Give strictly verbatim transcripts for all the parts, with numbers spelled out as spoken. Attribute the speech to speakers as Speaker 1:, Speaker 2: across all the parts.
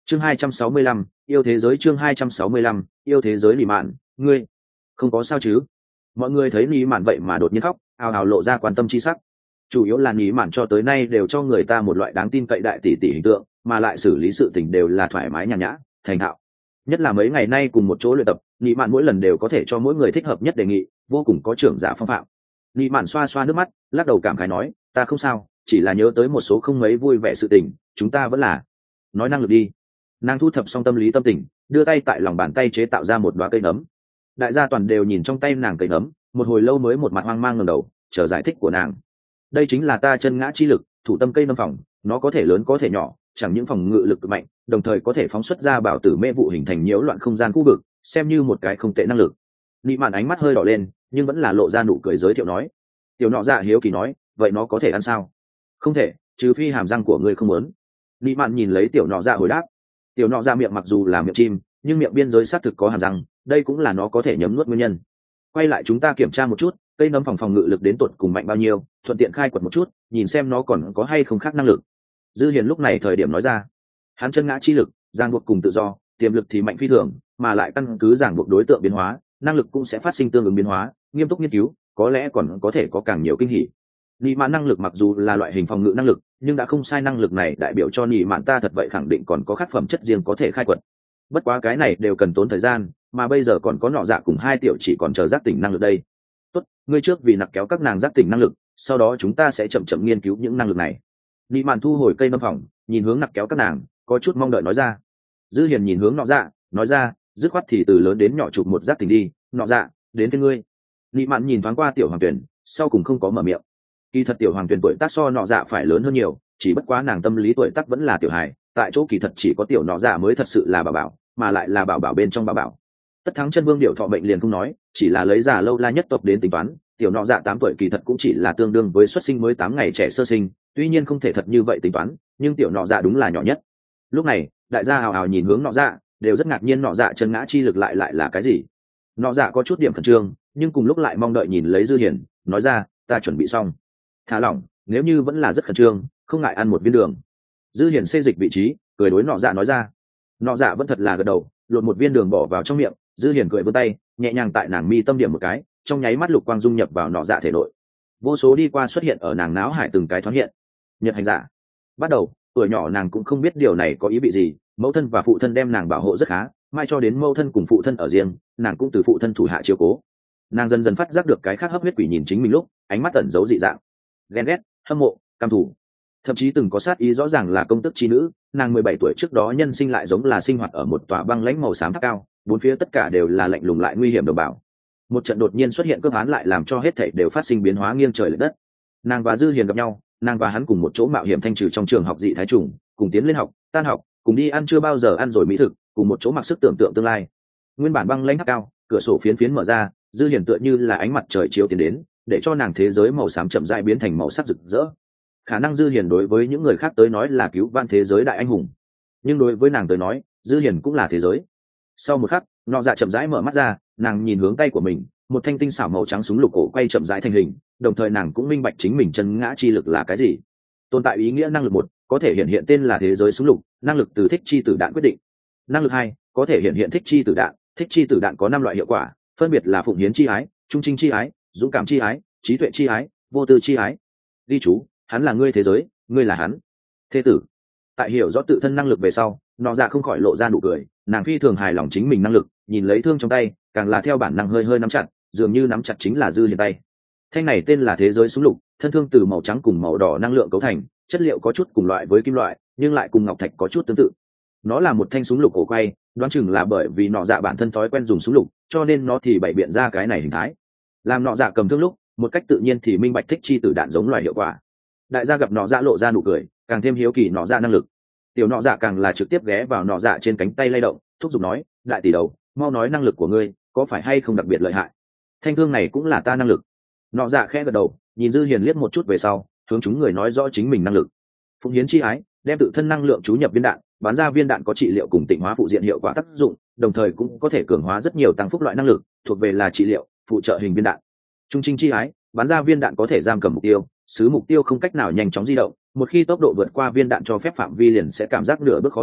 Speaker 1: chương hai trăm sáu mươi lăm, yêu thế giới. Chương hai trăm sáu mươi lăm, yêu thế giới. Nỉ mạn, ngươi không có sao chứ? Mọi người thấy Nỉ mạn vậy mà đột nhiên khóc, ào ào lộ ra quan tâm chi sắc. Chủ yếu là Nỉ mạn cho tới nay đều cho người ta một loại đáng tin cậy đại tỷ tỷ hình tượng, mà lại xử lý sự tình đều là thoải mái nhàn nhã, thành thạo. Nhất là mấy ngày nay cùng một chỗ luyện tập, Nỉ mạn mỗi lần đều có thể cho mỗi người thích hợp nhất đề nghị, vô cùng có trưởng giả phong phạm. Nỉ mạn xoa xoa nước mắt, lắc đầu cảm khái nói, ta không sao, chỉ là nhớ tới một số không mấy vui vẻ sự tình, chúng ta vẫn là nói năng lực đi. Nàng thu thập xong tâm lý tâm tình, đưa tay tại lòng bàn tay chế tạo ra một đoá cây nấm. Đại gia toàn đều nhìn trong tay nàng cây nấm, một hồi lâu mới một mặt hoang mang ngẩng đầu chờ giải thích của nàng. Đây chính là ta chân ngã chi lực, thủ tâm cây nấm phòng, nó có thể lớn có thể nhỏ, chẳng những phòng ngự lực cực mạnh, đồng thời có thể phóng xuất ra bảo tử mê vụ hình thành nhiễu loạn không gian khu vực, xem như một cái không tệ năng lực. Nị mạn ánh mắt hơi đỏ lên, nhưng vẫn là lộ ra nụ cười giới thiệu nói. Tiểu nọ dạ hiếu kỳ nói, vậy nó có thể ăn sao? Không thể, trừ phi hàm răng của ngươi không muốn. Nị mạn nhìn lấy tiểu nọ dạ hồi đáp. Tiểu nọ dạ miệng mặc dù là miệng chim, nhưng miệng biên giới xác thực có hàm răng, đây cũng là nó có thể nhấm nuốt nguyên nhân. Quay lại chúng ta kiểm tra một chút, cây nấm phòng phòng ngự lực đến tột cùng mạnh bao nhiêu, thuận tiện khai quật một chút, nhìn xem nó còn có hay không khác năng lực. Dư Hiền lúc này thời điểm nói ra, hắn chân ngã chi lực, ràng buộc cùng tự do, tiềm lực thì mạnh phi thường, mà lại căn cứ ràng buộc đối tượng biến hóa, năng lực cũng sẽ phát sinh tương ứng biến hóa, nghiêm túc nghiên cứu, có lẽ còn có thể có càng nhiều kinh hỉ. Nị mạn năng lực mặc dù là loại hình phòng ngự năng lực, nhưng đã không sai, năng lực này đại biểu cho nị mạn ta thật vậy khẳng định còn có khác phẩm chất riêng có thể khai quật. Bất quá cái này đều cần tốn thời gian, mà bây giờ còn có nọ dạ cùng hai tiểu chỉ còn chờ giác tỉnh năng lực đây. Tốt, ngươi trước vì nặc kéo các nàng giác tỉnh năng lực, sau đó chúng ta sẽ chậm chậm nghiên cứu những năng lực này. Nị mạn thu hồi cây nấm phòng, nhìn hướng nặc kéo các nàng, có chút mong đợi nói ra. Dư Hiền nhìn hướng nọ dạ, nói ra, dứt khoát thì từ lớn đến nhỏ chụp một giác tỉnh đi. Nọ dạ, đến với ngươi. Nị mạn nhìn thoáng qua tiểu hoàng tuyển, sau cùng không có mở miệng. Kỳ thật tiểu hoàng tuyển tuổi tác so nọ dạ phải lớn hơn nhiều, chỉ bất quá nàng tâm lý tuổi tác vẫn là tiểu hài, tại chỗ kỳ thật chỉ có tiểu nọ dạ mới thật sự là bảo bảo, mà lại là bảo bảo bên trong bảo bảo. Tất thắng chân vương điệu thọ mệnh liền không nói, chỉ là lấy giả lâu la nhất tộc đến tính toán, tiểu nọ dạ tám tuổi kỳ thật cũng chỉ là tương đương với xuất sinh mới tám ngày trẻ sơ sinh, tuy nhiên không thể thật như vậy tính toán, nhưng tiểu nọ dạ đúng là nhỏ nhất. Lúc này đại gia hào hào nhìn hướng nọ dạ, đều rất ngạc nhiên nọ dạ chân ngã chi lực lại lại là cái gì. Nọ dạ có chút điểm khẩn trương, nhưng cùng lúc lại mong đợi nhìn lấy Dư Hiền, nói ra, ta chuẩn bị xong. Thả lỏng, nếu như vẫn là rất khẩn trương, không ngại ăn một viên đường. Dư Hiền xê dịch vị trí, cười đối nọ dạ nói ra. Nọ dạ vẫn thật là gật đầu, lột một viên đường bỏ vào trong miệng. Dư Hiền cười vươn tay, nhẹ nhàng tại nàng mi tâm điểm một cái, trong nháy mắt lục quang dung nhập vào nọ dạ thể nội. Vô số đi qua xuất hiện ở nàng náo hải từng cái thoáng hiện. Nhật hành giả. Bắt đầu, tuổi nhỏ nàng cũng không biết điều này có ý vị gì, mẫu thân và phụ thân đem nàng bảo hộ rất khá, mai cho đến mẫu thân cùng phụ thân ở riêng, nàng cũng từ phụ thân thủ hạ chiếu cố. Nàng dần dần phát giác được cái khác hấp huyết quỷ nhìn chính mình lúc, ánh mắt ẩn giấu dị dạng, ghen ghét, hâm mộ, căm thù, thậm chí từng có sát ý rõ ràng là công tước chi nữ. Nàng mười bảy tuổi trước đó nhân sinh lại giống là sinh hoạt ở một tòa băng lãnh màu xám tháp cao, bốn phía tất cả đều là lạnh lùng lại nguy hiểm đồng bào. Một trận đột nhiên xuất hiện cướp án lại làm cho hết thảy đều phát sinh biến hóa nghiêng trời lệch đất. Nàng và Dư Hiền gặp nhau, nàng và hắn cùng một chỗ mạo hiểm thanh trừ trong trường học dị thái trùng, cùng tiến lên học, tan học, cùng đi ăn chưa bao giờ ăn rồi mỹ thực, cùng một chỗ mặc sức tưởng tượng tương lai. Nguyên bản băng lãnh tháp cao, cửa sổ phiến phiến mở ra, Dư Hiền tựa như là ánh mặt trời chiếu tiến đến, để cho nàng thế giới màu xám chậm rãi biến thành màu sắc rực rỡ. Khả năng Dư Hiền đối với những người khác tới nói là cứu vãn thế giới đại anh hùng, nhưng đối với nàng tới nói, Dư Hiền cũng là thế giới. Sau một khắc, nọ dạ chậm rãi mở mắt ra, nàng nhìn hướng tay của mình, một thanh tinh xảo màu trắng súng lục cổ quay chậm rãi thành hình, đồng thời nàng cũng minh bạch chính mình chân ngã chi lực là cái gì. Tồn tại ý nghĩa năng lực một, có thể hiện hiện tên là thế giới súng lục, năng lực từ thích chi tử đạn quyết định. Năng lực hai, có thể hiện hiện thích chi tử đạn, thích chi tử đạn có năm loại hiệu quả, phân biệt là phụng hiến chi ái, trung trinh chi ái, dũng cảm chi ái, trí tuệ chi ái, vô tư chi ái. Ghi chú, hắn là ngươi thế giới, ngươi là hắn thế tử. Tại hiểu rõ tự thân năng lực về sau, nọ dạ không khỏi lộ ra nụ cười, nàng phi thường hài lòng chính mình năng lực, nhìn lấy thương trong tay, càng là theo bản năng hơi hơi nắm chặt, dường như nắm chặt chính là Dư Hiền tay. Thanh này tên là thế giới súng lục, thân thương từ màu trắng cùng màu đỏ năng lượng cấu thành, chất liệu có chút cùng loại với kim loại, nhưng lại cùng ngọc thạch có chút tương tự. Nó là một thanh súng lục cổ quay, đoán chừng là bởi vì nọ dạ bản thân thói quen dùng súng lục, cho nên nó thì bày biện ra cái này hình thái. Làm nọ dạ cầm thương lúc, một cách tự nhiên thì minh bạch thích chi tử đạn giống loài hiệu quả. Đại gia gặp nọ dạ lộ ra nụ cười, càng thêm hiếu kỳ nọ dạ năng lực. Tiểu nọ dạ càng là trực tiếp ghé vào nọ dạ trên cánh tay lay động, thúc giục nói, đại tỷ đầu, mau nói năng lực của ngươi có phải hay không đặc biệt lợi hại. Thanh thương này cũng là ta năng lực. Nọ dạ khẽ gật đầu, nhìn Dư Hiền liếc một chút về sau, hướng chúng người nói rõ chính mình năng lực. Phụng hiến chi ái, đem tự thân năng lượng chú nhập viên đạn, bán ra viên đạn có trị liệu cùng tịnh hóa phụ diện hiệu quả tác dụng, đồng thời cũng có thể cường hóa rất nhiều tăng phúc loại năng lực, thuộc về là trị liệu phụ trợ hình viên đạn. Trung trinh chi ái, bán ra viên đạn có thể giam cầm mục tiêu, xứ mục tiêu không cách nào nhanh chóng di động, một khi tốc độ vượt qua viên đạn cho phép phạm vi liền sẽ cảm giác nửa bước khó đi,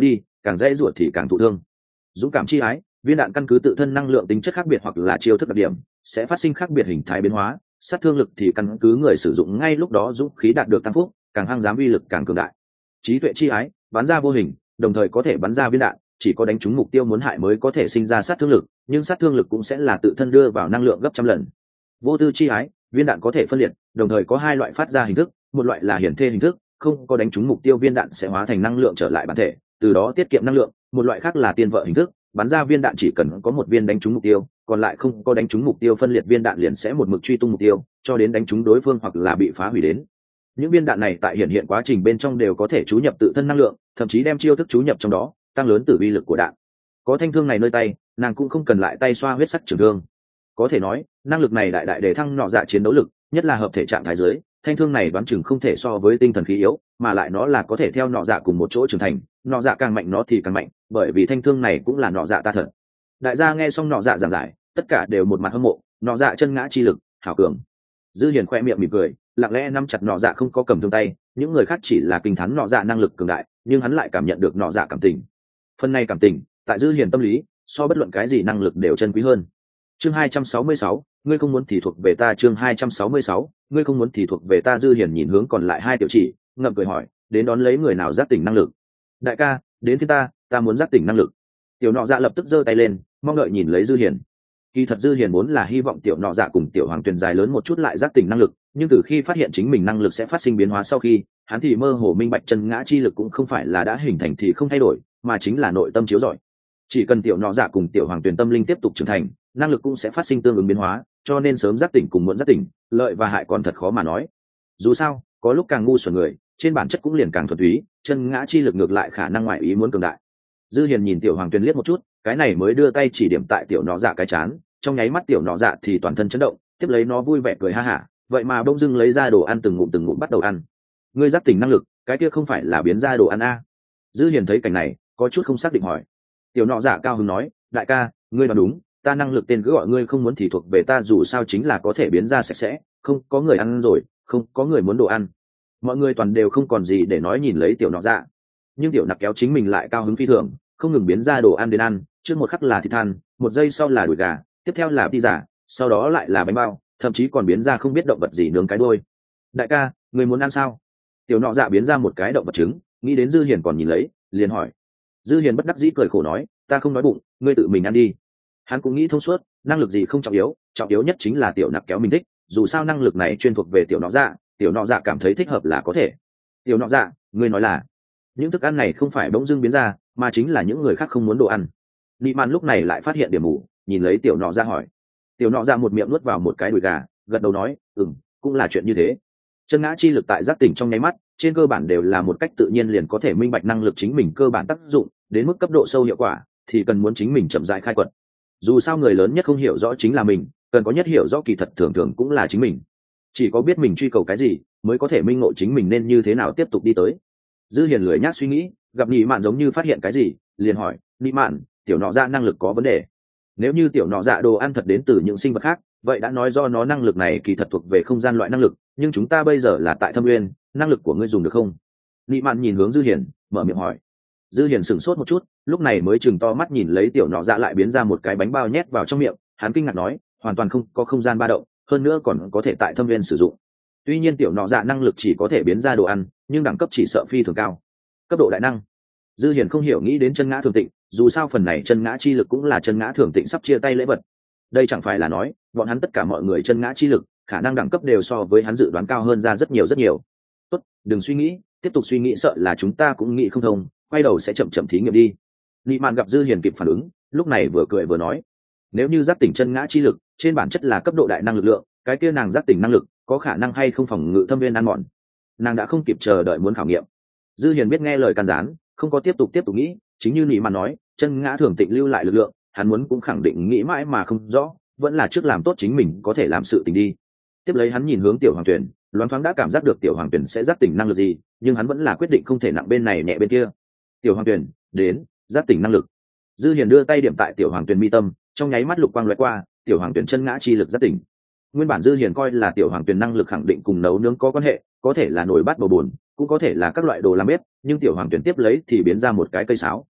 Speaker 1: càng dễ ruột thì càng thụ thương. Dũng cảm chi ái, viên đạn căn cứ tự thân năng lượng tính chất khác biệt hoặc là chiêu thức đặc điểm sẽ phát sinh khác biệt hình thái biến hóa, sát thương lực thì căn cứ người sử dụng ngay lúc đó dũng khí đạt được tăng phúc, càng hăng dám uy lực càng cường đại. Trí tuệ chi ái, bắn ra vô hình, đồng thời có thể bắn ra viên đạn, chỉ có đánh trúng mục tiêu muốn hại mới có thể sinh ra sát thương lực, nhưng sát thương lực cũng sẽ là tự thân đưa vào năng lượng gấp trăm lần. Vô tư chi ái, viên đạn có thể phân liệt, đồng thời có hai loại phát ra hình thức, một loại là hiển thê hình thức, không có đánh trúng mục tiêu viên đạn sẽ hóa thành năng lượng trở lại bản thể, từ đó tiết kiệm năng lượng, một loại khác là tiên vợ hình thức, bắn ra viên đạn chỉ cần có một viên đánh trúng mục tiêu, còn lại không có đánh trúng mục tiêu phân liệt viên đạn liền sẽ một mực truy tung mục tiêu, cho đến đánh trúng đối phương hoặc là bị phá hủy đến. Những viên đạn này tại hiện hiện quá trình bên trong đều có thể chú nhập tự thân năng lượng, thậm chí đem chiêu thức chú nhập trong đó, tăng lớn tử vi lực của đạn. Có thanh thương này nơi tay, nàng cũng không cần lại tay xoa huyết sắc trường thương. Có thể nói, năng lực này đại đại để thăng nọ dạ chiến đấu lực, nhất là hợp thể trạng thái dưới, thanh thương này đoán chừng không thể so với tinh thần khí yếu, mà lại nó là có thể theo nọ dạ cùng một chỗ trưởng thành, nọ dạ càng mạnh nó thì càng mạnh, bởi vì thanh thương này cũng là nọ dạ ta thật. Đại gia nghe xong nọ dạ giảng giải, tất cả đều một mặt hâm mộ, nọ dạ chân ngã chi lực, hảo cường. Dư Hiền khoe miệng mỉm cười, lặng lẽ nắm chặt nọ dạ không có cầm thương tay, những người khác chỉ là kinh thán nọ dạ năng lực cường đại, nhưng hắn lại cảm nhận được nọ dạ cảm tình. Phần này cảm tình, tại Dư Hiền tâm lý, so bất luận cái gì năng lực đều chân quý hơn. Chương hai trăm sáu mươi sáu, ngươi không muốn thì thuộc về ta. Chương hai trăm sáu mươi sáu, ngươi không muốn thì thuộc về ta. Dư Hiền nhìn hướng còn lại hai tiểu chỉ, ngậm cười hỏi, đến đón lấy người nào giác tỉnh năng lực? Đại ca, đến phía ta, ta muốn giác tỉnh năng lực. Tiểu nọ dạ lập tức giơ tay lên, mong đợi nhìn lấy Dư Hiền. Kỳ thật Dư Hiền muốn là hy vọng tiểu nọ dạ cùng tiểu hoàng tuyền dài lớn một chút lại giác tỉnh năng lực, nhưng từ khi phát hiện chính mình năng lực sẽ phát sinh biến hóa sau khi, hắn thì mơ hồ minh bạch chân ngã chi lực cũng không phải là đã hình thành thì không thay đổi, mà chính là nội tâm chiếu rọi. Chỉ cần tiểu nọ dạ cùng tiểu hoàng tuyền tâm linh tiếp tục trưởng thành, năng lực cũng sẽ phát sinh tương ứng biến hóa, cho nên sớm giác tỉnh cùng muộn giác tỉnh, lợi và hại còn thật khó mà nói. Dù sao, có lúc càng ngu xuẩn người, trên bản chất cũng liền càng thuần túy, chân ngã chi lực ngược lại khả năng ngoại ý muốn cường đại. Dư Hiền nhìn tiểu hoàng tuyền liếc một chút, cái này mới đưa tay chỉ điểm tại tiểu nọ dạ cái chán, trong nháy mắt tiểu nọ dạ thì toàn thân chấn động, tiếp lấy nó vui vẻ cười ha hả, vậy mà bỗng dưng lấy ra đồ ăn từng ngụm từng ngụm bắt đầu ăn. Ngươi giác tỉnh năng lực, cái kia không phải là biến ra đồ ăn a? Dư Hiền thấy cảnh này, có chút không xác định hỏi. Tiểu nọ dạ cao hứng nói, đại ca, ngươi nói đúng, ta năng lực tên cứ gọi ngươi không muốn thì thuộc về ta, dù sao chính là có thể biến ra sạch sẽ, không có người ăn rồi, không có người muốn đồ ăn. Mọi người toàn đều không còn gì để nói nhìn lấy tiểu nọ dạ, nhưng tiểu nặc kéo chính mình lại cao hứng phi thường, không ngừng biến ra đồ ăn đến ăn, trước một khắc là thịt than, một giây sau là đùi gà, tiếp theo là pizza, sau đó lại là bánh bao, thậm chí còn biến ra không biết động vật gì nướng cái đuôi. Đại ca, người muốn ăn sao? Tiểu nọ dạ biến ra một cái động vật trứng, nghĩ đến Dư Hiền còn nhìn lấy, liền hỏi. Dư Hiền bất đắc dĩ cười khổ nói, ta không nói bụng, ngươi tự mình ăn đi. Hắn cũng nghĩ thông suốt, năng lực gì không trọng yếu, trọng yếu nhất chính là tiểu nặc kéo mình thích, dù sao năng lực này chuyên thuộc về tiểu nọ dạ, tiểu nọ dạ cảm thấy thích hợp là có thể. Tiểu nọ dạ, ngươi nói là những thức ăn này không phải bỗng dưng biến ra, mà chính là những người khác không muốn đồ ăn. Nị Mạn lúc này lại phát hiện điểm mù, nhìn lấy tiểu nọ dạ hỏi. Tiểu nọ dạ một miệng nuốt vào một cái đùi gà, gật đầu nói, ừm, cũng là chuyện như thế. Chân ngã chi lực tại giác tỉnh trong nháy mắt, trên cơ bản đều là một cách tự nhiên liền có thể minh bạch năng lực chính mình cơ bản tác dụng, đến mức cấp độ sâu hiệu quả thì cần muốn chính mình chậm rãi khai quật. Dù sao người lớn nhất không hiểu rõ chính là mình, cần có nhất hiểu rõ kỳ thật thường thường cũng là chính mình. Chỉ có biết mình truy cầu cái gì, mới có thể minh ngộ chính mình nên như thế nào tiếp tục đi tới. Dư Hiền lười nhác suy nghĩ, gặp Nị Mạn giống như phát hiện cái gì, liền hỏi, Nị Mạn, tiểu nọ dạ năng lực có vấn đề. Nếu như tiểu nọ dạ đồ ăn thật đến từ những sinh vật khác, vậy đã nói do nó năng lực này kỳ thật thuộc về không gian loại năng lực, nhưng chúng ta bây giờ là tại Thâm Nguyên, năng lực của ngươi dùng được không? Nị Mạn nhìn hướng Dư Hiền, mở miệng hỏi. Dư Hiền sửng sốt một chút, lúc này mới chừng to mắt nhìn lấy tiểu nọ dạ lại biến ra một cái bánh bao nhét vào trong miệng, hắn kinh ngạc nói, hoàn toàn không có không gian ba động, hơn nữa còn có thể tại Thâm Nguyên sử dụng. Tuy nhiên tiểu nọ dạ năng lực chỉ có thể biến ra đồ ăn, nhưng đẳng cấp chỉ sợ phi thường cao, cấp độ đại năng. Dư Hiền không hiểu nghĩ đến chân ngã thường tịnh, dù sao phần này chân ngã chi lực cũng là chân ngã thường tịnh sắp chia tay lễ vật. Đây chẳng phải là nói, bọn hắn tất cả mọi người chân ngã chi lực, khả năng đẳng cấp đều so với hắn dự đoán cao hơn ra rất nhiều rất nhiều. Tốt, đừng suy nghĩ, tiếp tục suy nghĩ sợ là chúng ta cũng nghĩ không thông, quay đầu sẽ chậm chậm thí nghiệm đi. Nị Mạn gặp Dư Hiền kịp phản ứng, lúc này vừa cười vừa nói, nếu như giác tỉnh chân ngã chi lực, trên bản chất là cấp độ đại năng lực lượng, cái kia nàng giác tỉnh năng lực, có khả năng hay không phòng ngự thâm viên ăn mòn. Nàng đã không kịp chờ đợi muốn khảo nghiệm. Dư Hiền biết nghe lời can gián, không có tiếp tục tiếp tục nghĩ, chính như Nị Mạn nói, chân ngã thường tịnh lưu lại lực lượng, hắn muốn cũng khẳng định nghĩ mãi mà không rõ, vẫn là trước làm tốt chính mình có thể làm sự tình đi. Tiếp lấy hắn nhìn hướng tiểu hoàng tuyển, loáng thoáng đã cảm giác được tiểu hoàng tuyển sẽ giác tỉnh năng lực gì, nhưng hắn vẫn là quyết định không thể nặng bên này nhẹ bên kia. Tiểu hoàng tuyển, đến, giác tỉnh năng lực. Dư Hiền đưa tay điểm tại tiểu hoàng tuyển mi tâm, trong nháy mắt lục quang lóe qua, tiểu hoàng tuyển chân ngã chi lực giác tỉnh. Nguyên bản Dư Hiền coi là tiểu hoàng tuyển năng lực khẳng định cùng nấu nướng có quan hệ, có thể là nồi bát bầu bùn, cũng có thể là các loại đồ làm bếp, nhưng tiểu hoàng tuyển tiếp lấy thì biến ra một cái cây sáo.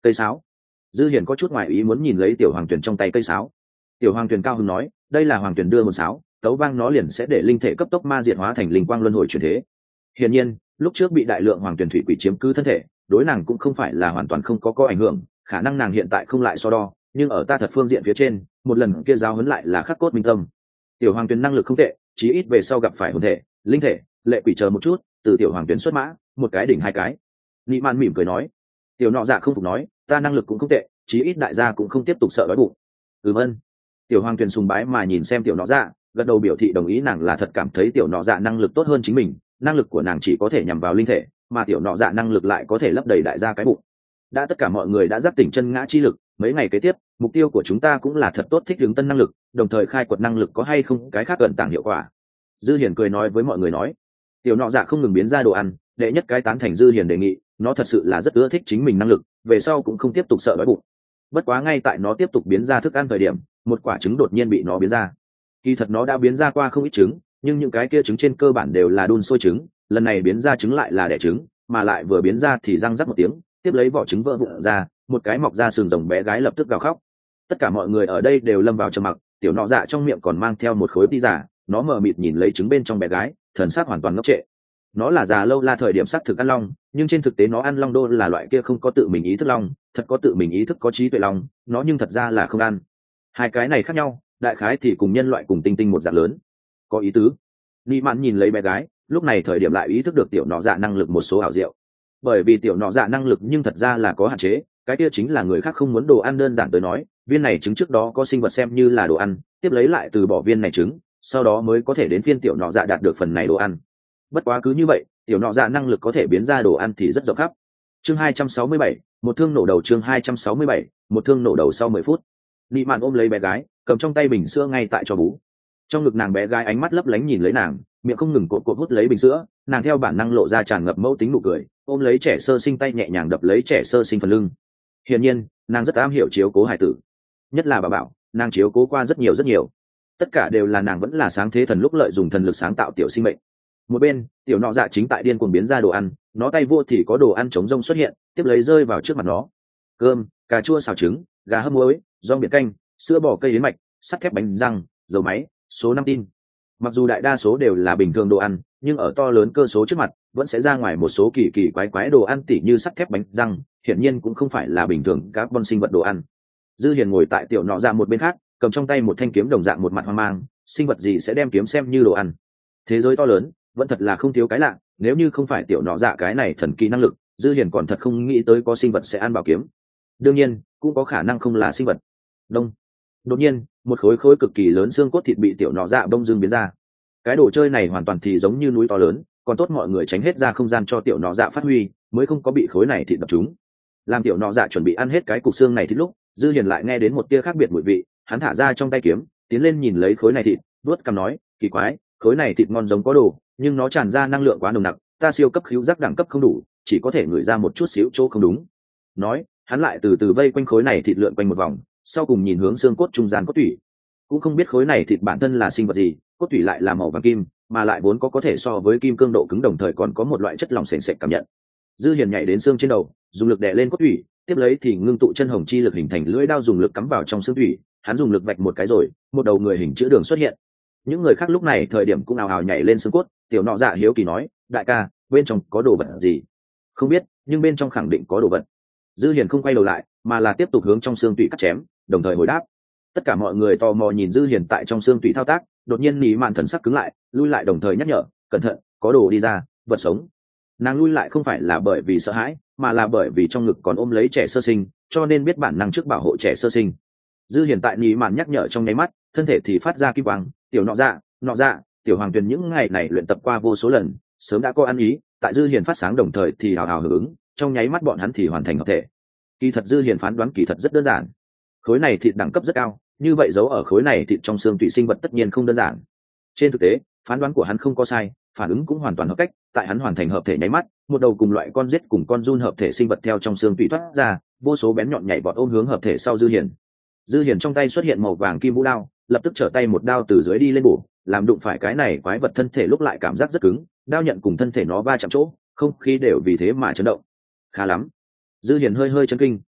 Speaker 1: Cây sáo. Dư Hiền có chút ngoài ý muốn nhìn lấy tiểu hoàng tuyển trong tay cây sáo. Tiểu hoàng tuyển cao hứng nói, đây là hoàng tuyển đưa một sáo, tấu vang nó liền sẽ để linh thể cấp tốc ma diệt hóa thành linh quang luân hồi chuyển thế. Hiển nhiên, lúc trước bị đại lượng hoàng tuyển thủy quỷ chiếm cứ thân thể, đối nàng cũng không phải là hoàn toàn không có có ảnh hưởng, khả năng nàng hiện tại không lại so đo, nhưng ở ta thật phương diện phía trên, một lần kia giao huấn lại là khắc cốt minh tâm. Tiểu hoàng tuyển năng lực không tệ, chí ít về sau gặp phải hồn thể, linh thể, lệ quỷ chờ một chút, từ tiểu hoàng tuyển xuất mã, một cái đỉnh hai cái. Nị Mạn mỉm cười nói, tiểu nọ dạ không phục nói, ta năng lực cũng không tệ, chí ít đại gia cũng không tiếp tục sợ đói bụng. Ừm ân. Tiểu hoàng tuyển sùng bái mà nhìn xem tiểu nọ dạ, gật đầu biểu thị đồng ý, nàng là thật cảm thấy tiểu nọ dạ năng lực tốt hơn chính mình, năng lực của nàng chỉ có thể nhằm vào linh thể, mà tiểu nọ dạ năng lực lại có thể lấp đầy đại gia cái bụng. Đã tất cả mọi người đã giác tỉnh chân ngã chi lực, mấy ngày kế tiếp mục tiêu của chúng ta cũng là thật tốt thích ứng tân năng lực, đồng thời khai quật năng lực có hay không cái khác gần tảng hiệu quả. Dư Hiền cười nói với mọi người nói, tiểu nọ dạ không ngừng biến ra đồ ăn, đệ nhất cái tán thành Dư Hiền đề nghị, nó thật sự là rất ưa thích chính mình năng lực, về sau cũng không tiếp tục sợ đói bụng. Bất quá ngay tại nó tiếp tục biến ra thức ăn thời điểm, một quả trứng đột nhiên bị nó biến ra. Kỳ thật nó đã biến ra qua không ít trứng, nhưng những cái kia trứng trên cơ bản đều là đun sôi trứng, lần này biến ra trứng lại là đẻ trứng, mà lại vừa biến ra thì răng rắc một tiếng, tiếp lấy vỏ trứng vỡ vụn ra, một cái mọc ra sừng rồng bé gái lập tức gào khóc. Tất cả mọi người ở đây đều lâm vào trầm mặc, tiểu nọ dạ trong miệng còn mang theo một khối pizza, nó mờ mịt nhìn lấy trứng bên trong bé gái, thần sắc hoàn toàn ngốc trệ. Nó là già lâu la thời điểm sát thực ăn long, nhưng trên thực tế nó ăn long đô là loại kia không có tự mình ý thức long, thật có tự mình ý thức có trí tuệ long, nó nhưng thật ra là không ăn. Hai cái này khác nhau, đại khái thì cùng nhân loại cùng tinh tinh một dạng lớn. Có ý tứ. Nị Mạn nhìn lấy bé gái, lúc này thời điểm lại ý thức được tiểu nọ dạ năng lực một số ảo diệu. Bởi vì tiểu nọ dạ năng lực nhưng thật ra là có hạn chế, cái kia chính là người khác không muốn đồ ăn, đơn giản tới nói, viên này trứng trước đó có sinh vật xem như là đồ ăn, tiếp lấy lại từ bỏ viên này trứng, sau đó mới có thể đến phiên tiểu nọ dạ đạt được phần này đồ ăn. Bất quá cứ như vậy, tiểu nọ dạ năng lực có thể biến ra đồ ăn thì rất rộng khắp. Chương hai trăm sáu mươi bảy, một thương nổ đầu. Chương hai trăm sáu mươi bảy, một thương nổ đầu. Sau mười phút, Nị Mạn ôm lấy bé gái, cầm trong tay bình sữa ngay tại cho bú. Trong ngực nàng bé gái ánh mắt lấp lánh nhìn lấy nàng, miệng không ngừng cộp cộp hút lấy bình sữa, nàng theo bản năng lộ ra tràn ngập mẫu tính nụ cười, ôm lấy trẻ sơ sinh tay nhẹ nhàng đập lấy trẻ sơ sinh phần lưng. Hiển nhiên, nàng rất am hiểu chiếu cố hải tử, nhất là bà bảo, nàng chiếu cố qua rất nhiều rất nhiều. Tất cả đều là nàng vẫn là sáng thế thần lúc lợi dụng thần lực sáng tạo tiểu sinh mệnh. Một bên, tiểu nọ dạ chính tại điên cuồng biến ra đồ ăn, nó tay vô thì có đồ ăn chống rông xuất hiện, tiếp lấy rơi vào trước mặt nó. Cơm, cà chua xào trứng, gà hấp muối, rau biển canh, sữa bò cây yến mạch, sắt thép bánh răng, dầu máy, số năm tin. Mặc dù đại đa số đều là bình thường đồ ăn, nhưng ở to lớn cơ số trước mặt vẫn sẽ ra ngoài một số kỳ kỳ quái quái đồ ăn, tỉ như sắt thép bánh răng, hiển nhiên cũng không phải là bình thường các con sinh vật đồ ăn. Dư Hiền ngồi tại tiểu nọ dạ một bên khác, cầm trong tay một thanh kiếm đồng dạng, một mặt hoang mang, sinh vật gì sẽ đem kiếm xem như đồ ăn? Thế giới to lớn, vẫn thật là không thiếu cái lạ, nếu như không phải tiểu nọ dạ cái này thần kỳ năng lực, Dư Hiền còn thật không nghĩ tới có sinh vật sẽ ăn bảo kiếm. Đương nhiên, cũng có khả năng không là sinh vật. Đông. Đột nhiên, một khối khối cực kỳ lớn xương cốt thịt bị tiểu nọ dạ bông dưng biến ra. Cái đồ chơi này hoàn toàn thì giống như núi to lớn, còn tốt mọi người tránh hết ra không gian cho tiểu nọ dạ phát huy, mới không có bị khối này thịt đập trúng. Làm tiểu nọ dạ chuẩn bị ăn hết cái cục xương này thì lúc Dư Hiền lại nghe đến một tia khác biệt mùi vị, hắn thả ra trong tay kiếm, tiến lên nhìn lấy khối này thịt, vuốt cằm nói, kỳ quái, khối này thịt ngon giống có đồ, nhưng nó tràn ra năng lượng quá nồng nặc, ta siêu cấp khứu giác đẳng cấp không đủ, chỉ có thể ngửi ra một chút xíu chỗ không đúng. Nói, hắn lại từ từ vây quanh khối này thịt lượn quanh một vòng, sau cùng nhìn hướng xương cốt trung gian cốt tủy. Cũng không biết khối này thịt bản thân là sinh vật gì, cốt tủy lại là màu vàng kim, mà lại vốn có có thể so với kim cương độ cứng, đồng thời còn có một loại chất lỏng sền sệt cảm nhận. Dư Hiền nhảy đến xương trên đầu, dùng lực đè lên cốt tủy, tiếp lấy thì ngưng tụ chân hồng chi lực hình thành lưỡi đao, dùng lực cắm vào trong xương tủy, hắn dùng lực vạch một cái rồi, một đầu người hình chữ đường xuất hiện. Những người khác lúc này thời điểm cũng ào ào nhảy lên xương cốt. Tiểu nọ dạ hiếu kỳ nói, đại ca, bên trong có đồ vật gì? Không biết, nhưng bên trong khẳng định có đồ vật. Dư Hiền không quay đầu lại, mà là tiếp tục hướng trong xương tủy cắt chém, đồng thời hồi đáp. Tất cả mọi người tò mò nhìn Dư Hiền tại trong xương tủy thao tác, đột nhiên Nị Mạn thần sắc cứng lại, lui lại, đồng thời nhắc nhở, cẩn thận, có đồ đi ra, vật sống. Nàng lui lại không phải là bởi vì sợ hãi, mà là bởi vì trong ngực còn ôm lấy trẻ sơ sinh, cho nên biết bản năng trước bảo hộ trẻ sơ sinh. Dư Hiền tại Nị Mạn nhắc nhở trong nháy mắt, thân thể thì phát ra kim quang, tiểu nọ dạ, nọ dạ, tiểu hoàng tuyền những ngày này luyện tập qua vô số lần, sớm đã có ăn ý, tại Dư Hiền phát sáng đồng thời thì hào hào hưởng ứng, trong nháy mắt bọn hắn thì hoàn thành hợp thể. Kỳ thật Dư Hiền phán đoán kỳ thật rất đơn giản, khối này thịt đẳng cấp rất cao, như vậy giấu ở khối này thịt trong xương tủy sinh vật tất nhiên không đơn giản. Trên thực tế, phán đoán của hắn không có sai, phản ứng cũng hoàn toàn hợp cách, tại hắn hoàn thành hợp thể nháy mắt, một đầu cùng loại con giết cùng con giun hợp thể sinh vật theo trong xương tủy thoát ra, vô số bén nhọn nhảy vọt ôm hướng hợp thể sau Dư Hiền. Dư Hiền trong tay xuất hiện màu vàng kim vũ đao, lập tức trở tay một đao từ dưới đi lên bổ, làm đụng phải cái này quái vật thân thể lúc lại cảm giác rất cứng, đao nhận cùng thân thể nó va chạm chỗ, không khí đều vì thế mà chấn động. Khá lắm. Dư Hiền hơi hơi chấn kinh,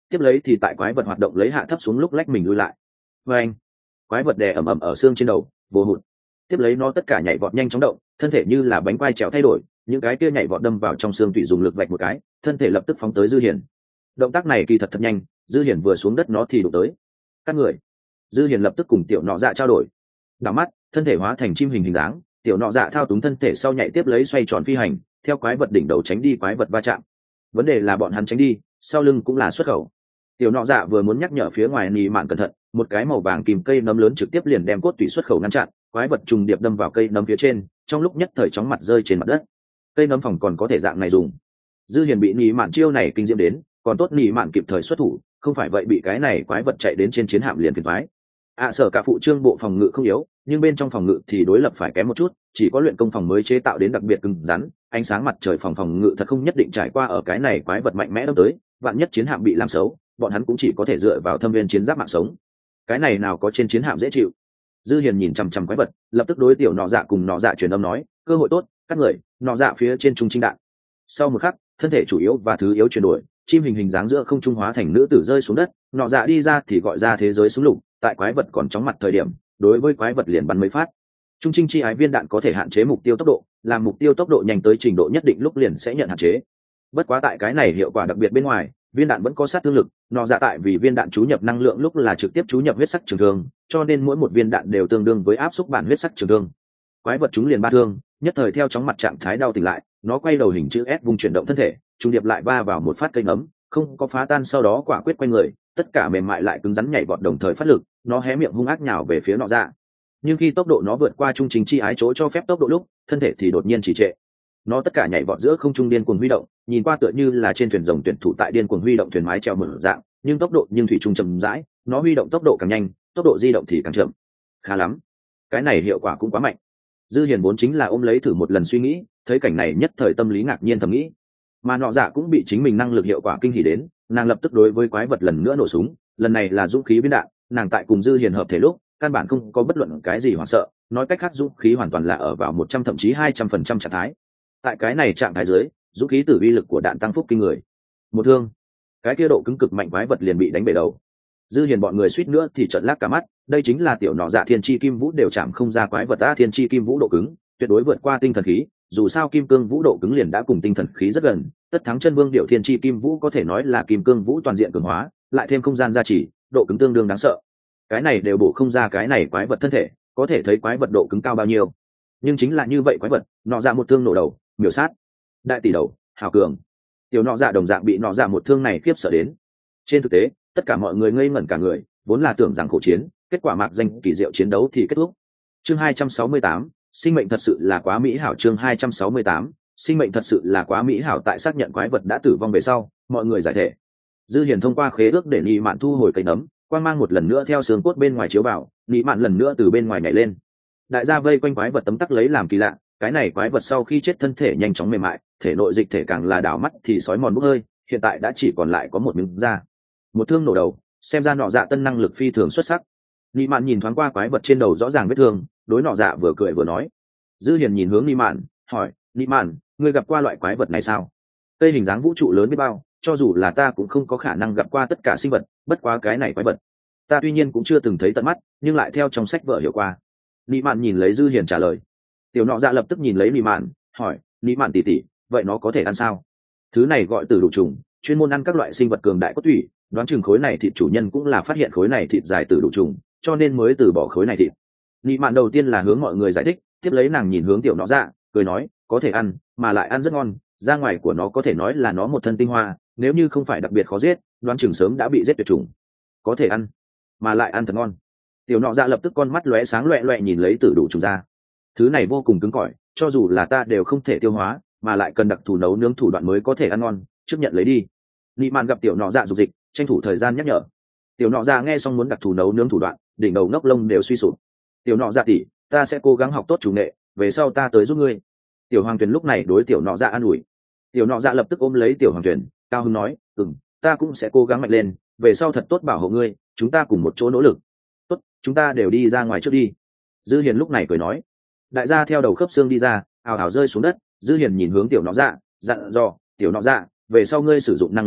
Speaker 1: tiếp lấy thì tại quái vật hoạt động lấy hạ thấp xuống lúc lách mình lui lại. Và anh, quái vật đè ầm ầm ở xương trên đầu, vô hụt. Tiếp lấy nó tất cả nhảy vọt nhanh chóng động, thân thể như là bánh quai trèo thay đổi, những cái kia nhảy vọt đâm vào trong xương tủy dùng lực vạch một cái, thân thể lập tức phóng tới Dư Hiền. Động tác này kỳ thật thật nhanh, Dư Hiền vừa xuống đất nó thì đụng tới. Các người. Dư Hiền lập tức cùng tiểu nọ dạ trao đổi. Đảo mắt, thân thể hóa thành chim hình hình dáng, tiểu nọ dạ thao túng thân thể sau nhảy tiếp lấy xoay tròn phi hành, theo quái vật đỉnh đầu tránh đi quái vật va chạm. Vấn đề là bọn hắn tránh đi, sau lưng cũng là xuất khẩu. Tiểu nọ dạ vừa muốn nhắc nhở phía ngoài nỉ mạn cẩn thận, một cái màu vàng kìm cây nấm lớn trực tiếp liền đem cốt tủy xuất khẩu ngăn chặn, quái vật trùng điệp đâm vào cây nấm phía trên, trong lúc nhất thời chóng mặt rơi trên mặt đất. Cây nấm phòng còn có thể dạng này dùng. Dư Hiền bị nỉ mạn chiêu này kinh diễm đến, còn tốt nỉ mạn kịp thời xuất thủ, không phải vậy bị cái này quái vật chạy đến trên chiến hạm liền phiền toái. À sở cả phụ trương bộ phòng ngự không yếu, nhưng bên trong phòng ngự thì đối lập phải kém một chút, chỉ có luyện công phòng mới chế tạo đến đặc biệt cứng rắn, ánh sáng mặt trời phòng phòng ngự thật không nhất định trải qua ở cái này quái vật mạnh mẽ đâm tới, vạn nhất chiến hạm bị làm xấu, bọn hắn cũng chỉ có thể dựa vào thâm viên chiến giáp mạng sống. Cái này nào có trên chiến hạm dễ chịu. Dư Hiền nhìn chằm chằm quái vật, lập tức đối tiểu nọ dạ cùng nọ dạ truyền âm nói, cơ hội tốt, các người, nọ dạ phía trên trung trinh đạn. Sau một khắc, thân thể chủ yếu và thứ yếu chuyển đổi, chim hình hình dáng giữa không trung hóa thành nữ tử rơi xuống đất, nọ dạ đi ra thì gọi ra thế giới súng lục, tại quái vật còn chóng mặt thời điểm, đối với quái vật liền bắn mấy phát. Trung trinh chi ái viên đạn có thể hạn chế mục tiêu tốc độ, làm mục tiêu tốc độ nhanh tới trình độ nhất định lúc liền sẽ nhận hạn chế. Bất quá tại cái này hiệu quả đặc biệt bên ngoài, viên đạn vẫn có sát thương lực, nọ dạ tại vì viên đạn chú nhập năng lượng lúc là trực tiếp chú nhập huyết sắc trường thương, cho nên mỗi một viên đạn đều tương đương với áp xúc bản huyết sắc trường thương. Quái vật chúng liền ba thương, nhất thời theo chóng mặt trạng thái đau tỉnh lại, nó quay đầu hình chữ S vùng chuyển động thân thể, trung điệp lại va vào một phát cây nấm, không có phá tan, sau đó quả quyết quay người, tất cả mềm mại lại cứng rắn nhảy vọt đồng thời phát lực, nó hé miệng hung ác nhào về phía nọ dạ. Nhưng khi tốc độ nó vượt qua trung trình chi ái chỗ cho phép tốc độ lúc, thân thể thì đột nhiên trì trệ. Nó tất cả nhảy vọt giữa không trung điên cuồng huy động, nhìn qua tựa như là trên thuyền rồng tuyển thủ tại điên cuồng huy động thuyền mái treo mở dạng, nhưng tốc độ nhưng thủy trung chậm rãi, nó huy động tốc độ càng nhanh, tốc độ di động thì càng chậm. Khá lắm, cái này hiệu quả cũng quá mạnh. Dư Hiền vốn chính là ôm lấy thử một lần suy nghĩ, thấy cảnh này nhất thời tâm lý ngạc nhiên thầm nghĩ, mà nọ dạ cũng bị chính mình năng lực hiệu quả kinh hỉ đến, nàng lập tức đối với quái vật lần nữa nổ súng, lần này là dũng khí viên đạn, nàng tại cùng Dư Hiền hợp thể lúc, căn bản không có bất luận cái gì hoảng sợ, nói cách khác dũng khí hoàn toàn là ở vào một trăm thậm chí hai trăm phần trăm trạng thái. Tại cái này trạng thái dưới, dũng khí tử vi lực của đạn tăng phúc kinh người. Một thương, cái kia độ cứng cực mạnh quái vật liền bị đánh bể đầu. Dư Hiền bọn người suýt nữa thì trợn lác cả mắt, đây chính là tiểu nọ dạ thiên chi kim vũ đều chạm không ra quái vật a, thiên chi kim vũ độ cứng tuyệt đối vượt qua tinh thần khí, dù sao kim cương vũ độ cứng liền đã cùng tinh thần khí rất gần, tất thắng chân vương điệu thiên chi kim vũ có thể nói là kim cương vũ toàn diện cường hóa, lại thêm không gian gia trì, độ cứng tương đương đáng sợ. Cái này đều bổ không ra cái này quái vật thân thể, có thể thấy quái vật độ cứng cao bao nhiêu. Nhưng chính là như vậy quái vật, nọ dạ một thương nổ đầu, miểu sát. Đại tỷ đầu, hào cường. Tiểu nọ dạ đồng dạng bị nọ dạ một thương này khiếp sợ đến. Trên thực tế, tất cả mọi người ngây ngẩn cả người, vốn là tưởng rằng khổ chiến, kết quả mạc danh kỳ diệu chiến đấu thì kết thúc. Chương hai trăm sáu mươi tám, sinh mệnh thật sự là quá mỹ hảo. Chương hai trăm sáu mươi tám, sinh mệnh thật sự là quá mỹ hảo. Tại xác nhận quái vật đã tử vong về sau, mọi người giải thể. Dư Hiền thông qua khế ước để Nị Mạn thu hồi cây nấm, quang mang một lần nữa theo xương cốt bên ngoài chiếu vào, Nị Mạn lần nữa từ bên ngoài nhảy lên. Đại gia vây quanh quái vật tấm tắc lấy làm kỳ lạ, cái này quái vật sau khi chết thân thể nhanh chóng mềm mại, thể nội dịch thể càng là đảo mắt thì sói mòn bốc hơi, hiện tại đã chỉ còn lại có một miếng da. Một thương nổ đầu, xem ra nọ dạ tân năng lực phi thường xuất sắc. Nị Mạn nhìn thoáng qua quái vật trên đầu rõ ràng vết thương, đối nọ dạ vừa cười vừa nói. Dư Hiền nhìn hướng Nị Mạn, hỏi, Nị Mạn, ngươi gặp qua loại quái vật này sao? Cây hình dáng vũ trụ lớn biết bao, cho dù là ta cũng không có khả năng gặp qua tất cả sinh vật, bất quá cái này quái vật, ta tuy nhiên cũng chưa từng thấy tận mắt, nhưng lại theo trong sách vở hiểu qua. Nị Mạn nhìn lấy Dư Hiền trả lời. Tiểu nọ dạ lập tức nhìn lấy Nị Mạn, hỏi, Nị Mạn tỷ tỷ, vậy nó có thể ăn sao? Thứ này gọi tử đủ trùng, chuyên môn ăn các loại sinh vật cường đại cốt thủy, đoán chừng khối này thịt chủ nhân cũng là phát hiện khối này thịt dài tử đủ trùng, cho nên mới từ bỏ khối này thịt. Nị Mạn đầu tiên là hướng mọi người giải thích, tiếp lấy nàng nhìn hướng tiểu nọ dạ, cười nói, có thể ăn, mà lại ăn rất ngon, da ngoài của nó có thể nói là nó một thân tinh hoa, nếu như không phải đặc biệt khó giết, đoán chừng sớm đã bị giết tuyệt chủng. Có thể ăn, mà lại ăn thật ngon. Tiểu nọ dạ lập tức con mắt lóe sáng loẹt loẹt nhìn lấy tử đủ trùng ra. Thứ này vô cùng cứng cỏi, cho dù là ta đều không thể tiêu hóa, mà lại cần đặc thù nấu nướng thủ đoạn mới có thể ăn ngon, trước nhận lấy đi. Nị Mạn gặp tiểu nọ dạ dục dịch, tranh thủ thời gian nhắc nhở. Tiểu nọ dạ nghe xong muốn đặc thù nấu nướng thủ đoạn, đỉnh đầu ngốc lông đều suy sụp. Tiểu nọ dạ tỷ, ta sẽ cố gắng học tốt chủ nghệ, về sau ta tới giúp ngươi. Tiểu Hoàng Tuyền lúc này đối tiểu nọ dạ an ủi. Tiểu nọ dạ lập tức ôm lấy tiểu Hoàng Tuyền, cao hứng nói, ừm, ta cũng sẽ cố gắng mạnh lên, về sau thật tốt bảo hộ ngươi, chúng ta cùng một chỗ nỗ lực. Tốt, chúng ta đều đi ra ngoài trước đi. Dư Hiền lúc này cười nói. Đại gia theo đầu khớp xương đi ra, ào ào rơi xuống đất. Dư Hiền nhìn hướng tiểu nọ dạ, dặn dò, tiểu nọ dạ, về sau ngươi sử dụng năng lực này,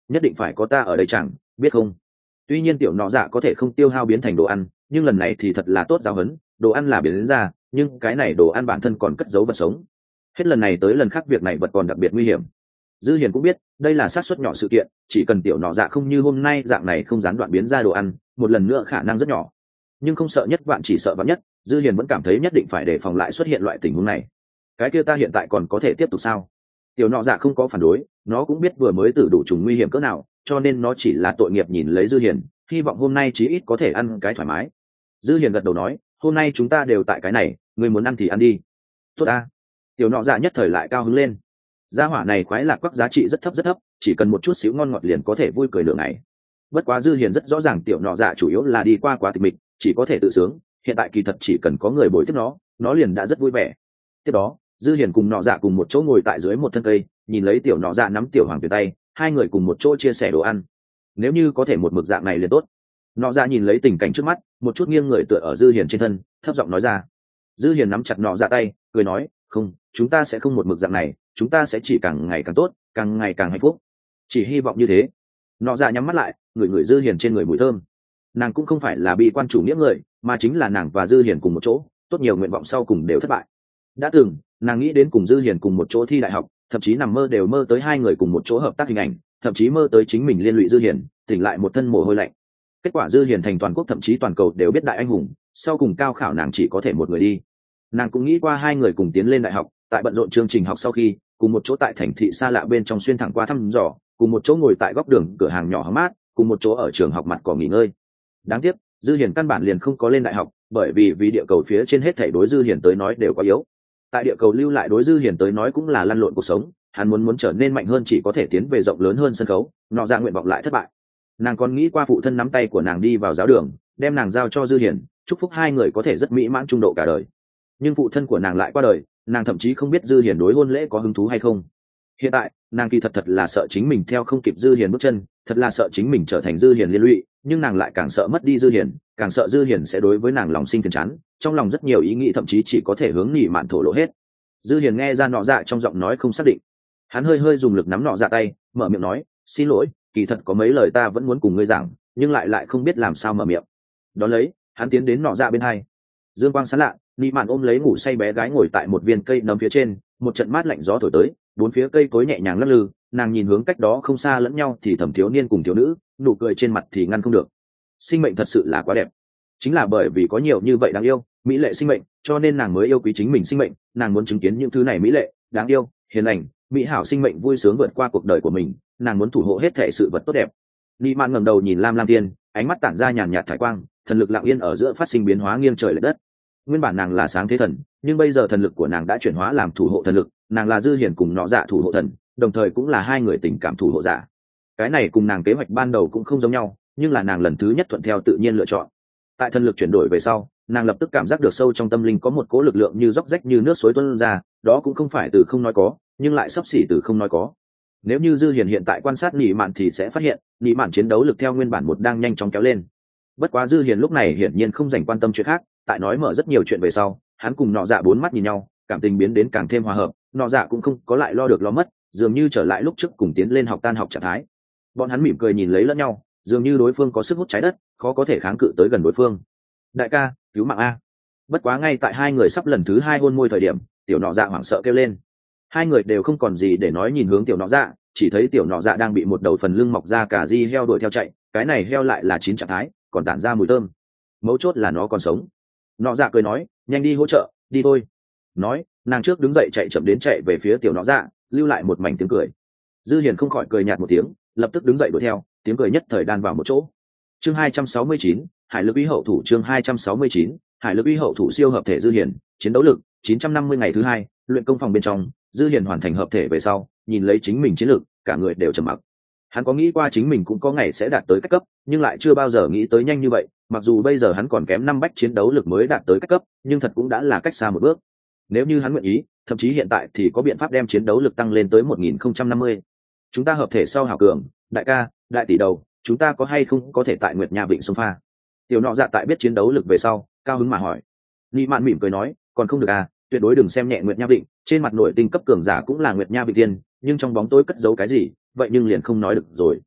Speaker 1: nhất định phải có ta ở đây chẳng biết không. Tuy nhiên tiểu nọ dạ có thể không tiêu hao biến thành đồ ăn, nhưng lần này thì thật là tốt giáo huấn, đồ ăn là biến đến ra, nhưng cái này đồ ăn bản thân còn cất giấu vật sống. Hết lần này tới lần khác việc này vật còn đặc biệt nguy hiểm. Dư Hiền cũng biết đây là xác suất nhỏ sự kiện, chỉ cần tiểu nọ dạ không như hôm nay dạng này không gián đoạn biến ra đồ ăn, một lần nữa khả năng rất nhỏ. Nhưng không sợ nhất vạn chỉ sợ vạn nhất, Dư Hiền vẫn cảm thấy nhất định phải đề phòng lại xuất hiện loại tình huống này. Cái kia ta hiện tại còn có thể tiếp tục sao? Tiểu nọ dạ không có phản đối, nó cũng biết vừa mới tử đủ trùng nguy hiểm cỡ nào, cho nên nó chỉ là tội nghiệp nhìn lấy Dư Hiền, hy vọng hôm nay chí ít có thể ăn cái thoải mái. Dư Hiền gật đầu nói, hôm nay chúng ta đều tại cái này, ngươi muốn ăn thì ăn đi. Tốt ta. Tiểu nọ dạ nhất thời lại cao hứng lên. Gia hỏa này khoái lạc quắc giá trị rất thấp rất thấp, chỉ cần một chút xíu ngon ngọt liền có thể vui cười lượng này. Bất quá Dư Hiền rất rõ ràng tiểu nọ dạ chủ yếu là đi qua quá tịch mịch, chỉ có thể tự sướng, hiện tại kỳ thật chỉ cần có người bồi tiếp nó, nó liền đã rất vui vẻ. Tiếp đó, Dư Hiền cùng nọ dạ cùng một chỗ ngồi tại dưới một thân cây, nhìn lấy tiểu nọ dạ nắm tiểu hoàng tuyển tay, hai người cùng một chỗ chia sẻ đồ ăn. Nếu như có thể một mực dạng này liền tốt. Nọ dạ nhìn lấy tình cảnh trước mắt, một chút nghiêng người tựa ở Dư Hiền trên thân, thấp giọng nói ra. Dư Hiền nắm chặt nọ dạ tay, cười nói, không, chúng ta sẽ không một mực dạng này, chúng ta sẽ chỉ càng ngày càng tốt, càng ngày càng hạnh phúc, chỉ hy vọng như thế. Nọ dạ nhắm mắt lại, ngửi ngửi Dư Hiền trên người mùi thơm. Nàng cũng không phải là bị quan chủ nghĩa người, mà chính là nàng và Dư Hiền cùng một chỗ, tốt nhiều nguyện vọng sau cùng đều thất bại. Đã từng nàng nghĩ đến cùng Dư Hiền cùng một chỗ thi đại học, thậm chí nằm mơ đều mơ tới hai người cùng một chỗ hợp tác hình ảnh, thậm chí mơ tới chính mình liên lụy Dư Hiền, tỉnh lại một thân mồ hôi lạnh. Kết quả Dư Hiền thành toàn quốc thậm chí toàn cầu đều biết đại anh hùng, sau cùng cao khảo nàng chỉ có thể một người đi. Nàng cũng nghĩ qua hai người cùng tiến lên đại học, tại bận rộn chương trình học sau khi cùng một chỗ tại thành thị xa lạ bên trong xuyên thẳng qua thăm dò, cùng một chỗ ngồi tại góc đường cửa hàng nhỏ hóng mát, cùng một chỗ ở trường học mặt cỏ nghỉ ngơi. Đáng tiếc Dư Hiền căn bản liền không có lên đại học, bởi vì vì địa cầu phía trên hết thảy đối Dư Hiền tới nói đều quá yếu. Tại địa cầu lưu lại đối Dư Hiền tới nói cũng là lăn lộn cuộc sống, hắn muốn muốn trở nên mạnh hơn chỉ có thể tiến về rộng lớn hơn sân khấu, nọ dạ nguyện vọng lại thất bại. Nàng còn nghĩ qua phụ thân nắm tay của nàng đi vào giáo đường, đem nàng giao cho Dư Hiền, chúc phúc hai người có thể rất mỹ mãn trung độ cả đời. Nhưng phụ thân của nàng lại qua đời, nàng thậm chí không biết Dư Hiền đối hôn lễ có hứng thú hay không. Hiện tại nàng kỳ thật thật là sợ chính mình theo không kịp Dư Hiền bước chân, thật là sợ chính mình trở thành Dư Hiền liên lụy, nhưng nàng lại càng sợ mất đi Dư Hiền, càng sợ Dư Hiền sẽ đối với nàng lòng sinh phiền chán, trong lòng rất nhiều ý nghĩ thậm chí chỉ có thể hướng nhị mạn thổ lộ hết. Dư Hiền nghe ra nọ dạ trong giọng nói không xác định, hắn hơi hơi dùng lực nắm nọ dạ tay, mở miệng nói, xin lỗi, kỳ thật có mấy lời ta vẫn muốn cùng ngươi giảng, nhưng lại lại không biết làm sao mở miệng. Đón lấy hắn tiến đến nọ dạ bên hai, dương quang sáng lạ, nhị mạn ôm lấy ngủ say bé gái ngồi tại một viên cây nấm phía trên, một trận mát lạnh gió thổi tới, bốn phía cây cối nhẹ nhàng lắc lư, nàng nhìn hướng cách đó không xa lẫn nhau thì thầm thiếu niên cùng thiếu nữ, nụ cười trên mặt thì ngăn không được. Sinh mệnh thật sự là quá đẹp, chính là bởi vì có nhiều như vậy đáng yêu mỹ lệ sinh mệnh, cho nên nàng mới yêu quý chính mình sinh mệnh, nàng muốn chứng kiến những thứ này mỹ lệ, đáng yêu, hiền lành, mỹ hảo sinh mệnh vui sướng vượt qua cuộc đời của mình, nàng muốn thủ hộ hết thể sự vật tốt đẹp. Nị mạn ngẩng đầu nhìn lam lam tiên, ánh mắt tản ra nhàn nhạt thải quang, thần lực lặng yên ở giữa phát sinh biến hóa nghiêng trời lệch đất. Nguyên bản nàng là sáng thế thần, nhưng bây giờ thần lực của nàng đã chuyển hóa làm thủ hộ thần lực, nàng là Dư Hiền cùng nọ dạ thủ hộ thần, đồng thời cũng là hai người tình cảm thủ hộ giả. Cái này cùng nàng kế hoạch ban đầu cũng không giống nhau, nhưng là nàng lần thứ nhất thuận theo tự nhiên lựa chọn. Tại thần lực chuyển đổi về sau, nàng lập tức cảm giác được sâu trong tâm linh có một cỗ lực lượng như róc rách như nước suối tuôn ra, đó cũng không phải từ không nói có, nhưng lại xấp xỉ từ không nói có. Nếu như Dư Hiền hiện tại quan sát nhị mạn thì sẽ phát hiện, nhị mạn chiến đấu lực theo nguyên bản một đang nhanh chóng kéo lên. Bất quá Dư Hiền lúc này hiển nhiên không dành quan tâm chuyện khác, tại nói mở rất nhiều chuyện về sau, hắn cùng nọ dạ bốn mắt nhìn nhau, cảm tình biến đến càng thêm hòa hợp, nọ dạ cũng không có lại lo được lo mất, dường như trở lại lúc trước cùng tiến lên học tan học trạng thái. Bọn hắn mỉm cười nhìn lấy lẫn nhau, dường như đối phương có sức hút trái đất, khó có thể kháng cự tới gần đối phương. Đại ca, cứu mạng a! Bất quá ngay tại hai người sắp lần thứ hai hôn môi thời điểm, tiểu nọ dạ hoảng sợ kêu lên. Hai người đều không còn gì để nói nhìn hướng tiểu nọ dạ, chỉ thấy tiểu nọ dạ đang bị một đầu phần lưng mọc ra cả di heo đuổi theo chạy, cái này heo lại là chín trạng thái, còn tản ra mùi thơm. Mấu chốt là nó còn sống. Nọ dạ cười nói, nhanh đi hỗ trợ, đi thôi. Nói, nàng trước đứng dậy chạy chậm đến chạy về phía tiểu nọ dạ, lưu lại một mảnh tiếng cười. Dư Hiền không khỏi cười nhạt một tiếng, lập tức đứng dậy đuổi theo, tiếng cười nhất thời đan vào một chỗ. Chương hai trăm sáu mươi chín, Hải lực uy hậu thủ. Chương hai trăm sáu mươi chín, Hải lực uy hậu thủ siêu hợp thể Dư Hiền, chiến đấu lực chín trăm năm mươi ngày thứ hai, luyện công phòng bên trong, Dư Hiền hoàn thành hợp thể về sau, nhìn lấy chính mình chiến lực, cả người đều trầm mặc. Hắn có nghĩ qua chính mình cũng có ngày sẽ đạt tới cách cấp, nhưng lại chưa bao giờ nghĩ tới nhanh như vậy, mặc dù bây giờ hắn còn kém năm bách chiến đấu lực mới đạt tới cách cấp, nhưng thật cũng đã là cách xa một bước. Nếu như hắn nguyện ý, thậm chí hiện tại thì có biện pháp đem chiến đấu lực tăng lên tới một nghìn không trăm năm mươi. Chúng ta hợp thể sau hảo cường, đại ca, đại tỷ đầu, chúng ta có hay không có thể tại Nguyệt Nha Vịnh sông pha? Tiểu nọ dạ tại biết chiến đấu lực về sau, cao hứng mà hỏi. Lý Mạn mỉm cười nói, còn không được à, tuyệt đối đừng xem nhẹ Nguyệt Nha Vịnh, trên mặt nội tinh cấp cường giả cũng là Nguyệt Nha Vịnh tiên, nhưng trong bóng tối cất giấu cái gì, vậy nhưng liền không nói được rồi.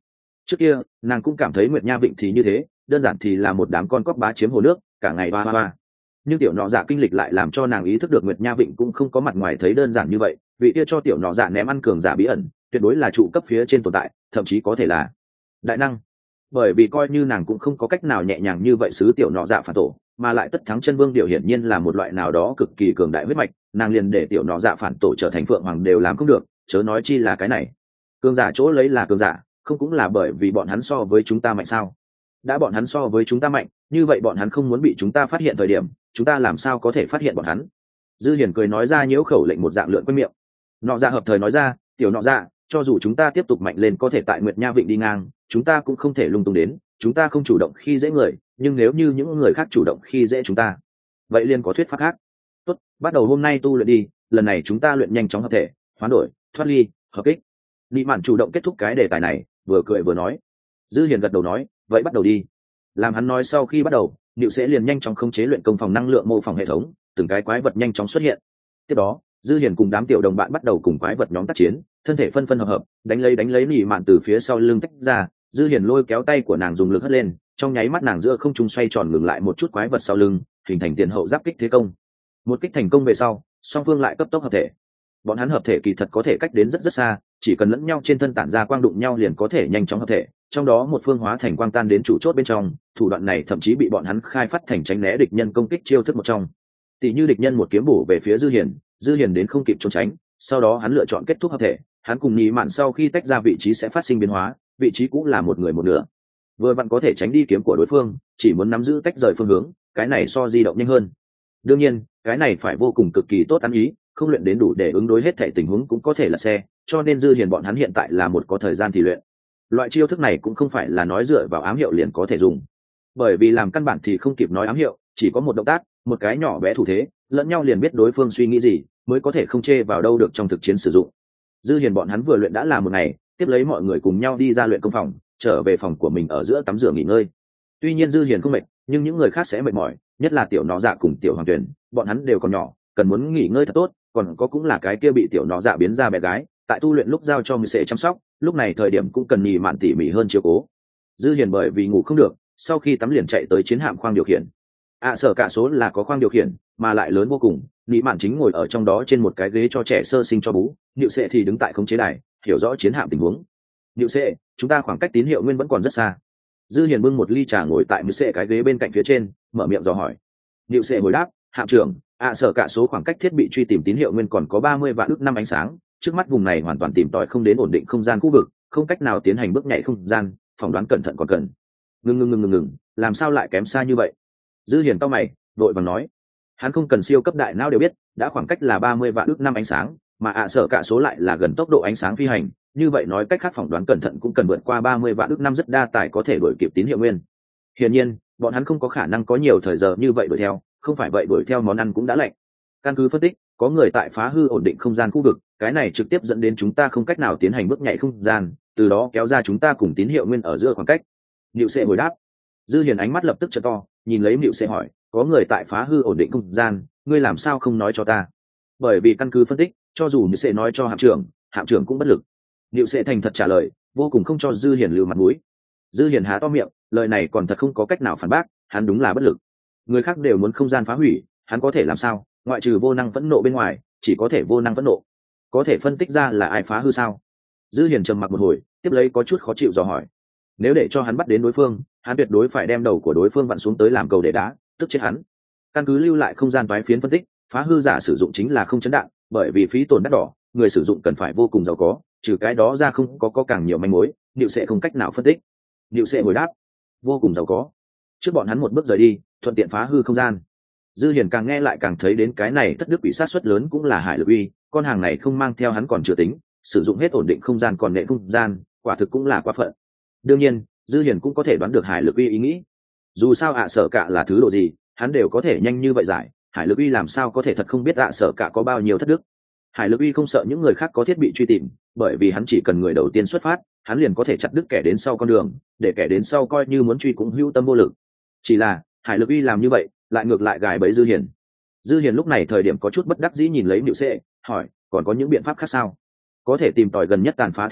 Speaker 1: Trước kia nàng cũng cảm thấy Nguyệt Nha Vịnh thì như thế, đơn giản thì là một đám con cóc bá chiếm hồ nước, cả ngày ba ba ba. Nhưng tiểu nọ dạ kinh lịch lại làm cho nàng ý thức được Nguyệt Nha Vịnh cũng không có mặt ngoài thấy đơn giản như vậy, vị kia cho tiểu nọ dạ ném ăn cường giả bí ẩn tuyệt đối là trụ cấp phía trên tồn tại, thậm chí có thể là đại năng. Bởi vì coi như nàng cũng không có cách nào nhẹ nhàng như vậy xứ tiểu nọ dạ phản tổ, mà lại tất thắng chân vương điều hiển nhiên là một loại nào đó cực kỳ cường đại huyết mạch, nàng liền để tiểu nọ dạ phản tổ trở thành phượng hoàng đều làm không được, chớ nói chi là cái này. Cường giả chỗ lấy là cường giả, không cũng là bởi vì bọn hắn so với chúng ta mạnh sao? Đã bọn hắn so với chúng ta mạnh, như vậy bọn hắn không muốn bị chúng ta phát hiện thời điểm, chúng ta làm sao có thể phát hiện bọn hắn? Dư Hiền cười nói ra nhiễu khẩu lệnh một dạng lượn quanh miệng. Nọ dạ hợp thời nói ra, tiểu nọ dạ, cho dù chúng ta tiếp tục mạnh lên có thể tại Nguyệt Nha Vịnh đi ngang, chúng ta cũng không thể lung tung đến, chúng ta không chủ động khi dễ người, nhưng nếu như những người khác chủ động khi dễ chúng ta, vậy liền có thuyết pháp khác. Tốt, bắt đầu hôm nay tu luyện đi, lần này chúng ta luyện nhanh chóng hợp thể, hoán đổi, thoát ly, hợp kích. Lý Mạn chủ động kết thúc cái đề tài này, vừa cười vừa nói. Dư Hiền gật đầu nói, vậy bắt đầu đi. Làm hắn nói sau khi bắt đầu, Niệu sẽ liền nhanh chóng khống chế luyện công phòng năng lượng mô phỏng hệ thống, từng cái quái vật nhanh chóng xuất hiện. Tiếp đó, Dư Hiền cùng đám tiểu đồng bạn bắt đầu cùng quái vật nhóm tác chiến, thân thể phân phân hợp hợp, đánh lấy đánh lấy Lý Mạn từ phía sau lưng tách ra, Dư Hiền lôi kéo tay của nàng dùng lực hất lên, trong nháy mắt nàng giữa không trung xoay tròn ngừng lại một chút quái vật sau lưng, hình thành tiền hậu giáp kích thế công. Một kích thành công về sau, song phương lại cấp tốc hợp thể. Bọn hắn hợp thể kỳ thật có thể cách đến rất rất xa, chỉ cần lẫn nhau trên thân tản ra quang đụng nhau liền có thể nhanh chóng hợp thể, trong đó một phương hóa thành quang tan đến chủ chốt bên trong, thủ đoạn này thậm chí bị bọn hắn khai phát thành tránh né địch nhân công kích chiêu thức một trong. Tỷ như địch nhân một kiếm bổ về phía Dư Hiền, Dư Hiền đến không kịp trốn tránh, sau đó hắn lựa chọn kết thúc hợp thể, hắn cùng Nhị Mạn sau khi tách ra vị trí sẽ phát sinh biến hóa, vị trí cũng là một người một nửa. Vừa vặn có thể tránh đi kiếm của đối phương, chỉ muốn nắm giữ tách rời phương hướng, cái này so di động nhanh hơn. Đương nhiên, cái này phải vô cùng cực kỳ tốt ăn ý, không luyện đến đủ để ứng đối hết thảy tình huống cũng có thể là xe, cho nên Dư Hiền bọn hắn hiện tại là một có thời gian thì luyện. Loại chiêu thức này cũng không phải là nói dựa vào ám hiệu liền có thể dùng, bởi vì làm căn bản thì không kịp nói ám hiệu, chỉ có một động tác, một cái nhỏ bé thủ thế, lẫn nhau liền biết đối phương suy nghĩ gì, mới có thể không chê vào đâu được trong thực chiến sử dụng. Dư Hiền bọn hắn vừa luyện đã là một ngày, tiếp lấy mọi người cùng nhau đi ra luyện công phòng, trở về phòng của mình ở giữa tắm rửa nghỉ ngơi. Tuy nhiên Dư Hiền không mệt, nhưng những người khác sẽ mệt mỏi, nhất là tiểu nọ dạ cùng tiểu hoàng tuyển, bọn hắn đều còn nhỏ, cần muốn nghỉ ngơi thật tốt, còn có cũng là cái kia bị tiểu nọ dạ biến ra bé gái, tại tu luyện lúc giao cho mình sẽ chăm sóc, lúc này thời điểm cũng cần Nhị Mạn tỉ mỉ hơn chiếu cố. Dư Hiền bởi vì ngủ không được, sau khi tắm liền chạy tới chiến hạm khoang điều khiển. ạ à, sở cả số là có khoang điều khiển, mà lại lớn vô cùng, Nhị Mạn chính ngồi ở trong đó trên một cái ghế cho trẻ sơ sinh cho bú, Niệu Sệ thì đứng tại khống chế đài, hiểu rõ chiến hạm tình huống. Niệu Sệ, chúng ta khoảng cách tín hiệu nguyên vẫn còn rất xa. Dư Hiền bưng một ly trà ngồi tại Niệu Sệ cái ghế bên cạnh phía trên, mở miệng dò hỏi. Niệu Sệ hồi đáp, hạm trưởng, ạ à, sở cả số khoảng cách thiết bị truy tìm tín hiệu nguyên còn có ba mươi vạn ức năm ánh sáng, trước mắt vùng này hoàn toàn tìm tòi không đến ổn định không gian khu vực, không cách nào tiến hành bước nhảy không gian, phỏng đoán cẩn thận còn cần. Ngừng ngừng ngừng ngừng ngừng, làm sao lại kém xa như vậy? Dư Hiền cau mày, đội vàng nói, hắn không cần siêu cấp đại não đều biết, đã khoảng cách là ba mươi vạn ức năm ánh sáng, mà ạ à, sở cả số lại là gần tốc độ ánh sáng phi hành, như vậy nói cách khác phỏng đoán cẩn thận cũng cần vượt qua ba mươi vạn ức năm rất đa tài có thể đuổi kịp tín hiệu nguyên. Hiển nhiên, bọn hắn không có khả năng có nhiều thời giờ như vậy đuổi theo, không phải vậy đuổi theo món ăn cũng đã lạnh. Căn cứ phân tích, có người tại phá hư ổn định không gian khu vực, cái này trực tiếp dẫn đến chúng ta không cách nào tiến hành bước nhảy không gian, từ đó kéo ra chúng ta cùng tín hiệu nguyên ở giữa khoảng cách. Niệu Sệ hồi đáp. Dư Hiền ánh mắt lập tức trợ to, nhìn lấy Niệu Sệ hỏi, có người tại phá hư ổn định không gian, ngươi làm sao không nói cho ta? Bởi vì căn cứ phân tích, cho dù Niệu Sệ nói cho hạm trưởng, hạm trưởng cũng bất lực. Niệu Sệ thành thật trả lời, vô cùng không cho Dư Hiền lưu mặt mũi. Dư Hiền há to miệng, lời này còn thật không có cách nào phản bác, hắn đúng là bất lực. Người khác đều muốn không gian phá hủy, hắn có thể làm sao? Ngoại trừ vô năng phẫn nộ bên ngoài, chỉ có thể vô năng phẫn nộ. Có thể phân tích ra là ai phá hư sao? Dư Hiền trầm mặc một hồi, tiếp lấy có chút khó chịu dò hỏi. Nếu để cho hắn bắt đến đối phương, hắn tuyệt đối phải đem đầu của đối phương vặn xuống tới làm cầu để đá, tức chết hắn. Căn cứ lưu lại không gian toái phiến phân tích, phá hư giả sử dụng chính là không chấn đạn, bởi vì phí tổn đắt đỏ, người sử dụng cần phải vô cùng giàu có, trừ cái đó ra không có có càng nhiều manh mối, Niệu Sệ không cách nào phân tích. Niệu Sệ hồi đáp, vô cùng giàu có. Trước bọn hắn một bước rời đi, thuận tiện phá hư không gian. Dư Hiền càng nghe lại càng thấy đến cái này thất đức bị sát suất lớn cũng là Hải Lực Uy, con hàng này không mang theo hắn còn chưa tính, sử dụng hết ổn định không gian còn nệ không gian, quả thực cũng là quá phận. Đương nhiên, Dư Hiền cũng có thể đoán được Hải Lực Uy ý nghĩ. Dù sao ạ sở cả là thứ độ gì, hắn đều có thể nhanh như vậy giải, Hải Lực Uy làm sao có thể thật không biết ạ sở cả có bao nhiêu thất đức. Hải Lực Uy không sợ những người khác có thiết bị truy tìm, bởi vì hắn chỉ cần người đầu tiên xuất phát, hắn liền có thể chặt đứt kẻ đến sau con đường, để kẻ đến sau coi như muốn truy cũng hữu tâm vô lực. Chỉ là, Hải Lực Uy làm như vậy, lại ngược lại gài bẫy Dư Hiền. Dư Hiền lúc này thời điểm có chút bất đắc dĩ nhìn lấy Niệu Sệ, hỏi, còn có những biện pháp khác sao? Có thể tìm tòi gần nhất tàn phá thế giới,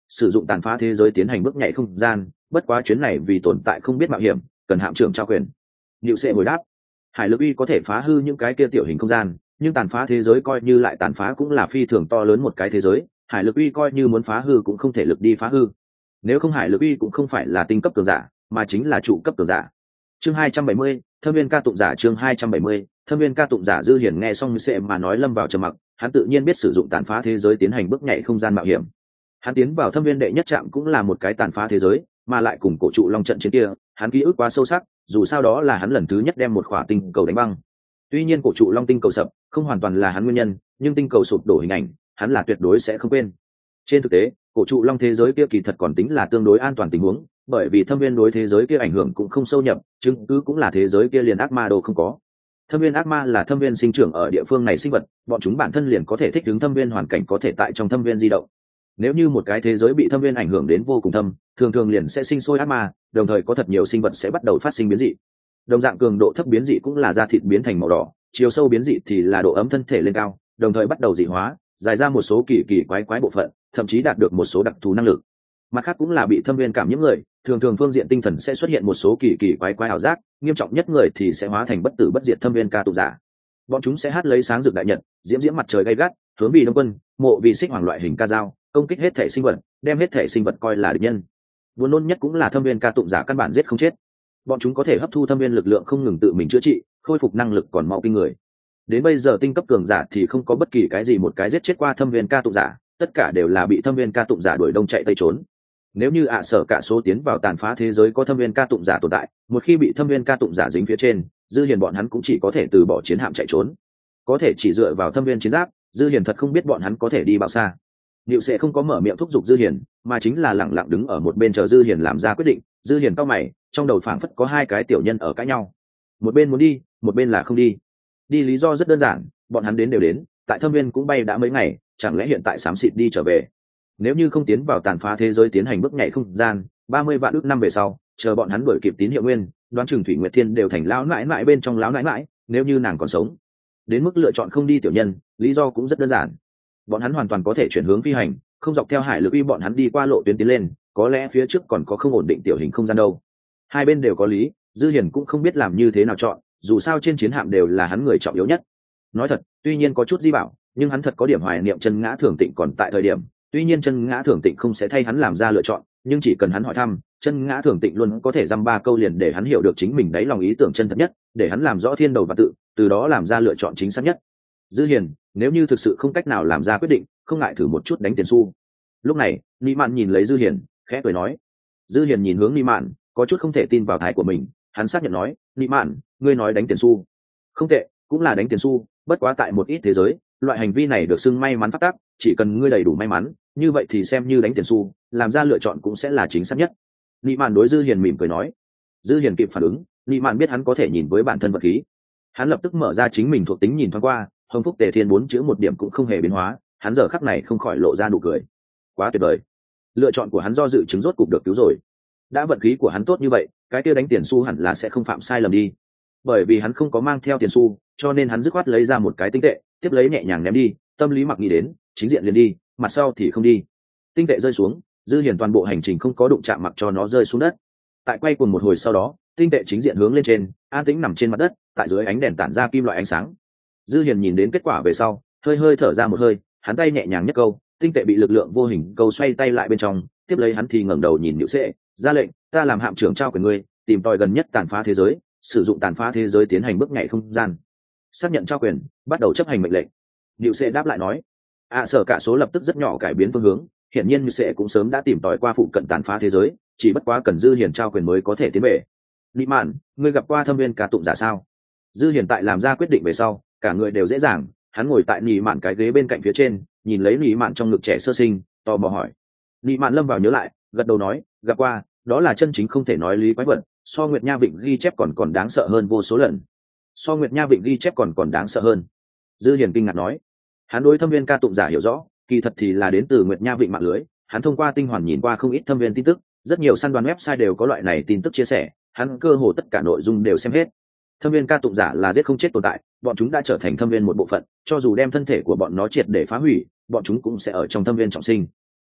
Speaker 1: sử dụng tàn phá thế giới tiến hành bước nhảy không gian, bất quá chuyến này vì tồn tại không biết mạo hiểm, cần hạm trưởng trao quyền. Diệu Sệ hồi đáp, hải lực uy có thể phá hư những cái kia tiểu hình không gian, nhưng tàn phá thế giới coi như lại tàn phá cũng là phi thường to lớn một cái thế giới, hải lực uy coi như muốn phá hư cũng không thể lực đi phá hư. Nếu không hải lực uy cũng không phải là tinh cấp cường giả, mà chính là trụ cấp cường giả. Chương hai trăm bảy mươi, Thâm viên ca tụng giả. Chương hai trăm bảy mươi, Thâm viên ca tụng giả. Dư Hiển nghe xong Sệ mà nói lâm vào trầm mặc, hắn tự nhiên biết sử dụng tàn phá thế giới tiến hành bước nhảy không gian mạo hiểm. Hắn tiến vào Thâm viên đệ nhất trạm cũng là một cái tàn phá thế giới, mà lại cùng cổ trụ long trận chiến kia, hắn ký ức quá sâu sắc, dù sao đó là hắn lần thứ nhất đem một khỏa tinh cầu đánh băng. Tuy nhiên cổ trụ long tinh cầu sập không hoàn toàn là hắn nguyên nhân, nhưng tinh cầu sụp đổ hình ảnh hắn là tuyệt đối sẽ không quên. Trên thực tế cổ trụ long thế giới kia kỳ thật còn tính là tương đối an toàn tình huống, bởi vì thâm viên đối thế giới kia ảnh hưởng cũng không sâu nhập, chứng cứ cũng là thế giới kia liền ác ma đồ không có. Thâm viên ác ma là thâm viên sinh trưởng ở địa phương này sinh vật, bọn chúng bản thân liền có thể thích ứng thâm viên hoàn cảnh, có thể tại trong thâm viên di động. Nếu như một cái thế giới bị thâm viên ảnh hưởng đến vô cùng thâm, thường thường liền sẽ sinh sôi ác ma, đồng thời có thật nhiều sinh vật sẽ bắt đầu phát sinh biến dị. Đồng dạng cường độ thấp biến dị cũng là da thịt biến thành màu đỏ, chiều sâu biến dị thì là độ ấm thân thể lên cao, đồng thời bắt đầu dị hóa, dài ra một số kỳ kỳ quái quái bộ phận, thậm chí đạt được một số đặc thù năng lực. Mặt khác cũng là bị thâm viên cảm nhiễm người, thường thường phương diện tinh thần sẽ xuất hiện một số kỳ kỳ quái quái ảo giác, nghiêm trọng nhất người thì sẽ hóa thành bất tử bất diệt thâm viên ca tụng giả. Bọn chúng sẽ hát lấy sáng rực đại nhật, diễm diễm mặt trời gay gắt, hướng vì đông quân, mộ vì xích hoàng loại hình ca dao, công kích hết thể sinh vật, đem hết thể sinh vật coi là địch nhân. Buồn nôn nhất cũng là thâm viên ca tụng giả căn bản giết không chết. Bọn chúng có thể hấp thu thâm viên lực lượng không ngừng tự mình chữa trị, khôi phục năng lực còn mau kinh người. Đến bây giờ tinh cấp cường giả thì không có bất kỳ cái gì một cái giết chết qua thâm viên ca tụng giả, tất cả đều là bị thâm viên ca tụng giả đuổi đông chạy tây trốn. Nếu như ạ sở cả số tiến vào tàn phá thế giới có thâm viên ca tụng giả tồn tại, một khi bị thâm viên ca tụng giả dính phía trên, Dư Hiền bọn hắn cũng chỉ có thể từ bỏ chiến hạm chạy trốn. Có thể chỉ dựa vào thâm viên chiến giáp, Dư Hiền thật không biết bọn hắn có thể đi bao xa. Diệu Sệ không có mở miệng thúc giục Dư Hiền, mà chính là lặng lặng đứng ở một bên chờ Dư Hiền làm ra quyết định. Dư Hiền cau mày, trong đầu phảng phất có hai cái tiểu nhân ở cãi nhau. Một bên muốn đi, một bên là không đi. Đi lý do rất đơn giản, bọn hắn đến đều đến, tại thâm viên cũng bay đã mấy ngày, chẳng lẽ hiện tại xám xịt đi trở về? Nếu như không tiến vào tàn phá thế giới tiến hành bước nhảy không gian, ba mươi vạn ước năm về sau, chờ bọn hắn đuổi kịp tín hiệu nguyên, đoán chừng Thủy Nguyệt Thiên đều thành lão nãi nãi bên trong lão nãi nãi, nếu như nàng còn sống. Đến mức lựa chọn không đi tiểu nhân, lý do cũng rất đơn giản. Bọn hắn hoàn toàn có thể chuyển hướng phi hành, không dọc theo hải lực uy bọn hắn đi qua lộ tuyến tiến lên, có lẽ phía trước còn có không ổn định tiểu hình không gian đâu. Hai bên đều có lý, Dư Hiền cũng không biết làm như thế nào chọn, dù sao trên chiến hạm đều là hắn người trọng yếu nhất. Nói thật, tuy nhiên có chút di bảo, nhưng hắn thật có điểm hoài niệm chân ngã thường tịnh còn tại thời điểm. Tuy nhiên chân ngã thường tịnh không sẽ thay hắn làm ra lựa chọn, nhưng chỉ cần hắn hỏi thăm, chân ngã thường tịnh luôn có thể dăm ba câu liền để hắn hiểu được chính mình đáy lòng ý tưởng chân thật nhất, để hắn làm rõ thiên đầu và tự, từ đó làm ra lựa chọn chính xác nhất. Dư Hiền, nếu như thực sự không cách nào làm ra quyết định, không ngại thử một chút đánh tiền xu. Lúc này, Lý Mạn nhìn lấy Dư Hiền, khẽ cười nói. Dư Hiền nhìn hướng Lý Mạn, có chút không thể tin vào thái của mình, hắn xác nhận nói, Lý Mạn, ngươi nói đánh tiền xu. Không tệ, cũng là đánh tiền xu, bất quá tại một ít thế giới, loại hành vi này được xưng may mắn phát tác, chỉ cần ngươi đầy đủ may mắn, như vậy thì xem như đánh tiền xu, làm ra lựa chọn cũng sẽ là chính xác nhất. Lý Mạn đối Dư Hiền mỉm cười nói. Dư Hiền kịp phản ứng, Lý Mạn biết hắn có thể nhìn với bản thân vật khí, hắn lập tức mở ra chính mình thuộc tính nhìn thoáng qua, hồng phúc tề thiên bốn chữ một điểm cũng không hề biến hóa, hắn giờ khắc này không khỏi lộ ra nụ cười. Quá tuyệt vời, lựa chọn của hắn do dự chứng rốt cục được cứu rồi. Đã vận khí của hắn tốt như vậy, cái kia đánh tiền xu hẳn là sẽ không phạm sai lầm đi. Bởi vì hắn không có mang theo tiền xu, cho nên hắn dứt khoát lấy ra một cái tinh tệ, tiếp lấy nhẹ nhàng ném đi, tâm lý mặc nghĩ đến, chính diện liền đi, mặt sau thì không đi. Tinh tệ rơi xuống, Dư Hiền toàn bộ hành trình không có đụng chạm mặc cho nó rơi xuống đất. Tại quay cuồng một hồi sau đó, tinh tệ chính diện hướng lên trên, an tĩnh nằm trên mặt đất, tại dưới ánh đèn tản ra kim loại ánh sáng. Dư Hiền nhìn đến kết quả về sau, hơi hơi thở ra một hơi, hắn tay nhẹ nhàng nhấc câu, tinh tệ bị lực lượng vô hình câu xoay tay lại bên trong, tiếp lấy hắn thì ngẩng đầu nhìn Diệu Sệ, ra lệnh, ta làm hạm trưởng trao quyền ngươi, tìm tòi gần nhất tàn phá thế giới, sử dụng tàn phá thế giới tiến hành bước nhảy không gian. Xác nhận trao quyền, bắt đầu chấp hành mệnh lệnh. Diệu Sệ đáp lại nói, ạ à, sở cả số lập tức rất nhỏ cải biến phương hướng, hiển nhiên Diệu Sệ cũng sớm đã tìm tòi qua phụ cận tàn phá thế giới, chỉ bất quá cần Dư Hiền trao quyền mới có thể tiến về. Lý Mạn, ngươi gặp qua thâm viên cả tụng giả sao? Dư Hiền tại làm ra quyết định về sau, cả người đều dễ dàng, hắn ngồi tại Lý Mạn cái ghế bên cạnh phía trên, nhìn lấy Lý Mạn trong ngực trẻ sơ sinh, tò mò hỏi. Lý Mạn lâm vào nhớ lại, gật đầu nói, gặp qua, đó là chân chính không thể nói lý quái vật, so Nguyệt Nha Vịnh ghi chép còn còn đáng sợ hơn vô số lần. So Nguyệt Nha Vịnh ghi chép còn còn đáng sợ hơn. Dư Hiền kinh ngạc nói, hắn đối thâm viên ca tụng giả hiểu rõ, kỳ thật thì là đến từ Nguyệt Nha Vịnh mạng lưới, hắn thông qua tinh hoàn nhìn qua không ít thâm viên tin tức, rất nhiều săn đoàn website đều có loại này tin tức chia sẻ, hắn cơ hồ tất cả nội dung đều xem hết. Thâm viên ca tụng giả là giết không chết tồn tại, bọn chúng đã trở thành thâm viên một bộ phận, cho dù đem thân thể của bọn nó triệt để phá hủy, bọn chúng cũng sẽ ở trong thâm viên trọng sinh.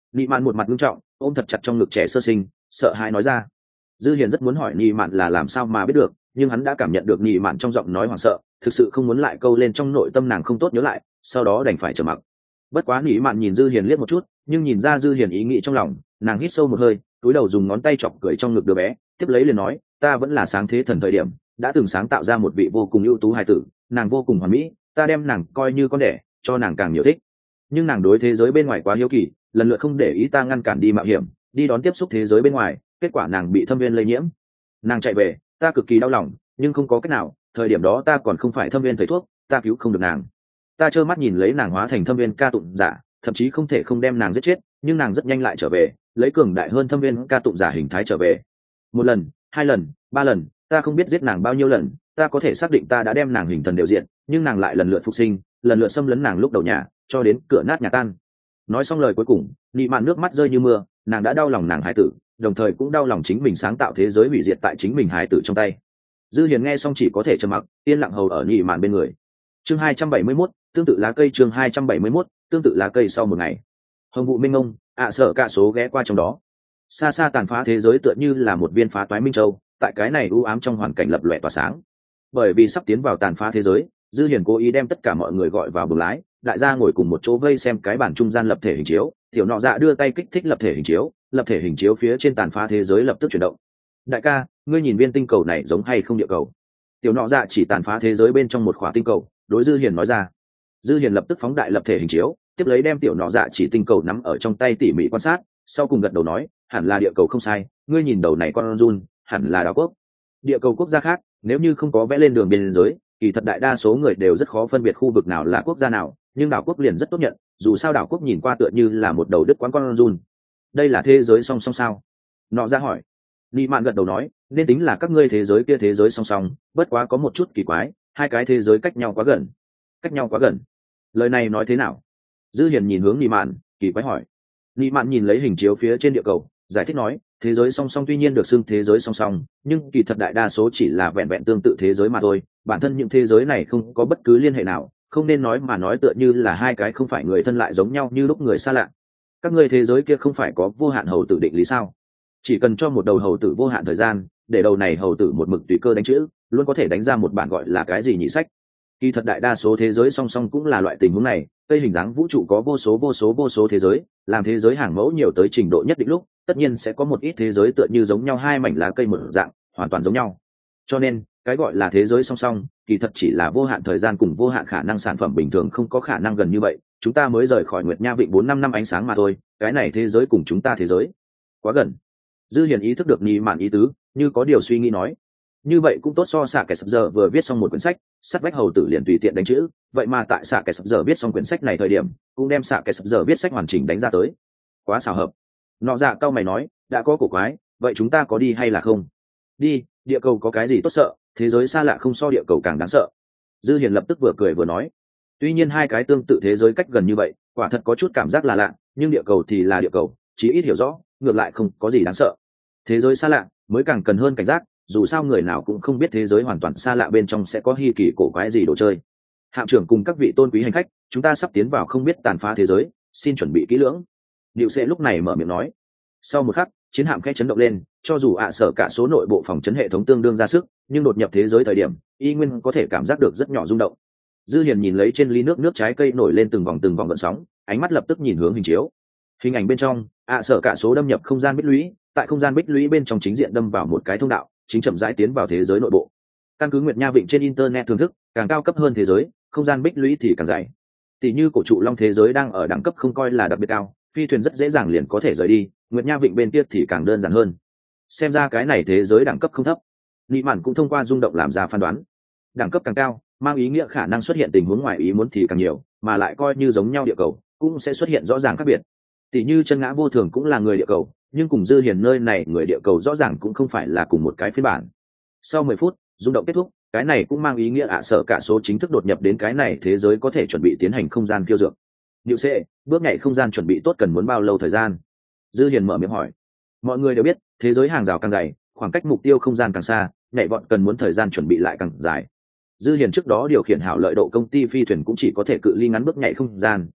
Speaker 1: nị mạn một mặt nghiêm trọng, ôm thật chặt trong ngực trẻ sơ sinh, sợ hãi nói ra. Dư hiền rất muốn hỏi nị mạn là làm sao mà biết được, nhưng hắn đã cảm nhận được nị mạn trong giọng nói hoảng sợ, thực sự không muốn lại câu lên trong nội tâm nàng không tốt nhớ lại, sau đó đành phải trầm mặc. Bất quá nị mạn nhìn Dư hiền liếc một chút, nhưng nhìn ra Dư hiền ý nghĩ trong lòng, nàng hít sâu một hơi, cúi đầu dùng ngón tay chọc cười trong ngực đứa bé, tiếp lấy liền nói, ta vẫn là sáng thế thần thời điểm đã từng sáng tạo ra một vị vô cùng ưu tú hài tử, nàng vô cùng hoàn mỹ, ta đem nàng coi như con đẻ, cho nàng càng nhiều thích. Nhưng nàng đối thế giới bên ngoài quá hiếu kỳ, lần lượt không để ý ta ngăn cản đi mạo hiểm, đi đón tiếp xúc thế giới bên ngoài, kết quả nàng bị thâm viên lây nhiễm. Nàng chạy về, ta cực kỳ đau lòng, nhưng không có cách nào, thời điểm đó ta còn không phải thâm viên thầy thuốc, ta cứu không được nàng. Ta trơ mắt nhìn lấy nàng hóa thành thâm viên ca tụng giả, thậm chí không thể không đem nàng giết chết, nhưng nàng rất nhanh lại trở về, lấy cường đại hơn thâm viên ca tụng giả hình thái trở về. Một lần, hai lần, ba lần, ta không biết giết nàng bao nhiêu lần, ta có thể xác định ta đã đem nàng hình thần đều diện, nhưng nàng lại lần lượt phục sinh, lần lượt xâm lấn nàng lúc đầu nhà, cho đến cửa nát nhà tan. Nói xong lời cuối cùng, nị mạn nước mắt rơi như mưa, nàng đã đau lòng nàng hải tử, đồng thời cũng đau lòng chính mình sáng tạo thế giới hủy diệt tại chính mình hải tử trong tay. Dư hiền nghe xong chỉ có thể trầm mặc, yên lặng hầu ở nị mạn bên người. Chương hai trăm bảy mươi mốt, tương tự lá cây. Chương hai trăm bảy mươi mốt, tương tự lá cây. Sau một ngày, hồng vụ minh ông, ạ sợ cả số ghé qua trong đó. Xa xa tàn phá thế giới tựa như là một viên phá toái minh châu, tại cái này u ám trong hoàn cảnh lập lòe tỏa sáng. Bởi vì sắp tiến vào tàn phá thế giới, Dư hiền cố ý đem tất cả mọi người gọi vào buồng lái, đại gia ngồi cùng một chỗ vây xem cái bản trung gian lập thể hình chiếu. Tiểu nọ dạ đưa tay kích thích lập thể hình chiếu, lập thể hình chiếu phía trên tàn phá thế giới lập tức chuyển động. Đại ca, ngươi nhìn viên tinh cầu này giống hay không địa cầu? Tiểu nọ dạ chỉ tàn phá thế giới bên trong một khỏa tinh cầu, đối Dư hiền nói ra. Dư hiền lập tức phóng đại lập thể hình chiếu, tiếp lấy đem tiểu nọ dạ chỉ tinh cầu nắm ở trong tay tỉ mỉ quan sát, sau cùng gật đầu nói, hẳn là địa cầu không sai, ngươi nhìn đầu này con run, hẳn là đảo quốc. Địa cầu quốc gia khác, nếu như không có vẽ lên đường biên giới, kỳ thật đại đa số người đều rất khó phân biệt khu vực nào là quốc gia nào, nhưng đảo quốc liền rất tốt nhận, dù sao đảo quốc nhìn qua tựa như là một đầu đứt quãng con run. Đây là thế giới song song sao? Nọ ra hỏi. Nị mạn gật đầu nói, nên tính là các ngươi thế giới kia thế giới song song, bất quá có một chút kỳ quái, hai cái thế giới cách nhau quá gần. Cách nhau quá gần? Lời này nói thế nào? Dư hiền nhìn hướng Nị mạn, kỳ quái hỏi. Nị mạn nhìn lấy hình chiếu phía trên địa cầu, giải thích nói, thế giới song song tuy nhiên được xưng thế giới song song, nhưng kỳ thật đại đa số chỉ là vẹn vẹn tương tự thế giới mà thôi, bản thân những thế giới này không có bất cứ liên hệ nào, không nên nói mà nói tựa như là hai cái không phải người thân lại giống nhau như lúc người xa lạ. Các ngươi thế giới kia không phải có vô hạn hầu tử định lý sao? Chỉ cần cho một đầu hầu tử vô hạn thời gian, để đầu này hầu tử một mực tùy cơ đánh chữ, luôn có thể đánh ra một bản gọi là cái gì nhị sách. Kỳ thật đại đa số thế giới song song cũng là loại tình huống này, cây hình dáng vũ trụ có vô số vô số vô số thế giới, làm thế giới hàng mẫu nhiều tới trình độ nhất định lúc, tất nhiên sẽ có một ít thế giới tựa như giống nhau hai mảnh lá cây một dạng, hoàn toàn giống nhau. Cho nên, cái gọi là thế giới song song, kỳ thật chỉ là vô hạn thời gian cùng vô hạn khả năng sản phẩm bình thường không có khả năng gần như vậy, chúng ta mới rời khỏi Nguyệt Nha Vịnh bốn năm năm ánh sáng mà thôi, cái này thế giới cùng chúng ta thế giới quá gần. Dư hiền ý thức được Nị mạn ý tứ, như có điều suy nghĩ nói, như vậy cũng tốt, so xạ kẻ sập giờ vừa viết xong một quyển sách, sắt vách hầu tử liền tùy tiện đánh chữ, vậy mà tại xạ kẻ sập giờ viết xong quyển sách này thời điểm, cũng đem xạ kẻ sập giờ viết sách hoàn chỉnh đánh ra tới, quá xảo hợp. Nọ dạ cao mày nói, đã có cổ quái, vậy chúng ta có đi hay là không? Đi, địa cầu có cái gì tốt sợ, thế giới xa lạ không so địa cầu càng đáng sợ. Dư hiền lập tức vừa cười vừa nói, tuy nhiên hai cái tương tự thế giới cách gần như vậy, quả thật có chút cảm giác là lạ, nhưng địa cầu thì là địa cầu, chí ít hiểu rõ, ngược lại không có gì đáng sợ. Thế giới xa lạ mới càng cần hơn cảnh giác, dù sao người nào cũng không biết thế giới hoàn toàn xa lạ bên trong sẽ có hi kỳ cổ quái gì đồ chơi. Hạm trưởng cùng các vị tôn quý hành khách, chúng ta sắp tiến vào không biết tàn phá thế giới, xin chuẩn bị kỹ lưỡng. Diệu Sẽ lúc này mở miệng nói. Sau một khắc, chiến hạm khẽ chấn động lên, cho dù ạ sở cả số nội bộ phòng chấn hệ thống tương đương ra sức, nhưng đột nhập thế giới thời điểm, y nguyên có thể cảm giác được rất nhỏ rung động. Dư hiền nhìn lấy trên ly nước nước trái cây nổi lên từng vòng từng vòng gợn sóng, ánh mắt lập tức nhìn hướng hình chiếu. Hình ảnh bên trong, ạ sở cả số đâm nhập không gian bích lũy, tại không gian bích lũy bên trong chính diện đâm vào một cái thông đạo, chính chậm rãi tiến vào thế giới nội bộ. Căn cứ Nguyệt Nha Vịnh trên internet thưởng thức, càng cao cấp hơn thế giới, không gian bích lũy thì càng dày. Tỷ như cổ trụ long thế giới đang ở đẳng cấp không coi là đặc biệt cao, phi thuyền rất dễ dàng liền có thể rời đi, Nguyệt Nha Vịnh bên kia thì càng đơn giản hơn. Xem ra cái này thế giới đẳng cấp không thấp. Nị mạn cũng thông qua rung động làm ra phán đoán. Đẳng cấp càng cao, mang ý nghĩa khả năng xuất hiện tình huống ngoài ý muốn thì càng nhiều, mà lại coi như giống nhau địa cầu, cũng sẽ xuất hiện rõ ràng khác biệt. Tỷ như chân ngã vô thường cũng là người địa cầu, nhưng cùng Dư Hiền nơi này người địa cầu rõ ràng cũng không phải là cùng một cái phiên bản. Sau mười phút, rung động kết thúc, cái này cũng mang ý nghĩa ạ sở cả số chính thức đột nhập đến cái này thế giới, có thể chuẩn bị tiến hành không gian khiêu dược. Diệu Sẽ, bước nhảy không gian chuẩn bị tốt cần muốn bao lâu thời gian? Dư Hiền mở miệng hỏi. Mọi người đều biết, thế giới hàng rào càng dày, khoảng cách mục tiêu không gian càng xa, nhảy vọt cần muốn thời gian chuẩn bị lại càng dài. Dư Hiền trước đó điều khiển hảo lợi độ công ty phi thuyền cũng chỉ có thể cự ly ngắn bước nhảy không gian,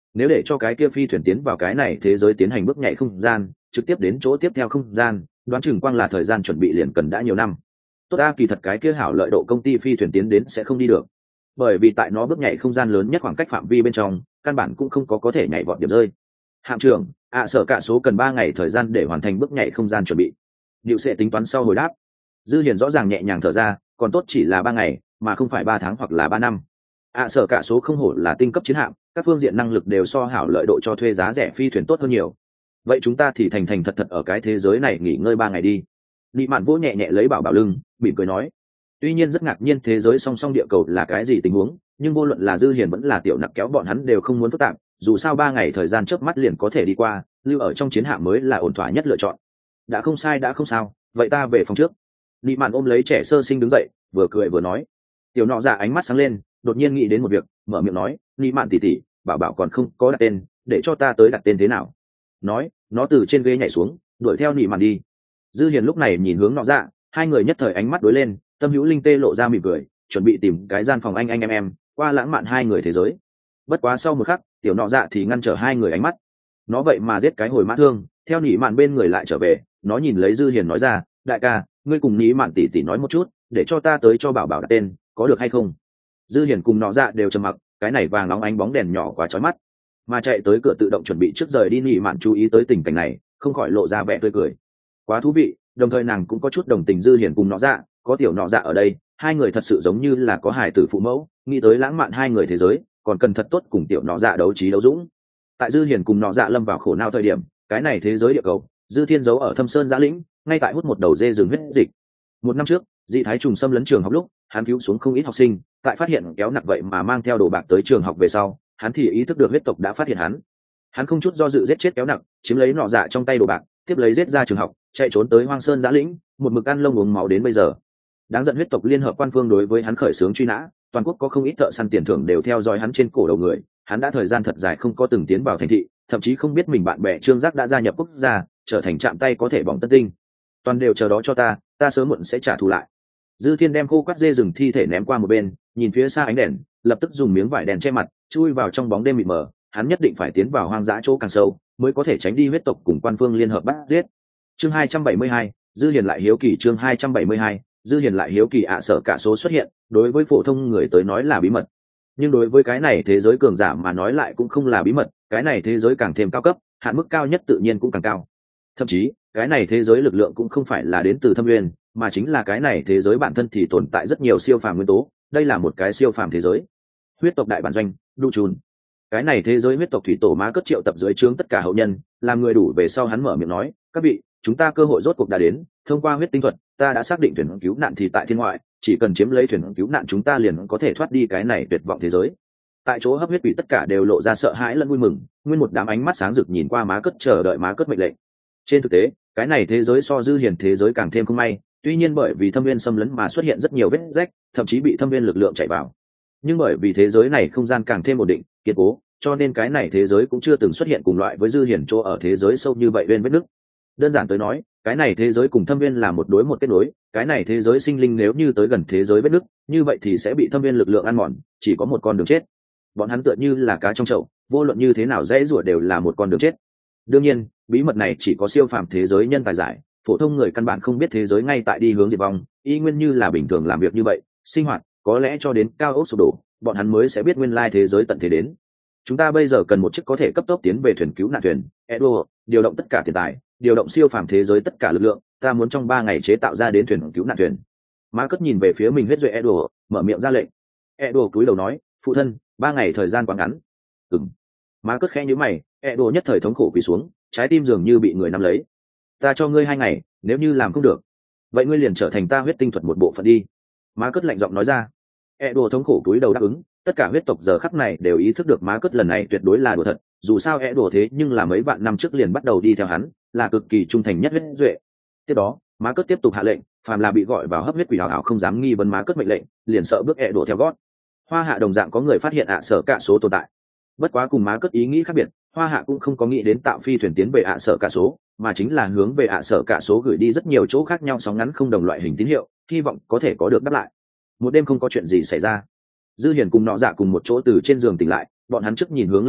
Speaker 1: nếu để cho cái kia phi thuyền tiến vào cái này thế giới tiến hành bước nhảy không gian trực tiếp đến chỗ tiếp theo không gian, đoán chừng quang là thời gian chuẩn bị liền cần đã nhiều năm. Tốt a, kỳ thật cái kia hảo lợi độ công ty phi thuyền tiến đến sẽ không đi được, bởi vì tại nó bước nhảy không gian lớn nhất khoảng cách phạm vi bên trong căn bản cũng không có có thể nhảy vọt điểm rơi. Hạm trưởng, ạ sở cả số cần ba ngày thời gian để hoàn thành bước nhảy không gian chuẩn bị. Diệu sẽ tính toán sau hồi đáp. Dư Hiền rõ ràng nhẹ nhàng thở ra, còn tốt chỉ là ba ngày mà không phải ba tháng hoặc là ba năm. ạ sở cả số không hổ là tinh cấp chiến hạm, các phương diện năng lực đều so hảo lợi độ cho thuê giá rẻ phi thuyền tốt hơn nhiều. Vậy chúng ta thì thành thành thật thật ở cái thế giới này nghỉ ngơi ba ngày đi. Lý Mạn vỗ nhẹ nhẹ lấy bảo bảo lưng, mỉm cười nói. Tuy nhiên rất ngạc nhiên thế giới song song địa cầu là cái gì tình huống, nhưng vô luận là Dư Hiền vẫn là Tiểu Nặc kéo bọn hắn đều không muốn phức tạp, dù sao ba ngày thời gian chớp mắt liền có thể đi qua, lưu ở trong chiến hạm mới là ổn thỏa nhất lựa chọn. Đã không sai đã không sao, vậy ta về phòng trước. Lý Mạn ôm lấy trẻ sơ sinh đứng dậy, vừa cười vừa nói. Tiểu Nọ Dạ ánh mắt sáng lên, đột nhiên nghĩ đến một việc, mở miệng nói, Lý Mạn tỷ tỷ, bảo bảo còn không có đặt tên, để cho ta tới đặt tên thế nào? Nói, nó từ trên ghế nhảy xuống, đuổi theo Lý Mạn đi. Dư Hiền lúc này nhìn hướng Nọ Dạ, hai người nhất thời ánh mắt đối lên, Tâm Hữu Linh tê lộ ra mỉm cười, chuẩn bị tìm cái gian phòng anh anh em em, qua lãng mạn hai người thế giới. Bất quá sau một khắc, Tiểu Nọ Dạ thì ngăn trở hai người ánh mắt. Nó vậy mà giết cái hồi mã thương, theo Lý Mạn bên người lại trở về, nó nhìn lấy Dư Hiền nói ra, đại ca, ngươi cùng Lý Mạn tỷ tỷ nói một chút, để cho ta tới cho bảo bảo đặt tên, có được hay không? Dư Hiền cùng Nọ Dạ đều trầm mặc, cái này vàng nóng ánh bóng đèn nhỏ quá chói mắt, mà chạy tới cửa tự động chuẩn bị trước rời đi Lý Mạn chú ý tới tình cảnh này, không khỏi lộ ra vẻ tươi cười. Quá thú vị, đồng thời nàng cũng có chút đồng tình Dư Hiền cùng Nọ Dạ, có Tiểu Nọ Dạ ở đây, hai người thật sự giống như là có hài tử phụ mẫu, nghĩ tới lãng mạn hai người thế giới, còn cần thật tốt cùng Tiểu Nọ Dạ đấu trí đấu dũng. Tại Dư Hiền cùng Nọ Dạ lâm vào khổ não thời điểm, cái này thế giới địa cầu, Dư Thiên giấu ở Thâm Sơn Giã Lĩnh, ngay tại hút một đầu dê rừng huyết dịch. Một năm trước, dị thái trùng xâm lấn trường học lúc, hắn cứu xuống không ít học sinh, tại phát hiện kéo nặc vậy mà mang theo đồ bạc tới trường học về sau, hắn thì ý thức được huyết tộc đã phát hiện hắn. Hắn không chút do dự giết chết kéo nặc, chiếm lấy Nọ Dạ trong tay đồ bạc, tiếp lấy giết ra trường học, chạy trốn tới Hoang Sơn Giã Lĩnh, một mực ăn lông uống máu đến bây giờ. Đáng giận huyết tộc liên hợp quan phương đối với hắn khởi xướng truy nã, toàn quốc có không ít thợ săn tiền thưởng đều theo dõi hắn trên cổ đầu người, hắn đã thời gian thật dài không có từng tiến vào thành thị, thậm chí không biết mình bạn bè Trương Giác đã gia nhập quốc gia, trở thành chạm tay có thể bỏng tân tinh. Toàn đều chờ đó cho ta, ta sớm muộn sẽ trả thù lại. Dư Thiên đem khô quắt dê rừng thi thể ném qua một bên, nhìn phía xa ánh đèn, lập tức dùng miếng vải đèn che mặt, chui vào trong bóng đêm mịt mờ, hắn nhất định phải tiến vào hoang dã chỗ càng sâu, mới có thể tránh đi huyết tộc cùng quan phương liên hợp bắt giết. Chương hai trăm bảy mươi hai, Dư Hiền lại hiếu kỳ. Chương hai trăm bảy mươi hai, Dư Hiền lại hiếu kỳ. ạ sở cả số xuất hiện, đối với phổ thông người tới nói là bí mật, nhưng đối với cái này thế giới cường giả mà nói lại cũng không là bí mật, cái này thế giới càng thêm cao cấp, hạn mức cao nhất tự nhiên cũng càng cao. Thậm chí, cái này thế giới lực lượng cũng không phải là đến từ thâm nguyên, mà chính là cái này thế giới bản thân thì tồn tại rất nhiều siêu phàm nguyên tố, đây là một cái siêu phàm thế giới. Huyết tộc đại bản doanh, Đu Chun. Cái này thế giới huyết tộc thủy tổ má cất triệu tập dưới trướng tất cả hậu nhân, làm người đủ về sau hắn mở miệng nói, các vị, chúng ta cơ hội rốt cuộc đã đến, thông qua huyết tinh thuật, ta đã xác định thuyền cứu nạn thì tại thiên ngoại, chỉ cần chiếm lấy thuyền cứu nạn chúng ta liền có thể thoát đi cái này tuyệt vọng thế giới. Tại chỗ hấp huyết quỷ tất cả đều lộ ra sợ hãi lẫn vui mừng, nguyên một đám ánh mắt sáng rực nhìn qua má cất chờ đợi má cất mệnh lệnh. Trên thực tế, cái này thế giới so Dư Hiền thế giới càng thêm không may, tuy nhiên bởi vì thâm viên xâm lấn mà xuất hiện rất nhiều vết rách, thậm chí bị thâm viên lực lượng chạy vào, nhưng bởi vì thế giới này không gian càng thêm ổn định kiên cố, cho nên cái này thế giới cũng chưa từng xuất hiện cùng loại với Dư Hiền chỗ ở thế giới sâu như vậy bên vết nứt. Đơn giản tới nói, cái này thế giới cùng thâm viên là một đối một kết nối, cái này thế giới sinh linh nếu như tới gần thế giới vết nứt, như vậy thì sẽ bị thâm viên lực lượng ăn mòn, chỉ có một con đường chết. Bọn hắn tựa như là cá trong chậu, vô luận như thế nào dễ rủa đều là một con đường chết. Đương nhiên, bí mật này chỉ có siêu phàm thế giới nhân tài giải, phổ thông người căn bản không biết thế giới ngay tại đi hướng diệt vong, y nguyên như là bình thường làm việc như vậy, sinh hoạt, có lẽ cho đến cao ốc sụp đổ, bọn hắn mới sẽ biết nguyên lai thế giới tận thế đến. Chúng ta bây giờ cần một chiếc có thể cấp tốc tiến về thuyền cứu nạn thuyền, Edward, điều động tất cả tiền tài, điều động siêu phàm thế giới tất cả lực lượng, ta muốn trong ba ngày chế tạo ra đến thuyền cứu nạn thuyền. Má cất nhìn về phía mình huyết duệ Edward, mở miệng ra lệnh. Edward cúi đầu nói, phụ thân, ba ngày thời gian quá ngắn. Ừm. Má cất khẽ nhíu mày, Edward nhất thời thống khổ quỳ xuống, trái tim dường như bị người nắm lấy. Ta cho ngươi hai ngày, nếu như làm không được, vậy ngươi liền trở thành ta huyết tinh thuật một bộ phận đi. Má cất lạnh giọng nói ra. Edward thống khổ cúi đầu đáp ứng. Tất cả huyết tộc giờ khắc này đều ý thức được má cất lần này tuyệt đối là đùa thật, dù sao Edward thế nhưng là mấy vạn năm trước liền bắt đầu đi theo hắn, là cực kỳ trung thành nhất huyết duệ. Tiếp đó, má cất tiếp tục hạ lệnh, phàm là bị gọi vào hấp huyết quỷ hào hào không dám nghi vấn má cất mệnh lệnh, liền sợ bước Edward theo gót. Hoa Hạ đồng dạng có người phát hiện ạ sở cả số tồn tại, bất quá cùng má cất ý nghĩ khác biệt, Hoa Hạ cũng không có nghĩ đến tạo phi thuyền tiến về ạ sở cả số, mà chính là hướng về ạ sở cả số gửi đi rất nhiều chỗ khác nhau sóng ngắn không đồng loại hình tín hiệu, hy vọng có thể có được đáp lại. Một đêm không có chuyện gì xảy ra, Dư Hiền cùng Nọ Dạ cùng một chỗ từ trên giường tỉnh lại, bọn hắn trước nhìn hướng lẫn nhau,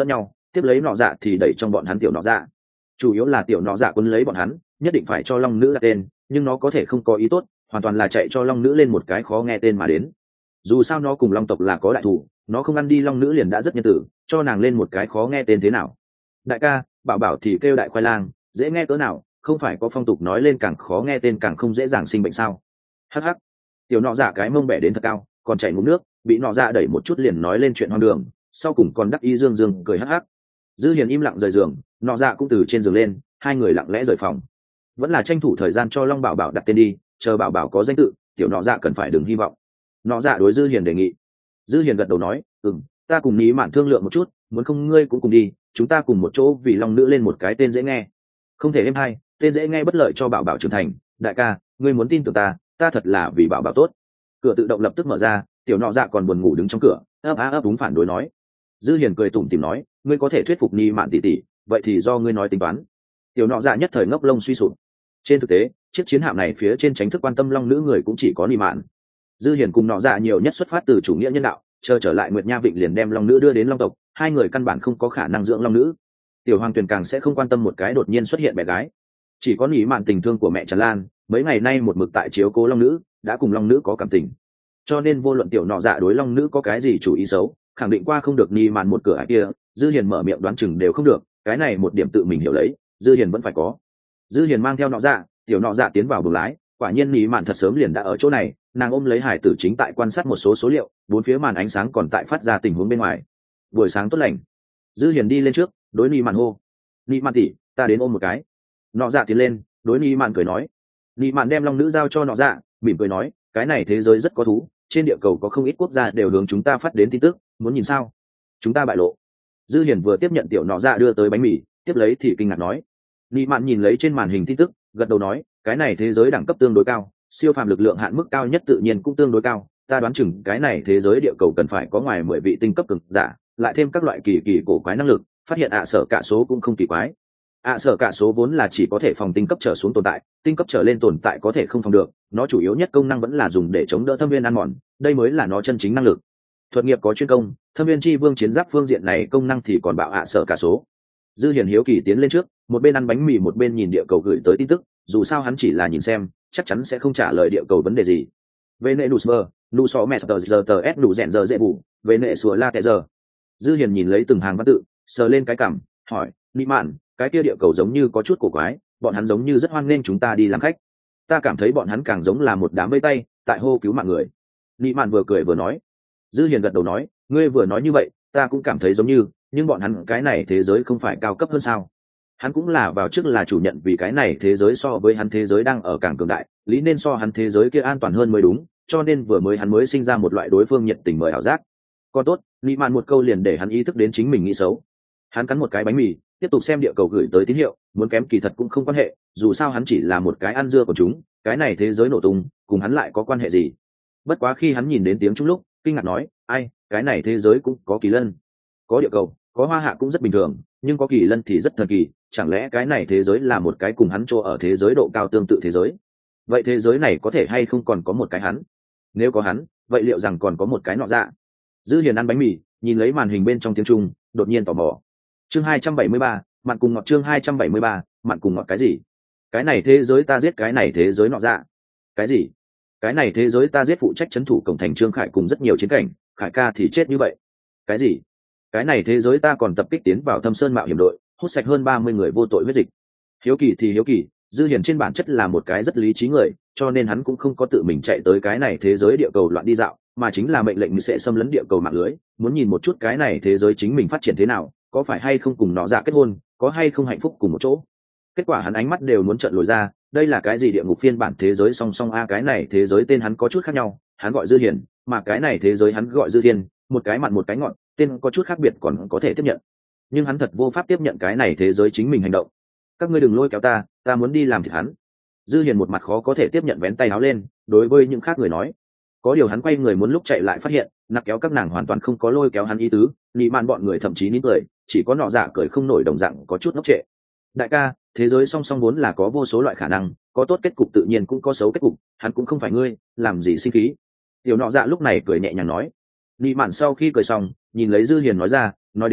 Speaker 1: tiếp lấy nọ dạ thì đẩy trong bọn hắn tiểu nọ dạ. Chủ yếu là tiểu nọ dạ quấn lấy bọn hắn, nhất định phải cho long nữ đặt tên, nhưng nó có thể không có ý tốt, hoàn toàn là chạy cho long nữ lên một cái khó nghe tên mà đến. Dù sao nó cùng long tộc là có đại thủ, nó không ăn đi long nữ liền đã rất nhân tử, cho nàng lên một cái khó nghe tên thế nào. Đại ca, bảo bảo thì kêu đại khoai lang, dễ nghe cỡ nào, không phải có phong tục nói lên càng khó nghe tên càng không dễ dàng sinh bệnh sao? Hắc hắc. Tiểu nọ dạ cái mông bẻ đến thật cao, còn chảy ngụm nước, bị nọ dạ đẩy một chút liền nói lên chuyện hoang đường, sau cùng còn đắc ý dương dương cười hắc hắc. Dư Hiền im lặng rời giường, nọ dạ cũng từ trên giường lên, hai người lặng lẽ rời phòng. Vẫn là tranh thủ thời gian cho long bảo bảo đặt tên đi, chờ bảo bảo có danh tự, tiểu nọ dạ cần phải đừng hy vọng. Nọ dạ đối Dư Hiền đề nghị. Dư Hiền gật đầu nói, ừm, ta cùng Ní Mạn thương lượng một chút, muốn không ngươi cũng cùng đi, chúng ta cùng một chỗ vì long nữ lên một cái tên dễ nghe. Không thể êm hay, tên dễ nghe bất lợi cho bảo bảo trưởng thành. Đại ca, ngươi muốn tin tưởng ta, ta thật là vì bảo bảo tốt. Cửa tự động lập tức mở ra, tiểu nọ dạ còn buồn ngủ đứng trong cửa, ấp á ấp đúng phản đối nói. Dư Hiền cười tủm tỉm nói, ngươi có thể thuyết phục Ní Mạn tỷ tỷ, vậy thì do ngươi nói tính toán. Tiểu nọ dạ nhất thời ngốc lông suy sụp. Trên thực tế, chiếc chiến hạm này phía trên tránh thức quan tâm long nữ người cũng chỉ có Ní Mạn. Dư Hiền cùng nọ dạ nhiều nhất xuất phát từ chủ nghĩa nhân đạo, chờ trở lại Nguyệt Nha Vịnh liền đem long nữ đưa đến long tộc, hai người căn bản không có khả năng dưỡng long nữ. Tiểu Hoàng Tuyền càng sẽ không quan tâm một cái đột nhiên xuất hiện bé gái, chỉ có Ní Mạn tình thương của mẹ Trần Lan, mấy ngày nay một mực tại chiếu cố long nữ, đã cùng long nữ có cảm tình, cho nên vô luận tiểu nọ dạ đối long nữ có cái gì chủ ý xấu, khẳng định qua không được Ní Mạn một cửa ải kia. Dư Hiền mở miệng đoán chừng đều không được, cái này một điểm tự mình hiểu lấy, Dư Hiền vẫn phải có. Dư Hiền mang theo nọ dạ, tiểu nọ dạ tiến vào buồng lái, quả nhiên Ní Mạn thật sớm liền đã ở chỗ này, nàng ôm lấy hải tử chính tại quan sát một số số liệu, bốn phía màn ánh sáng còn tại phát ra tình huống bên ngoài. Buổi sáng tốt lành. Dư Hiền đi lên trước, đối Ní Mạn hô, Ní Mạn tỷ, ta đến ôm một cái. Nọ dạ tiến lên, đối Ní Mạn cười nói. Ní Mạn đem long nữ giao cho nọ dạ, mỉm cười nói, cái này thế giới rất có thú, trên địa cầu có không ít quốc gia đều hướng chúng ta phát đến tin tức, muốn nhìn sao? Chúng ta bại lộ. Dư Hiền vừa tiếp nhận tiểu nọ dạ đưa tới bánh mì, tiếp lấy thì kinh ngạc nói. Ní Mạn nhìn lấy trên màn hình tin tức, gật đầu nói, cái này thế giới đẳng cấp tương đối cao, siêu phàm lực lượng hạn mức cao nhất tự nhiên cũng tương đối cao, ta đoán chừng cái này thế giới địa cầu cần phải có ngoài mười vị tinh cấp cường giả, lại thêm các loại kỳ kỳ cổ quái năng lực, phát hiện ạ sở cả số cũng không kỳ quái. ạ sở cả số vốn là chỉ có thể phòng tinh cấp trở xuống tồn tại, tinh cấp trở lên tồn tại có thể không phòng được, nó chủ yếu nhất công năng vẫn là dùng để chống đỡ thâm viên ăn mòn, đây mới là nó chân chính năng lực. Thuật nghiệp có chuyên công, thâm viên chi vương chiến giáp phương diện này công năng thì còn bạo ạ sở cả số. Dư Hiền hiếu kỳ tiến lên trước, một bên ăn bánh mì một bên nhìn địa cầu gửi tới tin tức, dù sao hắn chỉ là nhìn xem, chắc chắn sẽ không trả lời địa cầu vấn đề gì. Về nệ nusmer, nu so mẹ giờ giờ tờ s đủ rèn giờ dễ bù, về nệ sủa la kệ giờ. Dư Hiền nhìn lấy từng hàng văn tự, sờ lên cái cằm, hỏi, Ní Mạn, cái kia địa cầu giống như có chút cổ quái, bọn hắn giống như rất hoan nghênh chúng ta đi làm khách. Ta cảm thấy bọn hắn càng giống là một đám vây tay, tại hô cứu mạng người. Ní Mạn vừa cười vừa nói. Dư Hiền gật đầu nói, ngươi vừa nói như vậy, ta cũng cảm thấy giống như, nhưng bọn hắn cái này thế giới không phải cao cấp hơn sao? Hắn cũng là vào trước là chủ nhận vì cái này thế giới so với hắn thế giới đang ở càng cường đại, lý nên so hắn thế giới kia an toàn hơn mới đúng, cho nên vừa mới hắn mới sinh ra một loại đối phương nhiệt tình mời ảo giác. Còn tốt, Ní Mạn một câu liền để hắn ý thức đến chính mình nghĩ xấu. Hắn cắn một cái bánh mì, tiếp tục xem địa cầu gửi tới tín hiệu, muốn kém kỳ thật cũng không quan hệ, dù sao hắn chỉ là một cái ăn dưa của chúng, cái này thế giới nổ tung, cùng hắn lại có quan hệ gì? Bất quá khi hắn nhìn đến tiếng Trung lúc, kinh ngạc nói, ai, cái này thế giới cũng có kỳ lân, có địa cầu, có hoa hạ cũng rất bình thường, nhưng có kỳ lân thì rất thần kỳ, chẳng lẽ cái này thế giới là một cái cùng hắn chỗ ở thế giới độ cao tương tự thế giới? Vậy thế giới này có thể hay không còn có một cái hắn? Nếu có hắn, vậy liệu rằng còn có một cái nọ dạ? Dư Hiền ăn bánh mì, nhìn lấy màn hình bên trong tiếng Trung, đột nhiên tò mò. Chương hai trăm bảy mươi ba, mặn cùng ngọt. Chương hai trăm bảy mươi ba, mặn cùng ngọt cái gì? Cái này thế giới ta giết cái này thế giới nọ dạ. Cái gì? Cái này thế giới ta giết phụ trách trấn thủ cổng thành Trương Khải cùng rất nhiều chiến cảnh, Khải ca thì chết như vậy. Cái gì? Cái này thế giới ta còn tập kích tiến vào Thâm Sơn mạo hiểm đội, hút sạch hơn ba mươi người vô tội huyết dịch. Hiếu kỳ thì hiếu kỳ, Dư Hiền trên bản chất là một cái rất lý trí người, cho nên hắn cũng không có tự mình chạy tới cái này thế giới địa cầu loạn đi dạo, mà chính là mệnh lệnh sẽ xâm lấn địa cầu mạng lưới, muốn nhìn một chút cái này thế giới chính mình phát triển thế nào, có phải hay không cùng nó dạ kết hôn, có hay không hạnh phúc cùng một chỗ. Kết quả hắn ánh mắt đều muốn trợn lồi ra, đây là cái gì địa ngục phiên bản thế giới song song a? Cái này thế giới tên hắn có chút khác nhau, hắn gọi Dư Hiền, mà cái này thế giới hắn gọi Dư Thiên, một cái mặn một cái ngọt, tên có chút khác biệt còn có thể tiếp nhận, nhưng hắn thật vô pháp tiếp nhận cái này thế giới chính mình hành động. Các ngươi đừng lôi kéo ta, ta muốn đi làm thịt hắn. Dư Hiền một mặt khó có thể tiếp nhận, vén tay áo lên, đối với những khác người nói. Có điều hắn quay người muốn lúc chạy lại phát hiện, nặc kéo các nàng hoàn toàn không có lôi kéo hắn ý tứ, Ní Mạn bọn người thậm chí nín cười, chỉ có nọ dạ cười không nổi đồng dạng có chút ngốc trệ. Đại ca, thế giới song song vốn là có vô số loại khả năng, có tốt kết cục tự nhiên cũng có xấu kết cục, hắn cũng không phải ngươi, làm gì sinh khí. Tiểu nọ dạ lúc này cười nhẹ nhàng nói. Ní Mạn sau khi cười xong, nhìn lấy Dư Hiền nói ra, nói đến,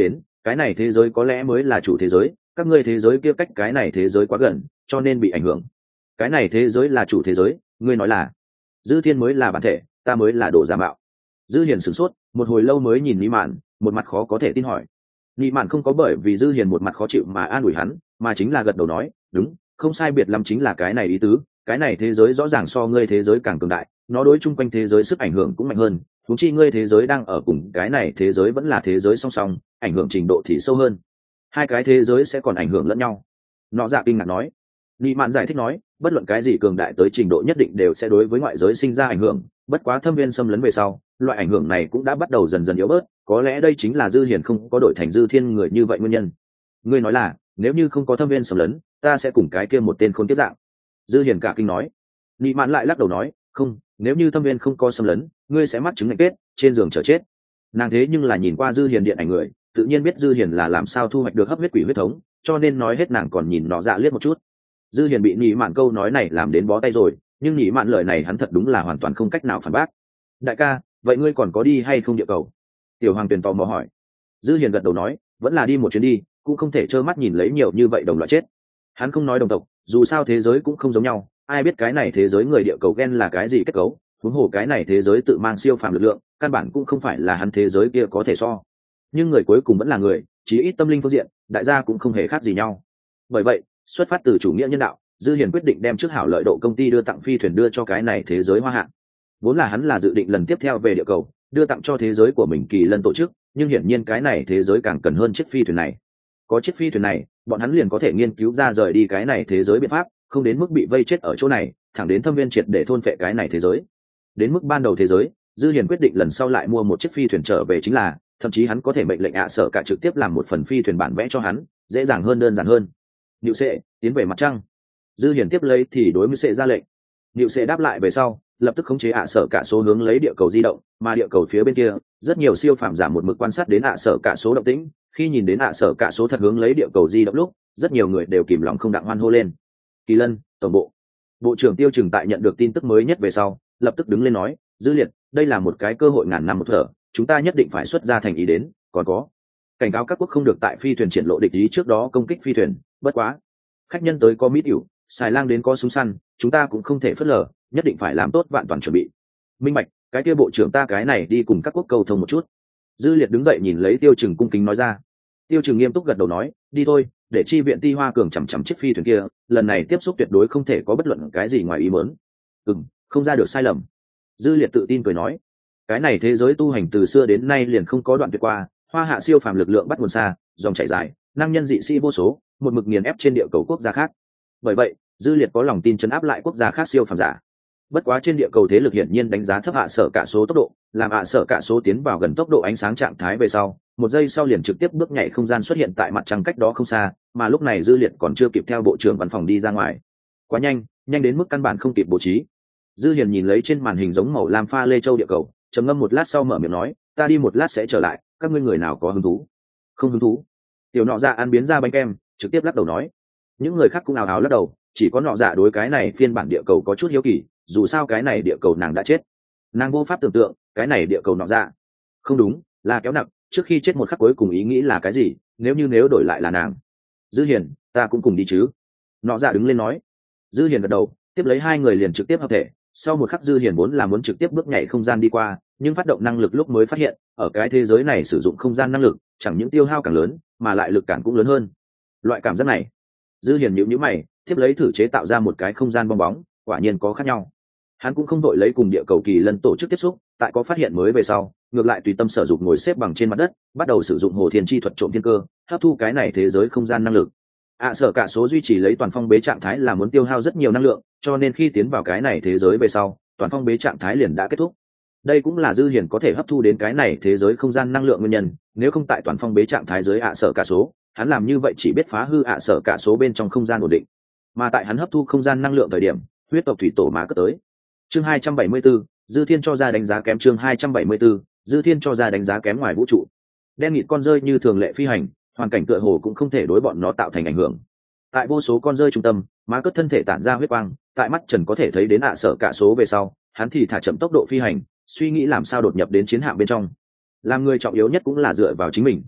Speaker 1: cái này thế giới có lẽ mới là chủ thế giới, các ngươi thế giới kia cách cái này thế giới quá gần, cho nên bị ảnh hưởng. Cái này thế giới là chủ thế giới, ngươi nói là Dư Thiên mới là bản thể, ta mới là đồ giả mạo. Dư Hiền sửng sốt, một hồi lâu mới nhìn Lý Mạn, một mặt khó có thể tin hỏi. Lý Mạn không có bởi vì Dư Hiền một mặt khó chịu mà an ủi hắn, mà chính là gật đầu nói, đúng, không sai biệt lắm chính là cái này ý tứ, cái này thế giới rõ ràng so ngươi thế giới càng cường đại, nó đối chung quanh thế giới sức ảnh hưởng cũng mạnh hơn, huống chi ngươi thế giới đang ở cùng cái này thế giới vẫn là thế giới song song, ảnh hưởng trình độ thì sâu hơn. Hai cái thế giới sẽ còn ảnh hưởng lẫn nhau. Nọ Dạ kinh ngạc nói. Lý Mạn giải thích nói, bất luận cái gì cường đại tới trình độ nhất định đều sẽ đối với ngoại giới sinh ra ảnh hưởng, bất quá thâm viên xâm lấn về sau, loại ảnh hưởng này cũng đã bắt đầu dần dần yếu bớt, có lẽ đây chính là Dư Hiền không có đổi thành Dư Thiên người như vậy nguyên nhân. Ngươi nói là, nếu như không có thâm viên xâm lấn, ta sẽ cùng cái kia một tên khốn kiếp dạng. Dư Hiền cả kinh nói. Lý Mạn lại lắc đầu nói, không, nếu như thâm viên không có xâm lấn, ngươi sẽ mắc chứng ngạnh kết, trên giường chờ chết. Nàng thế nhưng là nhìn qua Dư Hiền điện ảnh người, tự nhiên biết Dư Hiền là làm sao thu hoạch được hấp huyết quỷ huyết thống, cho nên nói hết nàng còn nhìn Nọ Dạ liếc một chút. Dư Hiền bị Nhị Mạn câu nói này làm đến bó tay rồi, nhưng Nhị Mạn lời này hắn thật đúng là hoàn toàn không cách nào phản bác. Đại ca, vậy ngươi còn có đi hay không địa cầu? Tiểu Hoàng Tuyền tò mò hỏi. Dư Hiền gật đầu nói, vẫn là đi một chuyến đi, cũng không thể trơ mắt nhìn lấy nhiều như vậy đồng loại chết. Hắn không nói đồng tộc, dù sao thế giới cũng không giống nhau, ai biết cái này thế giới người địa cầu gen là cái gì kết cấu, huống hồ cái này thế giới tự mang siêu phàm lực lượng, căn bản cũng không phải là hắn thế giới kia có thể so. Nhưng người cuối cùng vẫn là người, chí ít tâm linh phương diện, đại gia cũng không hề khác gì nhau. Bởi vậy, xuất phát từ chủ nghĩa nhân đạo, Dư Hiền quyết định đem trước hảo lợi độ công ty đưa tặng phi thuyền đưa cho cái này thế giới Hoa Hạ. Vốn là hắn là dự định lần tiếp theo về địa cầu, đưa tặng cho thế giới của mình Kỳ Lân tổ chức, nhưng hiển nhiên cái này thế giới càng cần hơn chiếc phi thuyền này. Có chiếc phi thuyền này, bọn hắn liền có thể nghiên cứu ra rời đi cái này thế giới biện pháp, không đến mức bị vây chết ở chỗ này, thẳng đến thâm viên triệt để thôn phệ cái này thế giới. Đến mức ban đầu thế giới, Dư Hiền quyết định lần sau lại mua một chiếc phi thuyền trở về chính là, thậm chí hắn có thể mệnh lệnh ạ sở cả trực tiếp làm một phần phi thuyền bản vẽ cho hắn, dễ dàng hơn đơn giản hơn. Niệu Sệ, tiến về mặt trăng. Dư Hiền tiếp lấy thì đối với Sệ ra lệnh. Niệu Sệ đáp lại về sau, lập tức khống chế ạ sở cả số hướng lấy địa cầu di động, mà địa cầu phía bên kia, rất nhiều siêu phàm giả một mực quan sát đến ạ sở cả số động tĩnh, khi nhìn đến ạ sở cả số thật hướng lấy địa cầu di động lúc, rất nhiều người đều kìm lòng không đặng hoan hô lên. Kỳ Lân, tổng bộ. Bộ trưởng Tiêu Trừng tại nhận được tin tức mới nhất về sau, lập tức đứng lên nói, Dư Liệt, đây là một cái cơ hội ngàn năm một thở, chúng ta nhất định phải xuất ra thành ý đến, còn có cảnh cáo các quốc không được tại phi thuyền triển lộ địch ý trước đó công kích phi thuyền, bất quá khách nhân tới có mỹ tiểu, xài lang đến có súng săn, chúng ta cũng không thể phớt lờ, nhất định phải làm tốt vạn toàn chuẩn bị. Minh bạch, cái kia bộ trưởng ta cái này đi cùng các quốc cầu thông một chút. Dư Liệt đứng dậy nhìn lấy Tiêu Trừng cung kính nói ra. Tiêu Trừng nghiêm túc gật đầu nói, đi thôi, để chi viện Ti Hoa cường chằm chằm chiếc phi thuyền kia, lần này tiếp xúc tuyệt đối không thể có bất luận cái gì ngoài ý muốn. Ừm, không ra được sai lầm. Dư Liệt tự tin cười nói, cái này thế giới tu hành từ xưa đến nay liền không có đoạn tuyệt qua, Hoa Hạ siêu phàm lực lượng bắt nguồn xa, dòng chảy dài, năng nhân dị sĩ vô số, một mực nghiền ép trên địa cầu quốc gia khác. Bởi vậy, Dư Liệt có lòng tin chấn áp lại quốc gia khác siêu phàm giả. Bất quá trên địa cầu thế lực hiển nhiên đánh giá thấp hạ sở cả số tốc độ, làm hạ sở cả số tiến vào gần tốc độ ánh sáng trạng thái về sau, một giây sau liền trực tiếp bước nhảy không gian xuất hiện tại mặt trăng cách đó không xa, mà lúc này Dư Liệt còn chưa kịp theo bộ trưởng văn phòng đi ra ngoài. Quá nhanh, nhanh đến mức căn bản không kịp bố trí. Dư Hiền nhìn lấy trên màn hình giống màu lam pha lê châu địa cầu, trầm ngâm một lát sau mở miệng nói, ta đi một lát sẽ trở lại, các ngươi người nào có hứng thú? Không hứng thú. Tiểu Nọ Dạ ăn biến ra bánh kem, trực tiếp lắc đầu nói. Những người khác cũng ào ào lắc đầu, chỉ có Nọ Dạ đối cái này phiên bản địa cầu có chút hiếu kỳ, dù sao cái này địa cầu nàng đã chết. Nàng vô pháp tưởng tượng, cái này địa cầu Nọ Dạ. Không đúng, là kéo nặng, trước khi chết một khắc cuối cùng ý nghĩ là cái gì, nếu như nếu đổi lại là nàng. Dư Hiền, ta cũng cùng đi chứ? Nọ Dạ đứng lên nói. Dư Hiền gật đầu, tiếp lấy hai người liền trực tiếp hợp thể. Sau một khắc Dư Hiền vốn là muốn trực tiếp bước nhảy không gian đi qua, nhưng phát động năng lực lúc mới phát hiện, ở cái thế giới này sử dụng không gian năng lực, chẳng những tiêu hao càng lớn, mà lại lực cản cũng lớn hơn. Loại cảm giác này, Dư Hiền nhíu nhíu mày, tiếp lấy thử chế tạo ra một cái không gian bong bóng, quả nhiên có khác nhau. Hắn cũng không đội lấy cùng địa cầu Kỳ Lân tổ chức tiếp xúc, tại có phát hiện mới về sau, ngược lại tùy tâm sở dụng ngồi xếp bằng trên mặt đất, bắt đầu sử dụng Hồ Thiên Chi thuật trộm thiên cơ, hấp thu cái này thế giới không gian năng lực. ạ sở cả số duy trì lấy toàn phong bế trạng thái là muốn tiêu hao rất nhiều năng lượng, cho nên khi tiến vào cái này thế giới về sau, toàn phong bế trạng thái liền đã kết thúc. Đây cũng là Dư Hiền có thể hấp thu đến cái này thế giới không gian năng lượng nguyên nhân, nếu không tại toàn phong bế trạng thái dưới ạ sở cả số, hắn làm như vậy chỉ biết phá hư ạ sở cả số bên trong không gian ổn định. Mà tại hắn hấp thu không gian năng lượng thời điểm, huyết tộc thủy tổ mã cất tới. Chương hai trăm bảy mươi 74, Dư Thiên cho ra đánh giá kém. Chương hai trăm bảy mươi 74, Dư Thiên cho ra đánh giá kém. Ngoài vũ trụ, đen nghịt con rơi như thường lệ phi hành, hoàn cảnh tựa hồ cũng không thể đối bọn nó tạo thành ảnh hưởng. Tại vô số con rơi trung tâm, má cất thân thể tản ra huyết quang, tại mắt trần có thể thấy đến ạ sở cả số về sau, hắn thì thả chậm tốc độ phi hành, suy nghĩ làm sao đột nhập đến chiến hạm bên trong. Làm người trọng yếu nhất cũng là dựa vào chính mình.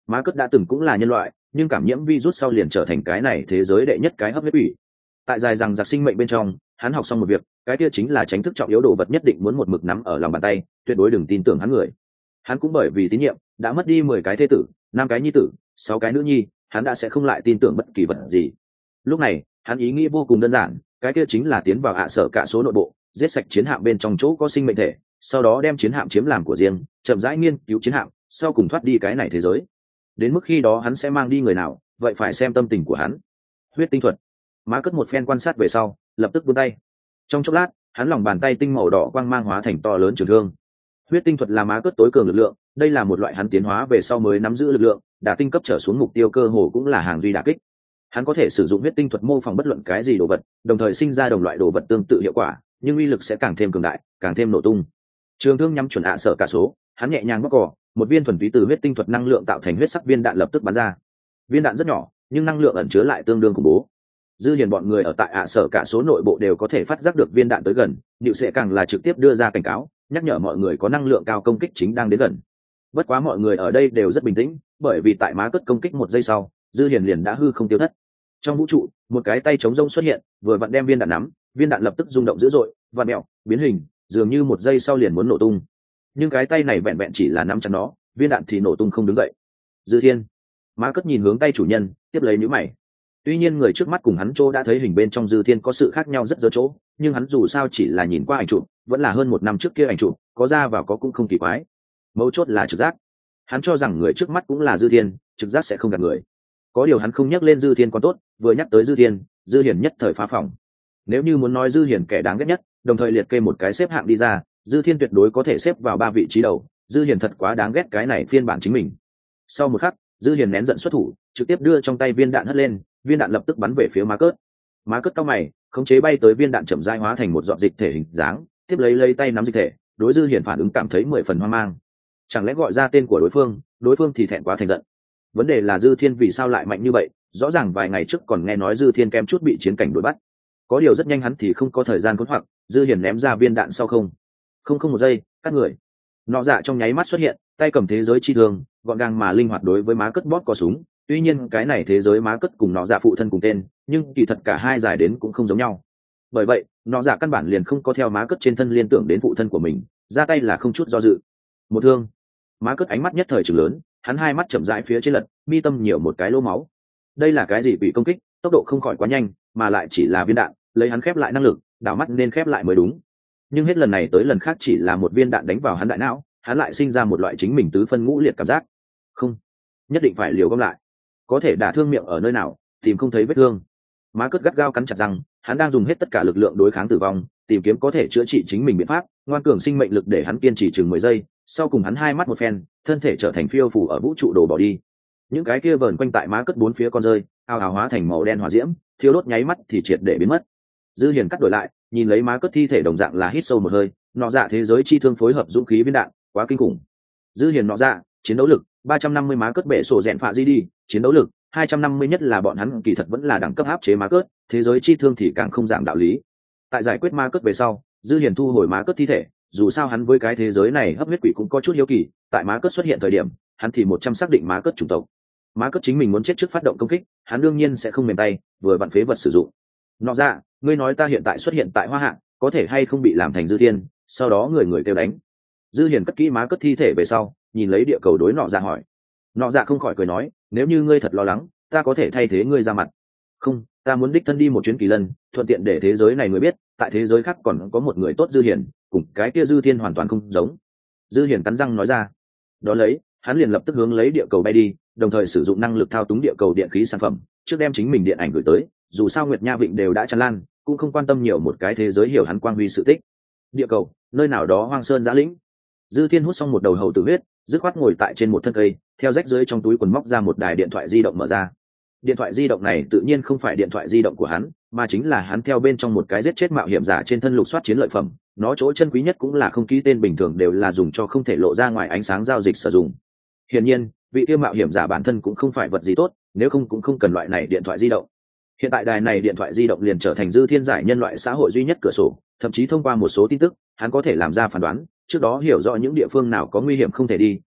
Speaker 1: Má cất đã từng cũng là nhân loại, nhưng cảm nhiễm virus sau liền trở thành cái này thế giới đệ nhất cái hấp huyết quỷ. Tại dài rằng giặc sinh mệnh bên trong, hắn học xong một việc, cái kia chính là tránh thức trọng yếu đồ vật nhất định muốn một mực nắm ở lòng bàn tay, tuyệt đối đừng tin tưởng hắn người. Hắn cũng bởi vì tín nhiệm đã mất đi mười cái thế tử, năm cái nhi tử, sáu cái nữ nhi, hắn đã sẽ không lại tin tưởng bất kỳ vật gì. Lúc này hắn ý nghĩ vô cùng đơn giản, cái kia chính là tiến vào ạ sở cả số nội bộ, giết sạch chiến hạm bên trong chỗ có sinh mệnh thể, sau đó đem chiến hạm chiếm làm của riêng, chậm rãi nghiên cứu chiến hạm, sau cùng thoát đi cái này thế giới. Đến mức khi đó hắn sẽ mang đi người nào, vậy phải xem tâm tình của hắn. Huyết tinh thuật. Má cất một phen quan sát về sau, lập tức buông tay. Trong chốc lát, hắn lòng bàn tay tinh màu đỏ quang mang hóa thành to lớn trường thương. Huyết tinh thuật là má cất tối cường lực lượng, đây là một loại hắn tiến hóa về sau mới nắm giữ lực lượng, đả tinh cấp trở xuống mục tiêu cơ hồ cũng là hàng duy đả kích. Hắn có thể sử dụng huyết tinh thuật mô phỏng bất luận cái gì đồ vật, đồng thời sinh ra đồng loại đồ vật tương tự hiệu quả, nhưng uy lực sẽ càng thêm cường đại, càng thêm nổ tung. Trường thương nhắm chuẩn ạ sở cả số, hắn nhẹ nhàng bóc cò, một viên thuần túy từ huyết tinh thuật năng lượng tạo thành huyết sắc viên đạn lập tức bắn ra. Viên đạn rất nhỏ, nhưng năng lượng ẩn chứa lại tương đương khủng bố. Dư Hiền bọn người ở tại ạ sở cả số nội bộ đều có thể phát giác được viên đạn tới gần, Diệu sẽ càng là trực tiếp đưa ra cảnh cáo, nhắc nhở mọi người có năng lượng cao công kích chính đang đến gần. Bất quá mọi người ở đây đều rất bình tĩnh, bởi vì tại má cất công kích một giây sau, Dư Hiền liền đã hư không tiêu thất. Trong vũ trụ, một cái tay chống rông xuất hiện, vừa vặn đem viên đạn nắm, viên đạn lập tức rung động dữ dội, vặn mèo, biến hình, dường như một giây sau liền muốn nổ tung. Nhưng cái tay này vẹn vẹn chỉ là nắm chặt nó, viên đạn thì nổ tung không đứng dậy. Dư Thiên, má cất nhìn hướng tay chủ nhân, tiếp lấy nhíu mày. Tuy nhiên người trước mắt cùng hắn chỗ đã thấy hình bên trong Dư Thiên có sự khác nhau rất dở chỗ, nhưng hắn dù sao chỉ là nhìn qua ảnh chụp, vẫn là hơn một năm trước kia ảnh chụp, có ra vào có cũng không kỳ quái. Mấu chốt là trực giác. Hắn cho rằng người trước mắt cũng là Dư Thiên, trực giác sẽ không gạt người. Có điều hắn không nhắc lên Dư Thiên còn tốt, vừa nhắc tới Dư Thiên, Dư Hiển nhất thời phá phòng. Nếu như muốn nói Dư Hiển kẻ đáng ghét nhất, đồng thời liệt kê một cái xếp hạng đi ra, Dư Thiên tuyệt đối có thể xếp vào ba vị trí đầu. Dư Hiển thật quá đáng ghét cái này phiên bản chính mình. Sau một khắc, Dư Hiển nén giận xuất thủ, trực tiếp đưa trong tay viên đạn hất lên, viên đạn lập tức bắn về phía má cớt. Má cớt cao mày, khống chế bay tới viên đạn chậm rãi hóa thành một giọt dịch thể hình dáng, tiếp lấy lấy tay nắm dịch thể, đối Dư Hiển phản ứng cảm thấy mười phần hoang mang. Chẳng lẽ gọi ra tên của đối phương, đối phương thì thẹn quá thành giận. Vấn đề là Dư Thiên vì sao lại mạnh như vậy, rõ ràng vài ngày trước còn nghe nói Dư Thiên kém chút bị chiến cảnh đuổi bắt. Có điều rất nhanh hắn thì không có thời gian khốn hoặc, Dư Hiển ném ra viên đạn sau không không không một giây, cắt người. Nọ dạ trong nháy mắt xuất hiện, tay cầm thế giới chi thương, gọn gàng mà linh hoạt đối với má cất bóp có súng. Tuy nhiên cái này thế giới má cất cùng nọ dạ phụ thân cùng tên, nhưng kỳ thật cả hai giải đến cũng không giống nhau. Bởi vậy nọ dạ căn bản liền không có theo má cất trên thân liên tưởng đến phụ thân của mình, ra tay là không chút do dự. Một thương. Má cất ánh mắt nhất thời trừng lớn, hắn hai mắt chậm rãi phía trên lật, mi tâm nhiều một cái lỗ máu. Đây là cái gì bị công kích, tốc độ không khỏi quá nhanh, mà lại chỉ là viên đạn, lấy hắn khép lại năng lực, đảo mắt nên khép lại mới đúng. Nhưng hết lần này tới lần khác chỉ là một viên đạn đánh vào hắn đại não, hắn lại sinh ra một loại chính mình tứ phân ngũ liệt cảm giác. Không, nhất định phải liều gom lại. Có thể đả thương miệng ở nơi nào, tìm không thấy vết thương. Má cất gắt gao cắn chặt răng, hắn đang dùng hết tất cả lực lượng đối kháng tử vong, tìm kiếm có thể chữa trị chính mình biện pháp, ngoan cường sinh mệnh lực để hắn kiên trì chừng mười giây, sau cùng hắn hai mắt một phen, thân thể trở thành phiêu phù ở vũ trụ đồ bỏ đi. Những cái kia vờn quanh tại má cất bốn phía con rơi, ào ào hóa thành màu đen hỏa diễm, thiêu đốt nháy mắt thì triệt để biến mất. Dư Hiền cắt đổi lại, nhìn lấy má cất thi thể đồng dạng là hít sâu một hơi, nọ dạ thế giới chi thương phối hợp dũng khí viên đạn, quá kinh khủng. Dư Hiền nọ dạ, chiến đấu lực ba trăm năm mươi má cất bệ sổ rèn phạ di đi, chiến đấu lực hai trăm năm mươi, nhất là bọn hắn kỳ thật vẫn là đẳng cấp áp chế má cất, thế giới chi thương thì càng không giảm đạo lý. Tại giải quyết má cất về sau, Dư Hiền thu hồi má cất thi thể, dù sao hắn với cái thế giới này hấp huyết quỷ cũng có chút hiếu kỳ, tại má cất xuất hiện thời điểm, hắn thì một trăm xác định má cất chủng tộc. Má cất chính mình muốn chết trước phát động công kích, hắn đương nhiên sẽ không mềm tay, vừa vặn phế vật sử dụng. Nọ dạ, ngươi nói ta hiện tại xuất hiện tại Hoa Hạ, có thể hay không bị làm thành Dư Thiên, sau đó người người kêu đánh. Dư Hiền cất kỹ má cất thi thể về sau, nhìn lấy địa cầu đối nọ dạ hỏi. Nọ dạ không khỏi cười nói, nếu như ngươi thật lo lắng, ta có thể thay thế ngươi ra mặt. Không, ta muốn đích thân đi một chuyến Kỳ Lân, thuận tiện để thế giới này người biết, tại thế giới khác còn có một người tốt Dư Hiền, cùng cái kia Dư Thiên hoàn toàn không giống. Dư Hiền cắn răng nói ra. Đó lấy, hắn liền lập tức hướng lấy địa cầu bay đi, đồng thời sử dụng năng lực thao túng địa cầu điện khí sản phẩm, trước đem chính mình điện ảnh gửi tới, dù sao Nguyệt Nha Vịnh đều đã tràn lan, cũng không quan tâm nhiều một cái thế giới hiểu hắn quang huy sự tích. Địa cầu, nơi nào đó hoang sơn giã lĩnh. Dư Thiên hút xong một đầu hầu tử huyết, dứt khoát ngồi tại trên một thân cây, theo rách dưới trong túi quần móc ra một đài điện thoại di động mở ra. Điện thoại di động này tự nhiên không phải điện thoại di động của hắn, mà chính là hắn theo bên trong một cái giết chết mạo hiểm giả trên thân lục soát chiến lợi phẩm, nó chỗ chân quý nhất cũng là không ký tên bình thường đều là dùng cho không thể lộ ra ngoài ánh sáng giao dịch sử dụng. Hiển nhiên, vị tiêu mạo hiểm giả bản thân cũng không phải vật gì tốt, nếu không cũng không cần loại này điện thoại di động. Hiện tại đài này điện thoại di động liền trở thành Dư Thiên giải nhân loại xã hội duy nhất cửa sổ, thậm chí thông qua một số tin tức, hắn có thể làm ra phán đoán, trước đó hiểu rõ những địa phương nào có nguy hiểm không thể đi,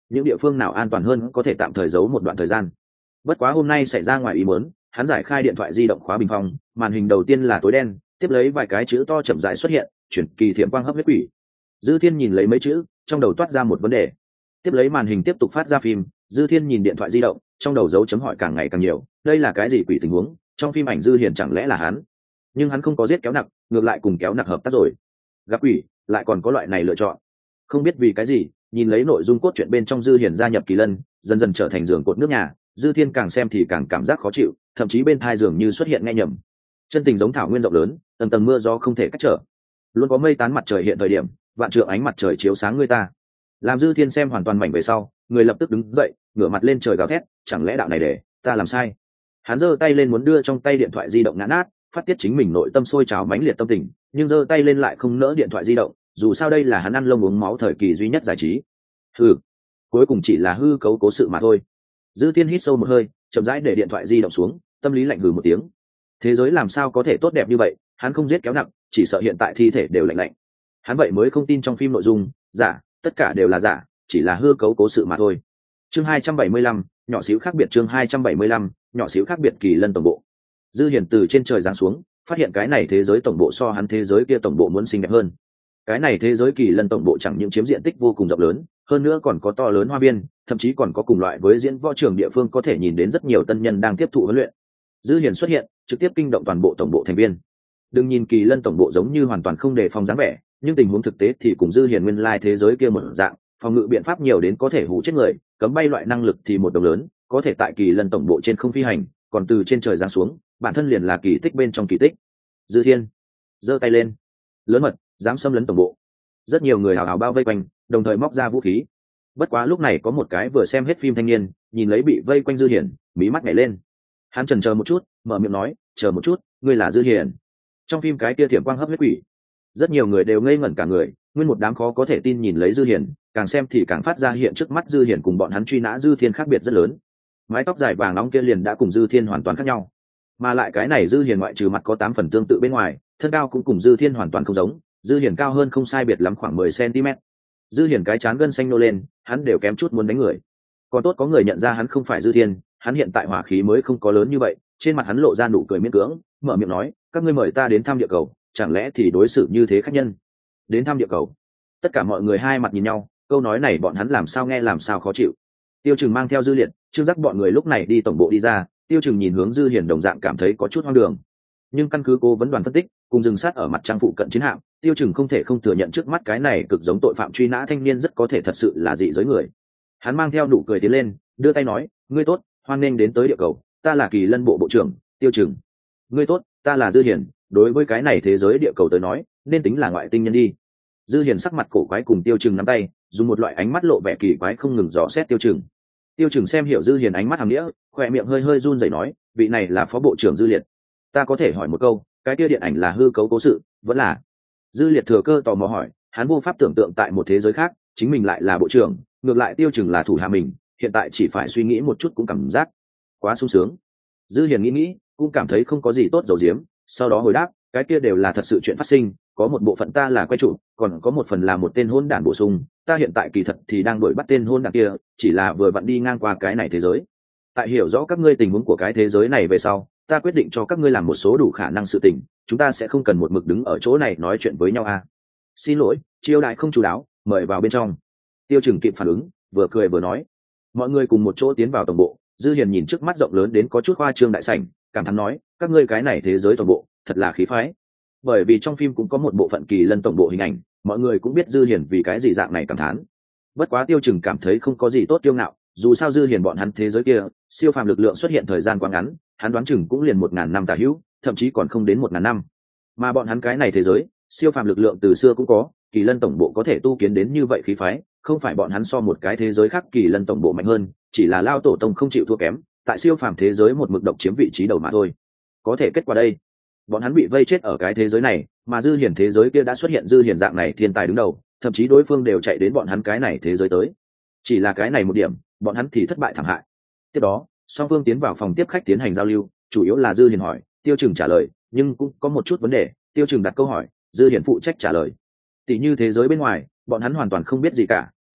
Speaker 1: những địa phương nào an toàn hơn có thể tạm thời giấu một đoạn thời gian. Bất quá hôm nay xảy ra ngoài ý muốn, hắn giải khai điện thoại di động khóa bình phong, màn hình đầu tiên là tối đen, tiếp lấy vài cái chữ to chậm rãi xuất hiện, chuyển kỳ thiểm quang hấp huyết quỷ. Dư Thiên nhìn lấy mấy chữ, trong đầu toát ra một vấn đề. Tiếp lấy màn hình tiếp tục phát ra phim, Dư Thiên nhìn điện thoại di động, trong đầu dấu chấm hỏi càng ngày càng nhiều, đây là cái gì quỷ tình huống, trong phim ảnh Dư Hiền chẳng lẽ là hắn? Nhưng hắn không có giết kéo nặc, ngược lại cùng kéo nặc hợp tác rồi. Gặp quỷ, lại còn có loại này lựa chọn. Không biết vì cái gì, nhìn lấy nội dung cốt truyện bên trong Dư Hiền gia nhập Kỳ Lân, dần dần trở thành giường cột nước nhà, Dư Thiên càng xem thì càng cảm giác khó chịu, thậm chí bên thai dường như xuất hiện nghe nhầm. Chân tình giống thảo nguyên rộng lớn, tầng tầng mưa gió không thể cách trở. Luôn có mây tán mặt trời hiện thời điểm, vạn trượng ánh mặt trời chiếu sáng người ta. Làm Dư Thiên xem hoàn toàn mảnh về sau, người lập tức đứng dậy, ngửa mặt lên trời gào thét, chẳng lẽ đạo này để ta làm sai? Hắn giơ tay lên muốn đưa trong tay điện thoại di động ngã nát, phát tiết chính mình nội tâm sôi trào mãnh liệt tâm tình, nhưng giơ tay lên lại không nỡ điện thoại di động, dù sao đây là hắn ăn lông uống máu thời kỳ duy nhất giải trí. Hừ, cuối cùng chỉ là hư cấu cố sự mà thôi. Dư Thiên hít sâu một hơi, chậm rãi để điện thoại di động xuống, tâm lý lạnh hừ một tiếng. Thế giới làm sao có thể tốt đẹp như vậy, hắn không giết kéo nặng, chỉ sợ hiện tại thi thể đều lạnh lạnh. Hắn vậy mới không tin trong phim nội dung giả, tất cả đều là giả, chỉ là hư cấu cố sự mà thôi. Chương hai trăm bảy mươi lăm, nhỏ xíu khác biệt. Chương hai trăm bảy mươi lăm, nhỏ xíu khác biệt. Kỳ Lân tổng bộ. Dư Hiền từ trên trời giáng xuống, phát hiện cái này thế giới tổng bộ so hắn thế giới kia tổng bộ muốn xinh đẹp hơn. Cái này thế giới Kỳ Lân tổng bộ chẳng những chiếm diện tích vô cùng rộng lớn, hơn nữa còn có to lớn hoa viên, thậm chí còn có cùng loại với diễn võ trường địa phương có thể nhìn đến rất nhiều tân nhân đang tiếp thụ huấn luyện. Dư Hiền xuất hiện, trực tiếp kinh động toàn bộ tổng bộ thành viên. Đừng nhìn Kỳ Lân tổng bộ giống như hoàn toàn không đề phòng dáng vẻ, nhưng tình huống thực tế thì cùng Dư Hiền nguyên lai thế giới kia một dạng, phòng ngự biện pháp nhiều đến có thể hù chết người, cấm bay loại năng lực thì một đồng lớn, có thể tại Kỳ Lân tổng bộ trên không phi hành, còn từ trên trời giáng xuống, bản thân liền là kỳ tích bên trong kỳ tích. Dư Thiên giơ tay lên, lớn mật dám xâm lấn tổng bộ. Rất nhiều người hào hào bao vây quanh, đồng thời móc ra vũ khí. Bất quá lúc này có một cái vừa xem hết phim thanh niên, nhìn lấy bị vây quanh Dư Hiền, mí mắt nhảy lên. Hắn chần chờ một chút, mở miệng nói, chờ một chút, ngươi là Dư Hiền? Trong phim cái kia thiểm quang hấp huyết quỷ. Rất nhiều người đều ngây ngẩn cả người, nguyên một đám khó có thể tin nhìn lấy Dư Hiền, càng xem thì càng phát ra hiện trước mắt Dư Hiền cùng bọn hắn truy nã Dư Thiên khác biệt rất lớn. Mái tóc dài vàng nóng kia liền đã cùng Dư Thiên hoàn toàn khác nhau, mà lại cái này Dư Hiền ngoại trừ mặt có tám phần tương tự bên ngoài, thân cao cũng cùng Dư Thiên hoàn toàn không giống. Dư Hiền cao hơn không sai biệt lắm khoảng mười xăng-ti-mét. Dư Hiền cái trán gân xanh nô lên, hắn đều kém chút muốn đánh người. Còn tốt có người nhận ra hắn không phải Dư Thiên, hắn hiện tại hỏa khí mới không có lớn như vậy, trên mặt hắn lộ ra nụ cười miễn cưỡng, mở miệng nói, các ngươi mời ta đến thăm địa cầu, chẳng lẽ thì đối xử như thế khách nhân? Đến thăm địa cầu? Tất cả mọi người hai mặt nhìn nhau, câu nói này bọn hắn làm sao nghe làm sao khó chịu. Tiêu Trừng mang theo Dư Liệt, Trương Giác bọn người lúc này đi tổng bộ đi ra, Tiêu Trừng nhìn hướng Dư Hiền đồng dạng cảm thấy có chút hoang đường. Nhưng căn cứ cố vấn đoàn phân tích, cùng dừng sát ở mặt trăng phụ cận chiến hạm, Tiêu Trừng không thể không thừa nhận trước mắt cái này cực giống tội phạm truy nã thanh niên rất có thể thật sự là dị giới người. Hắn mang theo nụ cười tiến lên, đưa tay nói, ngươi tốt, hoan nghênh đến tới địa cầu, ta là Kỳ Lân bộ bộ trưởng Tiêu Trừng. Ngươi tốt, ta là Dư Hiền, đối với cái này thế giới địa cầu tới nói nên tính là ngoại tinh nhân đi. Dư Hiền sắc mặt cổ quái cùng Tiêu Trừng nắm tay, dùng một loại ánh mắt lộ vẻ kỳ quái không ngừng dò xét Tiêu Trừng. Tiêu Trừng xem hiểu Dư Hiền ánh mắt hàm nghĩa, khỏe miệng hơi hơi run rẩy nói, vị này là phó bộ trưởng Dư Liệt. Ta có thể hỏi một câu, cái kia điện ảnh là hư cấu cố sự vẫn là? Dư Liệt thừa cơ tò mò hỏi, hắn vô pháp tưởng tượng tại một thế giới khác chính mình lại là bộ trưởng, ngược lại Tiêu Trừng là thủ hạ mình, hiện tại chỉ phải suy nghĩ một chút cũng cảm giác quá sung sướng. Dư Hiền nghĩ nghĩ, cũng cảm thấy không có gì tốt dầu diếm, sau đó hồi đáp, cái kia đều là thật sự chuyện phát sinh, có một bộ phận ta là quay trụ, còn có một phần là một tên hôn đản bổ sung, ta hiện tại kỳ thật thì đang đuổi bắt tên hôn đản kia, chỉ là vừa vặn đi ngang qua cái này thế giới. Tại hiểu rõ các ngươi tình huống của cái thế giới này về sau, ta quyết định cho các ngươi làm một số đủ khả năng sự tình, chúng ta sẽ không cần một mực đứng ở chỗ này nói chuyện với nhau à. Xin lỗi, chiêu đại không chú đáo, mời vào bên trong. Tiêu Trừng kịp phản ứng, vừa cười vừa nói. Mọi người cùng một chỗ tiến vào tổng bộ. Dư Hiền nhìn trước mắt rộng lớn đến có chút khoa trương đại sảnh, cảm thán nói, các ngươi cái này thế giới tổng bộ thật là khí phái. Bởi vì trong phim cũng có một bộ phận Kỳ Lân tổng bộ hình ảnh, mọi người cũng biết Dư Hiền vì cái gì dạng này cảm thán. Bất quá Tiêu Trừng cảm thấy không có gì tốt kiêu ngạo, dù sao Dư Hiền bọn hắn thế giới kia siêu phàm lực lượng xuất hiện thời gian quá ngắn, hắn đoán chừng cũng liền một ngàn năm tả hữu, thậm chí còn không đến một ngàn năm. Mà bọn hắn cái này thế giới siêu phàm lực lượng từ xưa cũng có, Kỳ Lân tổng bộ có thể tu kiến đến như vậy khí phái, không phải bọn hắn so một cái thế giới khác Kỳ Lân tổng bộ mạnh hơn, chỉ là lao tổ tông không chịu thua kém, tại siêu phàm thế giới một mực độc chiếm vị trí đầu mà thôi. Có thể kết quả đây, bọn hắn bị vây chết ở cái thế giới này, mà Dư Hiền thế giới kia đã xuất hiện Dư Hiền dạng này thiên tài đứng đầu, thậm chí đối phương đều chạy đến bọn hắn cái này thế giới tới. Chỉ là cái này một điểm, bọn hắn thì thất bại thảm hại. Tiếp đó, song phương tiến vào phòng tiếp khách tiến hành giao lưu, chủ yếu là Dư Hiền hỏi, Tiêu Trừng trả lời, nhưng cũng có một chút vấn đề, Tiêu Trừng đặt câu hỏi, Dư Hiền phụ trách trả lời. Tỷ như thế giới bên ngoài, bọn hắn hoàn toàn không biết gì cả,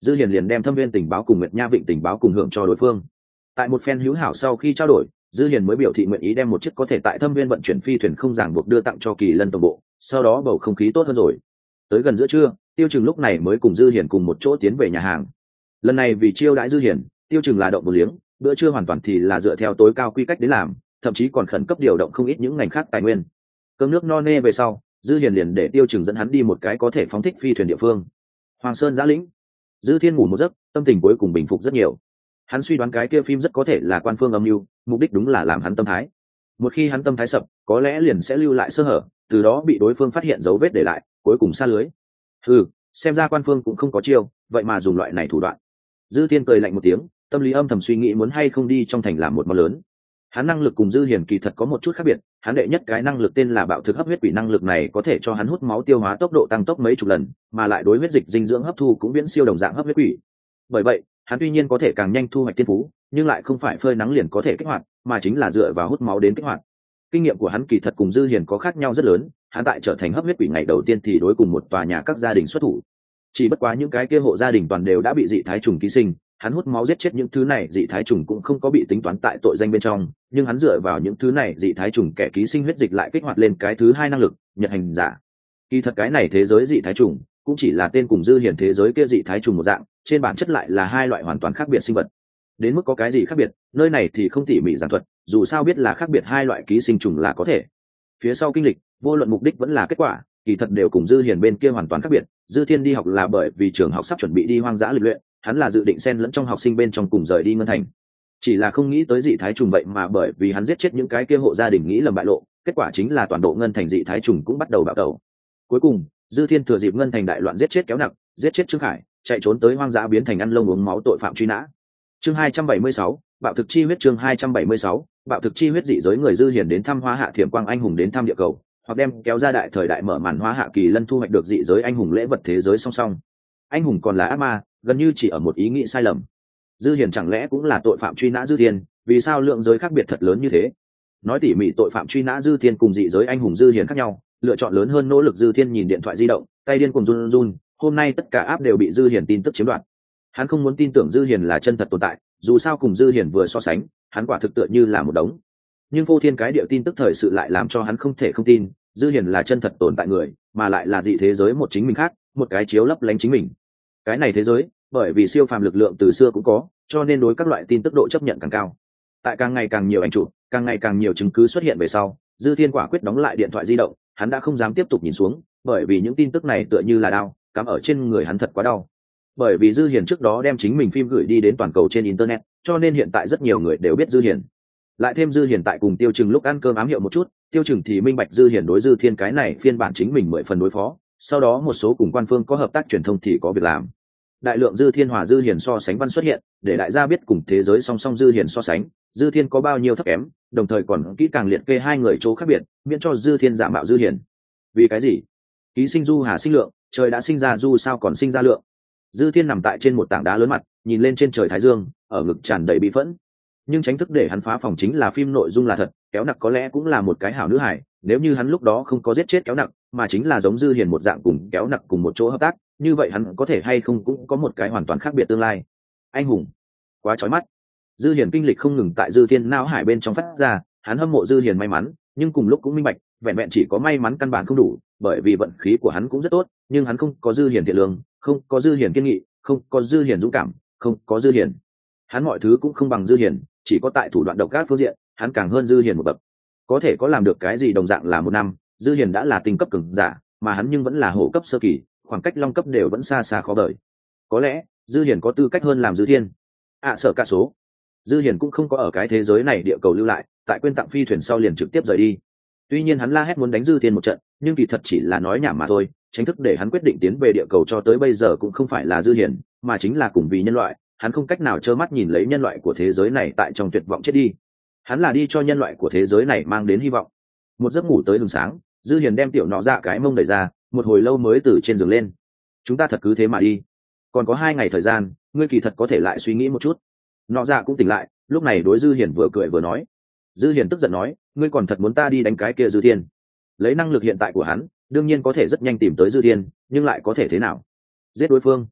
Speaker 1: dư hiền liền đem thâm viên tình báo cùng nguyệt nha vịnh tình báo cùng hưởng cho đối phương. Tại một phen hữu hảo sau khi trao đổi, dư hiền mới biểu thị nguyện ý đem một chiếc có thể tại thâm viên vận chuyển phi thuyền không ràng buộc đưa tặng cho kỳ lân tổng bộ, sau đó bầu không khí tốt hơn rồi. Tới gần giữa trưa, Tiêu Trừng lúc này mới cùng dư hiền cùng một chỗ tiến về nhà hàng. Lần này vì chiêu đãi dư hiền, Tiêu Trừng là động một liếng, bữa trưa hoàn toàn thì là dựa theo tối cao quy cách đến làm, thậm chí còn khẩn cấp điều động không ít những ngành khác tài nguyên. Cơm nước no nê về sau, dư hiền liền để Tiêu Trừng dẫn hắn đi một cái có thể phóng thích phi thuyền địa phương. Hoàng Sơn Giã Lĩnh. Dư Thiên ngủ một giấc, tâm tình cuối cùng bình phục rất nhiều. Hắn suy đoán cái kia phim rất có thể là quan phương âm mưu, mục đích đúng là làm hắn tâm thái. Một khi hắn tâm thái sập, có lẽ liền sẽ lưu lại sơ hở, từ đó bị đối phương phát hiện dấu vết để lại, cuối cùng xa lưới. Ừ, xem ra quan phương cũng không có chiêu, vậy mà dùng loại này thủ đoạn. Dư Thiên cười lạnh một tiếng, tâm lý âm thầm suy nghĩ muốn hay không đi trong thành làm một món lớn. Hắn năng lực cùng Dư Hiền kỳ thật có một chút khác biệt, hắn đệ nhất cái năng lực tên là bạo thực hấp huyết quỷ, năng lực này có thể cho hắn hút máu tiêu hóa tốc độ tăng tốc mấy chục lần, mà lại đối huyết dịch dinh dưỡng hấp thu cũng viễn siêu đồng dạng hấp huyết quỷ. Bởi vậy, hắn tuy nhiên có thể càng nhanh thu hoạch tiên phú, nhưng lại không phải phơi nắng liền có thể kích hoạt, mà chính là dựa vào hút máu đến kích hoạt. Kinh nghiệm của hắn kỳ thật cùng Dư Hiền có khác nhau rất lớn, hắn tại trở thành hấp huyết quỷ ngày đầu tiên thì đối cùng một tòa nhà các gia đình xuất thủ. Chỉ bất quá những cái kia hộ gia đình toàn đều đã bị dị thái trùng ký sinh, hắn hút máu giết chết những thứ này dị thái trùng cũng không có bị tính toán tại tội danh bên trong, nhưng hắn dựa vào những thứ này dị thái trùng kẻ ký sinh huyết dịch lại kích hoạt lên cái thứ hai năng lực, nhật hành giả. Kỳ thật cái này thế giới dị thái trùng cũng chỉ là tên cùng Dư Hiền thế giới kia dị thái trùng một dạng, trên bản chất lại là hai loại hoàn toàn khác biệt sinh vật. Đến mức có cái gì khác biệt, nơi này thì không tỉ mỉ giảng thuật, dù sao biết là khác biệt hai loại ký sinh trùng là có thể. Phía sau kinh lịch, vô luận mục đích vẫn là kết quả, kỳ thật đều cùng Dư Hiền bên kia hoàn toàn khác biệt. Dư Thiên đi học là bởi vì trường học sắp chuẩn bị đi hoang dã lịch luyện, hắn là dự định xen lẫn trong học sinh bên trong cùng rời đi ngân thành. Chỉ là không nghĩ tới dị thái trùng vậy mà bởi vì hắn giết chết những cái kia hộ gia đình nghĩ lầm bại lộ, kết quả chính là toàn bộ ngân thành dị thái trùng cũng bắt đầu bạo tẩu. Cuối cùng, Dư Thiên thừa dịp ngân thành đại loạn giết chết kéo nặng, giết chết Trương Khải, chạy trốn tới hoang dã biến thành ăn lông uống máu tội phạm truy nã. Chương hai trăm bảy mươi sáu, bạo thực chi huyết. Chương hai trăm bảy mươi sáu, bạo thực chi huyết. Dị giới người Dư Hiền đến thăm Hoa Hạ Thiểm Quang anh hùng đến thăm địa cầu, hoặc đem kéo ra đại thời đại mở màn Hoa Hạ Kỳ Lân thu hoạch được dị giới anh hùng lễ vật thế giới song song. Anh hùng còn là ác ma, gần như chỉ ở một ý nghĩ sai lầm. Dư Hiền chẳng lẽ cũng là tội phạm truy nã Dư Thiên, vì sao lượng giới khác biệt thật lớn như thế? Nói tỉ mỉ, tội phạm truy nã Dư Thiên cùng dị giới anh hùng Dư Hiền khác nhau, lựa chọn lớn hơn nỗ lực. Dư Thiên nhìn điện thoại di động, tay điên cuồng run run, hôm nay tất cả app đều bị Dư Hiền tin tức chiếm đoạt. Hắn không muốn tin tưởng Dư Hiền là chân thật tồn tại, dù sao cùng Dư Hiền vừa so sánh, hắn quả thực tựa như là một đống. Nhưng vô thiên cái điệu tin tức thời sự lại làm cho hắn không thể không tin, Dư Hiền là chân thật tồn tại người, mà lại là dị thế giới một chính mình khác, một cái chiếu lấp lánh chính mình. Cái này thế giới, bởi vì siêu phàm lực lượng từ xưa cũng có, cho nên đối các loại tin tức độ chấp nhận càng cao. Tại càng ngày càng nhiều ảnh chụp, càng ngày càng nhiều chứng cứ xuất hiện về sau, Dư Thiên quả quyết đóng lại điện thoại di động, hắn đã không dám tiếp tục nhìn xuống, bởi vì những tin tức này tựa như là đao, cắm ở trên người hắn thật quá đau. Bởi vì Dư Hiền trước đó đem chính mình phim gửi đi đến toàn cầu trên internet, cho nên hiện tại rất nhiều người đều biết Dư Hiền. Lại thêm Dư Hiền tại cùng Tiêu Trừng lúc ăn cơm ám hiệu một chút, Tiêu Trừng thì minh bạch Dư Hiền đối Dư Thiên cái này phiên bản chính mình mười phần đối phó, sau đó một số cùng quan phương có hợp tác truyền thông thì có việc làm. Đại lượng Dư Thiên hòa Dư Hiền so sánh văn xuất hiện, để đại gia biết cùng thế giới song song Dư Hiền so sánh, Dư Thiên có bao nhiêu thấp kém, đồng thời còn kỹ càng liệt kê hai người chỗ khác biệt, miễn cho Dư Thiên giả mạo Dư Hiền. Vì cái gì? Ký sinh Du Hà sinh lượng, trời đã sinh ra Du sao còn sinh ra lượng. Dư Thiên nằm tại trên một tảng đá lớn mặt, nhìn lên trên trời thái dương, ở ngực tràn đầy bị phẫn. Nhưng tránh thức để hắn phá phòng chính là phim nội dung là thật, kéo nặc có lẽ cũng là một cái hảo nữ hải, nếu như hắn lúc đó không có giết chết kéo nặc, mà chính là giống Dư Hiền một dạng cùng kéo nặc cùng một chỗ hợp tác, như vậy hắn có thể hay không cũng có một cái hoàn toàn khác biệt tương lai. Anh hùng, quá chói mắt. Dư Hiền kinh lịch không ngừng tại Dư Thiên não hải bên trong phát ra, hắn hâm mộ Dư Hiền may mắn, nhưng cùng lúc cũng minh bạch, vẹn vẹn chỉ có may mắn căn bản không đủ, bởi vì vận khí của hắn cũng rất tốt, nhưng hắn không có Dư Hiền thiện lương, không có Dư Hiền kiên nghị, không có Dư Hiền dũng cảm, không có Dư Hiền. Hắn mọi thứ cũng không bằng Dư Hiền, chỉ có tại thủ đoạn độc ác phương diện, hắn càng hơn Dư Hiền một bậc. Có thể có làm được cái gì đồng dạng là một năm, Dư Hiền đã là tinh cấp cường giả, mà hắn nhưng vẫn là hổ cấp sơ kỳ, khoảng cách long cấp đều vẫn xa xa khó vời. Có lẽ Dư Hiền có tư cách hơn làm Dư Thiên. À sợ cả số. Dư Hiền cũng không có ở cái thế giới này địa cầu lưu lại, tại quên tặng phi thuyền sau liền trực tiếp rời đi. Tuy nhiên hắn la hét muốn đánh Dư Thiên một trận, nhưng kỳ thật chỉ là nói nhảm mà thôi, chính thức để hắn quyết định tiến về địa cầu cho tới bây giờ cũng không phải là Dư Hiền, mà chính là cùng vì nhân loại, hắn không cách nào trơ mắt nhìn lấy nhân loại của thế giới này tại trong tuyệt vọng chết đi. Hắn là đi cho nhân loại của thế giới này mang đến hy vọng. Một giấc ngủ tới hừng sáng, Dư Hiền đem tiểu nọ dạ cái mông đẩy ra, một hồi lâu mới từ trên giường lên. Chúng ta thật cứ thế mà đi. Còn có hai ngày thời gian, ngươi kỳ thật có thể lại suy nghĩ một chút. Nọ dạ cũng tỉnh lại, lúc này đối Dư Hiền vừa cười vừa nói. Dư Hiền tức giận nói, ngươi còn thật muốn ta đi đánh cái kia Dư Thiên? Lấy năng lực hiện tại của hắn, đương nhiên có thể rất nhanh tìm tới Dư Thiên, nhưng lại có thể thế nào? Giết đối phương.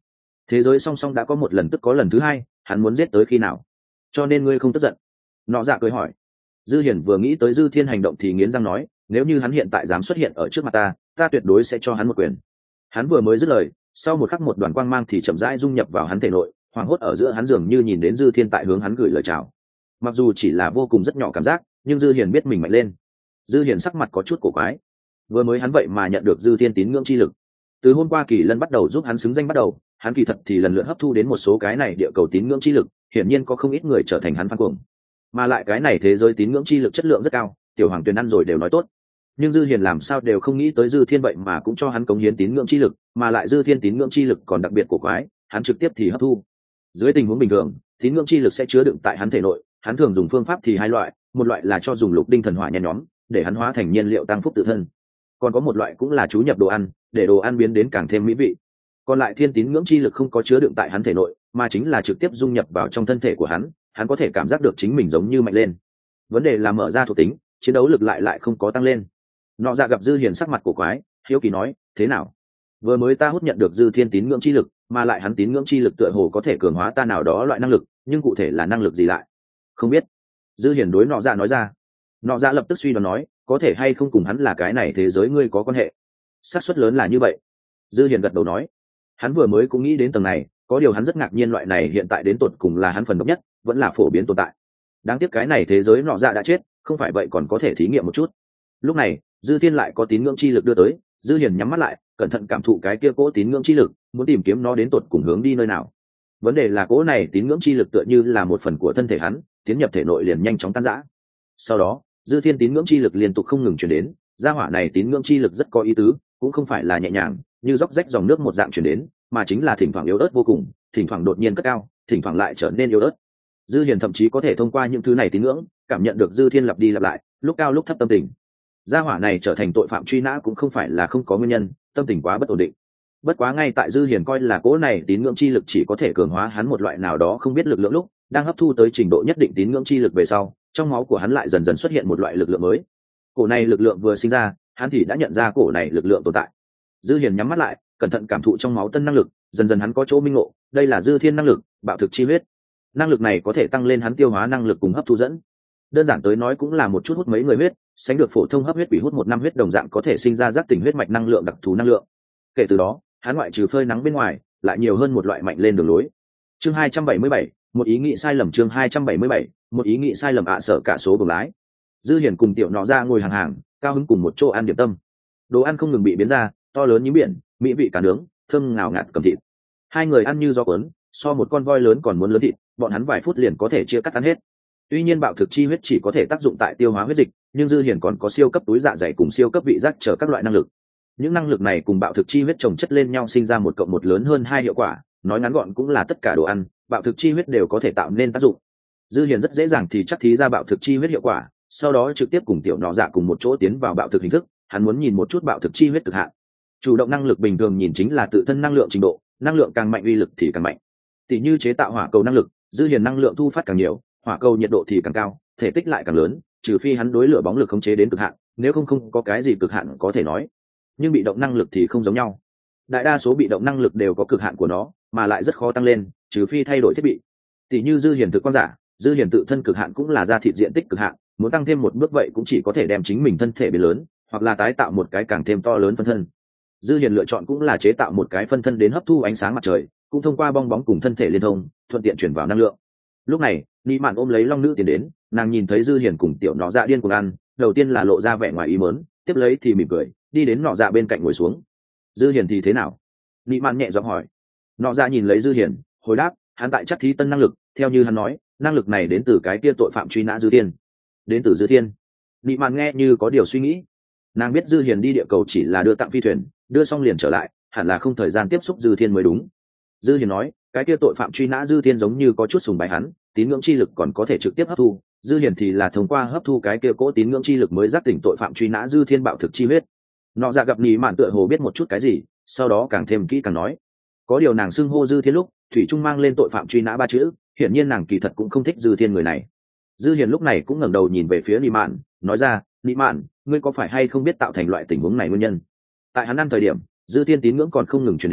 Speaker 1: thế giới song song đã có một lần tức có lần thứ hai, hắn muốn giết tới khi nào? Cho nên ngươi không tức giận? Nọ dạ cười hỏi. Dư Hiển vừa nghĩ tới Dư Thiên hành động thì nghiến răng nói, nếu như hắn hiện tại dám xuất hiện ở trước mặt ta, ta tuyệt đối sẽ cho hắn một quyền. Hắn vừa mới dứt lời, sau một khắc một đoàn quang mang thì chậm rãi dung nhập vào hắn thể nội, hoảng hốt ở giữa hắn dường như nhìn đến Dư Thiên tại hướng hắn gửi lời chào. Mặc dù chỉ là vô cùng rất nhỏ cảm giác, nhưng Dư Hiển biết mình mạnh lên. Dư Hiển sắc mặt có chút cổ quái. Vừa mới hắn vậy mà nhận được Dư Thiên tín ngưỡng chi lực. Từ hôm qua Kỳ Lân bắt đầu giúp hắn xứng danh bắt đầu, hắn kỳ thật thì lần lượt hấp thu đến một số cái này địa cầu tín ngưỡng chi lực, hiển nhiên có không ít người trở thành hắn fan cuồng. Mà lại cái này thế giới tín ngưỡng chi lực chất lượng rất cao, tiểu hoàng tuyền ăn rồi đều nói tốt. Nhưng Dư Hiền làm sao đều không nghĩ tới Dư Thiên vậy mà cũng cho hắn cống hiến tín ngưỡng chi lực, mà lại Dư Thiên tín ngưỡng chi lực còn đặc biệt cổ quái, hắn trực tiếp thì hấp thu. Dưới tình huống bình thường, tín ngưỡng chi lực sẽ chứa đựng tại hắn thể nội, hắn thường dùng phương pháp thì hai loại, một loại là cho dùng lục đinh thần hỏa nhen nhóm, để hắn hóa thành nhiên liệu tăng phúc tự thân. Còn có một loại cũng là chú nhập đồ ăn, để đồ ăn biến đến càng thêm mỹ vị. Còn lại thiên tín ngưỡng chi lực không có chứa đựng tại hắn thể nội, mà chính là trực tiếp dung nhập vào trong thân thể của hắn, hắn có thể cảm giác được chính mình giống như mạnh lên. Vấn đề là mở ra thuộc tính, chiến đấu lực lại lại không có tăng lên. Nọ Dạ gặp Dư Hiền sắc mặt cổ quái, hiếu kỳ nói, thế nào? Vừa mới ta hút nhận được Dư Thiên tín ngưỡng chi lực, mà lại hắn tín ngưỡng chi lực tựa hồ có thể cường hóa ta nào đó loại năng lực, nhưng cụ thể là năng lực gì lại? Không biết. Dư Hiền đối Nọ Dạ nói ra. Nọ Dạ lập tức suy đoán nói, có thể hay không cùng hắn là cái này thế giới ngươi có quan hệ? Xác suất lớn là như vậy. Dư Hiền gật đầu nói, hắn vừa mới cũng nghĩ đến tầng này, có điều hắn rất ngạc nhiên loại này hiện tại đến tột cùng là hắn phần độc nhất, vẫn là phổ biến tồn tại. Đáng tiếc cái này thế giới Nọ Dạ đã chết, không phải vậy còn có thể thí nghiệm một chút. Lúc này Dư Thiên lại có tín ngưỡng chi lực đưa tới, Dư Hiền nhắm mắt lại, cẩn thận cảm thụ cái kia cỗ tín ngưỡng chi lực, muốn tìm kiếm nó đến tột cùng hướng đi nơi nào. Vấn đề là cỗ này tín ngưỡng chi lực tựa như là một phần của thân thể hắn, tiến nhập thể nội liền nhanh chóng tan rã. Sau đó Dư Thiên tín ngưỡng chi lực liên tục không ngừng truyền đến, gia hỏa này tín ngưỡng chi lực rất có ý tứ, cũng không phải là nhẹ nhàng như róc rách dòng nước một dạng truyền đến, mà chính là thỉnh thoảng yếu ớt vô cùng, thỉnh thoảng đột nhiên cất cao, thỉnh thoảng lại trở nên yếu ớt. Dư Hiền thậm chí có thể thông qua những thứ này tín ngưỡng cảm nhận được Dư Thiên lặp đi lặp lại, lúc cao lúc thấp tâm tình. Gia hỏa này trở thành tội phạm truy nã cũng không phải là không có nguyên nhân, tâm tình quá bất ổn định. Bất quá ngay tại Dư Hiền coi là cỗ này tín ngưỡng chi lực chỉ có thể cường hóa hắn một loại nào đó không biết lực lượng lúc, đang hấp thu tới trình độ nhất định tín ngưỡng chi lực về sau, trong máu của hắn lại dần dần xuất hiện một loại lực lượng mới. Cổ này lực lượng vừa sinh ra, hắn thì đã nhận ra cổ này lực lượng tồn tại. Dư Hiền nhắm mắt lại, cẩn thận cảm thụ trong máu tân năng lực, dần dần hắn có chỗ minh ngộ, đây là Dư Thiên năng lực, bạo thực chi huyết. Năng lực này có thể tăng lên hắn tiêu hóa năng lực cùng hấp thu dẫn. Đơn giản tới nói cũng là một chút hút mấy người huyết, sánh được phổ thông hấp huyết quỷ hút một năm huyết đồng dạng có thể sinh ra giác tỉnh huyết mạch năng lượng đặc thù năng lượng. Kể từ đó, hắn ngoại trừ phơi nắng bên ngoài, lại nhiều hơn một loại mạnh lên đường lối. Chương hai trăm bảy mươi bảy, một ý nghĩ sai lầm. Chương hai trăm bảy mươi bảy, một ý nghĩ sai lầm ạ à, sợ cả số buồng lái. Dư Hiền cùng Tiểu Nọ Ra ngồi hàng hàng, cao hứng cùng một chỗ ăn điểm tâm. Đồ ăn không ngừng bị biến ra, to lớn như biển, mỹ vị cá nướng, thơm ngào ngạt cầm thịt. Hai người ăn như gió cuốn, so một con voi lớn còn muốn lớn thịt, bọn hắn vài phút liền có thể chia cắt ăn hết. Tuy nhiên bạo thực chi huyết chỉ có thể tác dụng tại tiêu hóa huyết dịch, nhưng Dư Hiền còn có siêu cấp túi dạ dày cùng siêu cấp vị giác chờ các loại năng lực. Những năng lực này cùng bạo thực chi huyết chồng chất lên nhau sinh ra một cộng một lớn hơn hai hiệu quả, nói ngắn gọn cũng là tất cả đồ ăn, bạo thực chi huyết đều có thể tạo nên tác dụng. Dư Hiền rất dễ dàng thì chắc thí ra bạo thực chi huyết hiệu quả, sau đó trực tiếp cùng Tiểu Nọ Dạ cùng một chỗ tiến vào bạo thực hình thức, hắn muốn nhìn một chút bạo thực chi huyết cực hạn. Chủ động năng lực bình thường nhìn chính là tự thân năng lượng trình độ, năng lượng càng mạnh uy lực thì càng mạnh. Tỷ như chế tạo hỏa cầu năng lực, Dư Hiền năng lượng thu phát càng nhiều, hỏa cầu nhiệt độ thì càng cao, thể tích lại càng lớn, trừ phi hắn đối lửa bóng lực khống chế đến cực hạn, nếu không không có cái gì cực hạn có thể nói. Nhưng bị động năng lực thì không giống nhau. Đại đa số bị động năng lực đều có cực hạn của nó, mà lại rất khó tăng lên, trừ phi thay đổi thiết bị. Tỷ như Dư Hiền thực quan giả, Dư Hiền tự thân cực hạn cũng là ra thịt diện tích cực hạn, muốn tăng thêm một bước vậy cũng chỉ có thể đem chính mình thân thể biến lớn, hoặc là tái tạo một cái càng thêm to lớn phân thân. Dư Hiền lựa chọn cũng là chế tạo một cái phân thân đến hấp thu ánh sáng mặt trời, cũng thông qua bong bóng cùng thân thể liên thông, thuận tiện chuyển vào năng lượng. Lúc này Nị Mạn ôm lấy long nữ tiến đến, nàng nhìn thấy Dư Hiền cùng Tiểu Nọ Dạ điên cuồng ăn, đầu tiên là lộ ra vẻ ngoài ý mớn, tiếp lấy thì mỉm cười, đi đến Nọ Dạ bên cạnh ngồi xuống. Dư Hiền thì thế nào? Nị Mạn nhẹ giọng hỏi. Nọ Dạ nhìn lấy Dư Hiền, hồi đáp, hắn tại chắc thí tân năng lực, theo như hắn nói, năng lực này đến từ cái kia tội phạm truy nã Dư Thiên. Đến từ Dư Thiên. Nị Mạn nghe như có điều suy nghĩ. Nàng biết Dư Hiền đi địa cầu chỉ là đưa tặng phi thuyền, đưa xong liền trở lại, hẳn là không thời gian tiếp xúc Dư Thiên mới đúng. Dư Hiền nói, cái kia tội phạm truy nã Dư Thiên giống như có chút sùng bái hắn, tín ngưỡng chi lực còn có thể trực tiếp hấp thu. Dư Hiền thì là thông qua hấp thu cái kia cỗ tín ngưỡng chi lực mới giác tỉnh tội phạm truy nã Dư Thiên bạo thực chi huyết. Nọ Dạ gặp Nị Mạn tựa hồ biết một chút cái gì, sau đó càng thêm kỹ càng nói, có điều nàng xưng hô Dư Thiên lúc, thủy trung mang lên tội phạm truy nã ba chữ, hiển nhiên nàng kỳ thật cũng không thích Dư Thiên người này. Dư Hiền lúc này cũng ngẩng đầu nhìn về phía Nị Mạn, nói ra, Nị Mạn, ngươi có phải hay không biết tạo thành loại tình huống này nguyên nhân? Tại hắn ăn thời điểm, Dư Thiên tín ngưỡng còn không ngừng truyền đến,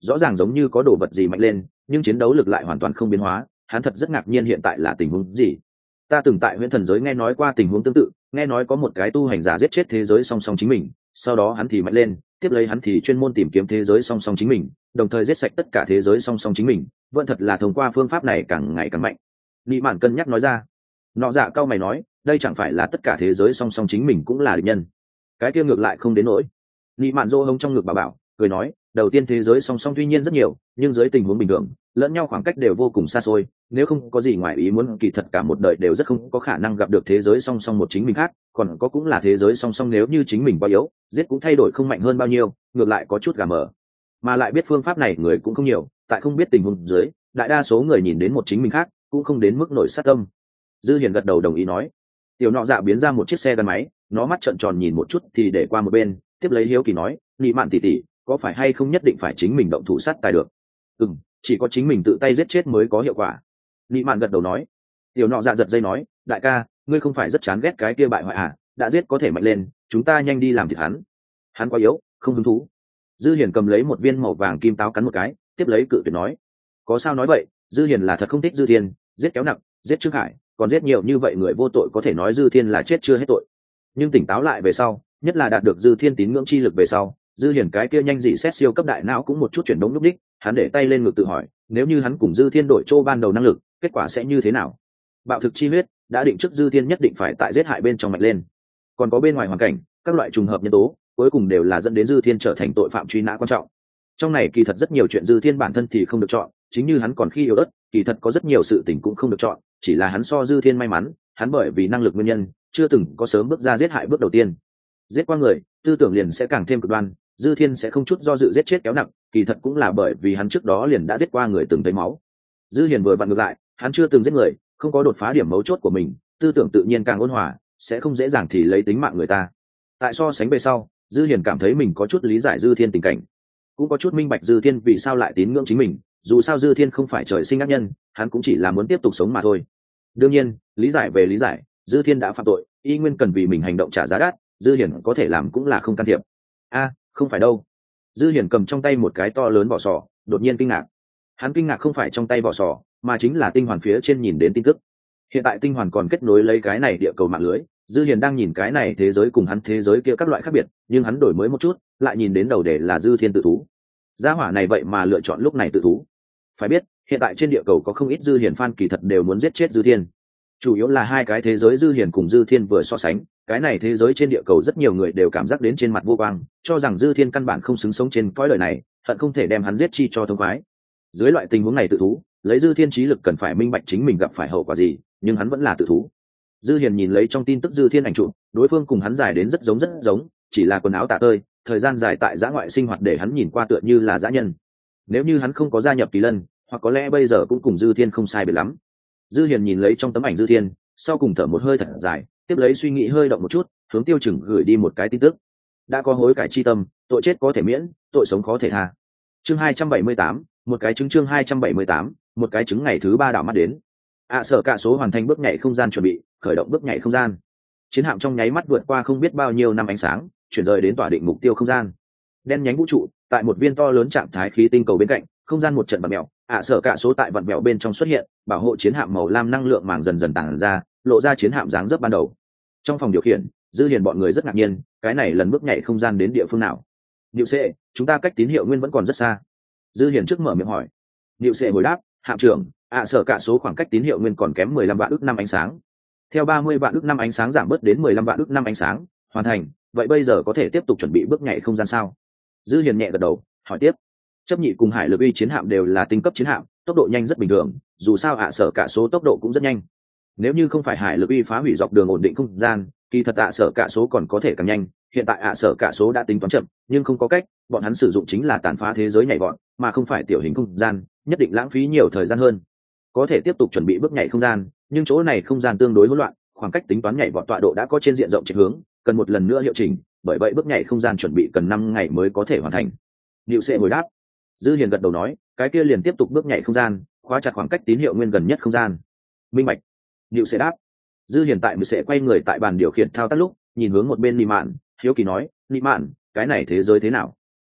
Speaker 1: rõ ràng giống như có đồ vật gì mạnh lên nhưng chiến đấu lực lại hoàn toàn không biến hóa. Hắn thật rất ngạc nhiên hiện tại là tình huống gì. Ta từng tại huyễn thần giới nghe nói qua tình huống tương tự, nghe nói có một cái tu hành giả giết chết thế giới song song chính mình, sau đó hắn thì mạnh lên, tiếp lấy hắn thì chuyên môn tìm kiếm thế giới song song chính mình, đồng thời giết sạch tất cả thế giới song song chính mình. Vẫn thật là thông qua phương pháp này càng ngày càng mạnh. Nị Mạn cân nhắc nói ra. Nọ dạ cao mày nói, đây chẳng phải là tất cả thế giới song song chính mình cũng là địch nhân. Cái kia ngược lại không đến nỗi. Nị Mạn rô hông trong ngực bà bảo cười nói, đầu tiên thế giới song song tuy nhiên rất nhiều, nhưng dưới tình huống bình thường lẫn nhau khoảng cách đều vô cùng xa xôi, nếu không có gì ngoài ý muốn kỳ thật cả một đời đều rất không có khả năng gặp được thế giới song song một chính mình khác. Còn có cũng là thế giới song song nếu như chính mình quá yếu, giết cũng thay đổi không mạnh hơn bao nhiêu, ngược lại có chút gà mờ. Mà lại biết phương pháp này người cũng không nhiều, tại không biết tình huống dưới, đại đa số người nhìn đến một chính mình khác cũng không đến mức nổi sát tâm. Dư Hiền gật đầu đồng ý nói. Tiểu Nọ Dạ biến ra một chiếc xe gắn máy, nó mắt trợn tròn nhìn một chút thì để qua một bên, tiếp lấy hiếu kỳ nói, Nị Mạn tỷ tỷ, có phải hay không nhất định phải chính mình động thủ sát tài được? Ừm, chỉ có chính mình tự tay giết chết mới có hiệu quả. Nị Mạn gật đầu nói. Tiểu Nọ Dạ giật dây nói, đại ca, ngươi không phải rất chán ghét cái kia bại hoại à? Đã giết có thể mạnh lên, chúng ta nhanh đi làm thịt hắn. Hắn quá yếu, không hứng thú. Dư Hiền cầm lấy một viên màu vàng kim táo cắn một cái, tiếp lấy cự tuyệt nói, có sao nói vậy, Dư Hiền là thật không thích Dư Thiên, giết kéo nặng, giết Trương Hải, còn giết nhiều như vậy người vô tội, có thể nói Dư Thiên là chết chưa hết tội. Nhưng tỉnh táo lại về sau, nhất là đạt được Dư Thiên tín ngưỡng chi lực về sau, Dư Hiền cái kia nhanh dị xét siêu cấp đại não cũng một chút chuyển động lúc đích, hắn để tay lên ngực tự hỏi, nếu như hắn cùng Dư Thiên đổi chỗ ban đầu năng lực, kết quả sẽ như thế nào? Bạo thực chi huyết đã định trước Dư Thiên nhất định phải tại giết hại bên trong mạnh lên, còn có bên ngoài hoàn cảnh, các loại trùng hợp nhân tố, cuối cùng đều là dẫn đến Dư Thiên trở thành tội phạm truy nã quan trọng. Trong này kỳ thật rất nhiều chuyện Dư Thiên bản thân thì không được chọn, chính như hắn còn khi yếu ớt, kỳ thật có rất nhiều sự tình cũng không được chọn, chỉ là hắn so Dư Thiên may mắn, hắn bởi vì năng lực nguyên nhân, chưa từng có sớm bước ra giết hại bước đầu tiên. Giết qua người, tư tưởng liền sẽ càng thêm cực đoan, Dư Thiên sẽ không chút do dự giết chết kéo nặng, kỳ thật cũng là bởi vì hắn trước đó liền đã giết qua người từng thấy máu. Dư Hiền vừa vặn ngược lại, hắn chưa từng giết người, không có đột phá điểm mấu chốt của mình, tư tưởng tự nhiên càng ôn hòa, sẽ không dễ dàng thì lấy tính mạng người ta. Tại so sánh về sau, Dư Hiền cảm thấy mình có chút lý giải Dư Thiên tình cảnh, cũng có chút minh bạch Dư Thiên vì sao lại tín ngưỡng chính mình, dù sao Dư Thiên không phải trời sinh ác nhân, hắn cũng chỉ là muốn tiếp tục sống mà thôi. Đương nhiên, lý giải về lý giải, Dư Thiên đã phạm tội, y nguyên cần vì mình hành động trả giá đắt, Dư Hiền có thể làm cũng là không can thiệp. A, không phải đâu. Dư Hiền cầm trong tay một cái to lớn vỏ sò, đột nhiên kinh ngạc. Hắn kinh ngạc không phải trong tay vỏ sò, mà chính là tinh hoàn phía trên nhìn đến tin tức. Hiện tại tinh hoàn còn kết nối lấy cái này địa cầu mạng lưới, Dư Hiền đang nhìn cái này thế giới cùng hắn thế giới kia các loại khác biệt, nhưng hắn đổi mới một chút, lại nhìn đến đầu đề là Dư Thiên tự thú. Gia hỏa này vậy mà lựa chọn lúc này tự thú. Phải biết, hiện tại trên địa cầu có không ít Dư Hiền fan kỳ thật đều muốn giết chết Dư Thiên. Chủ yếu là hai cái thế giới Dư Hiền cùng Dư Thiên vừa so sánh, cái này thế giới trên địa cầu rất nhiều người đều cảm giác đến trên mặt vô quang, cho rằng Dư Thiên căn bản không xứng sống trên cõi đời này, hận không thể đem hắn giết chi cho thông khoái. Dưới loại tình huống này tự thú, lấy Dư Thiên trí lực cần phải minh bạch chính mình gặp phải hậu quả gì, nhưng hắn vẫn là tự thú. Dư Hiền nhìn lấy trong tin tức Dư Thiên ảnh chụp, đối phương cùng hắn dài đến rất giống rất giống, chỉ là quần áo tả tơi, thời gian dài tại dã ngoại sinh hoạt để hắn nhìn qua tựa như là dã nhân. Nếu như hắn không có gia nhập Kỳ Lân, hoặc có lẽ bây giờ cũng cùng Dư Thiên không sai biệt lắm. Dư Hiền nhìn lấy trong tấm ảnh Dư Thiên, sau cùng thở một hơi thật dài, tiếp lấy suy nghĩ hơi động một chút, hướng Tiêu Chừng gửi đi một cái tin tức. Đã có hối cải chi tâm, tội chết có thể miễn, tội sống khó thể tha. Chương hai trăm bảy mươi tám, một cái trứng chương hai trăm bảy mươi tám, một cái trứng ngày thứ ba đảo mắt đến. ạ à, sở cả số hoàn thành bước nhảy không gian chuẩn bị, khởi động bước nhảy không gian. Chiến hạm trong nháy mắt vượt qua không biết bao nhiêu năm ánh sáng, chuyển rời đến tỏa định mục tiêu không gian. Đen nhánh vũ trụ, tại một viên to lớn trạng thái khí tinh cầu bên cạnh, không gian một trận vặn mèo, ạ à, sở cả số tại vặn mèo bên trong xuất hiện, bảo hộ chiến hạm màu lam năng lượng màng dần dần tản ra, lộ ra chiến hạm dáng dấp ban đầu. Trong phòng điều khiển, Dư Hiền bọn người rất ngạc nhiên, cái này lần bước nhảy không gian đến địa phương nào? Niệu Sệ, chúng ta cách tín hiệu nguyên vẫn còn rất xa. Dư Hiền trước mở miệng hỏi. Niệu Sệ hồi đáp, hạm trưởng, ạ à, sở cả số khoảng cách tín hiệu nguyên còn kém mười lăm vạn ức năm ánh sáng. Theo ba mươi vạn ức năm ánh sáng giảm bớt đến mười lăm vạn ức năm ánh sáng, hoàn thành, vậy bây giờ có thể tiếp tục chuẩn bị bước nhảy không gian sao? Dư Hiền nhẹ gật đầu, hỏi tiếp. Chấp nhị cùng Hải Lực Uy chiến hạm đều là tinh cấp chiến hạm, tốc độ nhanh rất bình thường, dù sao ạ à, sở cả số tốc độ cũng rất nhanh. Nếu như không phải Hải Lực Uy phá hủy dọc đường ổn định không gian, kỳ thật ạ à, sở cả số còn có thể càng nhanh. Hiện tại ạ à, sở cả số đã tính toán chậm, nhưng không có cách, bọn hắn sử dụng chính là tàn phá thế giới nhảy vọt, mà không phải tiểu hình không gian, nhất định lãng phí nhiều thời gian hơn. Có thể tiếp tục chuẩn bị bước nhảy không gian, nhưng chỗ này không gian tương đối hỗn loạn, khoảng cách tính toán nhảy vọt tọa độ đã có trên diện rộng chệch hướng, cần một lần nữa hiệu chỉnh, bởi vậy bước nhảy không gian chuẩn bị cần năm ngày mới có thể hoàn thành. Diệu Sệ hồi đáp. Dư Hiền gật đầu nói, cái kia liền tiếp tục bước nhảy không gian, khóa chặt khoảng cách tín hiệu nguyên gần nhất không gian. Minh bạch. Diệu Sệ đáp. Dư Hiền tại Mười Sệ quay người tại bàn điều khiển thao tác lúc, nhìn hướng một bên Nị Mạn, hiếu kỳ nói, Nị Mạn, cái này thế giới thế nào?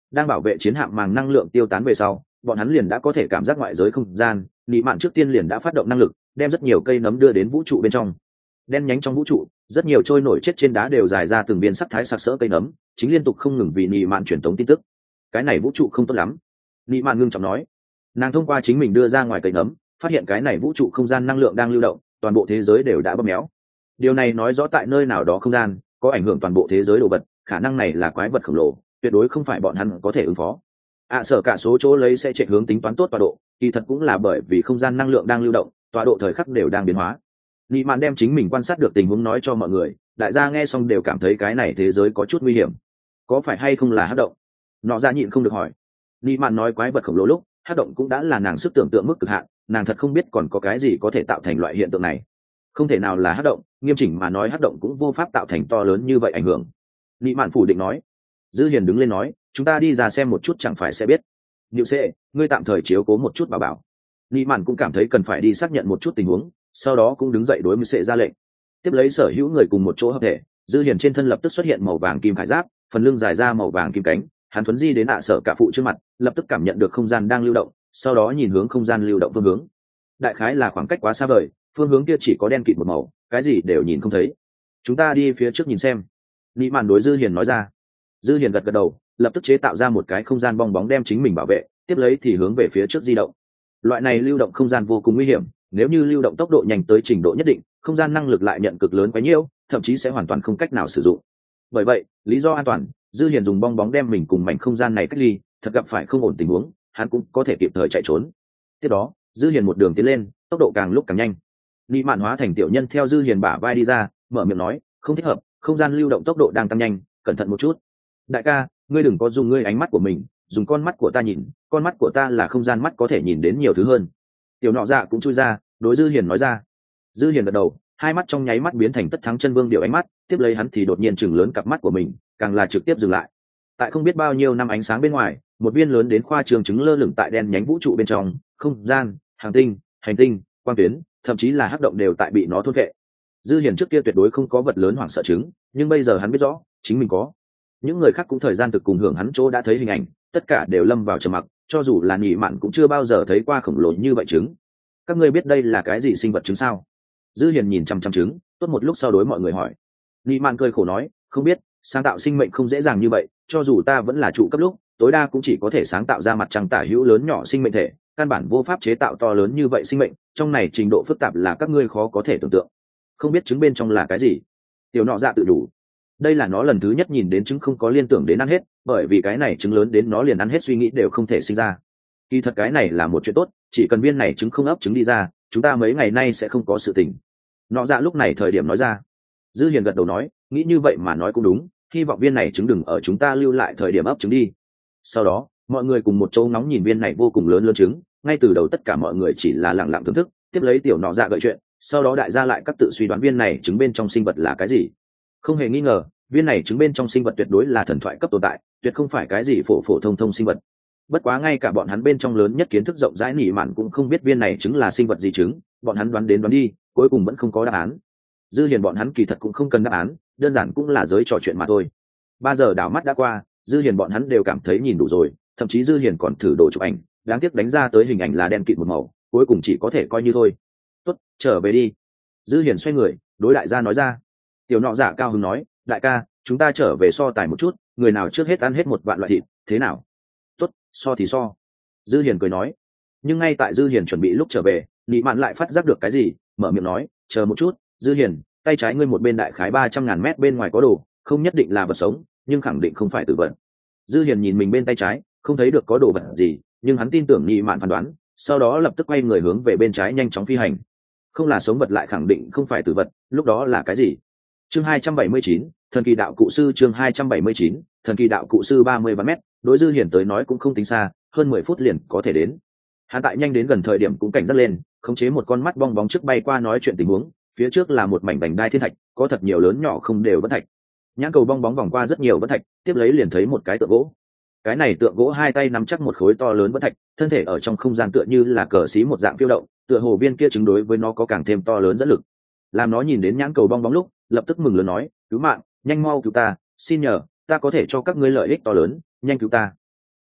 Speaker 1: đang bảo vệ chiến hạm màng năng lượng tiêu tán về sau, bọn hắn liền đã có thể cảm giác ngoại giới không gian. Nị mạn trước tiên liền đã phát động năng lực, đem rất nhiều cây nấm đưa đến vũ trụ bên trong. Đen nhánh trong vũ trụ, rất nhiều trôi nổi chết trên đá đều dài ra từng viên sắc thái sặc sỡ cây nấm, chính liên tục không ngừng vì nị mạn truyền tống tin tức. Cái này vũ trụ không tốt lắm, nị mạn ngưng trọng nói. Nàng thông qua chính mình đưa ra ngoài cây nấm, phát hiện cái này vũ trụ không gian năng lượng đang lưu động, toàn bộ thế giới đều đã bóp méo. Điều này nói rõ tại nơi nào đó không gian có ảnh hưởng toàn bộ thế giới đồ vật, khả năng này là quái vật khổng lồ, tuyệt đối không phải bọn hắn có thể ứng phó. ạ à, sở cả số chỗ lấy sẽ chạy hướng tính toán tốt tọa độ, kỳ thật cũng là bởi vì không gian năng lượng đang lưu động, tọa độ thời khắc đều đang biến hóa. Nị mạn đem chính mình quan sát được tình huống nói cho mọi người, đại gia nghe xong đều cảm thấy cái này thế giới có chút nguy hiểm. Có phải hay không là hắc động? Nọ ra nhịn không được hỏi. Nị mạn nói quái vật khổng lồ lúc, hắc động cũng đã là nàng sức tưởng tượng mức cực hạn, nàng thật không biết còn có cái gì có thể tạo thành loại hiện tượng này. Không thể nào là hắc động, nghiêm chỉnh mà nói hắc động cũng vô pháp tạo thành to lớn như vậy ảnh hưởng. Nị mạn phủ định nói. Dư Hiền đứng lên nói, chúng ta đi ra xem một chút chẳng phải sẽ biết. Niệu Sệ, ngươi tạm thời chiếu cố một chút bảo bảo. Nị mạn cũng cảm thấy cần phải đi xác nhận một chút tình huống, sau đó cũng đứng dậy đối với Sệ ra lệnh. Tiếp lấy sở hữu người cùng một chỗ hợp thể, Dư Hiền trên thân lập tức xuất hiện màu vàng kim khải giáp, phần lưng dài ra màu vàng kim cánh, hắn thuấn di đến ạ sở cả phụ trước mặt, lập tức cảm nhận được không gian đang lưu động, sau đó nhìn hướng không gian lưu động phương hướng. Đại khái là khoảng cách quá xa vời, phương hướng kia chỉ có đen kịt một màu, cái gì đều nhìn không thấy. Chúng ta đi phía trước nhìn xem. Nị mạn đối Dư Hiền nói ra. Dư Hiền gật gật đầu, lập tức chế tạo ra một cái không gian bong bóng đem chính mình bảo vệ, tiếp lấy thì hướng về phía trước di động. Loại này lưu động không gian vô cùng nguy hiểm, nếu như lưu động tốc độ nhanh tới trình độ nhất định, không gian năng lực lại nhận cực lớn quá nhiều, thậm chí sẽ hoàn toàn không cách nào sử dụng. Bởi vậy, lý do an toàn, Dư Hiền dùng bong bóng đem mình cùng mảnh không gian này cách ly, thật gặp phải không ổn tình huống, hắn cũng có thể kịp thời chạy trốn. Tiếp đó, Dư Hiền một đường tiến lên, tốc độ càng lúc càng nhanh. Nị mạn hóa thành tiểu nhân theo Dư Hiền bả vai đi ra, mở miệng nói, không thích hợp, không gian lưu động tốc độ đang tăng nhanh, cẩn thận một chút. Đại ca, ngươi đừng có dùng ngươi ánh mắt của mình, dùng con mắt của ta nhìn, con mắt của ta là không gian mắt có thể nhìn đến nhiều thứ hơn. Tiểu nọ dạ cũng chui ra, đối Dư Hiền nói ra. Dư Hiền gật đầu, hai mắt trong nháy mắt biến thành tất thắng chân vương điệu ánh mắt, tiếp lấy hắn thì đột nhiên chừng lớn cặp mắt của mình, càng là trực tiếp dừng lại. Tại không biết bao nhiêu năm ánh sáng bên ngoài, một viên lớn đến khoa trường trứng lơ lửng tại đen nhánh vũ trụ bên trong, không gian, hành tinh, hành tinh, quang tuyến, thậm chí là hắc động đều tại bị nó thôn phệ. Dư Hiền trước kia tuyệt đối không có vật lớn hoảng sợ trứng, nhưng bây giờ hắn biết rõ, chính mình có. Những người khác cũng thời gian thực cùng hưởng hắn chỗ đã thấy hình ảnh, tất cả đều lâm vào trầm mặc, cho dù là Nhị Mạn cũng chưa bao giờ thấy qua khổng lồ như vậy trứng. Các ngươi biết đây là cái gì sinh vật trứng sao? Dư Hiền nhìn chăm chăm trứng, tốt một lúc sau đối mọi người hỏi. Nhị Mạn cười khổ nói, không biết, sáng tạo sinh mệnh không dễ dàng như vậy, cho dù ta vẫn là trụ cấp lúc, tối đa cũng chỉ có thể sáng tạo ra mặt trăng tả hữu lớn nhỏ sinh mệnh thể, căn bản vô pháp chế tạo to lớn như vậy sinh mệnh, trong này trình độ phức tạp là các ngươi khó có thể tưởng tượng. Không biết trứng bên trong là cái gì? Tiểu nọ dạ tự đủ. Đây là nó lần thứ nhất nhìn đến trứng không có liên tưởng đến ăn hết, bởi vì cái này trứng lớn đến nó liền ăn hết suy nghĩ đều không thể sinh ra. Kỳ thật cái này là một chuyện tốt, chỉ cần viên này trứng không ấp trứng đi ra, chúng ta mấy ngày nay sẽ không có sự tình. Nọ dạ lúc này thời điểm nói ra. Dư Hiền gật đầu nói, nghĩ như vậy mà nói cũng đúng, hy vọng viên này trứng đừng ở chúng ta lưu lại thời điểm ấp trứng đi. Sau đó, mọi người cùng một chỗ ngóng nhìn viên này vô cùng lớn lớn trứng, ngay từ đầu tất cả mọi người chỉ là lặng lặng thưởng thức, tiếp lấy tiểu nọ dạ gợi chuyện, sau đó đại gia lại các tự suy đoán viên này trứng bên trong sinh vật là cái gì. Không hề nghi ngờ, viên này trứng bên trong sinh vật tuyệt đối là thần thoại cấp tồn tại, tuyệt không phải cái gì phổ phổ thông thông sinh vật. Bất quá ngay cả bọn hắn bên trong lớn nhất kiến thức rộng rãi Nị Mạn cũng không biết viên này trứng là sinh vật gì trứng, bọn hắn đoán đến đoán đi, cuối cùng vẫn không có đáp án. Dư Hiền bọn hắn kỳ thật cũng không cần đáp án, đơn giản cũng là giới trò chuyện mà thôi. Ba giờ đảo mắt đã qua, Dư Hiền bọn hắn đều cảm thấy nhìn đủ rồi, thậm chí Dư Hiền còn thử đồ chụp ảnh, đáng tiếc đánh ra tới hình ảnh là đen kịt một màu, cuối cùng chỉ có thể coi như thôi. Tốt, trở về đi. Dư Hiền xoay người, đối đại gia nói ra. Tiểu nọ giả cao hứng nói, đại ca, chúng ta trở về so tài một chút, người nào trước hết ăn hết một vạn loại thịt, thế nào? Tốt, so thì so. Dư Hiền cười nói. Nhưng ngay tại Dư Hiền chuẩn bị lúc trở về, Nị Mạn lại phát giác được cái gì, mở miệng nói, chờ một chút, Dư Hiền, tay trái ngươi một bên đại khái ba trăm ngàn mét bên ngoài có đồ, không nhất định là vật sống, nhưng khẳng định không phải tử vật. Dư Hiền nhìn mình bên tay trái, không thấy được có đồ vật gì, nhưng hắn tin tưởng Nị Mạn phán đoán, sau đó lập tức quay người hướng về bên trái nhanh chóng phi hành. Không là sống vật lại khẳng định không phải tử vật, lúc đó là cái gì? Chương hai trăm bảy mươi chín, thần kỳ đạo cụ sư chương hai trăm bảy mươi chín, thần kỳ đạo cụ sư ba mươi vạn mét, đối Dư Hiền tới nói cũng không tính xa, hơn mười phút liền có thể đến. Hắn tại nhanh đến gần thời điểm cũng cảnh giác lên, khống chế một con mắt bong bóng trước bay qua nói chuyện tình huống, phía trước là một mảnh vành đai thiên thạch, có thật nhiều lớn nhỏ không đều vẫn thạch. Nhãn cầu bong bóng vòng qua rất nhiều vẫn thạch, tiếp lấy liền thấy một cái tượng gỗ. Cái này tượng gỗ hai tay nắm chắc một khối to lớn vẫn thạch, thân thể ở trong không gian tựa như là cờ xí một dạng phiêu động, tựa hồ viên kia chứng đối với nó có càng thêm to lớn dẫn lực. Làm nó nhìn đến nhãn cầu bong bóng lúc, lập tức mừng lớn nói, cứu mạng, nhanh mau cứu ta, xin nhờ, ta có thể cho các ngươi lợi ích to lớn, nhanh cứu ta.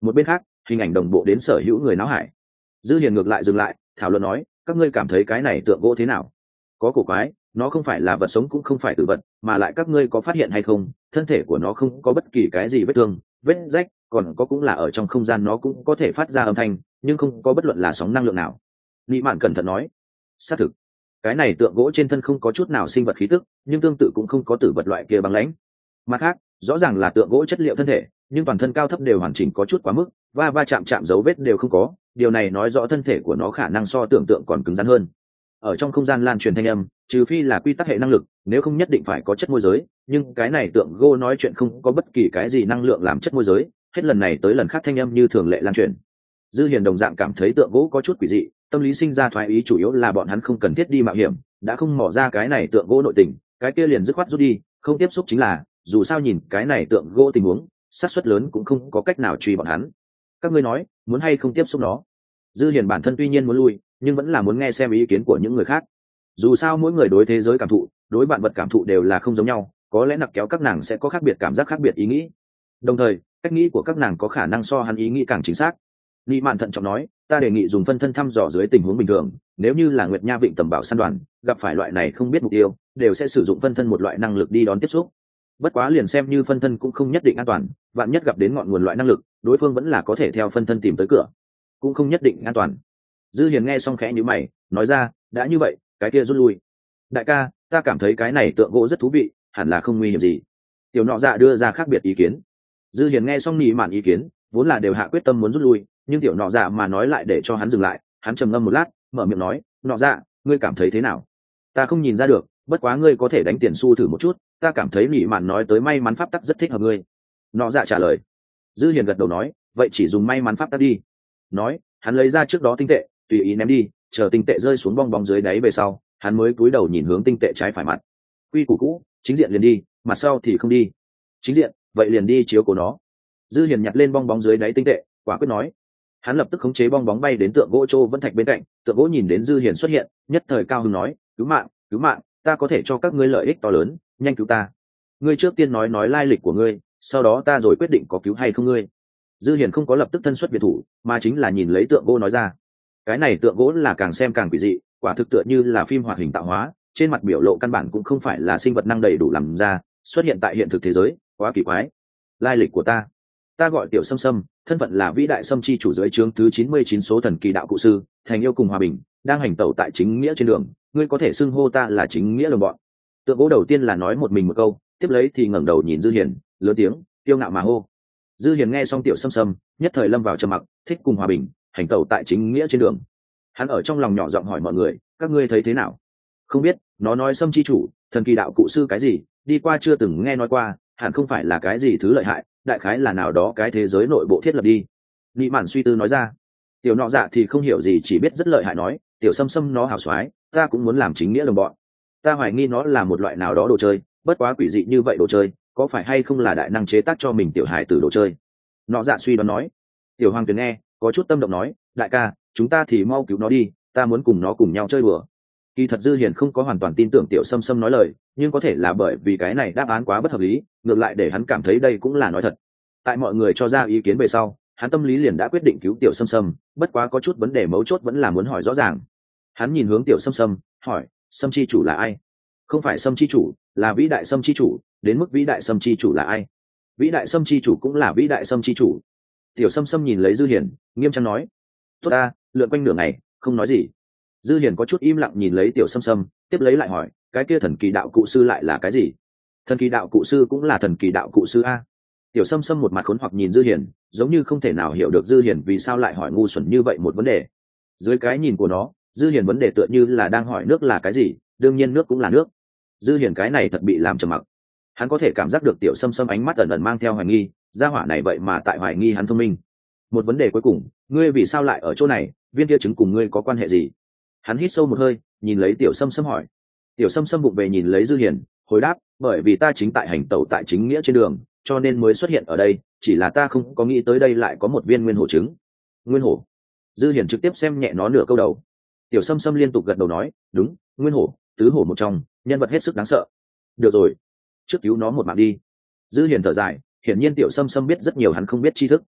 Speaker 1: Một bên khác, hình ảnh đồng bộ đến sở hữu người náo hải. Dư Hiền ngược lại dừng lại, thảo luận nói, các ngươi cảm thấy cái này tượng gỗ thế nào? Có cổ quái, nó không phải là vật sống cũng không phải tử vật, mà lại các ngươi có phát hiện hay không, thân thể của nó không có bất kỳ cái gì vết thương, vết rách, còn có cũng là ở trong không gian nó cũng có thể phát ra âm thanh, nhưng không có bất luận là sóng năng lượng nào. Lý Mạn cẩn thận nói, xác thực, cái này tượng gỗ trên thân không có chút nào sinh vật khí tức, nhưng tương tự cũng không có tử vật loại kia băng lãnh. Mặt khác, rõ ràng là tượng gỗ chất liệu thân thể, nhưng toàn thân cao thấp đều hoàn chỉnh có chút quá mức, va va chạm chạm dấu vết đều không có, điều này nói rõ thân thể của nó khả năng so tưởng tượng còn cứng rắn hơn. Ở trong không gian lan truyền thanh âm, trừ phi là quy tắc hệ năng lực, nếu không nhất định phải có chất môi giới, nhưng cái này tượng gỗ nói chuyện không có bất kỳ cái gì năng lượng làm chất môi giới, hết lần này tới lần khác thanh âm như thường lệ lan truyền. Dư Hiền đồng dạng cảm thấy tượng gỗ có chút quỷ dị, tâm lý sinh ra thoái ý chủ yếu là bọn hắn không cần thiết đi mạo hiểm, đã không mò ra cái này tượng gỗ nội tình, cái kia liền dứt khoát rút đi, không tiếp xúc chính là, dù sao nhìn cái này tượng gỗ tình huống, xác suất lớn cũng không có cách nào truy bọn hắn. Các ngươi nói, muốn hay không tiếp xúc nó? Dư Hiền bản thân tuy nhiên muốn lui, nhưng vẫn là muốn nghe xem ý kiến của những người khác. Dù sao mỗi người đối thế giới cảm thụ, đối bạn vật cảm thụ đều là không giống nhau, có lẽ nặc kéo các nàng sẽ có khác biệt cảm giác khác biệt ý nghĩ. Đồng thời, cách nghĩ của các nàng có khả năng so hắn ý nghĩ càng chính xác. Lý Mạn thận trọng nói, ta đề nghị dùng phân thân thăm dò dưới tình huống bình thường, nếu như là Nguyệt Nha Vịnh tầm bảo săn đoàn, gặp phải loại này không biết mục tiêu, đều sẽ sử dụng phân thân một loại năng lực đi đón tiếp xúc. Bất quá liền xem như phân thân cũng không nhất định an toàn, vạn nhất gặp đến ngọn nguồn loại năng lực, đối phương vẫn là có thể theo phân thân tìm tới cửa, cũng không nhất định an toàn. Dư Hiền nghe xong khẽ nhíu mày, nói ra, đã như vậy, cái kia rút lui. Đại ca, ta cảm thấy cái này tượng gỗ rất thú vị, hẳn là không nguy hiểm gì. Tiểu nọ dạ đưa ra khác biệt ý kiến. Dư Hiền nghe xong nhị mạn ý kiến, vốn là đều hạ quyết tâm muốn rút lui, nhưng tiểu nọ dạ mà nói lại để cho hắn dừng lại. Hắn trầm ngâm một lát, mở miệng nói, nọ dạ, ngươi cảm thấy thế nào? Ta không nhìn ra được, bất quá ngươi có thể đánh tiền xu thử một chút, ta cảm thấy nhị mạn nói tới may mắn pháp tắc rất thích hợp ngươi. Nọ dạ trả lời. Dư Hiền gật đầu nói, vậy chỉ dùng may mắn pháp tắc đi. Nói, hắn lấy ra trước đó tinh tệ, tùy ý ném đi, chờ tinh tệ rơi xuống bong bóng dưới đáy về sau, hắn mới cúi đầu nhìn hướng tinh tệ trái phải mặt. Quy củ cũ, chính diện liền đi, mặt sau thì không đi. Chính diện, vậy liền đi chiếu của nó. Dư Hiền nhặt lên bong bóng dưới đáy tinh tệ, quả quyết nói. Hắn lập tức khống chế bong bóng bay đến tượng gỗ trô vẫn thạch bên cạnh, tượng gỗ nhìn đến Dư Hiền xuất hiện, nhất thời cao hứng nói, cứu mạng, cứu mạng, ta có thể cho các ngươi lợi ích to lớn, nhanh cứu ta. Ngươi trước tiên nói nói lai lịch của ngươi, sau đó ta rồi quyết định có cứu hay không ngươi. Dư Hiền không có lập tức thân xuất biệt thủ, mà chính là nhìn lấy tượng gỗ nói ra. Cái này tượng gỗ là càng xem càng quỷ dị, quả thực tựa như là phim hoạt hình tạo hóa, trên mặt biểu lộ căn bản cũng không phải là sinh vật năng đầy đủ làm ra, xuất hiện tại hiện thực thế giới, quá kỳ quái. Lai lịch của ta, ta gọi Tiểu Sâm Sâm, thân phận là vĩ đại sâm chi chủ dưới trướng thứ chín mươi chín số thần kỳ đạo cụ sư, thành yêu cùng hòa bình, đang hành tẩu tại chính nghĩa trên đường, ngươi có thể xưng hô ta là chính nghĩa đồng bọn. Tượng gỗ đầu tiên là nói một mình một câu, tiếp lấy thì ngẩng đầu nhìn Dư Hiền, lớn tiếng, tiêu ngạo mà hô. Dư Hiền nghe xong Tiểu Sâm Sâm, nhất thời lâm vào trầm mặc, thích cùng hòa bình, hành tẩu tại chính nghĩa trên đường. Hắn ở trong lòng nhỏ giọng hỏi mọi người, các ngươi thấy thế nào? Không biết, nó nói Sâm chi chủ, thần kỳ đạo cụ sư cái gì, đi qua chưa từng nghe nói qua, hẳn không phải là cái gì thứ lợi hại, đại khái là nào đó cái thế giới nội bộ thiết lập đi. Lý Mạn suy tư nói ra. Tiểu nọ dạ thì không hiểu gì, chỉ biết rất lợi hại nói, Tiểu Sâm Sâm nó hảo xoái, ta cũng muốn làm chính nghĩa đồng bọn. Ta hoài nghi nó là một loại nào đó đồ chơi, bất quá quỷ dị như vậy đồ chơi, có phải hay không là đại năng chế tác cho mình tiểu hài tử đồ chơi? Nọ dạ suy đoán nói. Tiểu Hoàng Tuyền nghe, có chút tâm động nói, đại ca, chúng ta thì mau cứu nó đi, ta muốn cùng nó cùng nhau chơi đùa. Kỳ thật Dư Hiền không có hoàn toàn tin tưởng Tiểu Sâm Sâm nói lời, nhưng có thể là bởi vì cái này đáp án quá bất hợp lý, ngược lại để hắn cảm thấy đây cũng là nói thật. Tại mọi người cho ra ý kiến về sau, hắn tâm lý liền đã quyết định cứu Tiểu Sâm Sâm, bất quá có chút vấn đề mấu chốt vẫn là muốn hỏi rõ ràng. Hắn nhìn hướng Tiểu Sâm Sâm, hỏi, Sâm chi chủ là ai? Không phải Sâm chi chủ, là vĩ đại Sâm chi chủ, đến mức vĩ đại Sâm chi chủ là ai? Vĩ đại Sâm chi chủ cũng là vĩ đại Sâm chi chủ. Tiểu Sâm Sâm nhìn lấy Dư Hiền, nghiêm trang nói, tốt ta, lượn quanh nửa ngày, không nói gì. Dư Hiền có chút im lặng nhìn lấy Tiểu Sâm Sâm, tiếp lấy lại hỏi, cái kia thần kỳ đạo cụ sư lại là cái gì? Thần kỳ đạo cụ sư cũng là thần kỳ đạo cụ sư a. Tiểu Sâm Sâm một mặt khốn hoặc nhìn Dư Hiền, giống như không thể nào hiểu được Dư Hiền vì sao lại hỏi ngu xuẩn như vậy một vấn đề. Dưới cái nhìn của nó, Dư Hiền vấn đề tựa như là đang hỏi nước là cái gì, đương nhiên nước cũng là nước. Dư Hiền cái này thật bị làm trầm mặc. Hắn có thể cảm giác được Tiểu Sâm Sâm ánh mắt ẩn ẩn mang theo hoài nghi, gia hỏa này vậy mà tại hoài nghi hắn thông minh. Một vấn đề cuối cùng, ngươi vì sao lại ở chỗ này, viên kia trứng cùng ngươi có quan hệ gì? Hắn hít sâu một hơi, nhìn lấy Tiểu Sâm Sâm hỏi. Tiểu Sâm Sâm bụng về nhìn lấy Dư Hiền, hồi đáp, bởi vì ta chính tại hành tẩu tại chính nghĩa trên đường, cho nên mới xuất hiện ở đây, chỉ là ta không có nghĩ tới đây lại có một viên nguyên hổ trứng. Nguyên hổ? Dư Hiền trực tiếp xem nhẹ nó nửa câu đầu. Tiểu Sâm Sâm liên tục gật đầu nói, đúng, nguyên hổ, tứ hổ một trong, nhân vật hết sức đáng sợ. Được rồi, trước cứu nó một mạng đi. Dư Hiền thở dài, hiển nhiên Tiểu Sâm Sâm biết rất nhiều hắn không biết tri thức.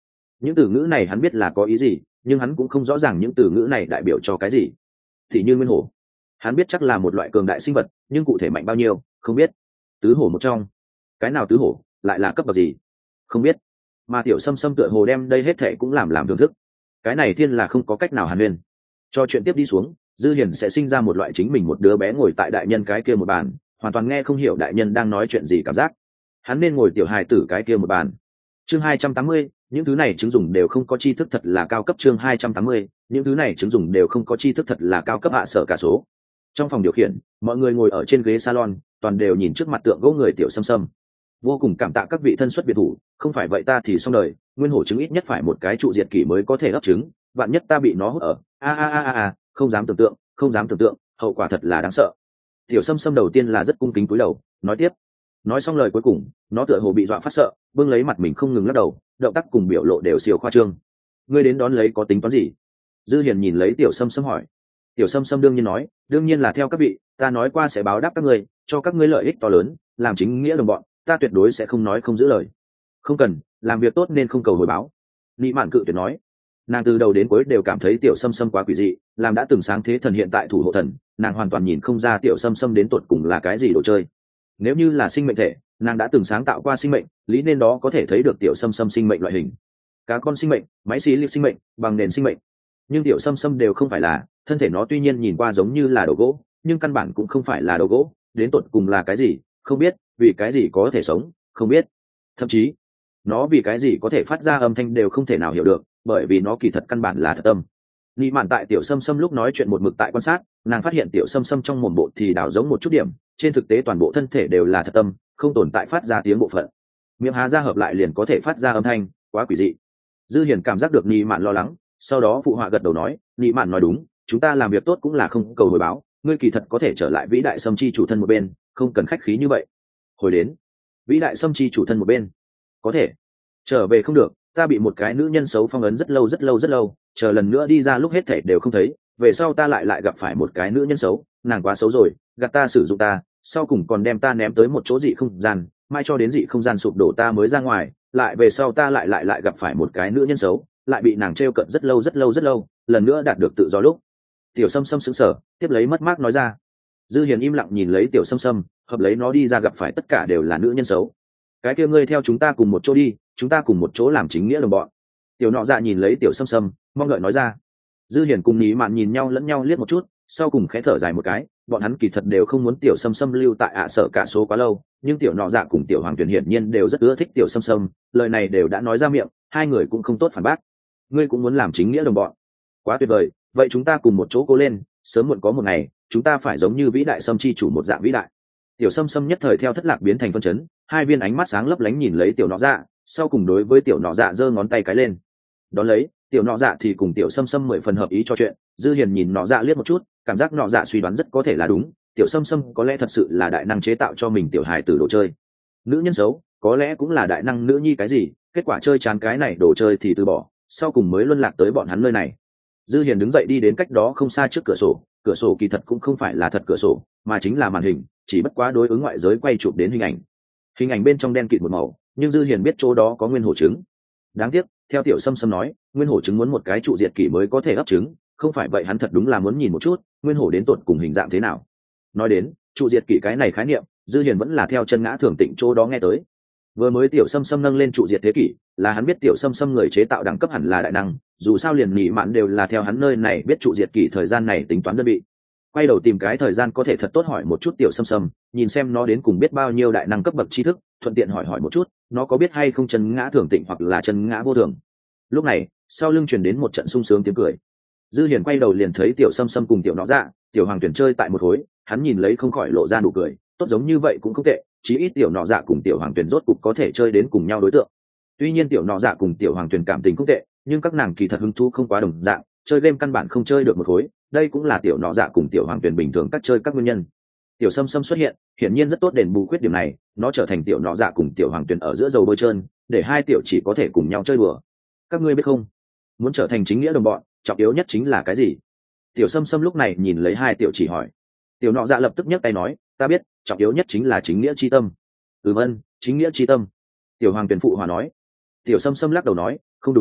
Speaker 1: Những từ ngữ này hắn biết là có ý gì, nhưng hắn cũng không rõ ràng những từ ngữ này đại biểu cho cái gì. Thì như nguyên hổ, hắn biết chắc là một loại cường đại sinh vật, nhưng cụ thể mạnh bao nhiêu không biết. Tứ hổ một trong, cái nào tứ hổ, lại là cấp bậc gì không biết. Mà tiểu sâm sâm tựa hồ đem đây hết thệ cũng làm làm thưởng thức. Cái này thiên là không có cách nào hàn huyên. Cho chuyện tiếp đi xuống, Dư Hiền sẽ sinh ra một loại chính mình một đứa bé ngồi tại đại nhân cái kia một bàn, hoàn toàn nghe không hiểu đại nhân đang nói chuyện gì cảm giác. Hắn nên ngồi tiểu hài tử cái kia một bàn. Chương hai trăm tám mươi, những thứ này chứng dùng đều không có tri thức thật là cao cấp. Chương hai trăm tám mươi, những thứ này chứng dùng đều không có tri thức thật là cao cấp. Hạ sở cả số. Trong phòng điều khiển, mọi người ngồi ở trên ghế salon, toàn đều nhìn trước mặt tượng gỗ người tiểu sâm sâm. Vô cùng cảm tạ các vị thân xuất biệt thủ, không phải vậy ta thì xong đời, nguyên hổ trứng ít nhất phải một cái trụ diệt kỷ mới có thể ấp trứng, vạn nhất ta bị nó hút ở. A a a a a, không dám tưởng tượng, không dám tưởng tượng, hậu quả thật là đáng sợ. Tiểu sâm sâm đầu tiên là rất cung kính cúi đầu, nói tiếp. Nói xong lời cuối cùng, nó tựa hồ bị dọa phát sợ, bưng lấy mặt mình không ngừng lắc đầu, động tác cùng biểu lộ đều siêu khoa trương. Ngươi đến đón lấy có tính toán gì? Dư Hiền nhìn lấy tiểu sâm sâm hỏi. Tiểu sâm sâm đương nhiên nói, đương nhiên là theo các vị, ta nói qua sẽ báo đáp các ngươi, cho các ngươi lợi ích to lớn, làm chính nghĩa đồng bọn, ta tuyệt đối sẽ không nói không giữ lời. Không cần, làm việc tốt nên không cầu hồi báo. Nị Mạn cự tuyệt nói. Nàng từ đầu đến cuối đều cảm thấy tiểu sâm sâm quá quỷ dị, làm đã từng sáng thế thần hiện tại thủ hộ thần, nàng hoàn toàn nhìn không ra tiểu sâm sâm đến tột cùng là cái gì đồ chơi. Nếu như là sinh mệnh thể, nàng đã từng sáng tạo qua sinh mệnh, lý nên đó có thể thấy được tiểu sâm sâm sinh mệnh loại hình. Cá con sinh mệnh, máy xí liệt sinh mệnh, bằng nền sinh mệnh. Nhưng tiểu sâm sâm đều không phải là, thân thể nó tuy nhiên nhìn qua giống như là đồ gỗ, nhưng căn bản cũng không phải là đồ gỗ, đến tột cùng là cái gì, không biết, vì cái gì có thể sống, không biết. Thậm chí, nó vì cái gì có thể phát ra âm thanh đều không thể nào hiểu được, bởi vì nó kỳ thật căn bản là thật âm. Nị Mạn tại tiểu sâm sâm lúc nói chuyện một mực tại quan sát, nàng phát hiện tiểu sâm sâm trong mồm bộ thì đảo giống một chút điểm, trên thực tế toàn bộ thân thể đều là thật âm, không tồn tại phát ra tiếng bộ phận. Miệng há ra hợp lại liền có thể phát ra âm thanh, quá quỷ dị. Dư Hiền cảm giác được Nị Mạn lo lắng, sau đó phụ họa gật đầu nói, Nị Mạn nói đúng, chúng ta làm việc tốt cũng là không cầu hồi báo, ngươi kỳ thật có thể trở lại vĩ đại sâm chi chủ thân một bên, không cần khách khí như vậy. Hồi đến, vĩ đại sâm chi chủ thân một bên, có thể trở về không được, ta bị một cái nữ nhân xấu phong ấn rất lâu rất lâu rất lâu, chờ lần nữa đi ra lúc hết thảy đều không thấy, về sau ta lại lại gặp phải một cái nữ nhân xấu, nàng quá xấu rồi, gạt ta sử dụng ta, sau cùng còn đem ta ném tới một chỗ dị không gian, mai cho đến dị không gian sụp đổ ta mới ra ngoài, lại về sau ta lại lại lại gặp phải một cái nữ nhân xấu, lại bị nàng trêu cận rất lâu rất lâu rất lâu, lần nữa đạt được tự do lúc. Tiểu Sâm Sâm sững sờ, tiếp lấy mất mát nói ra. Dư Hiền im lặng nhìn lấy Tiểu Sâm Sâm, hợp lấy nó đi ra gặp phải tất cả đều là nữ nhân xấu. Cái kia ngươi theo chúng ta cùng một chỗ đi, chúng ta cùng một chỗ làm chính nghĩa đồng bọn. Tiểu Nọ Dạ nhìn lấy Tiểu Sâm Sâm, mong đợi nói ra. Dư Hiền cùng Ní Mạn nhìn nhau lẫn nhau liếc một chút, sau cùng khẽ thở dài một cái, bọn hắn kỳ thật đều không muốn Tiểu Sâm Sâm lưu tại ạ sở cả số quá lâu, nhưng Tiểu Nọ Dạ cùng Tiểu Hoàng Tuyển hiển nhiên đều rất ưa thích Tiểu Sâm Sâm, lời này đều đã nói ra miệng, hai người cũng không tốt phản bác. Ngươi cũng muốn làm chính nghĩa đồng bọn? Quá tuyệt vời, vậy chúng ta cùng một chỗ cố lên, sớm muộn có một ngày, chúng ta phải giống như vĩ đại Sâm chi chủ một dạng vĩ đại. Tiểu Sâm Sâm nhất thời theo thất lạc biến thành phân chấn, hai viên ánh mắt sáng lấp lánh nhìn lấy Tiểu Nọ Dạ, sau cùng đối với Tiểu Nọ Dạ giơ ngón tay cái lên. Đón lấy, Tiểu Nọ Dạ thì cùng Tiểu Sâm Sâm mười phần hợp ý cho chuyện. Dư Hiền nhìn Nọ Dạ liếc một chút, cảm giác Nọ Dạ suy đoán rất có thể là đúng, Tiểu Sâm Sâm có lẽ thật sự là đại năng chế tạo cho mình tiểu hài tử đồ chơi. Nữ nhân xấu, có lẽ cũng là đại năng nữ nhi cái gì, kết quả chơi chán cái này đồ chơi thì từ bỏ, sau cùng mới luân lạc tới bọn hắn nơi này. Dư Hiền đứng dậy đi đến cách đó không xa trước cửa sổ, cửa sổ kỳ thật cũng không phải là thật cửa sổ, mà chính là màn hình, chỉ bất quá đối ứng ngoại giới quay chụp đến hình ảnh. Hình ảnh bên trong đen kịt một màu, nhưng Dư Hiền biết chỗ đó có nguyên hổ trứng. Đáng tiếc, theo Tiểu Sâm Sâm nói, nguyên hổ trứng muốn một cái trụ diệt kỷ mới có thể ấp trứng, không phải vậy hắn thật đúng là muốn nhìn một chút, nguyên hổ đến tột cùng hình dạng thế nào. Nói đến, trụ diệt kỷ cái này khái niệm, Dư Hiền vẫn là theo chân ngã thường tịnh chỗ đó nghe tới. Vừa mới Tiểu Sâm Sâm nâng lên trụ diệt thế kỷ, là hắn biết Tiểu Sâm Sâm người chế tạo đẳng cấp hẳn là đại năng, dù sao liền Nị Mạn đều là theo hắn nơi này biết trụ diệt kỷ thời gian này tính toán đơn vị. Quay đầu tìm cái thời gian có thể thật tốt hỏi một chút Tiểu Sâm Sâm, nhìn xem nó đến cùng biết bao nhiêu đại năng cấp bậc tri thức, thuận tiện hỏi hỏi một chút, nó có biết hay không chân ngã thường tịnh hoặc là chân ngã vô thường. Lúc này, sau lưng truyền đến một trận sung sướng tiếng cười. Dư Hiền quay đầu liền thấy Tiểu Sâm Sâm cùng Tiểu Nọ Dạ, Tiểu Hoàng Tuyển chơi tại một khối, hắn nhìn lấy không khỏi lộ ra nụ cười, tốt giống như vậy cũng không tệ, chí ít Tiểu Nọ Dạ cùng Tiểu Hoàng Tuyển rốt cục có thể chơi đến cùng nhau đối tượng. Tuy nhiên Tiểu Nọ Dạ cùng Tiểu Hoàng Tuyển cảm tình không tệ, nhưng các nàng kỳ thật hứng thú không quá đồng dạng, chơi game căn bản không chơi được một khối, đây cũng là Tiểu Nọ Dạ cùng Tiểu Hoàng Tuyển bình thường các chơi các nguyên nhân. Tiểu Sâm Sâm xuất hiện, hiển nhiên rất tốt đền bù khuyết điểm này, nó trở thành Tiểu Nọ Dạ cùng Tiểu Hoàng Tuyển ở giữa dầu bơi trơn, để hai tiểu chỉ có thể cùng nhau chơi đùa. Các ngươi biết không, muốn trở thành chính nghĩa đồng bọn, trọng yếu nhất chính là cái gì? Tiểu Sâm Sâm lúc này nhìn lấy hai tiểu chỉ hỏi. Tiểu Nọ Dạ lập tức nhấc tay nói, ta biết, trọng yếu nhất chính là chính nghĩa chi tâm. Ừm ân, chính nghĩa chi tâm. Tiểu Hoàng Tuyển phụ hòa nói. Tiểu Sâm Sâm lắc đầu nói, không đúng,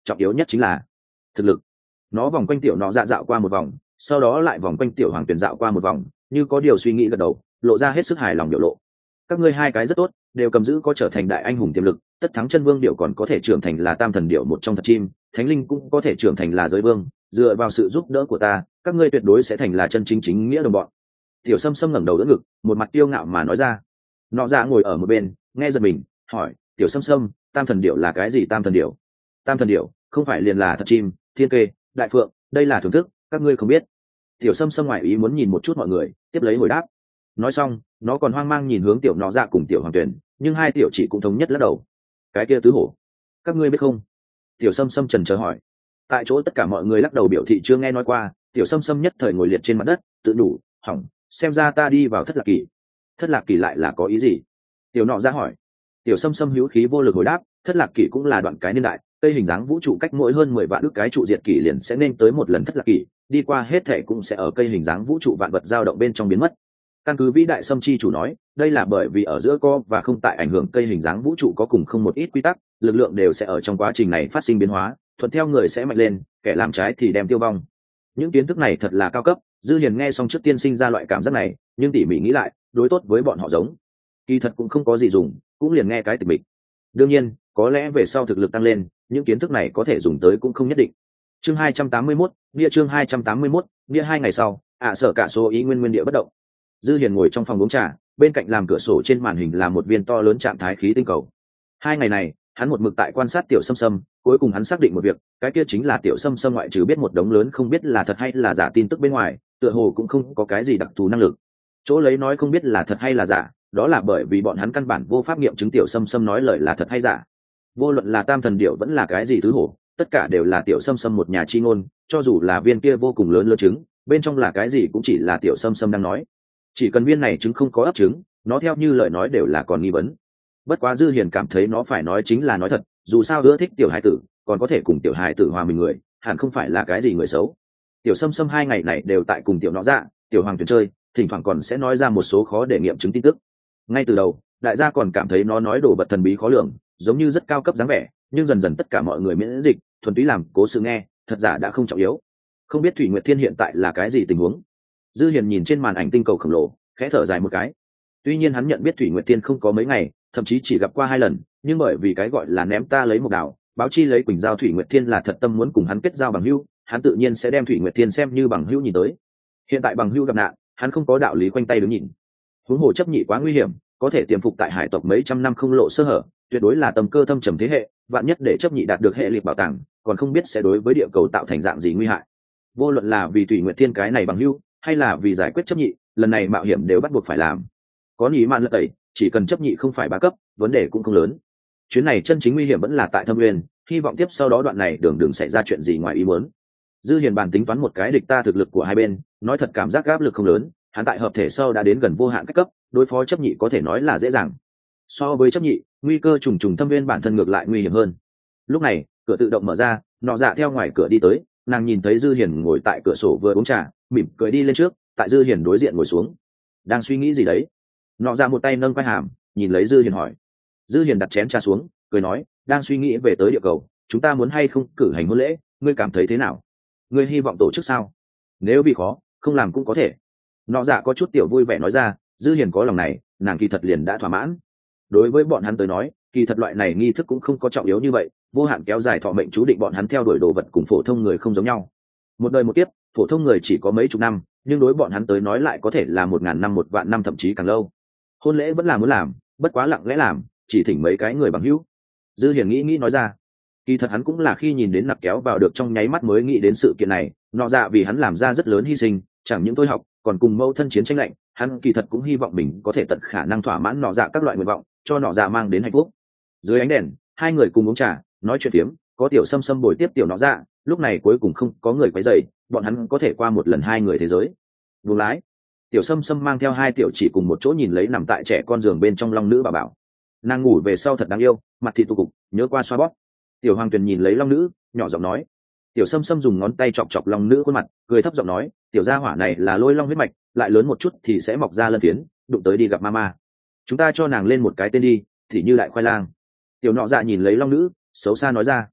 Speaker 1: trọng yếu nhất chính là thực lực. Nó vòng quanh tiểu nọ dạ dạo qua một vòng, sau đó lại vòng quanh tiểu hoàng tuyền dạo qua một vòng, như có điều suy nghĩ gật đầu, lộ ra hết sức hài lòng biểu lộ. Các ngươi hai cái rất tốt, đều cầm giữ có trở thành đại anh hùng tiềm lực, tất thắng chân vương điệu còn có thể trưởng thành là tam thần điệu một trong thật chim, thánh linh cũng có thể trưởng thành là giới vương, dựa vào sự giúp đỡ của ta, các ngươi tuyệt đối sẽ thành là chân chính chính nghĩa đồng bọn. Tiểu Sâm Sâm ngẩng đầu đỡ ngực, một mặt kiêu ngạo mà nói ra. Nọ dạ ngồi ở một bên, nghe giật mình, hỏi, Tiểu Sâm Sâm, tam thần điệu là cái gì? Tam thần điệu? Tam thần điệu không phải liền là thật chim, thiên kê, đại phượng, đây là thưởng thức, các ngươi không biết. Tiểu Sâm Sâm ngoại ý muốn nhìn một chút mọi người, tiếp lấy hồi đáp. Nói xong, nó còn hoang mang nhìn hướng tiểu nọ dạ cùng tiểu hoàng tuyển, nhưng hai tiểu chỉ cũng thống nhất lắc đầu. Cái kia tứ hổ, các ngươi biết không? Tiểu Sâm Sâm trần chờ hỏi. Tại chỗ tất cả mọi người lắc đầu biểu thị chưa nghe nói qua. Tiểu Sâm Sâm nhất thời ngồi liệt trên mặt đất, tự đủ, hỏng, xem ra ta đi vào thất lạc kỳ. Thất lạc kỳ lại là có ý gì? Tiểu nọ dạ hỏi. Tiểu Sâm Sâm hữu khí vô lực hồi đáp, thất lạc kỳ cũng là đoạn cái niên đại, cây hình dáng vũ trụ cách mỗi hơn mười vạn ước cái trụ diệt kỷ liền sẽ nên tới một lần thất lạc kỷ, đi qua hết thể cũng sẽ ở cây hình dáng vũ trụ vạn vật dao động bên trong biến mất. Căn cứ vĩ đại sâm chi chủ nói, đây là bởi vì ở giữa co và không tại ảnh hưởng cây hình dáng vũ trụ có cùng không một ít quy tắc, lực lượng đều sẽ ở trong quá trình này phát sinh biến hóa, thuận theo người sẽ mạnh lên, kẻ làm trái thì đem tiêu vong. Những kiến thức này thật là cao cấp, Dư Hiền nghe xong trước tiên sinh ra loại cảm giác này, nhưng tỉ mỉ nghĩ lại, đối tốt với bọn họ giống, kỳ thật cũng không có gì dùng, cũng liền nghe cái tịch mịch. Đương nhiên, có lẽ về sau thực lực tăng lên, những kiến thức này có thể dùng tới cũng không nhất định. Chương hai trăm tám mươi mốt, bia chương hai trăm tám mươi mốt, bia hai ngày sau, ạ à sở cả số ý nguyên nguyên địa bất động. Dư Hiền ngồi trong phòng uống trà, bên cạnh làm cửa sổ trên màn hình là một viên to lớn trạng thái khí tinh cầu. Hai ngày này, hắn một mực tại quan sát tiểu Sâm Sâm, cuối cùng hắn xác định một việc, cái kia chính là tiểu Sâm Sâm ngoại trừ biết một đống lớn không biết là thật hay là giả tin tức bên ngoài, tựa hồ cũng không có cái gì đặc thù năng lực. Chỗ lấy nói không biết là thật hay là giả, đó là bởi vì bọn hắn căn bản vô pháp nghiệm chứng tiểu Sâm Sâm nói lời là thật hay giả. Vô luận là tam thần điệu vẫn là cái gì tứ hổ, tất cả đều là tiểu Sâm Sâm một nhà chi ngôn, cho dù là viên kia vô cùng lớn lớn trứng, bên trong là cái gì cũng chỉ là tiểu Sâm Sâm đang nói. Chỉ cần viên này trứng không có ấp trứng, nó theo như lời nói đều là còn nghi vấn. Bất quá Dư Hiền cảm thấy nó phải nói chính là nói thật, dù sao ưa thích tiểu hài tử, còn có thể cùng tiểu hài tử hòa mình người, hẳn không phải là cái gì người xấu. Tiểu Sâm Sâm hai ngày này đều tại cùng tiểu nọ dạ, tiểu hoàng tuyển chơi, thỉnh thoảng còn sẽ nói ra một số khó để nghiệm chứng tin tức. Ngay từ đầu, đại gia còn cảm thấy nó nói đồ vật thần bí khó lường, giống như rất cao cấp dáng vẻ, nhưng dần dần tất cả mọi người miễn dịch, thuần túy làm cố sự nghe, thật giả đã không trọng yếu. Không biết Thủy Nguyệt Thiên hiện tại là cái gì tình huống. Dư Hiền nhìn trên màn ảnh tinh cầu khổng lồ, khẽ thở dài một cái. Tuy nhiên hắn nhận biết Thủy Nguyệt Thiên không có mấy ngày, thậm chí chỉ gặp qua hai lần, nhưng bởi vì cái gọi là ném ta lấy một đảo, báo chi lấy Quỳnh giao Thủy Nguyệt Thiên là thật tâm muốn cùng hắn kết giao bằng hữu, hắn tự nhiên sẽ đem Thủy Nguyệt Thiên xem như bằng hữu nhìn tới. Hiện tại bằng hữu gặp nạn, hắn không có đạo lý quanh tay đứng nhìn. Huống hồ chấp nhị quá nguy hiểm, có thể tiềm phục tại hải tộc mấy trăm năm không lộ sơ hở, tuyệt đối là tầm cơ thâm trầm thế hệ, vạn nhất để chấp nhị đạt được hệ liệt bảo tàng, còn không biết sẽ đối với địa cầu tạo thành dạng gì nguy hại. Vô luận là vì Thủy Nguyệt Thiên cái này bằng hữu, hay là vì giải quyết chấp nhị, lần này mạo hiểm đều bắt buộc phải làm. Có ý mạn lật tẩy, chỉ cần chấp nhị không phải bá cấp, vấn đề cũng không lớn. Chuyến này chân chính nguy hiểm vẫn là tại Thâm Nguyên, hy vọng tiếp sau đó đoạn này đường đường xảy ra chuyện gì ngoài ý muốn. Dư Hiền bàn tính toán một cái địch ta thực lực của hai bên, nói thật cảm giác áp lực không lớn, hắn tại hợp thể sau đã đến gần vô hạn cách cấp, đối phó chấp nhị có thể nói là dễ dàng. So với chấp nhị, nguy cơ trùng trùng Thâm Nguyên bản thân ngược lại nguy hiểm hơn. Lúc này, cửa tự động mở ra, nọ dạ theo ngoài cửa đi tới, nàng nhìn thấy Dư Hiền ngồi tại cửa sổ vừa uống trà, mỉm cười đi lên trước, tại Dư Hiền đối diện ngồi xuống. Đang suy nghĩ gì đấy? Nọ dạ một tay nâng quai hàm, nhìn lấy Dư Hiền hỏi. Dư Hiền đặt chén trà xuống, cười nói, đang suy nghĩ về tới địa cầu, chúng ta muốn hay không cử hành hôn lễ, ngươi cảm thấy thế nào? Ngươi hy vọng tổ chức sao? Nếu bị khó, không làm cũng có thể. Nọ dạ có chút tiểu vui vẻ nói ra, Dư Hiền có lòng này, nàng kỳ thật liền đã thỏa mãn. Đối với bọn hắn tới nói, kỳ thật loại này nghi thức cũng không có trọng yếu như vậy, vô hạn kéo dài thọ mệnh chú định bọn hắn theo đuổi đồ vật cùng phổ thông người không giống nhau. Một đời một kiếp, phổ thông người chỉ có mấy chục năm, nhưng đối bọn hắn tới nói lại có thể là một ngàn năm, một vạn năm, thậm chí càng lâu. Hôn lễ vẫn là muốn làm, bất quá lặng lẽ làm, chỉ thỉnh mấy cái người bằng hữu. Dư Hiền nghĩ nghĩ nói ra, kỳ thật hắn cũng là khi nhìn đến nặc kéo vào được trong nháy mắt mới nghĩ đến sự kiện này. Nọ dạ vì hắn làm ra rất lớn hy sinh, chẳng những tôi học, còn cùng mâu thân chiến tranh lạnh, hắn kỳ thật cũng hy vọng mình có thể tận khả năng thỏa mãn nọ dạ các loại nguyện vọng, cho nọ dạ mang đến hạnh phúc. Dưới ánh đèn, hai người cùng uống trà, nói chuyện phiếm, có tiểu Sâm Sâm bồi tiếp tiểu nọ dạ, lúc này cuối cùng không có người quấy rầy, bọn hắn có thể qua một lần hai người thế giới. Buông lái, tiểu Sâm Sâm mang theo hai tiểu chỉ cùng một chỗ nhìn lấy nằm tại trẻ con giường bên trong long nữ bà bảo. Nàng ngủ về sau thật đáng yêu, mặt thịt tụ cục, nhớ qua xoa bóp. Tiểu Hoàng Tuyền nhìn lấy long nữ, nhỏ giọng nói. Tiểu Sâm Sâm dùng ngón tay chọc chọc long nữ khuôn mặt, cười thấp giọng nói, tiểu gia hỏa này là lôi long huyết mạch, lại lớn một chút thì sẽ mọc ra lân phiến, đụng tới đi gặp mama. Chúng ta cho nàng lên một cái tên đi, thì như đại khoai lang. Tiểu nọ dạ nhìn lấy long nữ, xấu xa nói ra.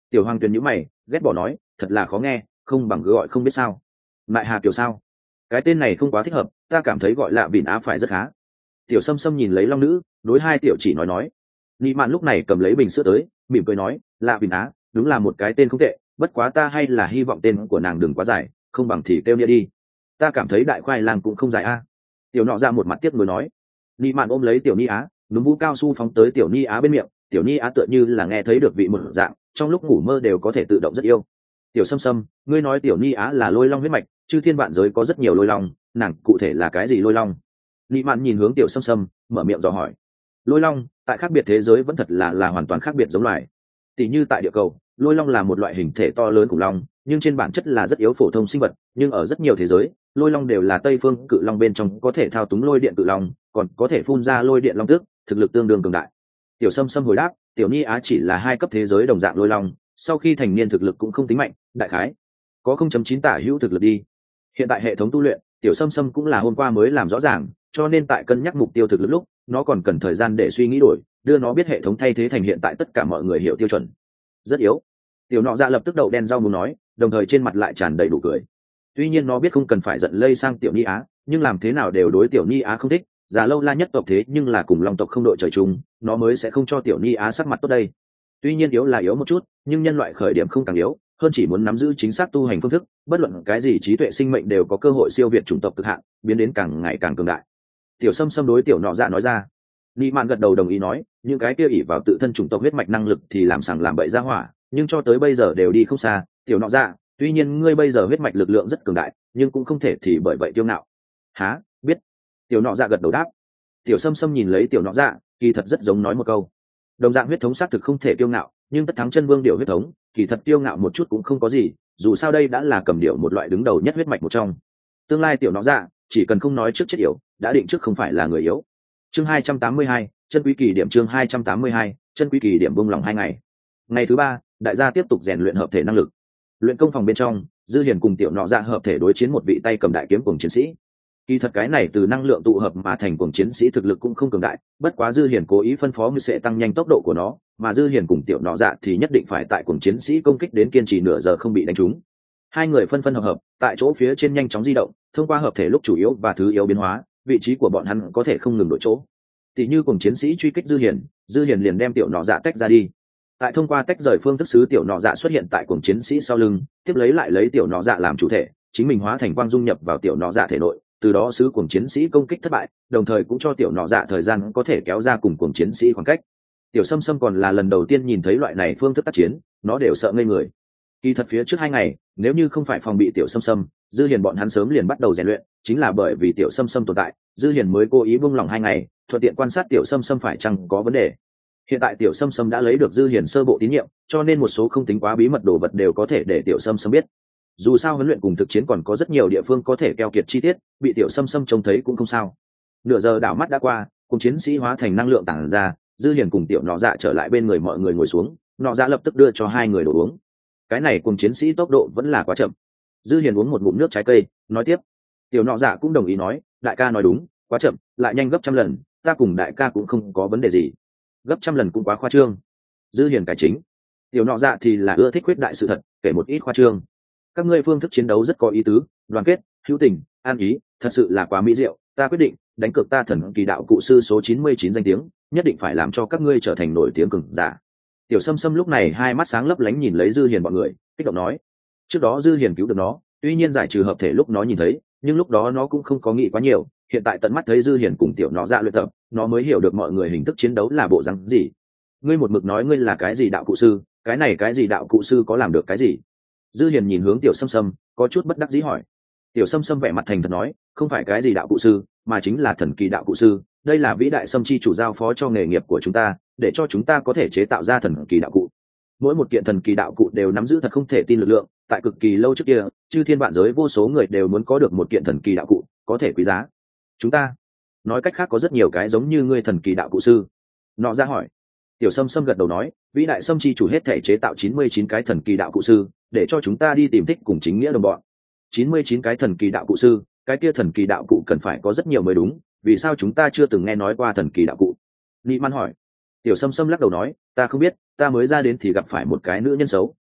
Speaker 1: Tiểu Hoàng Tuyền nhíu mày, ghét bỏ nói, thật là khó nghe, không bằng cứ gọi không biết sao. Lại Hà Kiều sao? Cái tên này không quá thích hợp, ta cảm thấy gọi lạ Vịn Á phải rất khá. Tiểu Sâm Sâm nhìn lấy Long Nữ, đối hai tiểu chỉ nói nói. Nị Mạn lúc này cầm lấy bình sữa tới, mỉm cười nói, lạ Vịn Á, đúng là một cái tên không tệ, bất quá ta hay là hy vọng tên của nàng đừng quá dài, không bằng thì kêu nghĩa đi. Ta cảm thấy đại khoai lang cũng không dài a. Tiểu nọ ra một mặt tiếc nuối nói. Nị Mạn ôm lấy Tiểu Ni Á, núm vũ cao su phóng tới Tiểu Ni Á bên miệng, Tiểu Ni Á tựa như là nghe thấy được vị một dạng, trong lúc ngủ mơ đều có thể tự động rất yêu. Tiểu Sâm Sâm, ngươi nói Tiểu Ni Á là lôi long huyết mạch, chư thiên vạn giới có rất nhiều lôi long, nàng cụ thể là cái gì lôi long? Nị Mạn nhìn hướng Tiểu Sâm Sâm, mở miệng dò hỏi. Lôi long, tại khác biệt thế giới vẫn thật là là hoàn toàn khác biệt giống loài. Tỷ như tại địa cầu, lôi long là một loại hình thể to lớn khủng long, nhưng trên bản chất là rất yếu phổ thông sinh vật, nhưng ở rất nhiều thế giới, lôi long đều là Tây phương cự long bên trong có thể thao túng lôi điện cự long, còn có thể phun ra lôi điện long tước, thực lực tương đương cường đại. Tiểu Sâm Sâm hồi đáp, Tiểu Ni Á chỉ là hai cấp thế giới đồng dạng lôi long, sau khi thành niên thực lực cũng không tính mạnh, đại khái có không chấm chín tả hữu thực lực đi. Hiện tại hệ thống tu luyện, Tiểu Sâm Sâm cũng là hôm qua mới làm rõ ràng, cho nên tại cân nhắc mục tiêu thực lực lúc, nó còn cần thời gian để suy nghĩ đổi, đưa nó biết hệ thống thay thế thành hiện tại tất cả mọi người hiểu tiêu chuẩn. Rất yếu. Tiểu nọ dạ lập tức đậu đen rau muốn nói, đồng thời trên mặt lại tràn đầy đủ cười. Tuy nhiên nó biết không cần phải giận lây sang Tiểu Ni Á, nhưng làm thế nào đều đối Tiểu Ni Á không thích, già lâu la nhất tộc thế nhưng là cùng long tộc không đội trời chung, nó mới sẽ không cho Tiểu Ni Á sắc mặt tốt đây. Tuy nhiên yếu là yếu một chút, nhưng nhân loại khởi điểm không càng yếu, hơn chỉ muốn nắm giữ chính xác tu hành phương thức, bất luận cái gì trí tuệ sinh mệnh đều có cơ hội siêu việt chủng tộc cực hạn, biến đến càng ngày càng cường đại. Tiểu Sâm Sâm đối Tiểu nọ dạ nói ra. Nị Mạn gật đầu đồng ý nói, những cái kia ỷ vào tự thân chủng tộc huyết mạch năng lực thì làm sằng làm bậy ra hỏa, nhưng cho tới bây giờ đều đi không xa. Tiểu nọ dạ, tuy nhiên ngươi bây giờ huyết mạch lực lượng rất cường đại, nhưng cũng không thể thì bởi vậy kiêu ngạo. Há, biết. Tiểu nọ dạ gật đầu đáp. Tiểu Sâm Sâm nhìn lấy Tiểu nọ dạ, kỳ thật rất giống nói một câu. Đồng dạng huyết thống xác thực không thể kiêu ngạo, nhưng tất thắng chân vương điệu huyết thống, kỳ thật kiêu ngạo một chút cũng không có gì, dù sao đây đã là cầm điệu một loại đứng đầu nhất huyết mạch một trong. Tương lai Tiểu nọ dạ, chỉ cần không nói trước chết yểu, đã định trước không phải là người yếu. Chương hai trăm tám mươi hai, chân quý kỳ điểm chương hai trăm tám mươi hai, chân quý kỳ điểm buông lòng hai ngày. Ngày thứ ba, đại gia tiếp tục rèn luyện hợp thể năng lực. Luyện công phòng bên trong, Dư Hiền cùng Tiểu nọ dạ hợp thể đối chiến một vị tay cầm đại kiếm cùng chiến sĩ. Kỳ thật cái này từ năng lượng tụ hợp mà thành cùng chiến sĩ thực lực cũng không cường đại, bất quá Dư Hiền cố ý phân phó như sẽ tăng nhanh tốc độ của nó, mà Dư Hiền cùng Tiểu nọ dạ thì nhất định phải tại cùng chiến sĩ công kích đến kiên trì nửa giờ không bị đánh trúng. Hai người phân phân hợp hợp, tại chỗ phía trên nhanh chóng di động, thông qua hợp thể lúc chủ yếu và thứ yếu biến hóa, vị trí của bọn hắn có thể không ngừng đổi chỗ. Tỷ như cùng chiến sĩ truy kích Dư Hiền, Dư Hiền liền đem Tiểu nọ dạ tách ra đi. Tại thông qua tách rời phương thức xứ Tiểu nọ dạ xuất hiện tại cùng chiến sĩ sau lưng, tiếp lấy lại lấy Tiểu nọ dạ làm chủ thể, chính mình hóa thành quang dung nhập vào Tiểu nọ dạ thể nội, từ đó xứ cùng chiến sĩ công kích thất bại, đồng thời cũng cho Tiểu nọ dạ thời gian có thể kéo ra cùng cùng chiến sĩ khoảng cách. Tiểu Sâm Sâm còn là lần đầu tiên nhìn thấy loại này phương thức tác chiến, nó đều sợ ngây người. Kỳ thật phía trước hai ngày, nếu như không phải phòng bị Tiểu Sâm Sâm, Dư Hiền bọn hắn sớm liền bắt đầu rèn luyện, chính là bởi vì Tiểu Sâm Sâm tồn tại, Dư Hiền mới cố ý buông lòng hai ngày, thuận tiện quan sát Tiểu Sâm Sâm phải chăng có vấn đề. Hiện tại Tiểu Sâm Sâm đã lấy được Dư Hiền sơ bộ tín nhiệm, cho nên một số không tính quá bí mật đồ vật đều có thể để Tiểu Sâm Sâm biết. Dù sao huấn luyện cùng thực chiến còn có rất nhiều địa phương có thể keo kiệt chi tiết, bị Tiểu Sâm Sâm trông thấy cũng không sao. Nửa giờ đảo mắt đã qua, cùng chiến sĩ hóa thành năng lượng tản ra, Dư Hiền cùng Tiểu nọ dạ trở lại bên người mọi người ngồi xuống, nọ dạ lập tức đưa cho hai người đồ uống. Cái này cùng chiến sĩ tốc độ vẫn là quá chậm. Dư Hiền uống một ngụm nước trái cây, nói tiếp. Tiểu nọ dạ cũng đồng ý nói, đại ca nói đúng, quá chậm, lại nhanh gấp trăm lần, ta cùng đại ca cũng không có vấn đề gì. Gấp trăm lần cũng quá khoa trương. Dư Hiền cải chính. Tiểu nọ dạ thì là ưa thích khuyết đại sự thật, kể một ít khoa trương. Các ngươi phương thức chiến đấu rất có ý tứ, đoàn kết, hữu tình, an ý, thật sự là quá mỹ diệu, ta quyết định đánh cược ta thần kỳ đạo cụ sư số chín mươi chín danh tiếng, nhất định phải làm cho các ngươi trở thành nổi tiếng cường giả. Tiểu Sâm Sâm lúc này hai mắt sáng lấp lánh nhìn lấy Dư Hiền bọn người, kích động nói. Trước đó Dư Hiền cứu được nó, tuy nhiên giải trừ hợp thể lúc nó nhìn thấy, nhưng lúc đó nó cũng không có nghĩ quá nhiều, hiện tại tận mắt thấy Dư Hiền cùng Tiểu nọ dạ luyện tập, nó mới hiểu được mọi người hình thức chiến đấu là bộ dáng gì. Ngươi một mực nói ngươi là cái gì đạo cụ sư, cái này cái gì đạo cụ sư có làm được cái gì? Dư Hiền nhìn hướng Tiểu Sâm Sâm, có chút bất đắc dĩ hỏi. Tiểu Sâm Sâm vẻ mặt thành thật nói, không phải cái gì đạo cụ sư, mà chính là thần kỳ đạo cụ sư, đây là vĩ đại Sâm chi chủ giao phó cho nghề nghiệp của chúng ta, để cho chúng ta có thể chế tạo ra thần kỳ đạo cụ. Mỗi một kiện thần kỳ đạo cụ đều nắm giữ thật không thể tin lực lượng, tại cực kỳ lâu trước kia, chư thiên vạn giới vô số người đều muốn có được một kiện thần kỳ đạo cụ, có thể quý giá. Chúng ta, nói cách khác có rất nhiều cái giống như ngươi thần kỳ đạo cụ sư. Nọ ra hỏi. Tiểu Sâm Sâm gật đầu nói, vĩ đại Sâm chi chủ hết thể chế tạo chín mươi chín cái thần kỳ đạo cụ sư, để cho chúng ta đi tìm thích cùng chính nghĩa đồng bọn. chín mươi chín cái thần kỳ đạo cụ sư, cái kia thần kỳ đạo cụ cần phải có rất nhiều mới đúng, vì sao chúng ta chưa từng nghe nói qua thần kỳ đạo cụ? Nị Man hỏi. Tiểu Sâm Sâm lắc đầu nói, ta không biết, ta mới ra đến thì gặp phải một cái nữ nhân xấu,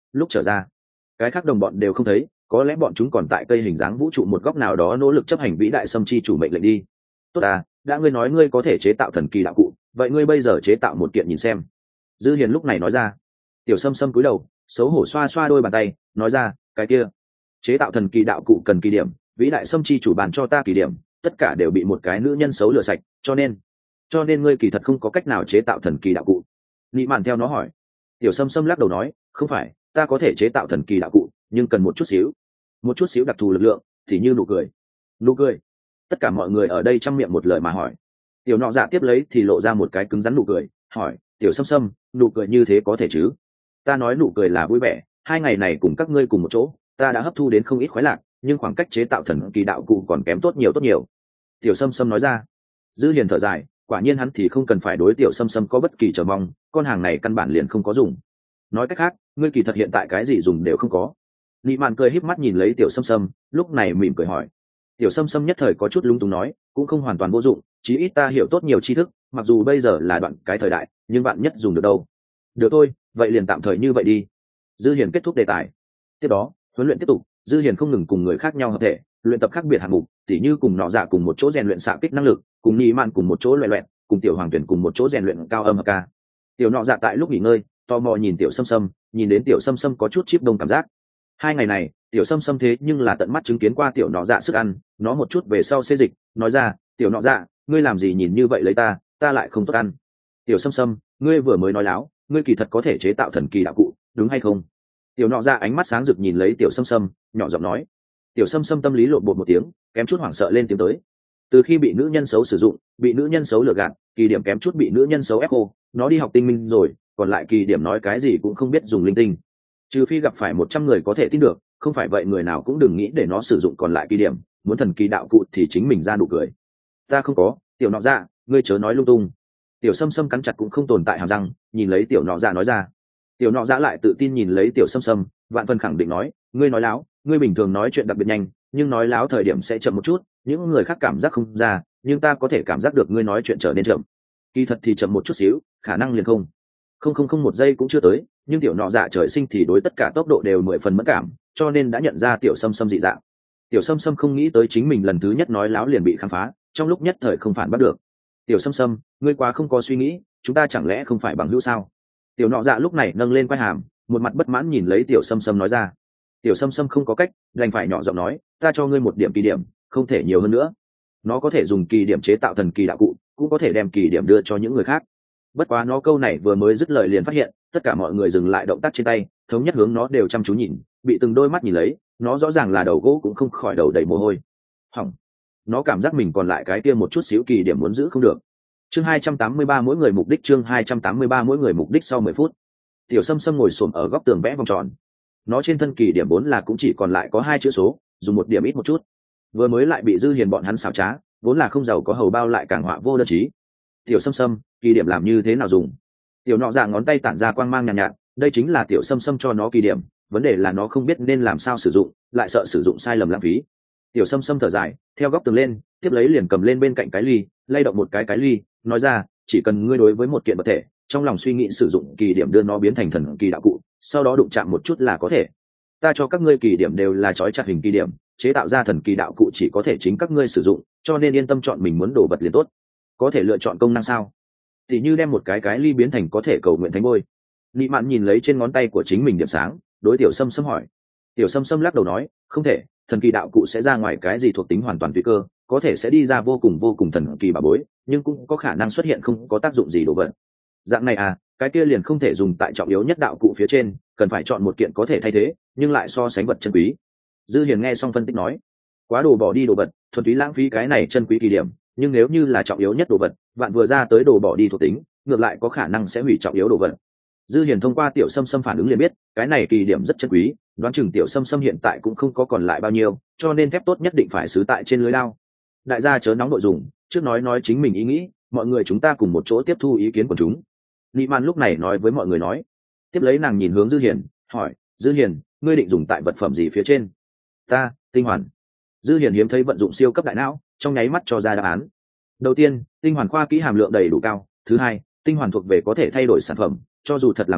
Speaker 1: lúc trở ra cái khác đồng bọn đều không thấy, có lẽ bọn chúng còn tại cây hình dáng vũ trụ một góc nào đó nỗ lực chấp hành vĩ đại xâm chi chủ mệnh lệnh đi. Tốt à, đã ngươi nói ngươi có thể chế tạo thần kỳ đạo cụ, vậy ngươi bây giờ chế tạo một kiện nhìn xem. Dư Hiền lúc này nói ra. Tiểu Sâm Sâm cúi đầu, xấu hổ xoa xoa đôi bàn tay, nói ra, cái kia chế tạo thần kỳ đạo cụ cần kỳ điểm, vĩ đại xâm chi chủ bàn cho ta kỳ điểm, tất cả đều bị một cái nữ nhân xấu lừa sạch, cho nên cho nên ngươi kỳ thật không có cách nào chế tạo thần kỳ đạo cụ. Nị Mạn theo nó hỏi. Tiểu Sâm Sâm lắc đầu nói, không phải, ta có thể chế tạo thần kỳ đạo cụ, nhưng cần một chút xíu một chút xíu đặc thù lực lượng, thì như nụ cười. Nụ cười? Tất cả mọi người ở đây chăm miệng một lời mà hỏi. Tiểu Nọ Dạ tiếp lấy thì lộ ra một cái cứng rắn nụ cười, hỏi, Tiểu Sâm Sâm, nụ cười như thế có thể chứ? Ta nói nụ cười là vui vẻ, hai ngày này cùng các ngươi cùng một chỗ, ta đã hấp thu đến không ít khoái lạc, nhưng khoảng cách chế tạo thần kỳ đạo cụ còn kém tốt nhiều tốt nhiều. Tiểu Sâm Sâm nói ra. Dư Hiền thở dài, quả nhiên hắn thì không cần phải đối Tiểu Sâm Sâm có bất kỳ chờ mong, con hàng này căn bản liền không có dùng. Nói cách khác, ngươi kỳ thật hiện tại cái gì dùng đều không có. Nị Mạn cười híp mắt nhìn lấy Tiểu Sâm Sâm, lúc này mỉm cười hỏi. Tiểu Sâm Sâm nhất thời có chút lúng túng nói, cũng không hoàn toàn vô dụng, chí ít ta hiểu tốt nhiều tri thức, mặc dù bây giờ là đoạn cái thời đại, nhưng bạn nhất dùng được đâu. Được thôi, vậy liền tạm thời như vậy đi. Dư Hiền kết thúc đề tài. Tiếp đó, huấn luyện tiếp tục, Dư Hiền không ngừng cùng người khác nhau hợp thể, luyện tập khác biệt hạng mục, tỉ như cùng Nọ Dạ cùng một chỗ rèn luyện xạ kích năng lực, cùng Nị Mạn cùng một chỗ luyện luyện, cùng Tiểu Hoàng Tuyển cùng một chỗ rèn luyện cao âm hợp ca. Tiểu Nọ Dạ tại lúc nghỉ ngơi, tò mò nhìn Tiểu Sâm Sâm, nhìn đến Tiểu Sâm Sâm có chút chíp đông cảm giác. Hai ngày này, Tiểu Sâm Sâm thế nhưng là tận mắt chứng kiến qua Tiểu Nọ Dạ sức ăn, nó một chút về sau xê dịch, nói ra, Tiểu Nọ Dạ, ngươi làm gì nhìn như vậy lấy ta, ta lại không tốt ăn. Tiểu Sâm Sâm, ngươi vừa mới nói láo, ngươi kỳ thật có thể chế tạo thần kỳ đạo cụ, đúng hay không? Tiểu Nọ Dạ ánh mắt sáng rực nhìn lấy Tiểu Sâm Sâm, nhỏ giọng nói. Tiểu Sâm Sâm tâm lý lộn bột một tiếng, kém chút hoảng sợ lên tiếng tới. Từ khi bị nữ nhân xấu sử dụng, bị nữ nhân xấu lừa gạt, kỳ điểm kém chút bị nữ nhân xấu ép cô, nó đi học tinh minh rồi, còn lại kỳ điểm nói cái gì cũng không biết dùng linh tinh. Trừ phi gặp phải một trăm người có thể tin được, không phải vậy người nào cũng đừng nghĩ để nó sử dụng còn lại kỳ điểm, muốn thần kỳ đạo cụ thì chính mình ra nụ cười. Ta không có, Tiểu Nọ Dạ, ngươi chớ nói lung tung. Tiểu Sâm Sâm cắn chặt cũng không tồn tại hàm răng, nhìn lấy Tiểu Nọ Dạ nói ra. Tiểu Nọ Dạ lại tự tin nhìn lấy Tiểu Sâm Sâm, vạn phần khẳng định nói, ngươi nói láo, ngươi bình thường nói chuyện đặc biệt nhanh, nhưng nói láo thời điểm sẽ chậm một chút, những người khác cảm giác không ra, nhưng ta có thể cảm giác được ngươi nói chuyện trở nên chậm. Kỳ thật thì chậm một chút xíu, khả năng liền không không không không một giây cũng chưa tới, nhưng Tiểu Nọ Dạ trời sinh thì đối tất cả tốc độ đều mười phần mẫn cảm, cho nên đã nhận ra Tiểu Sâm Sâm dị dạng. Tiểu Sâm Sâm không nghĩ tới chính mình lần thứ nhất nói láo liền bị khám phá, trong lúc nhất thời không phản bắt được. Tiểu Sâm Sâm, ngươi quá không có suy nghĩ, chúng ta chẳng lẽ không phải bằng hữu sao? Tiểu Nọ Dạ lúc này nâng lên quai hàm, một mặt bất mãn nhìn lấy Tiểu Sâm Sâm nói ra. Tiểu Sâm Sâm không có cách, đành phải nhỏ giọng nói, ta cho ngươi một điểm kỳ điểm, không thể nhiều hơn nữa. Nó có thể dùng kỳ điểm chế tạo thần kỳ đạo cụ, cũng có thể đem kỳ điểm đưa cho những người khác. Bất quá nó câu này vừa mới dứt lời liền phát hiện, tất cả mọi người dừng lại động tác trên tay, thống nhất hướng nó đều chăm chú nhìn, bị từng đôi mắt nhìn lấy, nó rõ ràng là đầu gỗ cũng không khỏi đầu đầy mồ hôi. Hỏng. Nó cảm giác mình còn lại cái kia một chút xíu kỳ điểm muốn giữ không được. Chương hai trăm tám mươi ba mỗi người mục đích, chương hai trăm tám mươi ba mỗi người mục đích sau mười phút. Tiểu Sâm Sâm ngồi xổm ở góc tường vẽ vòng tròn. Nó trên thân kỳ điểm bốn là cũng chỉ còn lại có hai chữ số, dùng một điểm ít một chút. Vừa mới lại bị Dư Hiền bọn hắn xảo trá, vốn là không giàu có hầu bao lại càng họa vô đơn chí. Tiểu Sâm Sâm, kỳ điểm làm như thế nào dùng? Tiểu Nọ Dạ ngón tay tản ra quang mang nhàn nhạt, nhạt, đây chính là Tiểu Sâm Sâm cho nó kỳ điểm, vấn đề là nó không biết nên làm sao sử dụng, lại sợ sử dụng sai lầm lãng phí. Tiểu Sâm Sâm thở dài, theo góc tường lên, tiếp lấy liền cầm lên bên cạnh cái ly, lay động một cái cái ly, nói ra, chỉ cần ngươi đối với một kiện vật thể, trong lòng suy nghĩ sử dụng kỳ điểm đưa nó biến thành thần kỳ đạo cụ, sau đó đụng chạm một chút là có thể. Ta cho các ngươi kỳ điểm đều là trói chặt hình kỳ điểm, chế tạo ra thần kỳ đạo cụ chỉ có thể chính các ngươi sử dụng, cho nên yên tâm chọn mình muốn đồ vật liền tốt. Có thể lựa chọn công năng sao? Thì như đem một cái cái ly biến thành có thể cầu nguyện thánh ngôi. Nị Mạn nhìn lấy trên ngón tay của chính mình điểm sáng, đối Tiểu Sâm Sâm hỏi. Tiểu Sâm Sâm lắc đầu nói, không thể, thần kỳ đạo cụ sẽ ra ngoài cái gì thuộc tính hoàn toàn tùy cơ, có thể sẽ đi ra vô cùng vô cùng thần kỳ bà bối, nhưng cũng có khả năng xuất hiện không có tác dụng gì đồ vật. Dạng này à, cái kia liền không thể dùng tại trọng yếu nhất đạo cụ phía trên, cần phải chọn một kiện có thể thay thế, nhưng lại so sánh vật chân quý. Dư Hiền nghe xong phân tích nói, quá đồ bỏ đi đồ vật, thuần túy lãng phí cái này chân quý kỳ điểm, nhưng nếu như là trọng yếu nhất đồ vật, bạn vừa ra tới đồ bỏ đi thuộc tính, ngược lại có khả năng sẽ hủy trọng yếu đồ vật. Dư Hiền thông qua Tiểu Sâm Sâm phản ứng liền biết, cái này kỳ điểm rất chân quý, đoán chừng Tiểu Sâm Sâm hiện tại cũng không có còn lại bao nhiêu, cho nên thép tốt nhất định phải xứ tại trên lưới lao. Đại gia chớ nóng nội dùng, trước nói nói chính mình ý nghĩ, mọi người chúng ta cùng một chỗ tiếp thu ý kiến của chúng. Nị Mạn lúc này nói với mọi người nói, tiếp lấy nàng nhìn hướng Dư Hiền, hỏi, Dư Hiền, ngươi định dùng tại vật phẩm gì phía trên? Ta, tinh hoàn. Dư Hiền hiếm thấy vận dụng siêu cấp đại não, trong nháy mắt cho ra đáp án. Đầu tiên, tinh hoàn khoa kỹ hàm lượng đầy đủ cao. Thứ hai, tinh hoàn thuộc về có thể thay đổi sản phẩm, cho dù thật làm hư,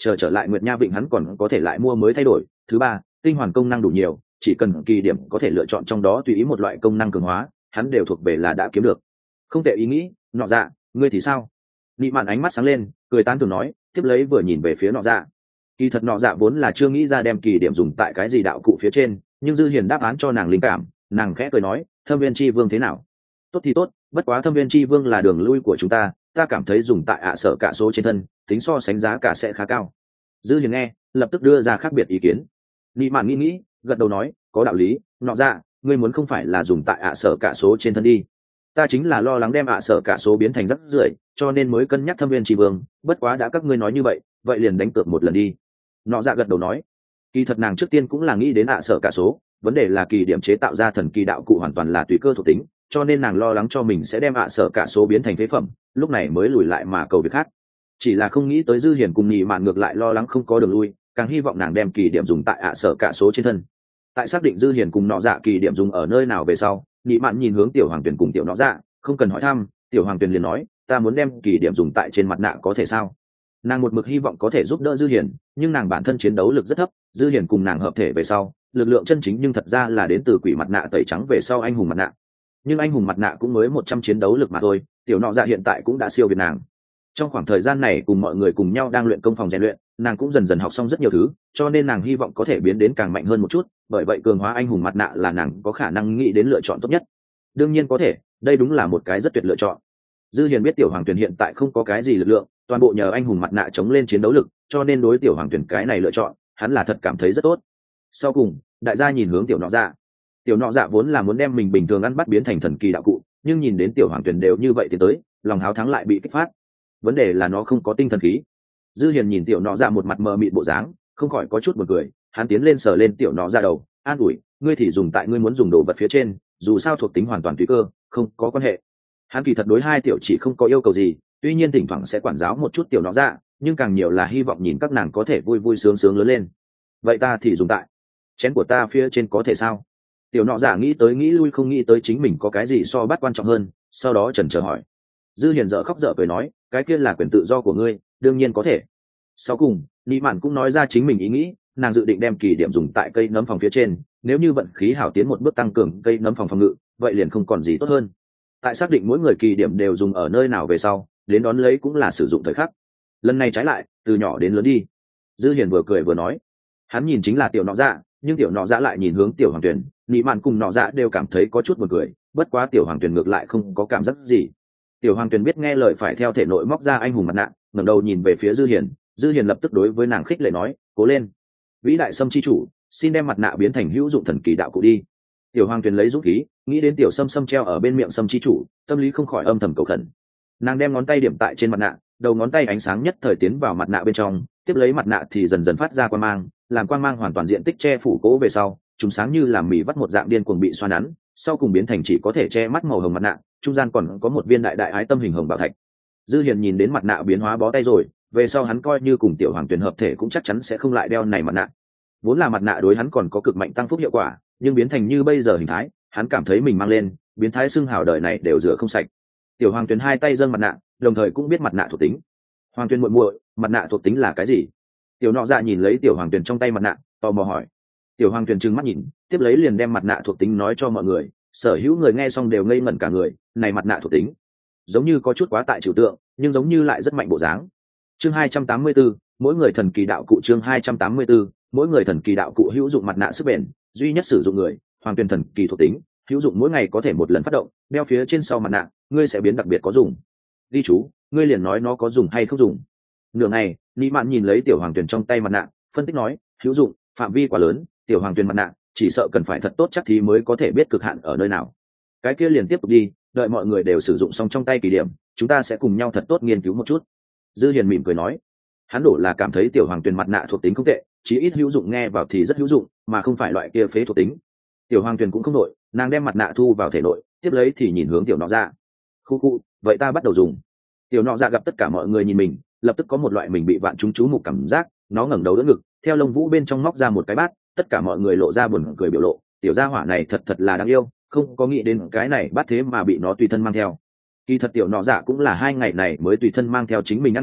Speaker 1: chờ trở lại Nguyệt Nha Vịnh hắn còn có thể lại mua mới thay đổi. Thứ ba, tinh hoàn công năng đủ nhiều, chỉ cần kỳ điểm có thể lựa chọn trong đó tùy ý một loại công năng cường hóa, hắn đều thuộc về là đã kiếm được. Không tệ ý nghĩ. Nọ Dạ, ngươi thì sao? Nị Mạn ánh mắt sáng lên, cười tán thưởng nói, tiếp lấy vừa nhìn về phía Nọ Dạ. Kỳ thật Nọ Dạ vốn là chưa nghĩ ra đem kỳ điểm dùng tại cái gì đạo cụ phía trên, nhưng Dư Hiền đáp án cho nàng linh cảm, nàng khẽ cười nói, Thâm Viên Chi Vương thế nào? Tốt thì tốt, bất quá Thâm Viên Chi Vương là đường lui của chúng ta, ta cảm thấy dùng tại ạ sở cả số trên thân, tính so sánh giá cả sẽ khá cao. Dư Hiền nghe, lập tức đưa ra khác biệt ý kiến. Nị Mạn nghĩ nghĩ, gật đầu nói, có đạo lý. Nọ Dạ, ngươi muốn không phải là dùng tại ạ sở cả số trên thân đi. Ta chính là lo lắng đem ạ sở cả số biến thành rắc rưởi, cho nên mới cân nhắc Thâm Viên Chi Vương, bất quá đã các ngươi nói như vậy, vậy liền đánh cược một lần đi. Nọ Dạ gật đầu nói, kỳ thật nàng trước tiên cũng là nghĩ đến ạ sở cả số, vấn đề là kỳ điểm chế tạo ra thần kỳ đạo cụ hoàn toàn là tùy cơ thuộc tính, cho nên nàng lo lắng cho mình sẽ đem ạ sở cả số biến thành phế phẩm, lúc này mới lùi lại mà cầu việc khác. Chỉ là không nghĩ tới Dư Hiền cùng Nhị Mạn ngược lại lo lắng không có đường lui, càng hy vọng nàng đem kỳ điểm dùng tại ạ sở cả số trên thân. Tại xác định Dư Hiền cùng Nọ Dạ kỳ điểm dùng ở nơi nào về sau, Nhị Mạn nhìn hướng Tiểu Hoàng Tuyền cùng Tiểu Nọ Dạ, không cần hỏi thăm, Tiểu Hoàng Tuyền liền nói, ta muốn đem kỳ điểm dùng tại trên mặt nạ có thể sao? Nàng một mực hy vọng có thể giúp đỡ Dư Hiền, nhưng nàng bản thân chiến đấu lực rất thấp, Dư Hiền cùng nàng hợp thể về sau, lực lượng chân chính nhưng thật ra là đến từ quỷ mặt nạ tẩy trắng về sau anh hùng mặt nạ. Nhưng anh hùng mặt nạ cũng mới một trăm chiến đấu lực mà thôi, Tiểu Nọ Dạ hiện tại cũng đã siêu việt nàng. Trong khoảng thời gian này cùng mọi người cùng nhau đang luyện công phòng rèn luyện, nàng cũng dần dần học xong rất nhiều thứ, cho nên nàng hy vọng có thể biến đến càng mạnh hơn một chút, bởi vậy cường hóa anh hùng mặt nạ là nàng có khả năng nghĩ đến lựa chọn tốt nhất. Đương nhiên có thể, đây đúng là một cái rất tuyệt lựa chọn. Dư Hiền biết Tiểu Hoàng Tuyền hiện tại không có cái gì lực lượng, toàn bộ nhờ anh hùng mặt nạ chống lên chiến đấu lực, cho nên đối Tiểu Hoàng Tuyền cái này lựa chọn, hắn là thật cảm thấy rất tốt. Sau cùng, đại gia nhìn hướng Tiểu Nọ Dạ. Tiểu Nọ Dạ vốn là muốn đem mình bình thường ăn bắt biến thành thần kỳ đạo cụ, nhưng nhìn đến Tiểu Hoàng Tuyền đều như vậy thì tới, lòng háo thắng lại bị kích phát. Vấn đề là nó không có tinh thần khí. Dư Hiền nhìn Tiểu Nọ Dạ một mặt mờ mịt bộ dáng, không khỏi có chút buồn cười, hắn tiến lên sờ lên Tiểu Nọ Dạ đầu, an ủi, ngươi thì dùng tại ngươi muốn dùng đồ vật phía trên, dù sao thuộc tính hoàn toàn tùy cơ, không có quan hệ. Hắn kỳ thật đối hai tiểu chỉ không có yêu cầu gì, tuy nhiên thỉnh thoảng sẽ quản giáo một chút Tiểu Nọ Dạ, nhưng càng nhiều là hy vọng nhìn các nàng có thể vui vui sướng sướng lớn lên. Vậy ta thì dùng tại chén của ta phía trên có thể sao? Tiểu Nọ Dạ nghĩ tới nghĩ lui không nghĩ tới chính mình có cái gì so bắt quan trọng hơn, sau đó chần chờ hỏi. Dư Hiền dở khóc dở cười nói, cái kia là quyền tự do của ngươi, đương nhiên có thể. Sau cùng, Nị Mạn cũng nói ra chính mình ý nghĩ, nàng dự định đem kỳ điểm dùng tại cây nấm phòng phía trên, nếu như vận khí hảo tiến một bước tăng cường cây nấm phòng phòng ngự, vậy liền không còn gì tốt hơn. Tại xác định mỗi người kỳ điểm đều dùng ở nơi nào về sau, đến đón lấy cũng là sử dụng thời khắc. Lần này trái lại, từ nhỏ đến lớn đi. Dư Hiền vừa cười vừa nói, hắn nhìn chính là Tiểu Nọ Dạ, nhưng Tiểu Nọ Dạ lại nhìn hướng Tiểu Hoàng Tuyền, Nị Mạn cùng Nọ Dạ đều cảm thấy có chút buồn cười, bất quá Tiểu Hoàng Tuyền ngược lại không có cảm giác gì. Tiểu Hoàng Tuyền biết nghe lời phải theo thể nội móc ra anh hùng mặt nạ, ngẩng đầu nhìn về phía Dư Hiền, Dư Hiền lập tức đối với nàng khích lệ nói, cố lên, vĩ đại sâm chi chủ, xin đem mặt nạ biến thành hữu dụng thần kỳ đạo cụ đi. Tiểu Hoàng Tuyền lấy dũng khí, nghĩ đến tiểu sâm sâm treo ở bên miệng sâm chi chủ, tâm lý không khỏi âm thầm cầu khẩn. Nàng đem ngón tay điểm tại trên mặt nạ, đầu ngón tay ánh sáng nhất thời tiến vào mặt nạ bên trong, tiếp lấy mặt nạ thì dần dần phát ra quang mang, làm quang mang hoàn toàn diện tích che phủ cố về sau, chúng sáng như làm mì vắt một dạng điên cuồng bị xoa nắn, sau cùng biến thành chỉ có thể che mắt màu hồng mặt nạ, trung gian còn có một viên đại đại ái tâm hình hồng bảo thạch. Dư Hiền nhìn đến mặt nạ biến hóa bó tay rồi, về sau hắn coi như cùng Tiểu Hoàng Tuyền hợp thể cũng chắc chắn sẽ không lại đeo này mặt nạ. Vốn là mặt nạ đối hắn còn có cực mạnh tăng phúc hiệu quả, nhưng biến thành như bây giờ hình thái, hắn cảm thấy mình mang lên, biến thái xưng hào đời này đều rửa không sạch. Tiểu Hoàng Tuyền hai tay dâng mặt nạ, đồng thời cũng biết mặt nạ thuộc tính. Hoàng Tuyền muội muội, mặt nạ thuộc tính là cái gì? Tiểu Nọ Dạ nhìn lấy Tiểu Hoàng Tuyền trong tay mặt nạ, tò mò hỏi. Tiểu Hoàng Tuyền trừng mắt nhìn, tiếp lấy liền đem mặt nạ thuộc tính nói cho mọi người, sở hữu người nghe xong đều ngây ngẩn cả người, này mặt nạ thuộc tính, giống như có chút quá tại trừu tượng, nhưng giống như lại rất mạnh bộ dáng. Chương hai trăm tám mươi tư, mỗi người thần kỳ đạo cụ chương hai trăm tám mươi tư, mỗi người thần kỳ đạo cụ hữu dụng mặt nạ sức bền, duy nhất sử dụng người, Hoàng Tuyền thần kỳ thuộc tính, hữu dụng mỗi ngày có thể một lần phát động, đeo phía trên sau mặt nạ, ngươi sẽ biến đặc biệt có dùng. Đi chú, ngươi liền nói nó có dùng hay không dùng. Nửa ngày, Nị Mạn nhìn lấy Tiểu Hoàng Tuyền trong tay mặt nạ, phân tích nói, hữu dụng, phạm vi quá lớn, Tiểu Hoàng Tuyền mặt nạ, chỉ sợ cần phải thật tốt chắc thì mới có thể biết cực hạn ở nơi nào. Cái kia liền tiếp tục đi, đợi mọi người đều sử dụng xong trong tay kỳ điểm, chúng ta sẽ cùng nhau thật tốt nghiên cứu một chút. Dư Hiền mỉm cười nói, hắn đổ là cảm thấy Tiểu Hoàng Tuyền mặt nạ thuộc tính không tệ, chí ít hữu dụng nghe vào thì rất hữu dụng, mà không phải loại kia phế thuộc tính. Tiểu Hoàng Tuyền cũng không nội, nàng đem mặt nạ thu vào thể nội, tiếp lấy thì nhìn hướng Tiểu Nọ Dạ. Khu khu, vậy ta bắt đầu dùng. Tiểu Nọ Dạ gặp tất cả mọi người nhìn mình, lập tức có một loại mình bị vạn chúng chú mục cảm giác, nó ngẩng đầu đỡ ngực, theo lông vũ bên trong móc ra một cái bát, tất cả mọi người lộ ra buồn cười biểu lộ, tiểu gia hỏa này thật thật là đáng yêu, không có nghĩ đến cái này bát thế mà bị nó tùy thân mang theo. Kỳ thật Tiểu Nọ Dạ cũng là hai ngày này mới tùy thân mang theo chính mình ăn cơm bát,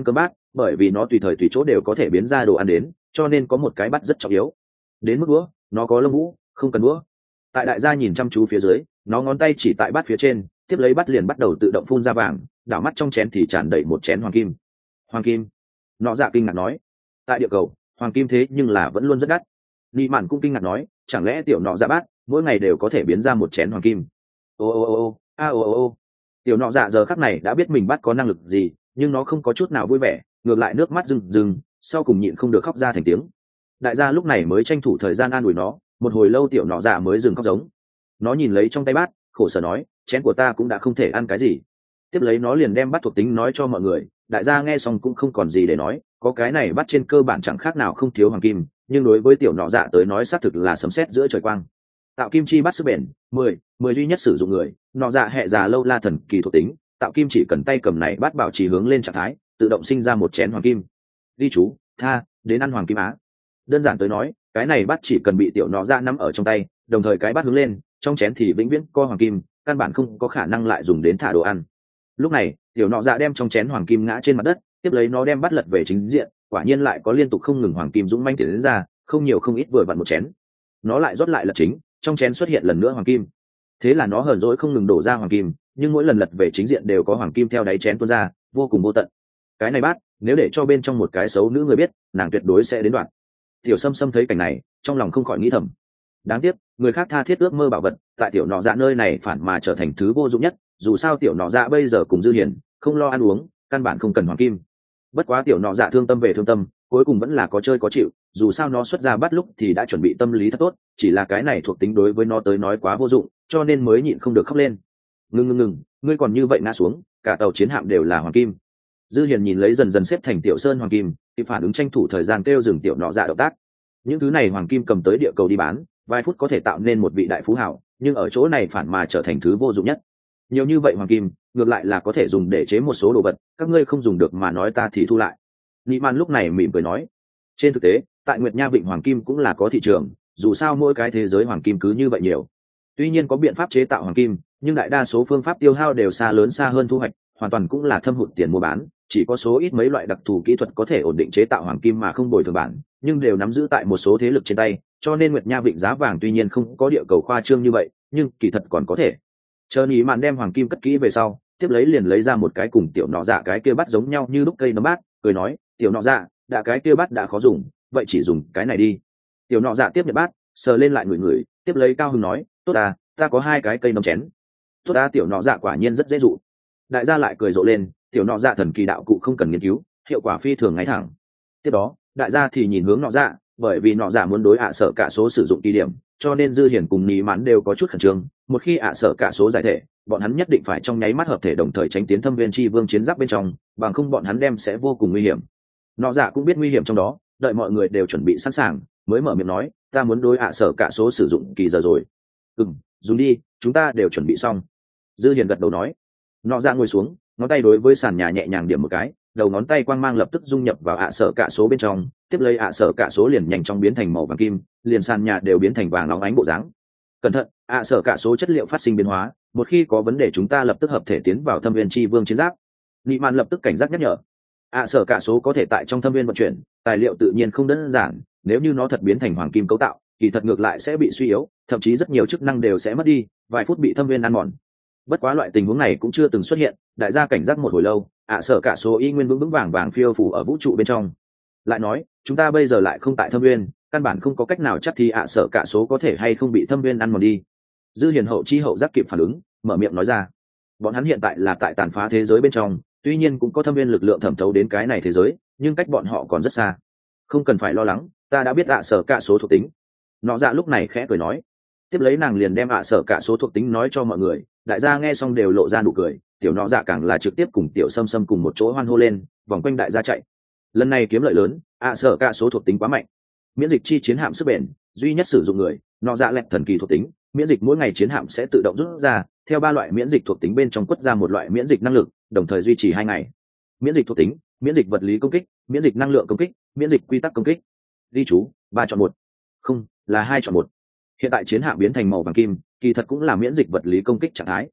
Speaker 1: bởi vì nó tùy thời tùy chỗ đều có thể biến ra đồ ăn đến, cho nên có một cái bắt rất trọng yếu. Đến mức đũa, nó có lông vũ, không cần đũa. Tại đại gia nhìn chăm chú phía dưới, nó ngón tay chỉ tại bát phía trên, tiếp lấy bát liền bắt đầu tự động phun ra vàng, đảo mắt trong chén thì tràn đầy một chén hoàng kim. Hoàng kim? Nọ dạ kinh ngạc nói. Tại địa cầu, hoàng kim thế nhưng là vẫn luôn rất đắt. Nị mạn cũng kinh ngạc nói, chẳng lẽ tiểu nọ dạ bát mỗi ngày đều có thể biến ra một chén hoàng kim? Ô ô ô ô, a ô ô ô. Tiểu nọ dạ giờ khắc này đã biết mình bắt có năng lực gì, nhưng nó không có chút nào vui vẻ, ngược lại nước mắt rưng rưng, sau cùng nhịn không được khóc ra thành tiếng. Đại gia lúc này mới tranh thủ thời gian an ủi nó, một hồi lâu tiểu nọ dạ mới dừng khóc giống. Nó nhìn lấy trong tay bát, khổ sở nói, chén của ta cũng đã không thể ăn cái gì. Tiếp lấy nó liền đem bát thuộc tính nói cho mọi người, đại gia nghe xong cũng không còn gì để nói, có cái này bát trên cơ bản chẳng khác nào không thiếu hoàng kim, nhưng đối với tiểu nọ dạ tới nói xác thực là sấm sét giữa trời quang. Tạo kim chi bát sức bền, mười, mười duy nhất sử dụng người, nọ dạ hệ già lâu la thần kỳ thuộc tính, tạo kim chỉ cần tay cầm này bát bảo trì hướng lên trạng thái, tự động sinh ra một chén hoàng kim. Đi chú, tha, đến ăn hoàng kim á. Đơn giản tới nói, cái này bát chỉ cần bị tiểu nọ dạ nắm ở trong tay, đồng thời cái bát hướng lên, trong chén thì vĩnh viễn co hoàng kim, căn bản không có khả năng lại dùng đến thả đồ ăn. Lúc này, tiểu nọ dạ đem trong chén hoàng kim ngã trên mặt đất, tiếp lấy nó đem bát lật về chính diện, quả nhiên lại có liên tục không ngừng hoàng kim dũng manh tiến đến ra, không nhiều không ít vừa vặn một chén. Nó lại rót lại lật chính, trong chén xuất hiện lần nữa hoàng kim. Thế là nó hờn dỗi không ngừng đổ ra hoàng kim, nhưng mỗi lần lật về chính diện đều có hoàng kim theo đáy chén tuôn ra, vô cùng vô tận. Cái này bát, nếu để cho bên trong một cái xấu nữ người biết, nàng tuyệt đối sẽ đến đoạn. Tiểu Sâm Sâm thấy cảnh này, trong lòng không khỏi nghĩ thầm. Đáng tiếc, người khác tha thiết ước mơ bảo vật, tại tiểu nọ dạ nơi này phản mà trở thành thứ vô dụng nhất, dù sao tiểu nọ dạ bây giờ cùng dư hiền, không lo ăn uống, căn bản không cần hoàng kim. Bất quá tiểu nọ dạ thương tâm về thương tâm, cuối cùng vẫn là có chơi có chịu, dù sao nó xuất ra bắt lúc thì đã chuẩn bị tâm lý thật tốt, chỉ là cái này thuộc tính đối với nó tới nói quá vô dụng, cho nên mới nhịn không được khóc lên. Ngưng ngưng ngừng, ngươi còn như vậy ngã xuống, cả tàu chiến hạm đều là hoàng kim. Dư hiền nhìn lấy dần dần xếp thành tiểu sơn hoàng kim, thì phản ứng tranh thủ thời gian kêu dừng tiểu nọ dạ động tác. Những thứ này hoàng kim cầm tới địa cầu đi bán, vài phút có thể tạo nên một vị đại phú hảo, nhưng ở chỗ này phản mà trở thành thứ vô dụng nhất. Nhiều như vậy hoàng kim, ngược lại là có thể dùng để chế một số đồ vật, các ngươi không dùng được mà nói ta thì thu lại. Nị Man lúc này mỉm cười nói, trên thực tế, tại Nguyệt Nha Vịnh hoàng kim cũng là có thị trường, dù sao mỗi cái thế giới hoàng kim cứ như vậy nhiều. Tuy nhiên có biện pháp chế tạo hoàng kim, nhưng đại đa số phương pháp tiêu hao đều xa lớn xa hơn thu hoạch, hoàn toàn cũng là thâm hụt tiền mua bán, chỉ có số ít mấy loại đặc thù kỹ thuật có thể ổn định chế tạo hoàng kim mà không bồi thường bản, nhưng đều nắm giữ tại một số thế lực trên tay, cho nên Nguyệt Nha Vịnh giá vàng tuy nhiên không có địa cầu khoa trương như vậy, nhưng kỳ thật còn có thể. Chờ Nị Mạn đem hoàng kim cất kỹ về sau, tiếp lấy liền lấy ra một cái cùng tiểu nọ dạ cái kia bắt giống nhau như lúc cây nấm bát, cười nói, tiểu nọ dạ, đã cái kia bát đã khó dùng, vậy chỉ dùng cái này đi. Tiểu nọ dạ tiếp nhận bát, sờ lên lại người người, tiếp lấy cao hứng nói, tốt à, ta có hai cái cây nấm chén. Tốt à, tiểu nọ dạ quả nhiên rất dễ dụ. Đại gia lại cười rộ lên, tiểu nọ dạ thần kỳ đạo cụ không cần nghiên cứu, hiệu quả phi thường ngay thẳng. Tiếp đó, đại gia thì nhìn hướng nọ dạ, bởi vì nọ dạ muốn đối ạ sợ cả số sử dụng kỳ điểm, cho nên Dư Hiền cùng Nị Mạn đều có chút khẩn trương. Một khi ạ sợ cả số giải thể, bọn hắn nhất định phải trong nháy mắt hợp thể đồng thời tránh tiến Thâm Viên Chi Vương chiến giáp bên trong, bằng không bọn hắn đem sẽ vô cùng nguy hiểm. Nọ dạ cũng biết nguy hiểm trong đó, đợi mọi người đều chuẩn bị sẵn sàng, mới mở miệng nói, ta muốn đối ạ sợ cả số sử dụng kỳ giờ rồi. Ừm, dùng đi, chúng ta đều chuẩn bị xong. Dư Hiền gật đầu nói. Nọ dạ ngồi xuống, ngón tay đối với sàn nhà nhẹ nhàng điểm một cái, đầu ngón tay quang mang lập tức dung nhập vào ạ sợ cả số bên trong, tiếp lấy ạ sợ cả số liền nhanh chóng biến thành màu vàng kim, liền sàn nhà đều biến thành vàng óng ánh bộ dáng. Cẩn thận, ạ sợ cả số chất liệu phát sinh biến hóa, một khi có vấn đề chúng ta lập tức hợp thể tiến vào Thâm Viên Chi Vương chiến giáp. Nị Mạn lập tức cảnh giác nhắc nhở. ạ sợ cả số có thể tại trong thâm viên vận chuyển, tài liệu tự nhiên không đơn giản, nếu như nó thật biến thành hoàng kim cấu tạo, kỳ thật ngược lại sẽ bị suy yếu, thậm chí rất nhiều chức năng đều sẽ mất đi, vài phút bị thâm viên ăn mòn. Bất quá loại tình huống này cũng chưa từng xuất hiện, đại gia cảnh giác một hồi lâu, ạ sợ cả số y nguyên vững vững vàng vàng phiêu phủ ở vũ trụ bên trong. Lại nói, chúng ta bây giờ lại không tại thâm viên, căn bản không có cách nào chắc thì ạ sợ cả số có thể hay không bị thâm viên ăn mòn đi. Dư Hiền hậu chi hậu giác kịp phản ứng, mở miệng nói ra, bọn hắn hiện tại là tại tàn phá thế giới bên trong, tuy nhiên cũng có thâm viên lực lượng thẩm thấu đến cái này thế giới, nhưng cách bọn họ còn rất xa. Không cần phải lo lắng, ta đã biết ạ sợ cả số thuộc tính. Nọ dạ lúc này khẽ cười nói, tiếp lấy nàng liền đem ạ sợ cả số thuộc tính nói cho mọi người. Đại gia nghe xong đều lộ ra nụ cười, tiểu nọ dạ càng là trực tiếp cùng tiểu Sâm Sâm cùng một chỗ hoan hô lên, vòng quanh đại gia chạy. Lần này kiếm lợi lớn, ạ sợ cả số thuộc tính quá mạnh. Miễn dịch chi chiến hạm sức bền, duy nhất sử dụng người, nọ dạ lẹt thần kỳ thuộc tính, miễn dịch mỗi ngày chiến hạm sẽ tự động rút ra, theo ba loại miễn dịch thuộc tính bên trong quất ra một loại miễn dịch năng lực, đồng thời duy trì hai ngày. Miễn dịch thuộc tính, miễn dịch vật lý công kích, miễn dịch năng lượng công kích, miễn dịch quy tắc công kích. Ghi chú, ba chọn một. Không, là hai chọn một. Hiện tại chiến hạm biến thành màu vàng kim, kỳ thật cũng là miễn dịch vật lý công kích trạng thái.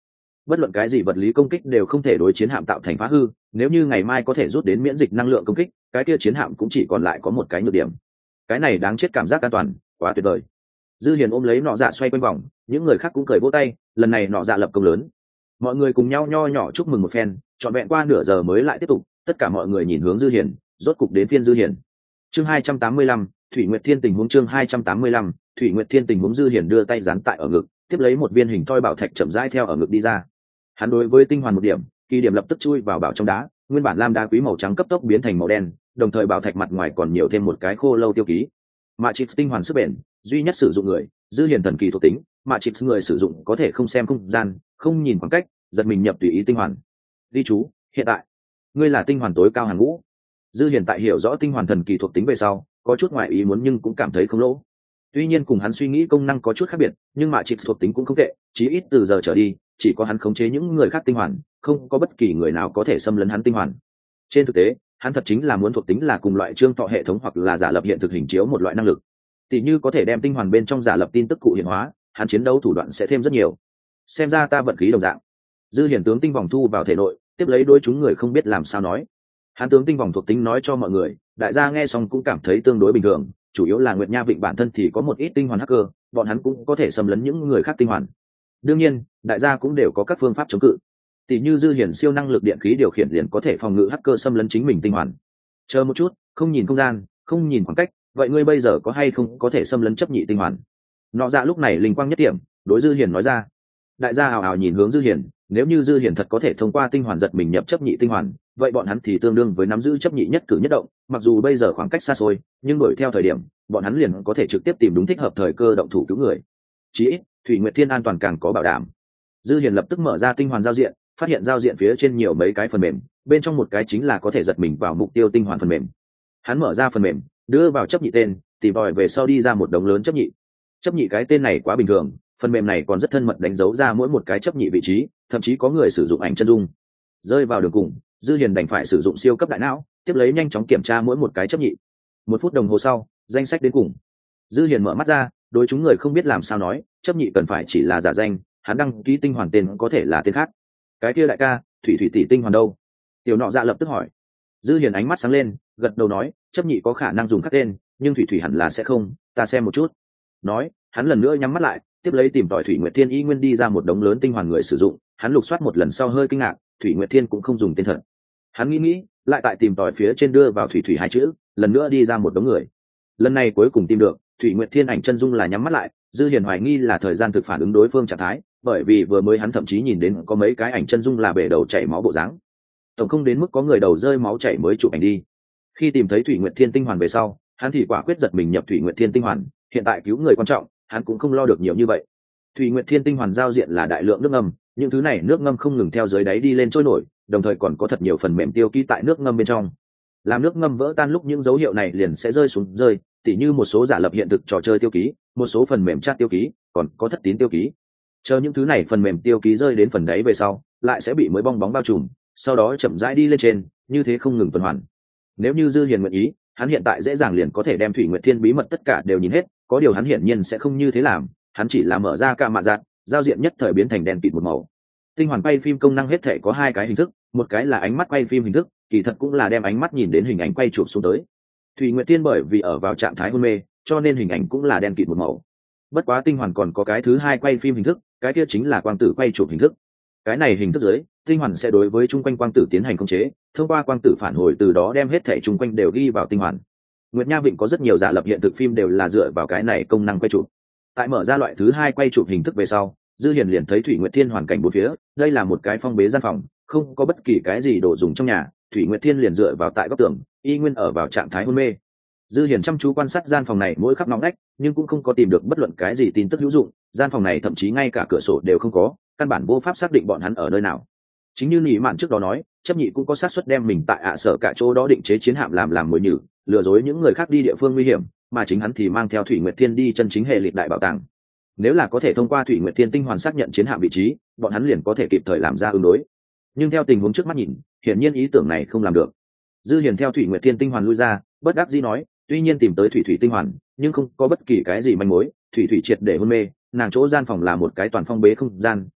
Speaker 1: bất luận cái gì vật lý công kích đều không thể đối chiến hạm tạo thành phá hư. Nếu như ngày mai có thể rút đến miễn dịch năng lượng công kích, cái kia chiến hạm cũng chỉ còn lại có một cái nhược điểm. Cái này đáng chết, cảm giác an toàn quá tuyệt vời. Dư Hiền ôm lấy nọ dạ xoay quanh vòng, những người khác cũng cười vỗ tay. Lần này nọ dạ lập công lớn, mọi người cùng nhau nho nhỏ chúc mừng một phen. Trọn vẹn qua nửa giờ mới lại tiếp tục, tất cả mọi người nhìn hướng Dư Hiền. Rốt cục đến phiên Dư Hiền. Chương hai trăm tám mươi lăm, Thủy Nguyệt Thiên tình huống. Chương hai trăm tám mươi lăm, Thủy Nguyệt Thiên tình huống. Dư Hiền đưa tay dán tại ở ngực, tiếp lấy một viên hình thoi bảo thạch chậm rãi theo ở ngực đi ra. Hắn đối với tinh hoàn một điểm, kỳ điểm lập tức chui vào bảo trong đá, nguyên bản lam đá quý màu trắng cấp tốc biến thành màu đen, đồng thời bảo thạch mặt ngoài còn nhiều thêm một cái khô lâu tiêu ký. Matrix tinh hoàn sức bền, duy nhất sử dụng người, Dư Hiền thần kỳ thuộc tính, Matrix người sử dụng có thể không xem không gian, không nhìn khoảng cách, giật mình nhập tùy ý tinh hoàn. Ghi chú, hiện tại, ngươi là tinh hoàn tối cao hàng ngũ. Dư Hiền tại hiểu rõ tinh hoàn thần kỳ thuộc tính về sau, có chút ngoại ý muốn nhưng cũng cảm thấy không lỗ. Tuy nhiên cùng hắn suy nghĩ công năng có chút khác biệt, nhưng Matrix thuộc tính cũng không tệ, chí ít từ giờ trở đi, chỉ có hắn khống chế những người khác tinh hoàn, không có bất kỳ người nào có thể xâm lấn hắn tinh hoàn. Trên thực tế, hắn thật chính là muốn thuộc tính là cùng loại trương thọ hệ thống hoặc là giả lập hiện thực hình chiếu một loại năng lực. Tỷ như có thể đem tinh hoàn bên trong giả lập tin tức cụ hiện hóa, hắn chiến đấu thủ đoạn sẽ thêm rất nhiều. Xem ra ta vận khí đồng dạng. Dư Hiền tướng tinh vòng thu vào thể nội, tiếp lấy đối chúng người không biết làm sao nói. Hắn tướng tinh vòng thuộc tính nói cho mọi người, đại gia nghe xong cũng cảm thấy tương đối bình thường, chủ yếu là Nguyệt Nha Vịnh bản thân thì có một ít tinh hoàn hacker, bọn hắn cũng có thể xâm lấn những người khác tinh hoàn. Đương nhiên, đại gia cũng đều có các phương pháp chống cự. Tỷ như Dư Hiển siêu năng lực điện khí điều khiển liền có thể phòng ngự hacker xâm lấn chính mình tinh hoàn. Chờ một chút, không nhìn không gian, không nhìn khoảng cách, vậy ngươi bây giờ có hay không có thể xâm lấn chấp nhị tinh hoàn? Nọ dạ lúc này linh quang nhất điểm, đối Dư Hiển nói ra. Đại gia hào hào nhìn hướng Dư Hiển, nếu như Dư Hiển thật có thể thông qua tinh hoàn giật mình nhập chấp nhị tinh hoàn, vậy bọn hắn thì tương đương với nắm giữ chấp nhị nhất cử nhất động, mặc dù bây giờ khoảng cách xa xôi, nhưng đuổi theo thời điểm, bọn hắn liền có thể trực tiếp tìm đúng thích hợp thời cơ động thủ cứu người. Chí ít, Thủy Nguyệt Thiên an toàn càng có bảo đảm. Dư Hiền lập tức mở ra tinh hoàn giao diện, phát hiện giao diện phía trên nhiều mấy cái phần mềm, bên trong một cái chính là có thể giật mình vào mục tiêu tinh hoàn phần mềm. Hắn mở ra phần mềm, đưa vào chấp nhị tên, tìm tòi về sau đi ra một đống lớn chấp nhị. Chấp nhị cái tên này quá bình thường, phần mềm này còn rất thân mật đánh dấu ra mỗi một cái chấp nhị vị trí, thậm chí có người sử dụng ảnh chân dung. Rơi vào đường cùng, Dư Hiền đành phải sử dụng siêu cấp đại não, tiếp lấy nhanh chóng kiểm tra mỗi một cái chấp nhị. Một phút đồng hồ sau, danh sách đến cùng. Dư Hiền mở mắt ra, đối chúng người không biết làm sao nói, chấp nhị cần phải chỉ là giả danh, hắn đăng ký tinh hoàn tên có thể là tên khác. Cái kia đại ca, Thủy Thủy tỷ tinh hoàn đâu? Tiểu nọ dạ lập tức hỏi. Dư Hiền ánh mắt sáng lên, gật đầu nói, chấp nhị có khả năng dùng khác tên, nhưng Thủy Thủy hẳn là sẽ không, ta xem một chút. Nói, hắn lần nữa nhắm mắt lại, tiếp lấy tìm tòi Thủy Nguyệt Thiên y nguyên đi ra một đống lớn tinh hoàn người sử dụng, hắn lục soát một lần sau hơi kinh ngạc, Thủy Nguyệt Thiên cũng không dùng tên thật. Hắn nghĩ nghĩ, lại tại tìm tòi phía trên đưa vào Thủy Thủy hai chữ, lần nữa đi ra một đống người. Lần này cuối cùng tìm được, Thủy Nguyệt Thiên ảnh chân dung là nhắm mắt lại, Dư Hiền hoài nghi là thời gian thực phản ứng đối phương trạng thái, bởi vì vừa mới hắn thậm chí nhìn đến có mấy cái ảnh chân dung là bể đầu chảy máu bộ dáng. Tổng không đến mức có người đầu rơi máu chảy mới chụp ảnh đi. Khi tìm thấy Thủy Nguyệt Thiên tinh hoàn về sau, hắn thì quả quyết giật mình nhập Thủy Nguyệt Thiên tinh hoàn, hiện tại cứu người quan trọng, hắn cũng không lo được nhiều như vậy. Thủy Nguyệt Thiên tinh hoàn giao diện là đại lượng nước ngâm, những thứ này nước ngâm không ngừng theo dưới đáy đi lên trôi nổi, đồng thời còn có thật nhiều phần mềm tiêu ký tại nước ngâm bên trong. Làm nước ngâm vỡ tan lúc những dấu hiệu này liền sẽ rơi xuống rơi, tỉ như một số giả lập hiện thực trò chơi tiêu ký, một số phần mềm chat tiêu ký, còn có thất tín tiêu ký. Chờ những thứ này phần mềm tiêu ký rơi đến phần đáy về sau, lại sẽ bị mới bong bóng bao trùm, sau đó chậm rãi đi lên trên, như thế không ngừng tuần hoàn. Nếu như Dư Hiền nguyện ý, hắn hiện tại dễ dàng liền có thể đem Thủy Nguyệt Thiên bí mật tất cả đều nhìn hết, có điều hắn hiển nhiên sẽ không như thế làm, hắn chỉ là mở ra cả mạ giạt, giao diện nhất thời biến thành đen kịt một màu. Tinh hoàn quay phim công năng hết thể có hai cái hình thức, một cái là ánh mắt quay phim hình thức, kỳ thật cũng là đem ánh mắt nhìn đến hình ảnh quay chụp xuống tới. Thủy Nguyệt Thiên bởi vì ở vào trạng thái hôn mê, cho nên hình ảnh cũng là đen kịt một màu. Bất quá tinh hoàn còn có cái thứ hai quay phim hình thức, cái kia chính là quang tử quay chụp hình thức. Cái này hình thức dưới, tinh hoàn sẽ đối với chung quanh quang tử tiến hành khống chế, thông qua quang tử phản hồi từ đó đem hết thể chung quanh đều ghi vào tinh hoàn. Nguyệt Nha Vịnh có rất nhiều giả lập hiện thực phim đều là dựa vào cái này công năng quay chụp. Tại mở ra loại thứ hai quay chụp hình thức về sau, Dư Hiền liền thấy Thủy Nguyệt Thiên hoàn cảnh bốn phía, đây là một cái phong bế gian phòng, không có bất kỳ cái gì đồ dùng trong nhà, Thủy Nguyệt Thiên liền dựa vào tại góc tường, y nguyên ở vào trạng thái hôn mê. Dư Hiền chăm chú quan sát gian phòng này mỗi khắp ngóc ngách, nhưng cũng không có tìm được bất luận cái gì tin tức hữu dụng, gian phòng này thậm chí ngay cả cửa sổ đều không có, căn bản vô pháp xác định bọn hắn ở nơi nào. Chính như Nỉ Mạn trước đó nói, chấp nhị cũng có xác suất đem mình tại ạ sở cả chỗ đó định chế chiến hạm làm làm mồi nhử, lừa dối những người khác đi địa phương nguy hiểm, mà chính hắn thì mang theo Thủy Nguyệt Thiên đi chân chính hệ lịch đại bảo tàng. Nếu là có thể thông qua Thủy Nguyệt Thiên tinh hoàn xác nhận chiến hạm vị trí, bọn hắn liền có thể kịp thời làm ra ứng đối. Nhưng theo tình huống trước mắt nhìn, hiển nhiên ý tưởng này không làm được. Dư Hiền theo Thủy Nguyệt Thiên tinh hoàn lui ra, bất đắc dĩ nói, tuy nhiên tìm tới Thủy Thủy tinh hoàn, nhưng không có bất kỳ cái gì manh mối, Thủy Thủy triệt để hôn mê, nàng chỗ gian phòng là một cái toàn phong bế không gian,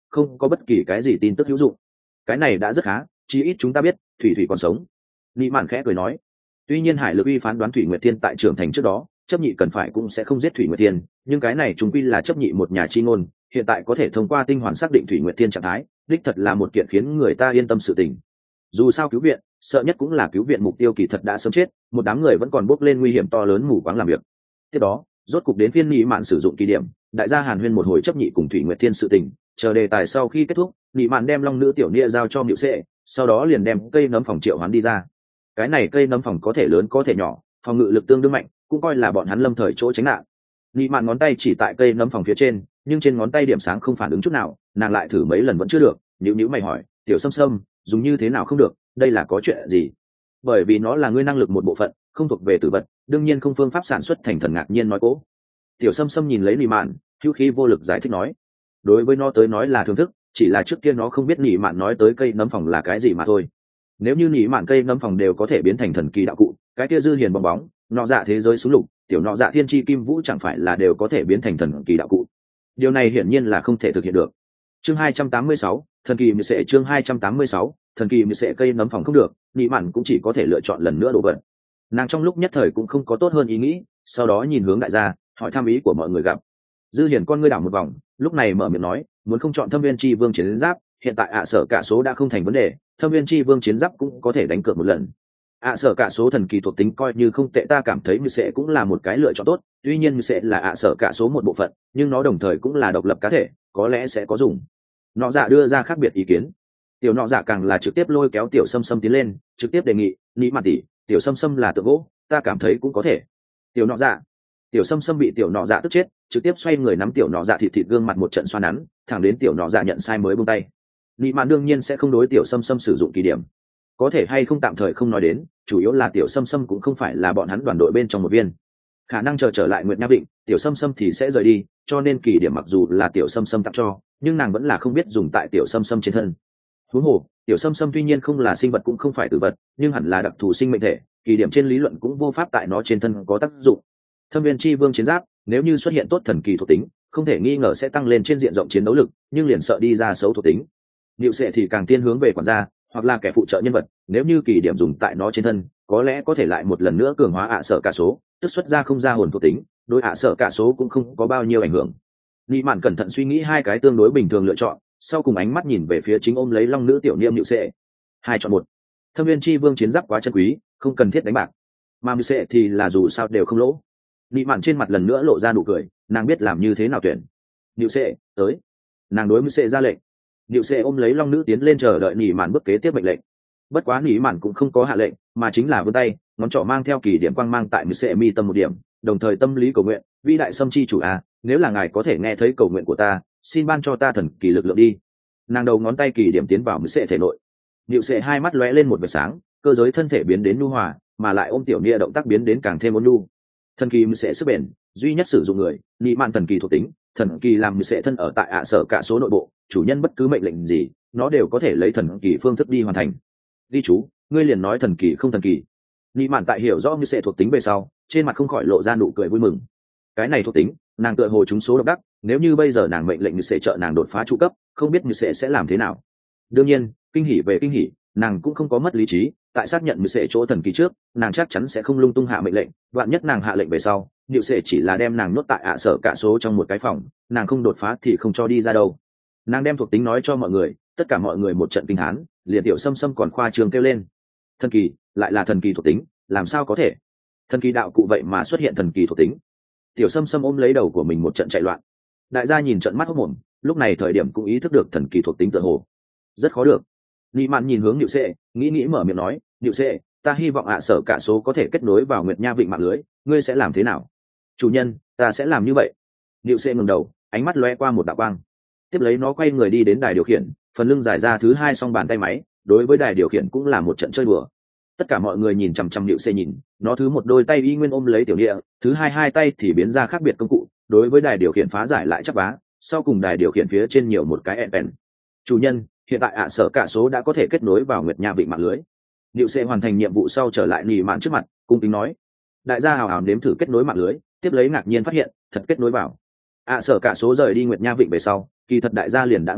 Speaker 1: không có bất kỳ cái gì tin tức hữu dụng. Cái này đã rất khá, chí ít chúng ta biết thủy thủy còn sống. Lý Mạn khẽ cười nói. Tuy nhiên Hải Lực Uy phán đoán Thủy Nguyệt Thiên tại trưởng thành trước đó, chấp nhị cần phải cũng sẽ không giết Thủy Nguyệt Thiên, nhưng cái này chúng quy là chấp nhị một nhà chi ngôn, hiện tại có thể thông qua tinh hoàn xác định Thủy Nguyệt Thiên trạng thái, đích thật là một kiện khiến người ta yên tâm sự tình. Dù sao cứu viện, sợ nhất cũng là cứu viện mục tiêu kỳ thật đã sớm chết, một đám người vẫn còn bốc lên nguy hiểm to lớn mù quáng làm việc. Tiếp đó, rốt cục đến phiên Lý Mạn sử dụng kỳ điểm, đại gia Hàn Huyên một hồi chấp nhị cùng Thủy Nguyệt Thiên sự tình, chờ đề tài sau khi kết thúc, Lý Mạn đem Long nữ tiểu nia giao cho Niệu Sệ, sau đó liền đem cây nấm phòng triệu hoán đi ra. Cái này cây nấm phòng có thể lớn có thể nhỏ, phòng ngự lực tương đương mạnh, cũng coi là bọn hắn lâm thời chỗ tránh nạn. Lý Mạn ngón tay chỉ tại cây nấm phòng phía trên, nhưng trên ngón tay điểm sáng không phản ứng chút nào, nàng lại thử mấy lần vẫn chưa được, nhíu nhíu mày hỏi, "Tiểu Sâm Sâm, dùng như thế nào không được, đây là có chuyện gì?" Bởi vì nó là ngươi năng lực một bộ phận, không thuộc về tử vật, đương nhiên không phương pháp sản xuất thành thần ngạc nhiên nói cố. Tiểu Sâm Sâm nhìn lấy Lý Mạn, hữu khí vô lực giải thích nói, đối với nó tới nói là thưởng thức, chỉ là trước kia nó không biết Lý Mạn nói tới cây nấm phòng là cái gì mà thôi. Nếu như Lý Mạn cây nấm phòng đều có thể biến thành thần kỳ đạo cụ, cái kia dư hiền bong bóng, nọ dạ thế giới xuống lục, tiểu nọ dạ thiên chi kim vũ chẳng phải là đều có thể biến thành thần kỳ đạo cụ. Điều này hiển nhiên là không thể thực hiện được. Chương hai trăm tám mươi sáu, thần kỳ mười sệ chương hai trăm tám mươi sáu, thần kỳ mười sệ cây nấm phòng không được, Lý Mạn cũng chỉ có thể lựa chọn lần nữa đổ vật. Nàng trong lúc nhất thời cũng không có tốt hơn ý nghĩ, sau đó nhìn hướng đại gia, hỏi thăm ý của mọi người gặp. Dư hiền con ngươi đảo một vòng, lúc này mở miệng nói, muốn không chọn Thâm Viên Chi Vương chiến giáp, hiện tại ạ sở cả số đã không thành vấn đề, Thâm Viên Chi Vương chiến giáp cũng có thể đánh cược một lần. ạ sở cả số thần kỳ thuộc tính coi như không tệ, ta cảm thấy như sẽ cũng là một cái lựa chọn tốt, tuy nhiên như sẽ là ạ sở cả số một bộ phận, nhưng nó đồng thời cũng là độc lập cá thể, có lẽ sẽ có dùng. Nọ dạ đưa ra khác biệt ý kiến. Tiểu nọ dạ càng là trực tiếp lôi kéo Tiểu Sâm Sâm tiến lên, trực tiếp đề nghị, Lý Mạn tỷ, Tiểu Sâm Sâm là tượng gỗ, ta cảm thấy cũng có thể. Tiểu nọ dạ. Tiểu Sâm Sâm bị tiểu nọ dạ tức chết, trực tiếp xoay người nắm tiểu nọ dạ thịt thịt gương mặt một trận xoa nắn, thẳng đến tiểu nọ dạ nhận sai mới buông tay. Lý Mạn đương nhiên sẽ không đối Tiểu Sâm Sâm sử dụng kỳ điểm, có thể hay không tạm thời không nói đến, chủ yếu là Tiểu Sâm Sâm cũng không phải là bọn hắn đoàn đội bên trong một viên, khả năng chờ trở lại Nguyệt Nha Vịnh, Tiểu Sâm Sâm thì sẽ rời đi, cho nên kỳ điểm mặc dù là Tiểu Sâm Sâm tặng cho, nhưng nàng vẫn là không biết dùng tại Tiểu Sâm Sâm trên thân. Huống hồ, Tiểu Sâm Sâm tuy nhiên không là sinh vật cũng không phải tử vật, nhưng hẳn là đặc thù sinh mệnh thể, kỳ điểm trên lý luận cũng vô pháp tại nó trên thân có tác dụng. Thâm Viên Chi Vương chiến giáp, nếu như xuất hiện tốt thần kỳ thuộc tính, không thể nghi ngờ sẽ tăng lên trên diện rộng chiến đấu lực, nhưng liền sợ đi ra xấu thuộc tính. Niệu Sệ thì càng tiên hướng về quản gia, hoặc là kẻ phụ trợ nhân vật, nếu như kỳ điểm dùng tại nó trên thân, có lẽ có thể lại một lần nữa cường hóa ạ sở cả số, tức xuất ra không ra hồn thuộc tính, đối ạ sở cả số cũng không có bao nhiêu ảnh hưởng. Lý Mạn cẩn thận suy nghĩ hai cái tương đối bình thường lựa chọn, sau cùng ánh mắt nhìn về phía chính ôm lấy long nữ tiểu niệm Niệu Sệ. Hai chọn một. Thâm Viên Chi Vương chiến giáp quá chân quý, không cần thiết đánh bạc. Mà Niệu Sệ thì là dù sao đều không lỗ. Lý Mạn trên mặt lần nữa lộ ra nụ cười, nàng biết làm như thế nào tuyển. Niệu Sệ, tới. Nàng đối Niệu Sệ ra lệnh. Niệu Sệ ôm lấy long nữ tiến lên chờ đợi Lý Mạn bước kế tiếp mệnh lệnh. Bất quá Lý Mạn cũng không có hạ lệnh, mà chính là vươn tay, ngón trỏ mang theo kỳ điểm quang mang tại Niệu Sệ mi tâm một điểm, đồng thời tâm lý cầu nguyện, vĩ đại sâm chi chủ à, nếu là ngài có thể nghe thấy cầu nguyện của ta, xin ban cho ta thần kỳ lực lượng đi. Nàng đầu ngón tay kỳ điểm tiến vào Niệu Sệ thể nội. Niệu Sệ hai mắt lóe lên một vệt sáng, cơ giới thân thể biến đến nhu hòa, mà lại ôm tiểu nia động tác biến đến càng thêm ôn nhu. Thần kỳ sẽ sức bền, duy nhất sử dụng người, Lý Mạn thần kỳ thuộc tính, thần kỳ làm sẽ thân ở tại ạ sở cả số nội bộ, chủ nhân bất cứ mệnh lệnh gì, nó đều có thể lấy thần kỳ phương thức đi hoàn thành. Đi chú, ngươi liền nói thần kỳ không thần kỳ. Lý Mạn tại hiểu rõ như sẽ thuộc tính về sau, trên mặt không khỏi lộ ra nụ cười vui mừng. Cái này thuộc tính, nàng tựa hồ trúng số độc đắc, nếu như bây giờ nàng mệnh lệnh như sẽ trợ nàng đột phá trụ cấp, không biết như sẽ sẽ làm thế nào. Đương nhiên, kinh hỉ về kinh hỉ, nàng cũng không có mất lý trí, tại xác nhận Niệu Sệ chỗ thần kỳ trước, nàng chắc chắn sẽ không lung tung hạ mệnh lệnh, vạn nhất nàng hạ lệnh về sau, Niệu Sệ chỉ là đem nàng nhốt tại ạ sở cả số trong một cái phòng, nàng không đột phá thì không cho đi ra đâu. Nàng đem thuộc tính nói cho mọi người, tất cả mọi người một trận kinh hãi, liền Tiểu Sâm Sâm còn khoa trương kêu lên. Thần kỳ, lại là thần kỳ thuộc tính, làm sao có thể? Thần kỳ đạo cụ vậy mà xuất hiện thần kỳ thuộc tính. Tiểu Sâm Sâm ôm lấy đầu của mình một trận chạy loạn. Đại gia nhìn trận mắt hốt mồm, lúc này thời điểm cũng ý thức được thần kỳ thuộc tính tựa hồ rất khó được. Lý Mạn nhìn hướng Niệu Sệ, nghĩ nghĩ mở miệng nói, Niệu Sệ, ta hy vọng ạ sở cả số có thể kết nối vào Nguyệt Nha Vịnh mạng lưới, ngươi sẽ làm thế nào? Chủ nhân, ta sẽ làm như vậy. Niệu Sệ ngẩng đầu, ánh mắt lóe qua một đạo quang, tiếp lấy nó quay người đi đến đài điều khiển, phần lưng dài ra thứ hai song bàn tay máy, đối với đài điều khiển cũng là một trận chơi đùa. Tất cả mọi người nhìn chằm chằm Niệu Sệ nhìn, nó thứ một đôi tay y nguyên ôm lấy tiểu địa, thứ hai hai tay thì biến ra khác biệt công cụ, đối với đài điều khiển phá giải lại chắc vá, sau cùng đài điều khiển phía trên nhiều một cái pen. Chủ nhân, hiện tại ạ sở cả số đã có thể kết nối vào Nguyệt Nha Vịnh mạng lưới. Niệu Sệ hoàn thành nhiệm vụ sau trở lại Lý Mạn trước mặt, cung kính nói. Đại gia hào hào nếm thử kết nối mạng lưới, tiếp lấy ngạc nhiên phát hiện, thật kết nối vào. ạ sở cả số rời đi Nguyệt Nha Vịnh về sau, kỳ thật đại gia liền đã ngắt mạng,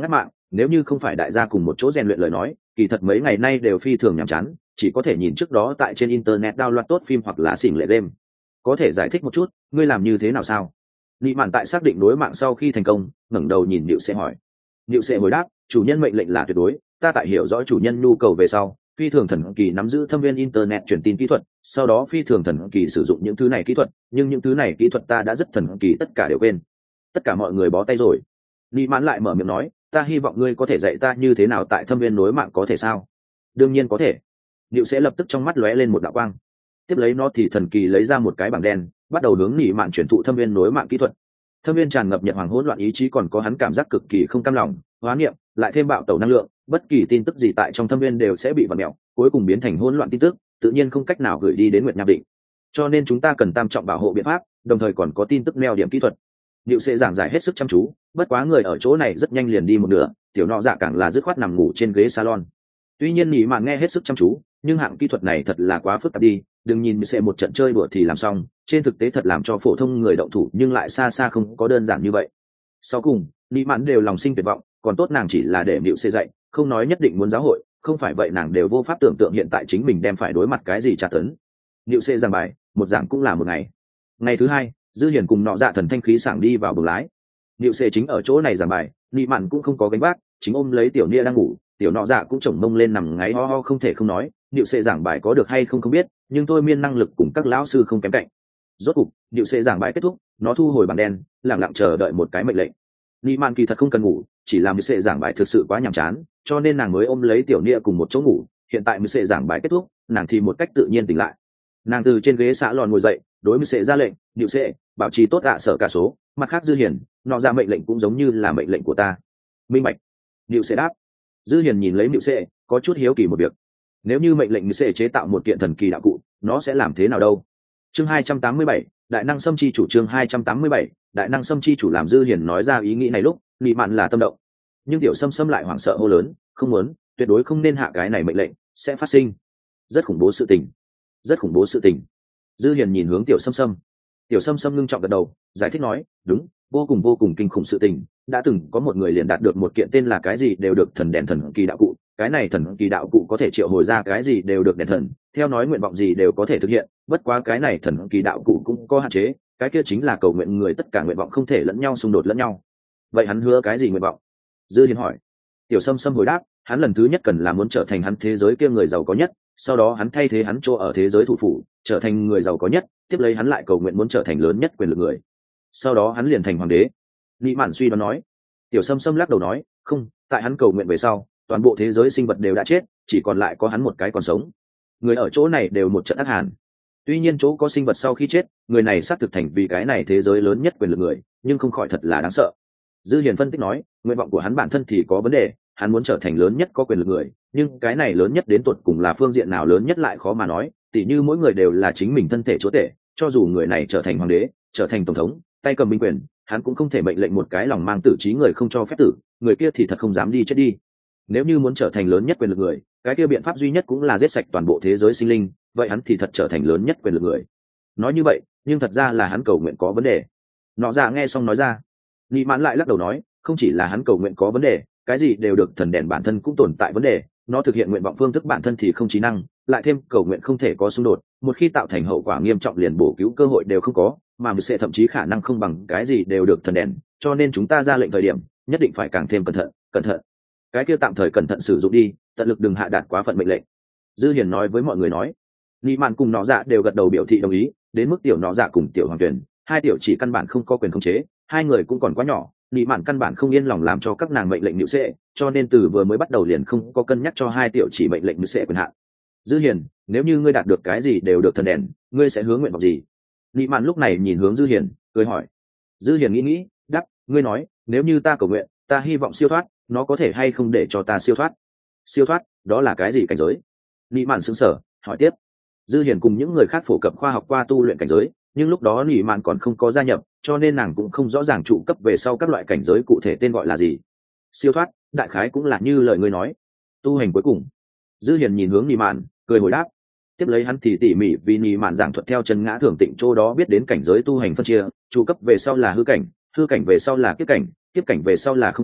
Speaker 1: nếu như không phải đại gia cùng một chỗ rèn luyện lời nói kỳ thật mấy ngày nay đều phi thường nhàm chán, chỉ có thể nhìn trước đó tại trên internet download tốt phim hoặc là xỉn lệ game. Có thể giải thích một chút ngươi làm như thế nào sao? Nị mạn tại xác định đối mạng sau khi thành công ngẩng đầu nhìn Niệu sẽ hỏi. Niệu sẽ hồi đáp, chủ nhân mệnh lệnh là tuyệt đối, ta tại hiểu rõ chủ nhân nhu cầu về sau phi thường thần kỳ nắm giữ thâm viên internet truyền tin kỹ thuật, sau đó phi thường thần kỳ sử dụng những thứ này kỹ thuật, nhưng những thứ này kỹ thuật ta đã rất thần kỳ tất cả đều quên. Tất cả mọi người bó tay rồi. Nị mạn lại mở miệng nói, ta hy vọng ngươi có thể dạy ta như thế nào tại thâm viên nối mạng, có thể sao? Đương nhiên có thể. Niệu sẽ lập tức trong mắt lóe lên một đạo quang, tiếp lấy nó thì thần kỳ lấy ra một cái bảng đen, bắt đầu hướng Nị mạn chuyển thụ thâm viên nối mạng kỹ thuật. Thâm viên tràn ngập nhật hoàng hỗn loạn ý chí, còn có hắn cảm giác cực kỳ không cam lòng, hóa niệm, lại thêm bạo tẩu năng lượng, bất kỳ tin tức gì tại trong thâm viên đều sẽ bị vặn mèo, cuối cùng biến thành hỗn loạn tin tức, tự nhiên không cách nào gửi đi đến Nguyệt Nham Định. Cho nên chúng ta cần tam trọng bảo hộ biện pháp, đồng thời còn có tin tức neo điểm kỹ thuật. Niệu sẽ giảng giải hết sức chăm chú, bất quá người ở chỗ này rất nhanh liền đi một nửa, tiểu nọ dạ càng là dứt khoát nằm ngủ trên ghế salon. Tuy nhiên Nị mạn nghe hết sức chăm chú, nhưng hạng kỹ thuật này thật là quá phức tạp đi, đừng nhìn sẽ một trận chơi đùa thì làm xong, trên thực tế thật làm cho phổ thông người động thủ nhưng lại xa xa không có đơn giản như vậy. Sau cùng Nị mạn đều lòng sinh tuyệt vọng, còn tốt nàng chỉ là để Niệu sẽ dạy, không nói nhất định muốn giáo hội, không phải vậy nàng đều vô pháp tưởng tượng hiện tại chính mình đem phải đối mặt cái gì tra tấn. Niệu sẽ giảng bài, một giảng cũng là một ngày. Ngày thứ hai, Dư Hiền cùng nọ dạ thần thanh khí sảng đi vào buồng lái. Niệu sẽ chính ở chỗ này giảng bài, Nị mạn cũng không có gánh vác, chính ôm lấy tiểu Nia đang ngủ, tiểu nọ dạ cũng chồng mông lên nằm ngáy ho ho không thể không nói, Niệu sẽ giảng bài có được hay không không biết, nhưng tôi miên năng lực cùng các lão sư không kém cạnh. Rốt cục Niệu sẽ giảng bài kết thúc, nó thu hồi bảng đen, lặng lặng chờ đợi một cái mệnh lệnh. Nị mạn kỳ thật không cần ngủ, chỉ làm Niệu sẽ giảng bài thực sự quá nhàm chán, cho nên nàng mới ôm lấy tiểu Nia cùng một chỗ ngủ. Hiện tại Niệu sẽ giảng bài kết thúc, nàng thì một cách tự nhiên tỉnh lại. Nàng từ trên ghế xạ lòn ngồi dậy, đối Niệu sẽ ra lệnh, Niệu sẽ bảo trì tốt ạ sở cả số. Mặt khác Dư Hiền, nọ ra mệnh lệnh cũng giống như là mệnh lệnh của ta. Minh bạch. Niệu sẽ đáp. Dư Hiền nhìn lấy Niệu sẽ, có chút hiếu kỳ một việc. Nếu như mệnh lệnh Niệu sẽ chế tạo một kiện thần kỳ đạo cụ, nó sẽ làm thế nào đâu? Chương hai trăm tám mươi bảy, đại năng xâm chi chủ. Chương hai trăm tám mươi bảy, đại năng xâm chi chủ. Làm Dư Hiền nói ra ý nghĩ này lúc, Nị mạn là tâm động, nhưng tiểu Sâm Sâm lại hoảng sợ hô lớn, không muốn, tuyệt đối không nên hạ cái này mệnh lệnh, sẽ phát sinh rất khủng bố sự tình, rất khủng bố sự tình. Dư Hiền nhìn hướng tiểu Sâm Sâm, tiểu Sâm Sâm ngưng trọng gật đầu, giải thích nói, đúng, vô cùng vô cùng kinh khủng sự tình. Đã từng có một người liền đạt được một kiện tên là cái gì đều được thần đèn thần kỳ đạo cụ, cái này thần kỳ đạo cụ có thể triệu hồi ra cái gì đều được đèn thần, theo nói nguyện vọng gì đều có thể thực hiện, bất quá cái này thần kỳ đạo cụ cũng có hạn chế, cái kia chính là cầu nguyện người tất cả nguyện vọng không thể lẫn nhau xung đột lẫn nhau. Vậy hắn hứa cái gì nguyện vọng? Dư Hiền hỏi. Tiểu Sâm Sâm hồi đáp, hắn lần thứ nhất cần là muốn trở thành hắn thế giới kia người giàu có nhất, sau đó hắn thay thế hắn chỗ ở thế giới thủ phủ, trở thành người giàu có nhất, tiếp lấy hắn lại cầu nguyện muốn trở thành lớn nhất quyền lực người, sau đó hắn liền thành hoàng đế. Nị mạn suy đoán nói. Tiểu Sâm Sâm lắc đầu nói, không, tại hắn cầu nguyện về sau, toàn bộ thế giới sinh vật đều đã chết, chỉ còn lại có hắn một cái còn sống. Người ở chỗ này đều một trận ác hàn. Tuy nhiên chỗ có sinh vật sau khi chết, người này xác thực thành vì cái này thế giới lớn nhất quyền lực người, nhưng không khỏi thật là đáng sợ. Dư Hiền phân tích nói, nguyện vọng của hắn bản thân thì có vấn đề, hắn muốn trở thành lớn nhất có quyền lực người, nhưng cái này lớn nhất đến tột cùng là phương diện nào lớn nhất lại khó mà nói, tỉ như mỗi người đều là chính mình thân thể chúa tể, cho dù người này trở thành hoàng đế, trở thành tổng thống, tay cầm binh quyền, hắn cũng không thể mệnh lệnh một cái lòng mang tử trí người không cho phép tử, người kia thì thật không dám đi chết đi. Nếu như muốn trở thành lớn nhất quyền lực người, cái kia biện pháp duy nhất cũng là giết sạch toàn bộ thế giới sinh linh, vậy hắn thì thật trở thành lớn nhất quyền lực người. Nói như vậy, nhưng thật ra là hắn cầu nguyện có vấn đề. Nọ dạ nghe xong nói ra. Nị mạn lại lắc đầu nói, không chỉ là hắn cầu nguyện có vấn đề, cái gì đều được thần đèn bản thân cũng tồn tại vấn đề, nó thực hiện nguyện vọng phương thức bản thân thì không trí năng, lại thêm cầu nguyện không thể có xung đột, một khi tạo thành hậu quả nghiêm trọng liền bổ cứu cơ hội đều không có, mà mình sẽ thậm chí khả năng không bằng cái gì đều được thần đèn, cho nên chúng ta ra lệnh thời điểm nhất định phải càng thêm cẩn thận, cẩn thận. Cái kia tạm thời cẩn thận sử dụng đi, tận lực đừng hạ đạt quá phận mệnh lệnh. Dư Hiền nói với mọi người nói. Nị mạn cùng nọ dạ đều gật đầu biểu thị đồng ý, đến mức tiểu nọ dạ cùng tiểu hoàng tuyển, hai tiểu chỉ căn bản không có quyền khống chế, hai người cũng còn quá nhỏ, Nị mạn căn bản không yên lòng làm cho các nàng mệnh lệnh Niệu sẽ, cho nên từ vừa mới bắt đầu liền không có cân nhắc cho hai tiểu chỉ mệnh lệnh Niệu sẽ quyền hạn. Dư Hiền, nếu như ngươi đạt được cái gì đều được thần đèn, ngươi sẽ hướng nguyện vọng gì? Nị mạn lúc này nhìn hướng Dư Hiền, cười hỏi. Dư Hiền nghĩ nghĩ, đáp, ngươi nói, nếu như ta cầu nguyện, ta hy vọng siêu thoát, nó có thể hay không để cho ta siêu thoát? Siêu thoát, đó là cái gì cảnh giới? Nị mạn sững sờ, hỏi tiếp. Dư Hiền cùng những người khác phổ cập khoa học qua tu luyện cảnh giới, nhưng lúc đó Nị mạn còn không có gia nhập, cho nên nàng cũng không rõ ràng trụ cấp về sau các loại cảnh giới cụ thể tên gọi là gì. Siêu thoát, đại khái cũng là như lời ngươi nói, tu hành cuối cùng. Dư Hiền nhìn hướng Nị mạn, cười hồi đáp. Tiếp lấy hắn thì tỉ mỉ vì Nị mạn giảng thuật theo chân ngã thường tịnh chỗ đó biết đến cảnh giới tu hành phân chia, trụ cấp về sau là hư cảnh, hư cảnh về sau là kiếp cảnh, kiếp cảnh về sau là không cảnh,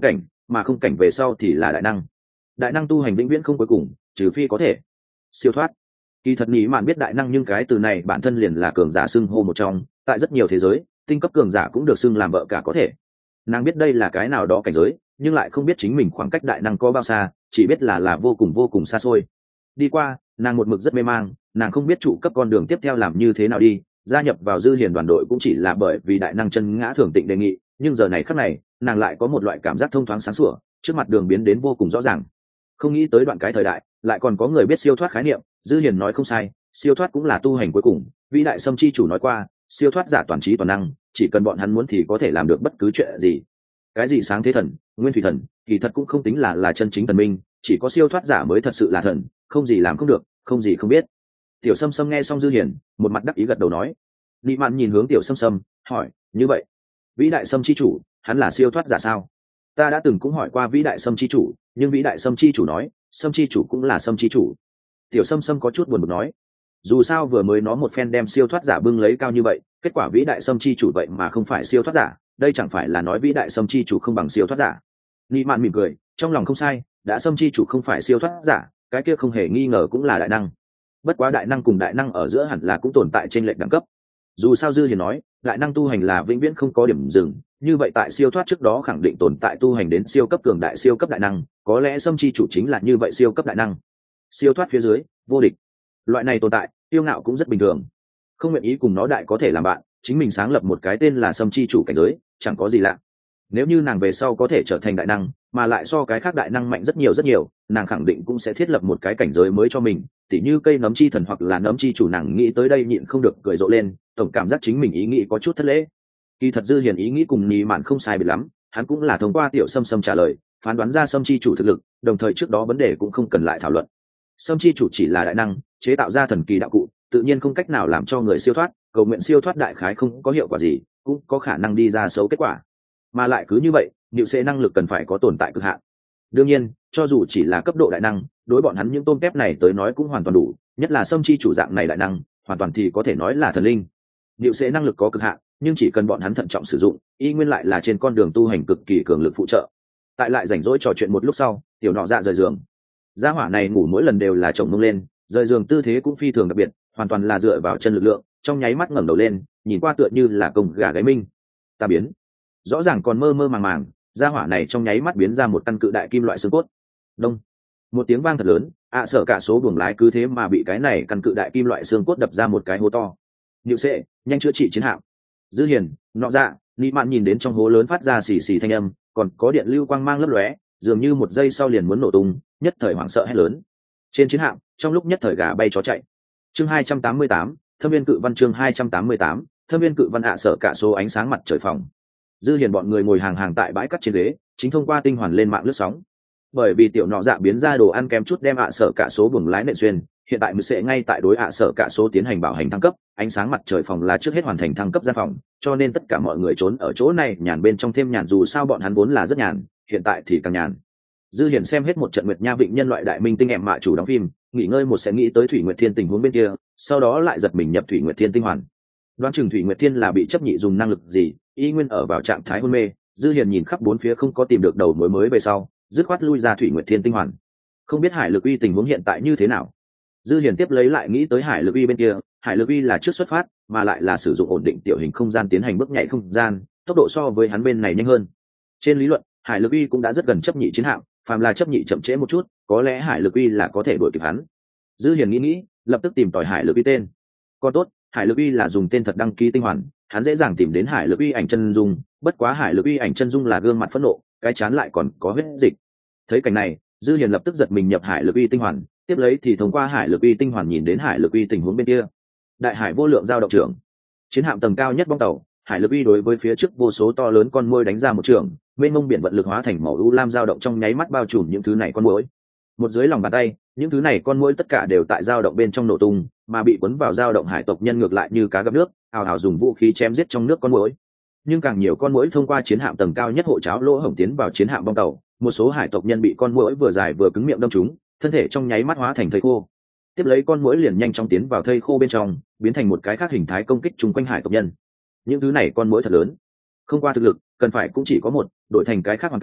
Speaker 1: mà không cảnh về sau thì là đại năng. Đại năng tu hành vĩnh viễn không cuối cùng, trừ phi có thể siêu thoát. Kỳ thật nghĩ mạn biết đại năng, nhưng cái từ này bản thân liền là cường giả xưng hô một trong, tại rất nhiều thế giới tinh cấp cường giả cũng được xưng làm vợ cả có thể. Nàng biết đây là cái nào đó cảnh giới, nhưng lại không biết chính mình khoảng cách đại năng có bao xa, chỉ biết là là vô cùng vô cùng xa xôi. Đi qua, nàng một mực rất mê mang, nàng không biết trụ cấp con đường tiếp theo làm như thế nào đi. Gia nhập vào Dư Hiền đoàn đội cũng chỉ là bởi vì đại năng chân ngã thường tịnh đề nghị, nhưng giờ này khắc này nàng lại có một loại cảm giác thông thoáng sáng sủa, trước mặt đường biến đến vô cùng rõ ràng. Không nghĩ tới đoạn cái thời đại lại còn có người biết siêu thoát khái niệm. Dư Hiền nói không sai, siêu thoát cũng là tu hành cuối cùng. Vĩ đại Sâm chi chủ nói qua, siêu thoát giả toàn trí toàn năng, chỉ cần bọn hắn muốn thì có thể làm được bất cứ chuyện gì. Cái gì sáng thế thần, nguyên thủy thần, kỳ thật cũng không tính là là chân chính thần minh, chỉ có siêu thoát giả mới thật sự là thần, không gì làm không được, không gì không biết. Tiểu Sâm Sâm nghe xong Dư Hiền, một mặt đắc ý gật đầu nói. Lý Mạn nhìn hướng Tiểu Sâm Sâm, hỏi, như vậy, vĩ đại Sâm chi chủ, hắn là siêu thoát giả sao? Ta đã từng cũng hỏi qua vĩ đại Sâm chi chủ, nhưng vĩ đại Sâm chi chủ nói, Sâm chi chủ cũng là Sâm chi chủ. Tiểu Sâm Sâm có chút buồn bực nói, dù sao vừa mới nó một phen đem siêu thoát giả bưng lấy cao như vậy, kết quả vĩ đại Sâm chi chủ vậy mà không phải siêu thoát giả, đây chẳng phải là nói vĩ đại Sâm chi chủ không bằng siêu thoát giả. Lý Mạn mỉm cười, trong lòng không sai, đã Sâm chi chủ không phải siêu thoát giả, cái kia không hề nghi ngờ cũng là đại năng. Bất quá đại năng cùng đại năng ở giữa hẳn là cũng tồn tại trên lệch đẳng cấp. Dù sao Dư Hiền nói, đại năng tu hành là vĩnh viễn không có điểm dừng, như vậy tại siêu thoát trước đó khẳng định tồn tại tu hành đến siêu cấp cường đại siêu cấp đại năng, có lẽ Sâm chi chủ chính là như vậy siêu cấp đại năng. Siêu thoát phía dưới, vô địch. Loại này tồn tại, tiêu ngạo cũng rất bình thường. Không nguyện ý cùng nó đại có thể làm bạn, chính mình sáng lập một cái tên là Sâm chi chủ cảnh giới, chẳng có gì lạ. Nếu như nàng về sau có thể trở thành đại năng, mà lại so cái khác đại năng mạnh rất nhiều rất nhiều, nàng khẳng định cũng sẽ thiết lập một cái cảnh giới mới cho mình, tỉ như cây nấm chi thần hoặc là nấm chi chủ. Nàng nghĩ tới đây nhịn không được cười rộ lên, tổng cảm giác chính mình ý nghĩ có chút thất lễ. Kỳ thật Dư Hiền ý nghĩ cùng Lý Mạn không sai biệt lắm, hắn cũng là thông qua Tiểu Sâm Sâm trả lời, phán đoán ra Sâm chi chủ thực lực, đồng thời trước đó vấn đề cũng không cần lại thảo luận. Sâm chi chủ chỉ là đại năng, chế tạo ra thần kỳ đạo cụ, tự nhiên không cách nào làm cho người siêu thoát, cầu nguyện siêu thoát đại khái không có hiệu quả gì, cũng có khả năng đi ra xấu kết quả. Mà lại cứ như vậy, niệu sẽ năng lực cần phải có tồn tại cực hạn. Đương nhiên, cho dù chỉ là cấp độ đại năng, đối bọn hắn những tôm tép này tới nói cũng hoàn toàn đủ, nhất là Sâm chi chủ dạng này đại năng, hoàn toàn thì có thể nói là thần linh. Niệu sẽ năng lực có cực hạn, nhưng chỉ cần bọn hắn thận trọng sử dụng, y nguyên lại là trên con đường tu hành cực kỳ cường lực phụ trợ. Tại lại rảnh rỗi trò chuyện một lúc sau, Tiểu Nọ Dạ rời giường. Gia hỏa này ngủ mỗi lần đều là chồng mông lên, rời giường tư thế cũng phi thường đặc biệt, hoàn toàn là dựa vào chân lực lượng, trong nháy mắt ngẩng đầu lên, nhìn qua tựa như là công gà gáy minh. Ta biến, rõ ràng còn mơ mơ màng màng, gia hỏa này trong nháy mắt biến ra một căn cự đại kim loại xương cốt. Đông, một tiếng vang thật lớn, ạ sợ cả số buồng lái cứ thế mà bị cái này căn cự đại kim loại xương cốt đập ra một cái hố to. Niệu Sệ, nhanh chữa trị chiến hạm. Dư Hiền, Nọ Dạ, Lý Mạn nhìn đến trong hố lớn phát ra xì xì thanh âm, còn có điện lưu quang mang lấp lóe, dường như một giây sau liền muốn nổ tung, nhất thời hoảng sợ hét lớn. Trên chiến hạm, trong lúc nhất thời gà bay chó chạy. Chương hai trăm tám mươi tám, Thâm viên cự văn chương hai trăm tám mươi tám, Thâm viên cự văn ạ sợ cả số ánh sáng mặt trời phòng. Dư Hiền bọn người ngồi hàng hàng tại bãi cắt trên ghế, chính thông qua tinh hoàn lên mạng lướt sóng. Bởi vì Tiểu Nọ Dạ biến ra đồ ăn kém chút đem ạ sợ cả số buồng lái nện xuyên, hiện tại mới sẽ ngay tại đối ạ sợ cả số tiến hành bảo hành thăng cấp, ánh sáng mặt trời phòng là trước hết hoàn thành thăng cấp gian phòng, cho nên tất cả mọi người trốn ở chỗ này nhàn bên trong thêm nhàn, dù sao bọn hắn vốn là rất nhàn, hiện tại thì càng nhàn. Dư Hiền xem hết một trận Nguyệt Nha Vịnh nhân loại đại minh tinh em mạ chủ đóng phim, nghỉ ngơi một sẽ nghĩ tới Thủy Nguyệt Thiên tình huống bên kia, sau đó lại giật mình nhập Thủy Nguyệt Thiên tinh hoàn. Đoán chừng Thủy Nguyệt Thiên là bị chấp nhị dùng năng lực gì, y nguyên ở vào trạng thái hôn mê. Dư Hiền nhìn khắp bốn phía không có tìm được đầu mối mới về sau, dứt khoát lui ra Thủy Nguyệt Thiên tinh hoàn. Không biết Hải Lực Uy tình huống hiện tại như thế nào. Dư Hiền tiếp lấy lại nghĩ tới Hải Lực Uy bên kia, Hải Lực Uy là trước xuất phát, mà lại là sử dụng ổn định tiểu hình không gian tiến hành bước nhảy không gian, tốc độ so với hắn bên này nhanh hơn. Trên lý luận, Hải Lực Uy cũng đã rất gần chấp nhị chiến hạm, phàm là chấp nhị chậm trễ một chút, có lẽ Hải Lực Uy là có thể đuổi kịp hắn. Dư Hiền nghĩ nghĩ, lập tức tìm tòi Hải Lực Uy tên. Còn tốt, Hải Lực Uy là dùng tên thật đăng ký tinh hoàn, hắn dễ dàng tìm đến Hải Lực Uy ảnh chân dung, bất quá Hải Lực Uy ảnh chân dung là gương mặt phẫn nộ, cái chán lại còn có huyết dịch. Thấy cảnh này, Dư Hiền lập tức giật mình nhập Hải Lực Uy tinh hoàn, tiếp lấy thì thông qua Hải Lực Uy tinh hoàn nhìn đến Hải Lực Uy tình huống bên kia. Đại hải vô lượng giao động trưởng, chiến hạm tầng cao nhất bong tàu, Hải Lực Uy đối với phía trước vô số to lớn con muỗi đánh ra một trường, mênh mông biển vận lực hóa thành màu u lam dao động trong nháy mắt bao trùm những thứ này con muỗi. Một dưới lòng bàn tay, những thứ này con muỗi tất cả đều tại dao động bên trong nổ tung, mà bị cuốn vào dao động hải tộc nhân ngược lại như cá gặp nước, hào hào dùng vũ khí chém giết trong nước con muỗi. Nhưng càng nhiều con muỗi thông qua chiến hạm tầng cao nhất hộ cháo lỗ hổng tiến vào chiến hạm bong tàu, một số hải tộc nhân bị con muỗi vừa dài vừa cứng miệng đâm trúng, thân thể trong nháy mắt hóa thành thây khô. Tiếp lấy con muỗi liền nhanh chóng tiến vào thây khô bên trong, biến thành một cái khác hình thái công kích chung quanh hải tộc nhân. Những thứ này con muỗi thật lớn, không qua thực lực cần phải cũng chỉ có một, đổi thành cái khác hoàn cảnh,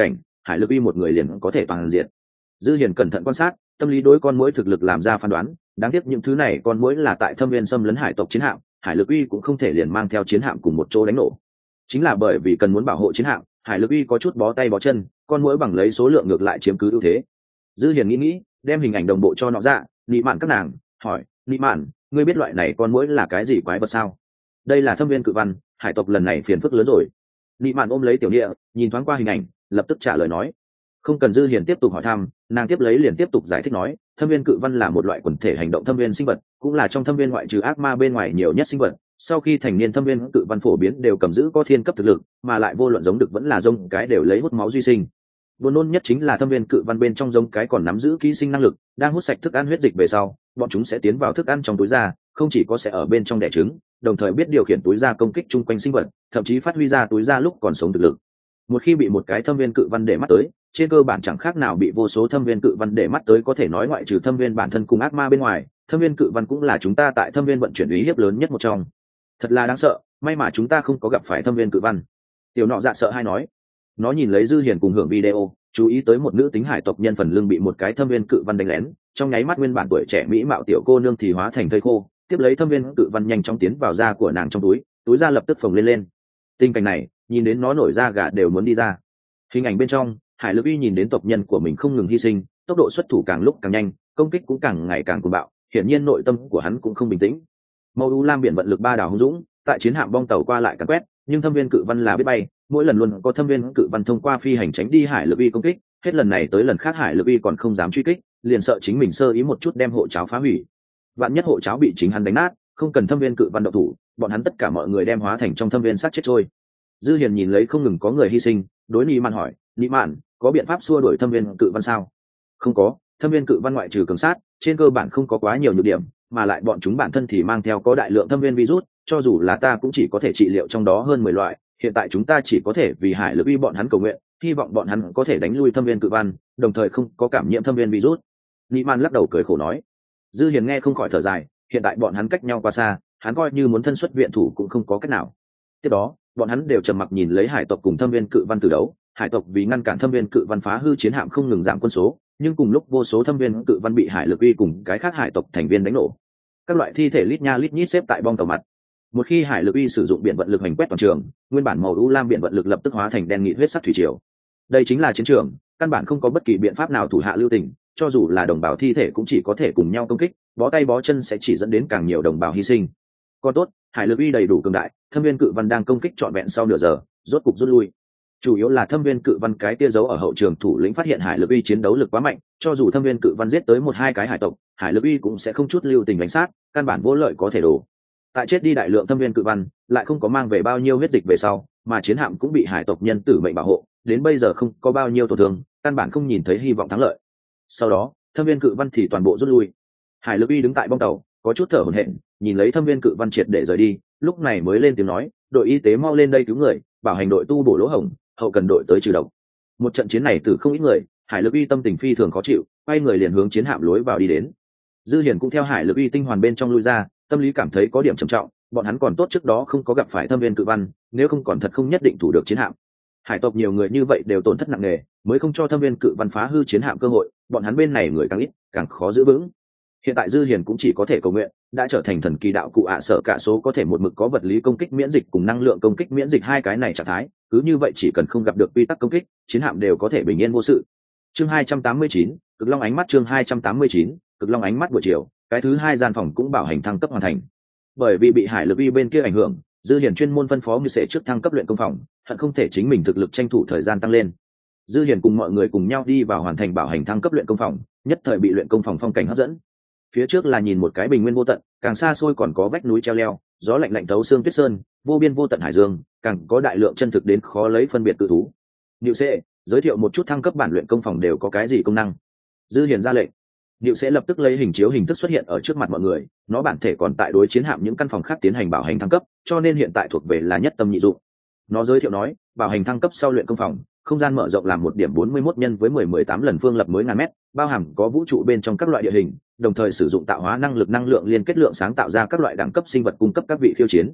Speaker 1: hải lực uy một người liền có thể toàn diện. Dư Hiền cẩn thận quan sát, tâm lý đối con muỗi thực lực làm ra phán đoán, đáng tiếc những thứ này con muỗi là tại thâm viên xâm lấn hải tộc chiến hạm, hải lực uy cũng không thể liền mang theo chiến hạm cùng một chỗ đánh nổ. Chính là bởi vì cần muốn bảo hộ chiến hạm, hải lực uy có chút bó tay bó chân, con muỗi bằng lấy số lượng ngược lại chiếm cứ ưu thế. Dư Hiền nghĩ nghĩ, đem hình ảnh đồng bộ cho nó ra, nị mạn các nàng, hỏi, nị mạn, ngươi biết loại này con muỗi là cái gì quái vật sao? Đây là thâm viên cự văn, hải tộc lần này phiền phức lớn rồi. Nị mạn ôm lấy tiểu địa, nhìn thoáng qua hình ảnh, lập tức trả lời nói. Không cần Dư Hiền tiếp tục hỏi thăm, nàng tiếp lấy liền tiếp tục giải thích nói, thâm viên cự văn là một loại quần thể hành động thâm viên sinh vật, cũng là trong thâm viên ngoại trừ ác ma bên ngoài nhiều nhất sinh vật. Sau khi thành niên thâm viên cự văn phổ biến đều cầm giữ có thiên cấp thực lực, mà lại vô luận giống được vẫn là rông cái đều lấy hút máu duy sinh. Buồn nôn nhất chính là thâm viên cự văn bên trong rông cái còn nắm giữ ký sinh năng lực, đang hút sạch thức ăn huyết dịch về sau, bọn chúng sẽ tiến vào thức ăn trong túi da, không chỉ có sẽ ở bên trong đẻ trứng, đồng thời biết điều khiển túi da công kích chung quanh sinh vật, thậm chí phát huy ra túi da lúc còn sống thực lực. Một khi bị một cái thâm viên cự văn để mắt tới, trên cơ bản chẳng khác nào bị vô số thâm viên cự văn để mắt tới, có thể nói ngoại trừ thâm viên bản thân cùng ác ma bên ngoài, thâm viên cự văn cũng là chúng ta tại thâm viên vận chuyển uy hiếp lớn nhất một trong. Thật là đáng sợ, may mà chúng ta không có gặp phải thâm viên cự văn. Tiểu nọ dạ sợ hay nói. Nó nhìn lấy Dư Hiền cùng hưởng video, chú ý tới một nữ tính hải tộc nhân phần lưng bị một cái thâm viên cự văn đánh lén, trong nháy mắt nguyên bản tuổi trẻ mỹ mạo tiểu cô nương thì hóa thành thây khô, tiếp lấy thâm viên cự văn nhanh chóng tiến vào da của nàng trong túi, túi da lập tức phồng lên lên. Tình cảnh này, nhìn đến nó nổi da gà đều muốn đi ra. Hình ảnh bên trong, hải lực uy nhìn đến tộc nhân của mình không ngừng hy sinh, tốc độ xuất thủ càng lúc càng nhanh, công kích cũng càng ngày càng cuồng bạo, hiển nhiên nội tâm của hắn cũng không bình tĩnh. Màu u lam biển vận lực ba đảo hung dũng, tại chiến hạm bong tàu qua lại càn quét, nhưng thâm viên cự văn là biết bay, mỗi lần luôn có thâm viên cự văn thông qua phi hành tránh đi hải lực uy công kích, hết lần này tới lần khác hải lực uy còn không dám truy kích, liền sợ chính mình sơ ý một chút đem hộ cháo phá hủy. Vạn nhất hộ cháo bị chính hắn đánh nát, không cần thâm viên cự văn động thủ, bọn hắn tất cả mọi người đem hóa thành trong thâm viên sát chết trôi. Dư Hiền nhìn lấy không ngừng có người hy sinh, đối Nị Mạn hỏi, Nị Mạn, có biện pháp xua đuổi thâm viên cự văn sao? Không có, thâm viên cự văn ngoại trừ cường sát, trên cơ bản không có quá nhiều nhược điểm, mà lại bọn chúng bản thân thì mang theo có đại lượng thâm viên virus, cho dù là ta cũng chỉ có thể trị liệu trong đó hơn mười loại, hiện tại chúng ta chỉ có thể vì hải lực uy bọn hắn cầu nguyện, hy vọng bọn hắn có thể đánh lui thâm viên cự văn, đồng thời không có cảm nhiễm thâm viên virus. Nị Mạn lắc đầu cười khổ nói. Dư Hiền nghe không khỏi thở dài, hiện tại bọn hắn cách nhau quá xa, hắn coi như muốn thân xuất viện thủ cũng không có cách nào. Tiếp đó, bọn hắn đều trầm mặc nhìn lấy hải tộc cùng thâm viên cự văn từ đấu. Hải tộc vì ngăn cản thâm viên cự văn phá hư chiến hạm không ngừng giảm quân số, nhưng cùng lúc vô số thâm viên cự văn bị hải lực uy cùng cái khác hải tộc thành viên đánh nổ. Các loại thi thể lít nha lít nhít xếp tại bong tàu mặt. Một khi hải lực uy sử dụng biển vận lực hành quét toàn trường, nguyên bản màu u lam biển vận lực lập tức hóa thành đen nghị huyết sắc thủy triều. Đây chính là chiến trường, căn bản không có bất kỳ biện pháp nào thủ hạ lưu tình, cho dù là đồng bào thi thể cũng chỉ có thể cùng nhau công kích, bó tay bó chân sẽ chỉ dẫn đến càng nhiều đồng bào hy sinh. Còn tốt, hải lực uy đầy đủ cường đại, thâm viên cự văn đang công kích trọn vẹn sau nửa giờ, rốt cục rút lui. Chủ yếu là thâm viên cự văn cái tia giấu ở hậu trường thủ lĩnh phát hiện hải lực uy chiến đấu lực quá mạnh, cho dù thâm viên cự văn giết tới một hai cái hải tộc, hải lực uy cũng sẽ không chút lưu tình đánh sát, căn bản vô lợi có thể đổ. Tại chết đi đại lượng thâm viên cự văn, lại không có mang về bao nhiêu huyết dịch về sau, mà chiến hạm cũng bị hải tộc nhân tử mệnh bảo hộ, đến bây giờ không có bao nhiêu tổn thương, căn bản không nhìn thấy hy vọng thắng lợi. Sau đó, thâm viên cự văn thì toàn bộ rút lui. Hải lực uy đứng tại bong tàu, có chút thở hổn hển, nhìn lấy thâm viên cự văn triệt để rời đi, lúc này mới lên tiếng nói, đội y tế mau lên đây cứu người, bảo hành đội tu bổ lỗ hổng, hậu cần đội tới trừ độc. Một trận chiến này từ không ít người, hải lực uy tâm tình phi thường khó chịu, quay người liền hướng chiến hạm lối vào đi đến. Dư Hiền cũng theo hải lực uy tinh hoàn bên trong lui ra, tâm lý cảm thấy có điểm trầm trọng, bọn hắn còn tốt trước đó không có gặp phải thâm viên cự văn, nếu không còn thật không nhất định thủ được chiến hạm. Hải tộc nhiều người như vậy đều tổn thất nặng nề, mới không cho thâm viên cự văn phá hư chiến hạm cơ hội, bọn hắn bên này người càng ít, càng khó giữ vững. Hiện tại Dư Hiền cũng chỉ có thể cầu nguyện, đã trở thành thần kỳ đạo cụ ạ sợ cả số có thể một mực có vật lý công kích miễn dịch cùng năng lượng công kích miễn dịch hai cái này trạng thái, cứ như vậy chỉ cần không gặp được quy tắc công kích, chiến hạm đều có thể bình yên vô sự. Chương hai trăm tám mươi chín, Cực Long ánh mắt chương hai trăm tám mươi chín, Cực Long ánh mắt buổi chiều, cái thứ hai gian phòng cũng bảo hành thăng cấp hoàn thành. Bởi vì bị hải lực uy bên kia ảnh hưởng, Dư Hiền chuyên môn phân phó như sẽ trước thăng cấp luyện công phòng, hận không thể chính mình thực lực tranh thủ thời gian tăng lên. Dư Hiền cùng mọi người cùng nhau đi vào hoàn thành bảo hành thăng cấp luyện công phòng, nhất thời bị luyện công phòng phong cảnh hấp dẫn. Phía trước là nhìn một cái bình nguyên vô tận, càng xa xôi còn có vách núi treo leo, gió lạnh lạnh thấu xương tuyết sơn, vô biên vô tận hải dương, càng có đại lượng chân thực đến khó lấy phân biệt tự thú. Niệu sẽ giới thiệu một chút thăng cấp bản luyện công phòng đều có cái gì công năng. Dư Hiền ra lệnh. Niệu sẽ lập tức lấy hình chiếu hình thức xuất hiện ở trước mặt mọi người, nó bản thể còn tại đối chiến hạm những căn phòng khác tiến hành bảo hành thăng cấp, cho nên hiện tại thuộc về là nhất tâm nhị dụng. Nó giới thiệu nói, bảo hành thăng cấp sau luyện công phòng, không gian mở rộng làm một điểm bốn mươi mốt nhân với mười mười tám lần phương lập mới ngàn mét, bao hàm có vũ trụ bên trong các loại địa hình, đồng thời sử dụng tạo hóa năng lực năng lượng liên kết lượng sáng tạo ra các loại đẳng cấp sinh vật cung cấp các vị khiêu chiến.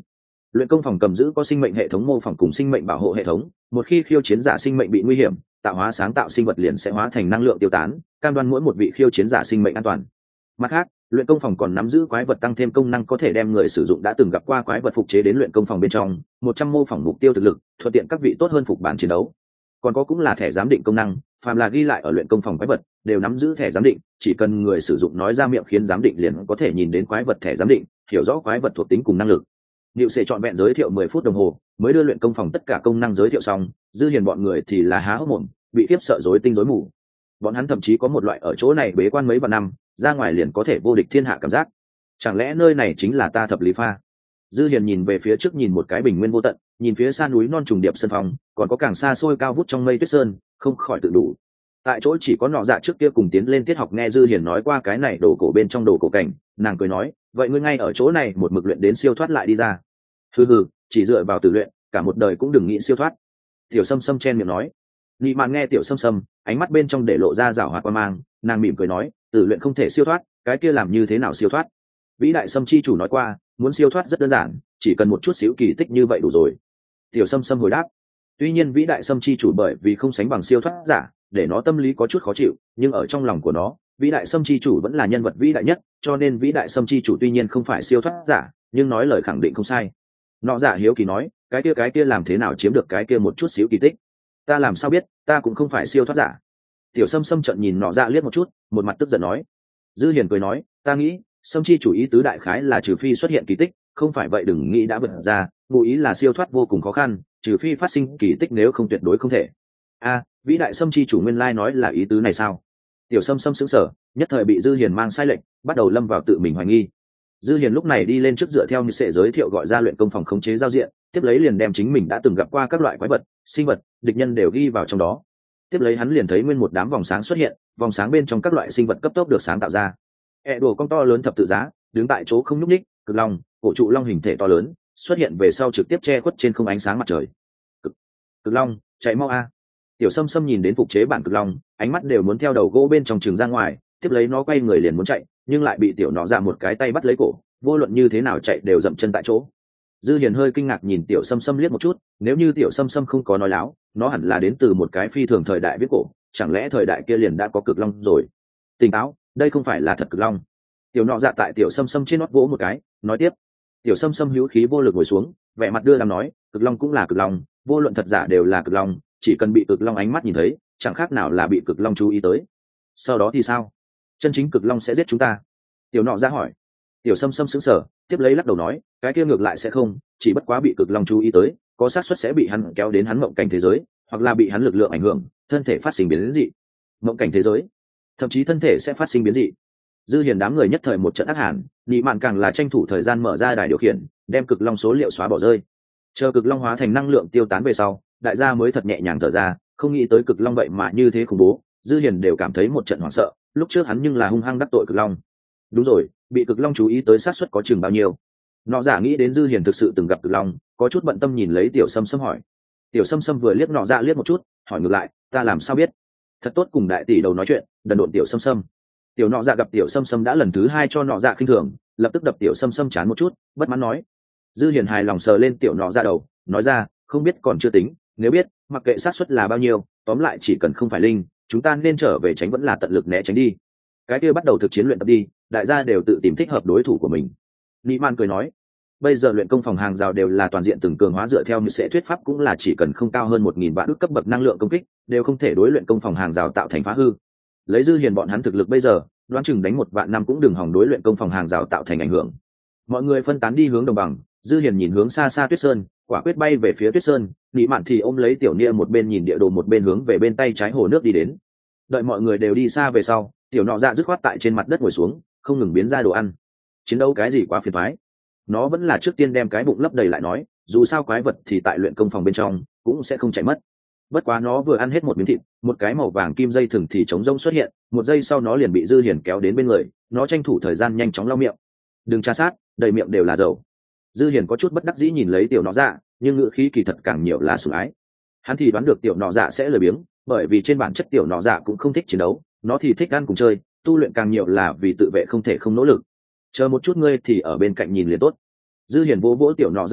Speaker 1: Luyện công phòng cầm giữ có sinh mệnh hệ thống mô phỏng cùng sinh mệnh bảo hộ hệ thống, một khi khiêu chiến giả sinh mệnh bị nguy hiểm, tạo hóa sáng tạo sinh vật liền sẽ hóa thành năng lượng tiêu tán, cam đoan mỗi một vị khiêu chiến giả sinh mệnh an toàn. Mặt khác, luyện công phòng còn nắm giữ quái vật tăng thêm công năng, có thể đem người sử dụng đã từng gặp qua quái vật phục chế đến luyện công phòng bên trong, một trăm mô phỏng mục tiêu thực lực, thuận tiện các vị tốt hơn phục bản chiến đấu. Còn có cũng là thẻ giám định công năng, phàm là ghi lại ở luyện công phòng quái vật đều nắm giữ thẻ giám định, chỉ cần người sử dụng nói ra miệng khiến giám định liền có thể nhìn đến quái vật thẻ giám định, hiểu rõ quái vật thuộc tính cùng năng lực. Niệu sẽ chọn vẹn giới thiệu mười phút đồng hồ, mới đưa luyện công phòng tất cả công năng giới thiệu xong, Dư Hiền bọn người thì là há hốc mồm, bị khiếp sợ rối tinh rối mù. Bọn hắn thậm chí có một loại ở chỗ này bế quan mấy vạn năm, ra ngoài liền có thể vô địch thiên hạ cảm giác. Chẳng lẽ nơi này chính là ta thập lý pha? Dư Hiền nhìn về phía trước, nhìn một cái bình nguyên vô tận, nhìn phía xa núi non trùng điệp sơn phong, còn có càng xa xôi cao vút trong mây tuyết sơn, không khỏi tự đủ. Tại chỗ chỉ có nọ dạ trước kia cùng tiến lên tiết học nghe Dư Hiền nói qua cái này đồ cổ bên trong đồ cổ cảnh, nàng cười nói, vậy ngươi ngay ở chỗ này một mực luyện đến siêu thoát lại đi ra. Hừ hừ, chỉ dựa vào tự luyện, cả một đời cũng đừng nghĩ siêu thoát. Tiểu Sâm Sâm chen miệng nói. Nị Mạn nghe Tiểu Sâm Sâm, ánh mắt bên trong để lộ ra rảo hoạt quan mang, nàng mỉm cười nói, tự luyện không thể siêu thoát, cái kia làm như thế nào siêu thoát? Vĩ đại Sâm chi chủ nói qua, muốn siêu thoát rất đơn giản, chỉ cần một chút xíu kỳ tích như vậy đủ rồi. Tiểu Sâm Sâm hồi đáp. Tuy nhiên vĩ đại Sâm chi chủ bởi vì không sánh bằng siêu thoát giả, để nó tâm lý có chút khó chịu, nhưng ở trong lòng của nó, vĩ đại Sâm chi chủ vẫn là nhân vật vĩ đại nhất, cho nên vĩ đại Sâm chi chủ tuy nhiên không phải siêu thoát giả, nhưng nói lời khẳng định không sai. Nọ giả hiếu kỳ nói, cái kia cái kia làm thế nào chiếm được cái kia một chút xíu kỳ tích? Ta làm sao biết, ta cũng không phải siêu thoát giả. Tiểu Sâm Sâm trợn nhìn nọ dạ liếc một chút, một mặt tức giận nói. Dư Hiền cười nói, ta nghĩ Sâm chi chủ ý tứ đại khái là trừ phi xuất hiện kỳ tích, không phải vậy đừng nghĩ đã vượt ra, ngụ ý là siêu thoát vô cùng khó khăn, trừ phi phát sinh kỳ tích, nếu không tuyệt đối không thể. A, vĩ đại Sâm chi chủ nguyên lai nói là ý tứ này sao? Tiểu Sâm Sâm sững sờ, nhất thời bị Dư Hiền mang sai lệch, bắt đầu lâm vào tự mình hoài nghi. Dư Hiền lúc này đi lên trước dựa theo như sẽ giới thiệu gọi ra luyện công phòng khống chế giao diện, tiếp lấy liền đem chính mình đã từng gặp qua các loại quái vật, sinh vật, địch nhân đều ghi vào trong đó. Tiếp lấy hắn liền thấy nguyên một đám vòng sáng xuất hiện, vòng sáng bên trong các loại sinh vật cấp tốc được sáng tạo ra. E đồ con to lớn thập tự giá, đứng tại chỗ không nhúc nhích, cực long, cổ trụ long hình thể to lớn, xuất hiện về sau trực tiếp che khuất trên không ánh sáng mặt trời. Cực, cực long, chạy mau a! Tiểu Sâm Sâm nhìn đến phục chế bản cực long, ánh mắt đều muốn theo đầu gỗ bên trong trường ra ngoài, tiếp lấy nó quay người liền muốn chạy, nhưng lại bị tiểu nọ dạ một cái tay bắt lấy cổ, vô luận như thế nào chạy đều dậm chân tại chỗ. Dư Hiền hơi kinh ngạc nhìn Tiểu Sâm Sâm liếc một chút, nếu như Tiểu Sâm Sâm không có nói láo, nó hẳn là đến từ một cái phi thường thời đại viết cổ, chẳng lẽ thời đại kia liền đã có cực long rồi? Tỉnh táo, đây không phải là thật cực long. Tiểu nọ dạ tại Tiểu Sâm Sâm trên nót vỗ một cái, nói tiếp. Tiểu Sâm Sâm hữu khí vô lực ngồi xuống, vẻ mặt đưa đám nói, cực long cũng là cực long, vô luận thật giả đều là cực long, chỉ cần bị cực long ánh mắt nhìn thấy, chẳng khác nào là bị cực long chú ý tới. Sau đó thì sao? Chân chính cực long sẽ giết chúng ta? Tiểu nọ dạ hỏi. Tiểu Sâm Sâm sững sờ, tiếp lấy lắc đầu nói, cái kia ngược lại sẽ không, chỉ bất quá bị cực long chú ý tới, có xác suất sẽ bị hắn kéo đến hắn mộng cảnh thế giới, hoặc là bị hắn lực lượng ảnh hưởng, thân thể phát sinh biến dị. Mộng cảnh thế giới, thậm chí thân thể sẽ phát sinh biến dị. Dư Hiền đám người nhất thời một trận ác hàn, Nị Mạn càng là tranh thủ thời gian mở ra đài điều khiển, đem cực long số liệu xóa bỏ rơi. Chờ cực long hóa thành năng lượng tiêu tán về sau, đại gia mới thật nhẹ nhàng thở ra, không nghĩ tới cực long vậy mà như thế khủng bố, Dư Hiền đều cảm thấy một trận hoảng sợ, lúc trước hắn nhưng là hung hăng đắc tội cực long. Đúng rồi, bị cực long chú ý tới xác suất có chừng bao nhiêu? Nọ giả nghĩ đến Dư Hiền thực sự từng gặp cực long, có chút bận tâm nhìn lấy Tiểu Sâm Sâm hỏi. Tiểu Sâm Sâm vừa liếc nọ dạ liếc một chút, hỏi ngược lại, ta làm sao biết? Thật tốt cùng đại tỷ đầu nói chuyện, đần độn Tiểu Sâm Sâm. Tiểu nọ dạ gặp Tiểu Sâm Sâm đã lần thứ hai cho nọ dạ khinh thường, lập tức đập Tiểu Sâm Sâm chán một chút, bất mãn nói. Dư Hiền hài lòng sờ lên Tiểu nọ dạ đầu, nói ra, không biết còn chưa tính, nếu biết, mặc kệ xác suất là bao nhiêu, tóm lại chỉ cần không phải linh, chúng ta nên trở về tránh vẫn là tận lực né tránh đi. Cái kia bắt đầu thực chiến luyện tập đi, đại gia đều tự tìm thích hợp đối thủ của mình. Nị Man cười nói, bây giờ luyện công phòng hàng rào đều là toàn diện từng cường hóa, dựa theo như sẽ thuyết pháp cũng là chỉ cần không cao hơn một nghìn vạn ước cấp bậc năng lượng công kích, đều không thể đối luyện công phòng hàng rào tạo thành phá hư. Lấy Dư Hiền bọn hắn thực lực bây giờ, đoán chừng đánh một vạn năm cũng đừng hòng đối luyện công phòng hàng rào tạo thành ảnh hưởng. Mọi người phân tán đi hướng đồng bằng, Dư Hiền nhìn hướng xa xa Tuyết Sơn, quả quyết bay về phía Tuyết Sơn, Nị Mạn thì ôm lấy Tiểu Nia một bên nhìn địa đồ một bên hướng về bên tay trái hồ nước đi đến. Đợi mọi người đều đi xa về sau, Tiểu nọ dạ dứt khoát tại trên mặt đất ngồi xuống, không ngừng biến ra đồ ăn. Chiến đấu cái gì quá phiền toái, nó vẫn là trước tiên đem cái bụng lấp đầy lại nói, dù sao quái vật thì tại luyện công phòng bên trong cũng sẽ không chạy mất. Bất quá nó vừa ăn hết một miếng thịt, một cái màu vàng kim dây thừng thì trống rỗng xuất hiện, một giây sau nó liền bị Dư Hiền kéo đến bên người, nó tranh thủ thời gian nhanh chóng lau miệng. Đừng tra sát, đầy miệng đều là dầu. Dư Hiền có chút bất đắc dĩ nhìn lấy Tiểu nọ dạ, nhưng ngữ khí kỳ thật càng nhiều là sủng ái. Hắn thì đoán được Tiểu nọ dạ sẽ lười biếng, bởi vì trên bản chất Tiểu nọ dạ cũng không thích chiến đấu, nó thì thích ăn cùng chơi, tu luyện càng nhiều là vì tự vệ không thể không nỗ lực. Chờ một chút ngươi thì ở bên cạnh nhìn liền tốt. Dư Hiền vỗ vỗ Tiểu nọ dạ đầu,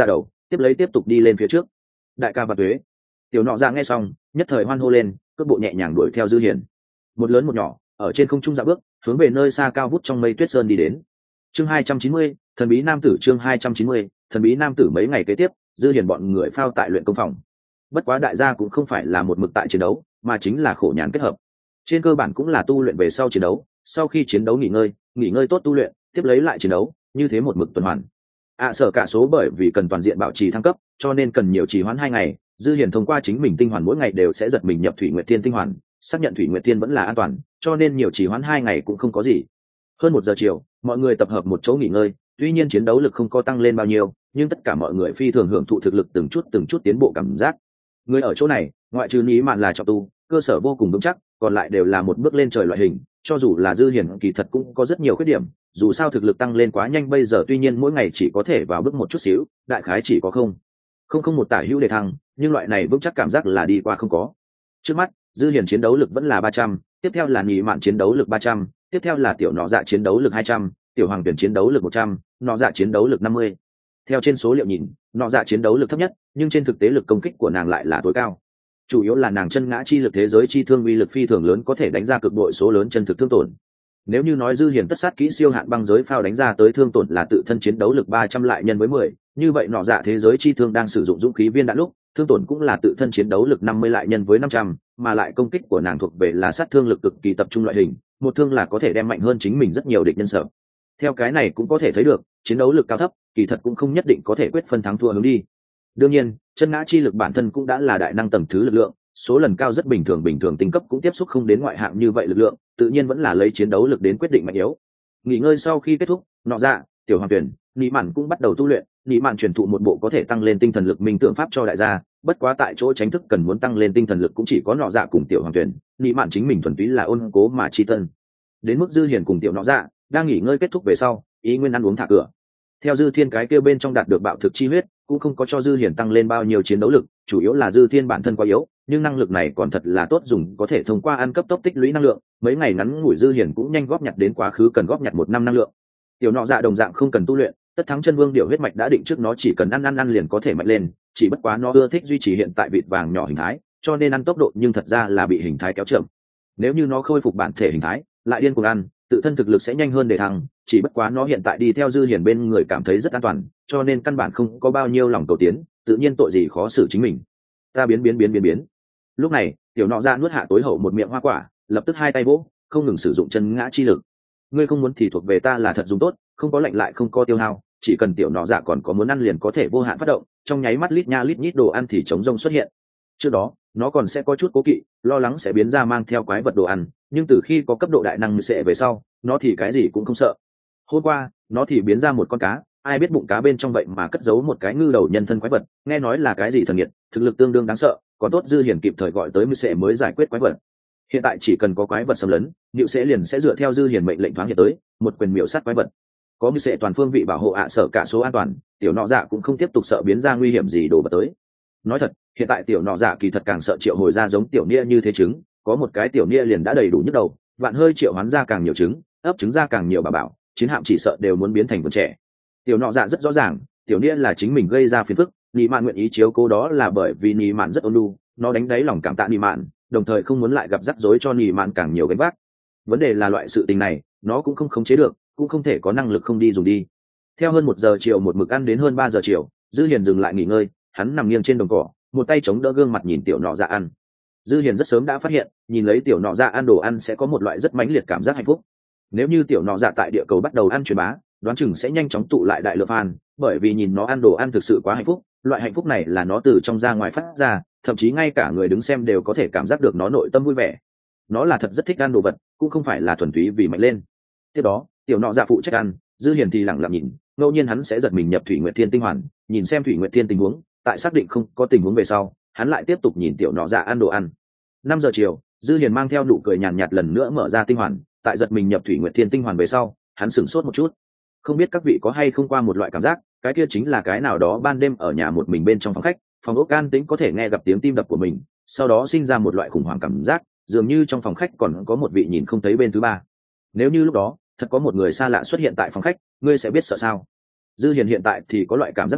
Speaker 1: tiếp lấy tiếp tục đi lên phía trước. Đại ca và tuế. Tiểu nọ dạ nghe xong nhất thời hoan hô lên, cước bộ nhẹ nhàng đuổi theo Dư Hiền. Một lớn một nhỏ ở trên không trung dạo bước, hướng về nơi xa cao vút trong mây tuyết sơn đi đến. Chương hai trăm chín mươi, thần bí nam tử. Chương hai trăm chín mươi, thần bí nam tử. Mấy ngày kế tiếp, Dư Hiền bọn người phao tại luyện công phòng. Bất quá đại gia cũng không phải là một mực tại chiến đấu, mà chính là khổ nhàn kết hợp. Trên cơ bản cũng là tu luyện về sau chiến đấu, sau khi chiến đấu nghỉ ngơi, nghỉ ngơi tốt tu luyện, tiếp lấy lại chiến đấu, như thế một mực tuần hoàn. ạ à, sở cả số bởi vì cần toàn diện bảo trì thăng cấp, cho nên cần nhiều trì hoãn hai ngày. Dư Hiền thông qua chính mình tinh hoàn mỗi ngày đều sẽ giật mình nhập Thủy Nguyệt Thiên tinh hoàn, xác nhận Thủy Nguyệt Thiên vẫn là an toàn, cho nên nhiều trì hoãn hai ngày cũng không có gì. Hơn một giờ chiều, mọi người tập hợp một chỗ nghỉ ngơi, tuy nhiên chiến đấu lực không có tăng lên bao nhiêu, nhưng tất cả mọi người phi thường hưởng thụ thực lực từng chút từng chút tiến bộ cảm giác. Người ở chỗ này, ngoại trừ Ní Mạn là trọng tu, cơ sở vô cùng vững chắc, còn lại đều là một bước lên trời loại hình. Cho dù là Dư Hiền kỳ thật cũng có rất nhiều khuyết điểm, dù sao thực lực tăng lên quá nhanh bây giờ, tuy nhiên mỗi ngày chỉ có thể vào bước một chút xíu, đại khái chỉ có không không không một tả hữu để thăng, nhưng loại này vững chắc cảm giác là đi qua không có. Trước mắt Dư Hiền chiến đấu lực vẫn là ba trăm, tiếp theo là Nhị Mạn chiến đấu lực ba trăm, tiếp theo là Tiểu Nọ Dạ chiến đấu lực hai trăm, Tiểu Hoàng Tuyển chiến đấu lực một trăm, Nọ Dạ chiến đấu lực năm mươi. Theo trên số liệu nhìn, Nọ Dạ chiến đấu lực thấp nhất, nhưng trên thực tế lực công kích của nàng lại là tối cao. Chủ yếu là nàng chân ngã chi lực thế giới chi thương uy lực phi thường lớn, có thể đánh ra cực độ số lớn chân thực thương tổn. Nếu như nói Dư Hiền tất sát kỹ siêu hạn băng giới phao đánh ra tới thương tổn là tự thân chiến đấu lực ba trăm lại nhân với mười, như vậy Nọ Dạ thế giới chi thương đang sử dụng dũng khí viên đạn lúc, thương tổn cũng là tự thân chiến đấu lực năm mươi lại nhân với năm trăm, mà lại công kích của nàng thuộc về là sát thương lực cực kỳ tập trung loại hình, một thương là có thể đem mạnh hơn chính mình rất nhiều địch nhân sợ. Theo cái này cũng có thể thấy được, chiến đấu lực cao thấp, kỳ thật cũng không nhất định có thể quyết phân thắng thua hướng đi. Đương nhiên, chân ngã chi lực bản thân cũng đã là đại năng tầng thứ lực lượng, số lần cao rất bình thường, bình thường tinh cấp cũng tiếp xúc không đến ngoại hạng như vậy lực lượng, tự nhiên vẫn là lấy chiến đấu lực đến quyết định mạnh yếu. Nghỉ ngơi sau khi kết thúc, Nọ Dạ, Tiểu Hoàng Tuyển, Nị Mạn cũng bắt đầu tu luyện. Nị Mạn truyền thụ một bộ có thể tăng lên tinh thần lực minh tượng pháp cho đại gia, bất quá tại chỗ tránh thức cần muốn tăng lên tinh thần lực cũng chỉ có Nọ Dạ cùng Tiểu Hoàng Tuyển, Nị Mạn chính mình thuần túy là ôn cố mà chi tân. Đến mức Dư Hiền cùng Tiểu Nọ Dạ đang nghỉ ngơi kết thúc về sau, ý nguyên ăn uống thả cửa. Theo Dư Thiên cái kia bên trong đạt được bạo thực chi huyết, cũng không có cho Dư Hiền tăng lên bao nhiêu chiến đấu lực, chủ yếu là Dư Thiên bản thân quá yếu, nhưng năng lực này còn thật là tốt dùng, có thể thông qua ăn cấp tốc tích lũy năng lượng, mấy ngày ngắn ngủi Dư Hiền cũng nhanh góp nhặt đến quá khứ cần góp nhặt một năm năng lượng. Tiểu Nọ Dạ đồng dạng không cần tu luyện, tất thắng chân vương điểu huyết mạch đã định trước, nó chỉ cần ăn ăn ăn liền có thể mạnh lên, chỉ bất quá nó ưa thích duy trì hiện tại vịt vàng nhỏ hình thái, cho nên ăn tốc độ nhưng thật ra là bị hình thái kéo chậm. Nếu như nó khôi phục bản thể hình thái, lại điên cuồng ăn, tự thân thực lực sẽ nhanh hơn để thăng, chỉ bất quá nó hiện tại đi theo Dư Hiền bên người cảm thấy rất an toàn, cho nên căn bản không có bao nhiêu lòng cầu tiến, tự nhiên tội gì khó xử chính mình. Ta biến biến biến biến biến. Lúc này, Tiểu Nọ Dạ nuốt hạ tối hậu một miệng hoa quả, lập tức hai tay vỗ, không ngừng sử dụng chân ngã chi lực. Ngươi không muốn thì thuộc về ta là thật dùng tốt, không có lạnh lại không có tiêu hao, chỉ cần Tiểu Nọ Dạ còn có muốn ăn liền có thể vô hạn phát động, trong nháy mắt lít nha lít nhít đồ ăn thì chống rông xuất hiện. Trước đó, nó còn sẽ có chút cố kỵ, lo lắng sẽ biến ra mang theo quái vật đồ ăn, nhưng từ khi có cấp độ đại năng sẽ về sau, nó thì cái gì cũng không sợ. Hôm qua, nó thì biến ra một con cá, ai biết bụng cá bên trong vậy mà cất giấu một cái ngư đầu nhân thân quái vật, nghe nói là cái gì thần nghiệt, thực lực tương đương đáng sợ, còn tốt Dư Hiền kịp thời gọi tới Mư Sẽ mới giải quyết quái vật. Hiện tại chỉ cần có quái vật xâm lấn, Niệu Sẽ liền sẽ dựa theo Dư Hiền mệnh lệnh thoáng hiện tới, một quyền miểu sát quái vật. Có Mư Sẽ toàn phương vị bảo hộ ạ sở cả số an toàn, Tiểu Nọ Dạ cũng không tiếp tục sợ biến ra nguy hiểm gì đổ vật tới. Nói thật, hiện tại Tiểu Nọ Dạ kỳ thật càng sợ triệu hồi ra giống tiểu nia như thế trứng, có một cái tiểu nia liền đã đầy đủ nhức đầu, vạn hơi triệu hoán ra càng nhiều trứng, ấp trứng ra càng nhiều bà bảo, chiến hạm chỉ sợ đều muốn biến thành vườn trẻ. Tiểu Nọ Dạ rất rõ ràng, tiểu nia là chính mình gây ra phiền phức, Nị Mạn nguyện ý chiếu cố đó là bởi vì Nị Mạn rất ôn nhu, nó đánh đáy lòng cảm tạ Nị Mạn, đồng thời không muốn lại gặp rắc rối cho Nị Mạn càng nhiều gánh vác. Vấn đề là loại sự tình này, nó cũng không khống chế được, cũng không thể có năng lực không đi dùng đi. Theo hơn một giờ chiều một mực ăn đến hơn ba giờ chiều, Dư Hiền dừng lại nghỉ ngơi, hắn nằm nghiêng trên đồng cỏ, một tay chống đỡ gương mặt nhìn Tiểu Nọ Dạ ăn. Dư Hiền rất sớm đã phát hiện, nhìn lấy Tiểu Nọ Dạ ăn đồ ăn sẽ có một loại rất mãnh liệt cảm giác hạnh phúc. Nếu như Tiểu Nọ Dạ tại địa cầu bắt đầu ăn truyền bá, đoán chừng sẽ nhanh chóng tụ lại đại lượng fan, bởi vì nhìn nó ăn đồ ăn thực sự quá hạnh phúc, loại hạnh phúc này là nó từ trong ra ngoài phát ra, thậm chí ngay cả người đứng xem đều có thể cảm giác được nó nội tâm vui vẻ. Nó là thật rất thích ăn đồ vật, cũng không phải là thuần túy vì mạnh lên. Tiếp đó, Tiểu Nọ Dạ phụ trách ăn, Dư Hiền thì lặng lặng nhìn, ngẫu nhiên hắn sẽ giật mình nhập Thủy Nguyệt Thiên tinh hoàn, nhìn xem Thủy Nguyệt Thiên tình huống, tại xác định không có tình huống về sau, hắn lại tiếp tục nhìn Tiểu Nọ Dạ ăn đồ ăn. Năm giờ chiều, Dư Hiền mang theo nụ cười nhàn nhạt lần nữa mở ra tinh hoàn, tại giật mình nhập Thủy Nguyệt Thiên tinh hoàn về sau, hắn sửng sốt một chút. Không biết các vị có hay không qua một loại cảm giác, cái kia chính là cái nào đó ban đêm ở nhà một mình bên trong phòng khách, phòng ốc an tĩnh có thể nghe gặp tiếng tim đập của mình, sau đó sinh ra một loại khủng hoảng cảm giác, dường như trong phòng khách còn có một vị nhìn không thấy bên thứ ba. Nếu như lúc đó thật có một người xa lạ xuất hiện tại phòng khách, ngươi sẽ biết sợ sao? Dư Hiền hiện tại thì có loại cảm giác này,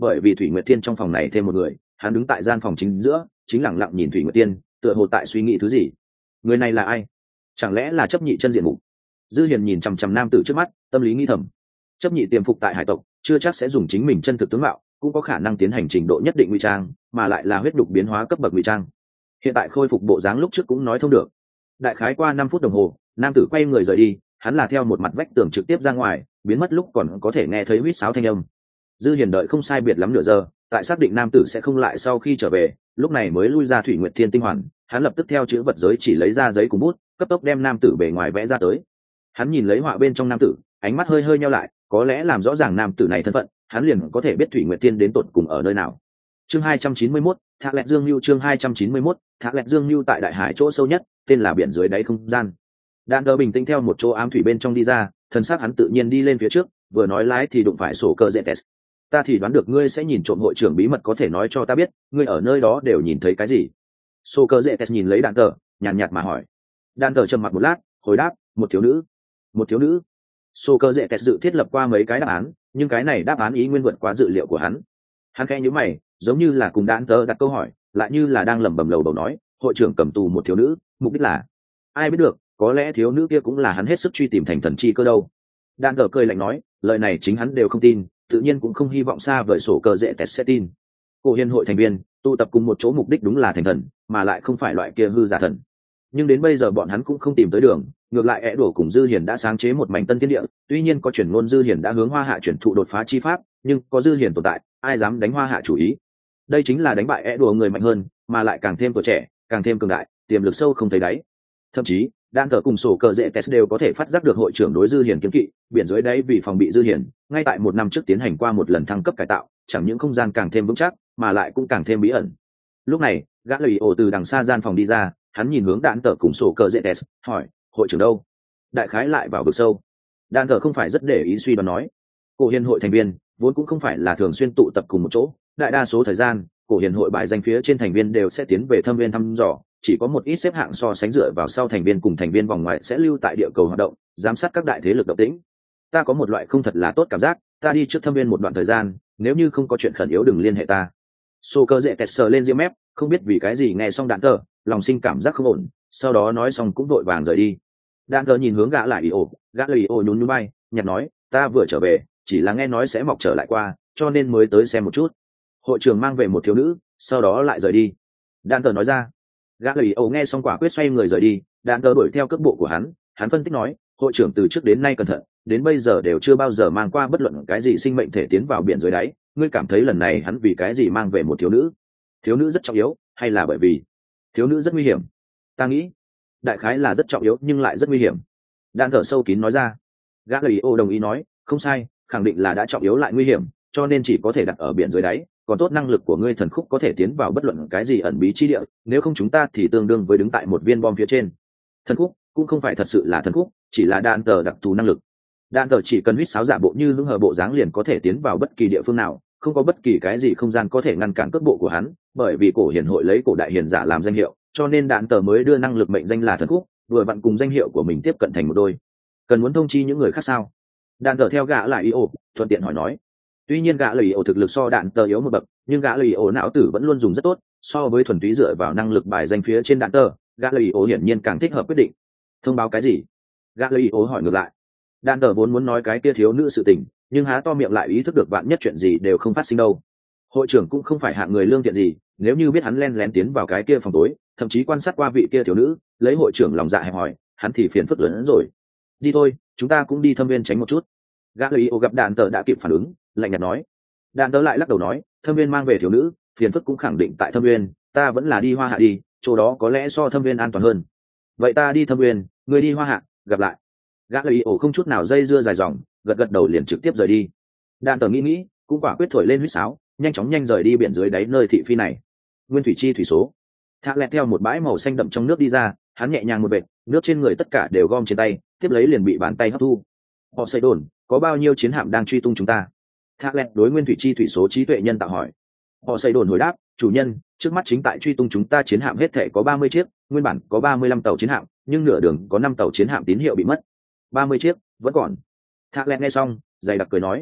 Speaker 1: bởi vì Thủy Nguyệt Tiên trong phòng này thêm một người, hắn đứng tại gian phòng chính giữa, chính lặng lặng nhìn Thủy Nguyệt Tiên, tựa hồ tại suy nghĩ thứ gì. Người này là ai? Chẳng lẽ là chấp nhị chân diện mục? Dư Hiền nhìn chằm chằm nam tử trước mắt, tâm lý nghi thầm. Chấp nhị tiềm phục tại hải tộc, chưa chắc sẽ dùng chính mình chân thực tướng mạo, cũng có khả năng tiến hành trình độ nhất định ngụy trang, mà lại là huyết đục biến hóa cấp bậc ngụy trang. Hiện tại khôi phục bộ dáng lúc trước cũng nói thông được. Đại khái qua năm phút đồng hồ, nam tử quay người rời đi, hắn là theo một mặt vách tường trực tiếp ra ngoài, biến mất lúc còn có thể nghe thấy huýt sáo thanh âm. Dư Hiền đợi không sai biệt lắm nửa giờ, tại xác định nam tử sẽ không lại sau khi trở về, lúc này mới lui ra Thủy Nguyệt Thiên tinh hoàn, hắn lập tức theo chữ vật giới chỉ lấy ra giấy cùng bút, cấp tốc đem nam tử bề ngoài vẽ ra tới. Hắn nhìn lấy họa bên trong nam tử, ánh mắt hơi hơi nheo lại, có lẽ làm rõ ràng nam tử này thân phận, hắn liền có thể biết Thủy Nguyệt Thiên đến tột cùng ở nơi nào. Chương hai trăm chín mươi mốt, Thác Lẹt Dương Lưu. Chương hai trăm chín mươi mốt, Thác Lẹt Dương Lưu tại đại hải chỗ sâu nhất, tên là biển dưới đáy không gian. Đạn Đờ bình tĩnh theo một chỗ ám thủy bên trong đi ra, thân xác hắn tự nhiên đi lên phía trước, vừa nói lái thì đụng phải sổ cơ Zetes. Ta thì đoán được ngươi sẽ nhìn trộm hội trưởng bí mật, có thể nói cho ta biết, ngươi ở nơi đó đều nhìn thấy cái gì? Sổ cơ Zetes nhìn lấy Đạn Đờ, nhàn nhạt mà hỏi. Đạn Đờ trầm mặc một lát, hồi đáp, một thiếu nữ. Một thiếu nữ. Sổ cơ Zetes dự thiết lập qua mấy cái đáp án, nhưng cái này đáp án ý nguyên vượt quá dự liệu của hắn. Hắn khẽ nhíu mày, giống như là cùng Đạn Đờ đặt câu hỏi, lại như là đang lẩm bẩm lầu bầu nói, hội trưởng cầm tù một thiếu nữ, mục đích là? Ai biết được, có lẽ thiếu nữ kia cũng là hắn hết sức truy tìm thành thần chi cơ đâu. Đạn Đờ cười lạnh nói, lời này chính hắn đều không tin, tự nhiên cũng không hy vọng xa vời sổ cờ dễ tẹt sẽ tin. Cổ hiền hội thành viên tụ tập cùng một chỗ mục đích đúng là thành thần, mà lại không phải loại kia hư giả thần. Nhưng đến bây giờ bọn hắn cũng không tìm tới đường, ngược lại é đổ cùng Dư Hiền đã sáng chế một mảnh tân thiên địa, tuy nhiên có chuyển ngôn Dư Hiền đã hướng Hoa Hạ chuyển thụ đột phá chi pháp, nhưng có Dư Hiền tồn tại, ai dám đánh Hoa Hạ chủ ý? Đây chính là đánh bại é đổ người mạnh hơn, mà lại càng thêm tuổi trẻ, càng thêm cường đại, tiềm lực sâu không thấy đáy. Thậm chí Đan Cờ cùng sổ cờ dễ test đều có thể phát giác được hội trưởng đối Dư Hiền kiếm kỵ, biển dưới đáy vì phòng bị Dư Hiền, ngay tại một năm trước tiến hành qua một lần thăng cấp cải tạo, chẳng những không gian càng thêm vững chắc, mà lại cũng càng thêm bí ẩn. Lúc này, gã lầy ổ từ đằng xa gian phòng đi ra, hắn nhìn hướng Đan Cờ cùng sổ cờ dễ test, hỏi, hội trưởng đâu? Đại khái lại vào vực sâu. Đan Cờ không phải rất để ý suy đoán nói, cổ hiền hội thành viên vốn cũng không phải là thường xuyên tụ tập cùng một chỗ, đại đa số thời gian, cổ hiền hội bài danh phía trên thành viên đều sẽ tiến về thâm viên thăm dò, chỉ có một ít xếp hạng so sánh dựa vào sau thành viên cùng thành viên vòng ngoài sẽ lưu tại địa cầu hoạt động, giám sát các đại thế lực động tĩnh. Ta có một loại không thật là tốt cảm giác, ta đi trước thâm viên một đoạn thời gian, nếu như không có chuyện khẩn yếu đừng liên hệ ta. Sô cơ dễ kẹt sờ lên diêm mép, không biết vì cái gì nghe xong Đạn Cờ, lòng sinh cảm giác không ổn, sau đó nói xong cũng vội vàng rời đi. Đạn Cờ nhìn hướng gã lại ý ổ, gã lại ý ổ nhún nhún bay, nhặt nói, ta vừa trở về, chỉ là nghe nói sẽ mọc trở lại qua, cho nên mới tới xem một chút. Hội trưởng mang về một thiếu nữ, sau đó lại rời đi. Đạn Cờ nói ra. Gã lời ẩu nghe xong quả quyết xoay người rời đi. Đạn Cờ đuổi theo cước bộ của hắn, hắn phân tích nói, hội trưởng từ trước đến nay cẩn thận, đến bây giờ đều chưa bao giờ mang qua bất luận cái gì sinh mệnh thể tiến vào biển dưới đáy, ngươi cảm thấy lần này hắn vì cái gì mang về một thiếu nữ? Thiếu nữ rất trọng yếu, hay là bởi vì thiếu nữ rất nguy hiểm? Ta nghĩ đại khái là rất trọng yếu nhưng lại rất nguy hiểm. Đạn thở sâu kín nói ra. Gã lời ẩu đồng ý nói, không sai, khẳng định là đã trọng yếu lại nguy hiểm, cho nên chỉ có thể đặt ở biển dưới đáy. Còn tốt năng lực của ngươi thần khúc có thể tiến vào bất luận cái gì ẩn bí chi địa, nếu không chúng ta thì tương đương với đứng tại một viên bom phía trên. Thần khúc cũng không phải thật sự là thần khúc, chỉ là đạn tờ đặc thù năng lực. Đạn tờ chỉ cần huýt sáo giả bộ như hứng hờ bộ dáng liền có thể tiến vào bất kỳ địa phương nào, không có bất kỳ cái gì không gian có thể ngăn cản cước bộ của hắn, bởi vì cổ hiền hội lấy cổ đại hiền giả làm danh hiệu, cho nên đạn tờ mới đưa năng lực mệnh danh là thần khúc, vừa vặn cùng danh hiệu của mình tiếp cận thành một đôi. Cần muốn thông chi những người khác sao? Đạn tờ theo gã lại ý ổ, thuận tiện hỏi nói. Tuy nhiên gã lầy ổ thực lực so Đạn Tờ yếu một bậc, nhưng gã lầy ổ não tử vẫn luôn dùng rất tốt, so với thuần túy dựa vào năng lực bài danh phía trên Đạn Tờ, gã lầy ổ hiển nhiên càng thích hợp quyết định. Thông báo cái gì? Gã lầy ổ hỏi ngược lại. Đạn Tờ vốn muốn nói cái kia thiếu nữ sự tình, nhưng há to miệng lại ý thức được vạn nhất chuyện gì đều không phát sinh đâu. Hội trưởng cũng không phải hạng người lương thiện gì, nếu như biết hắn len lén tiến vào cái kia phòng tối, thậm chí quan sát qua vị kia thiếu nữ, lấy hội trưởng lòng dạ hẹp hỏi, hắn thì phiền phức lớn hơn rồi. Đi thôi, chúng ta cũng đi thâm viên tránh một chút. Gã lầy ổ gặp Đạn Tờ đã kịp phản ứng, lạnh nhạt nói. Đạn Tờ lại lắc đầu nói, thâm viên mang về thiếu nữ, phiền phức cũng khẳng định tại thâm viên, ta vẫn là đi Hoa Hạ đi, chỗ đó có lẽ so thâm viên an toàn hơn. Vậy ta đi thâm viên, ngươi đi Hoa Hạ, gặp lại. Gã lời ổ không chút nào dây dưa dài dòng, gật gật đầu liền trực tiếp rời đi. Đạn Tờ nghĩ nghĩ, cũng quả quyết thổi lên huýt sáo, nhanh chóng nhanh rời đi biển dưới đáy nơi thị phi này. Nguyên thủy chi thủy số. Thác lẹt theo một bãi màu xanh đậm trong nước đi ra, hắn nhẹ nhàng một vệt, nước trên người tất cả đều gom trên tay, tiếp lấy liền bị bàn tay hấp thu. Họ xây đồn, có bao nhiêu chiến hạm đang truy tung chúng ta? Thác lẹt đối nguyên thủy chi thủy số trí tuệ nhân tạo hỏi. Họ xây đồn hồi đáp, chủ nhân, trước mắt chính tại truy tung chúng ta chiến hạm hết thể có ba mươi chiếc, nguyên bản có ba mươi lăm tàu chiến hạm, nhưng nửa đường có năm tàu chiến hạm tín hiệu bị mất. Ba mươi chiếc vẫn còn. Thác lẹt nghe xong, dày đặc cười nói,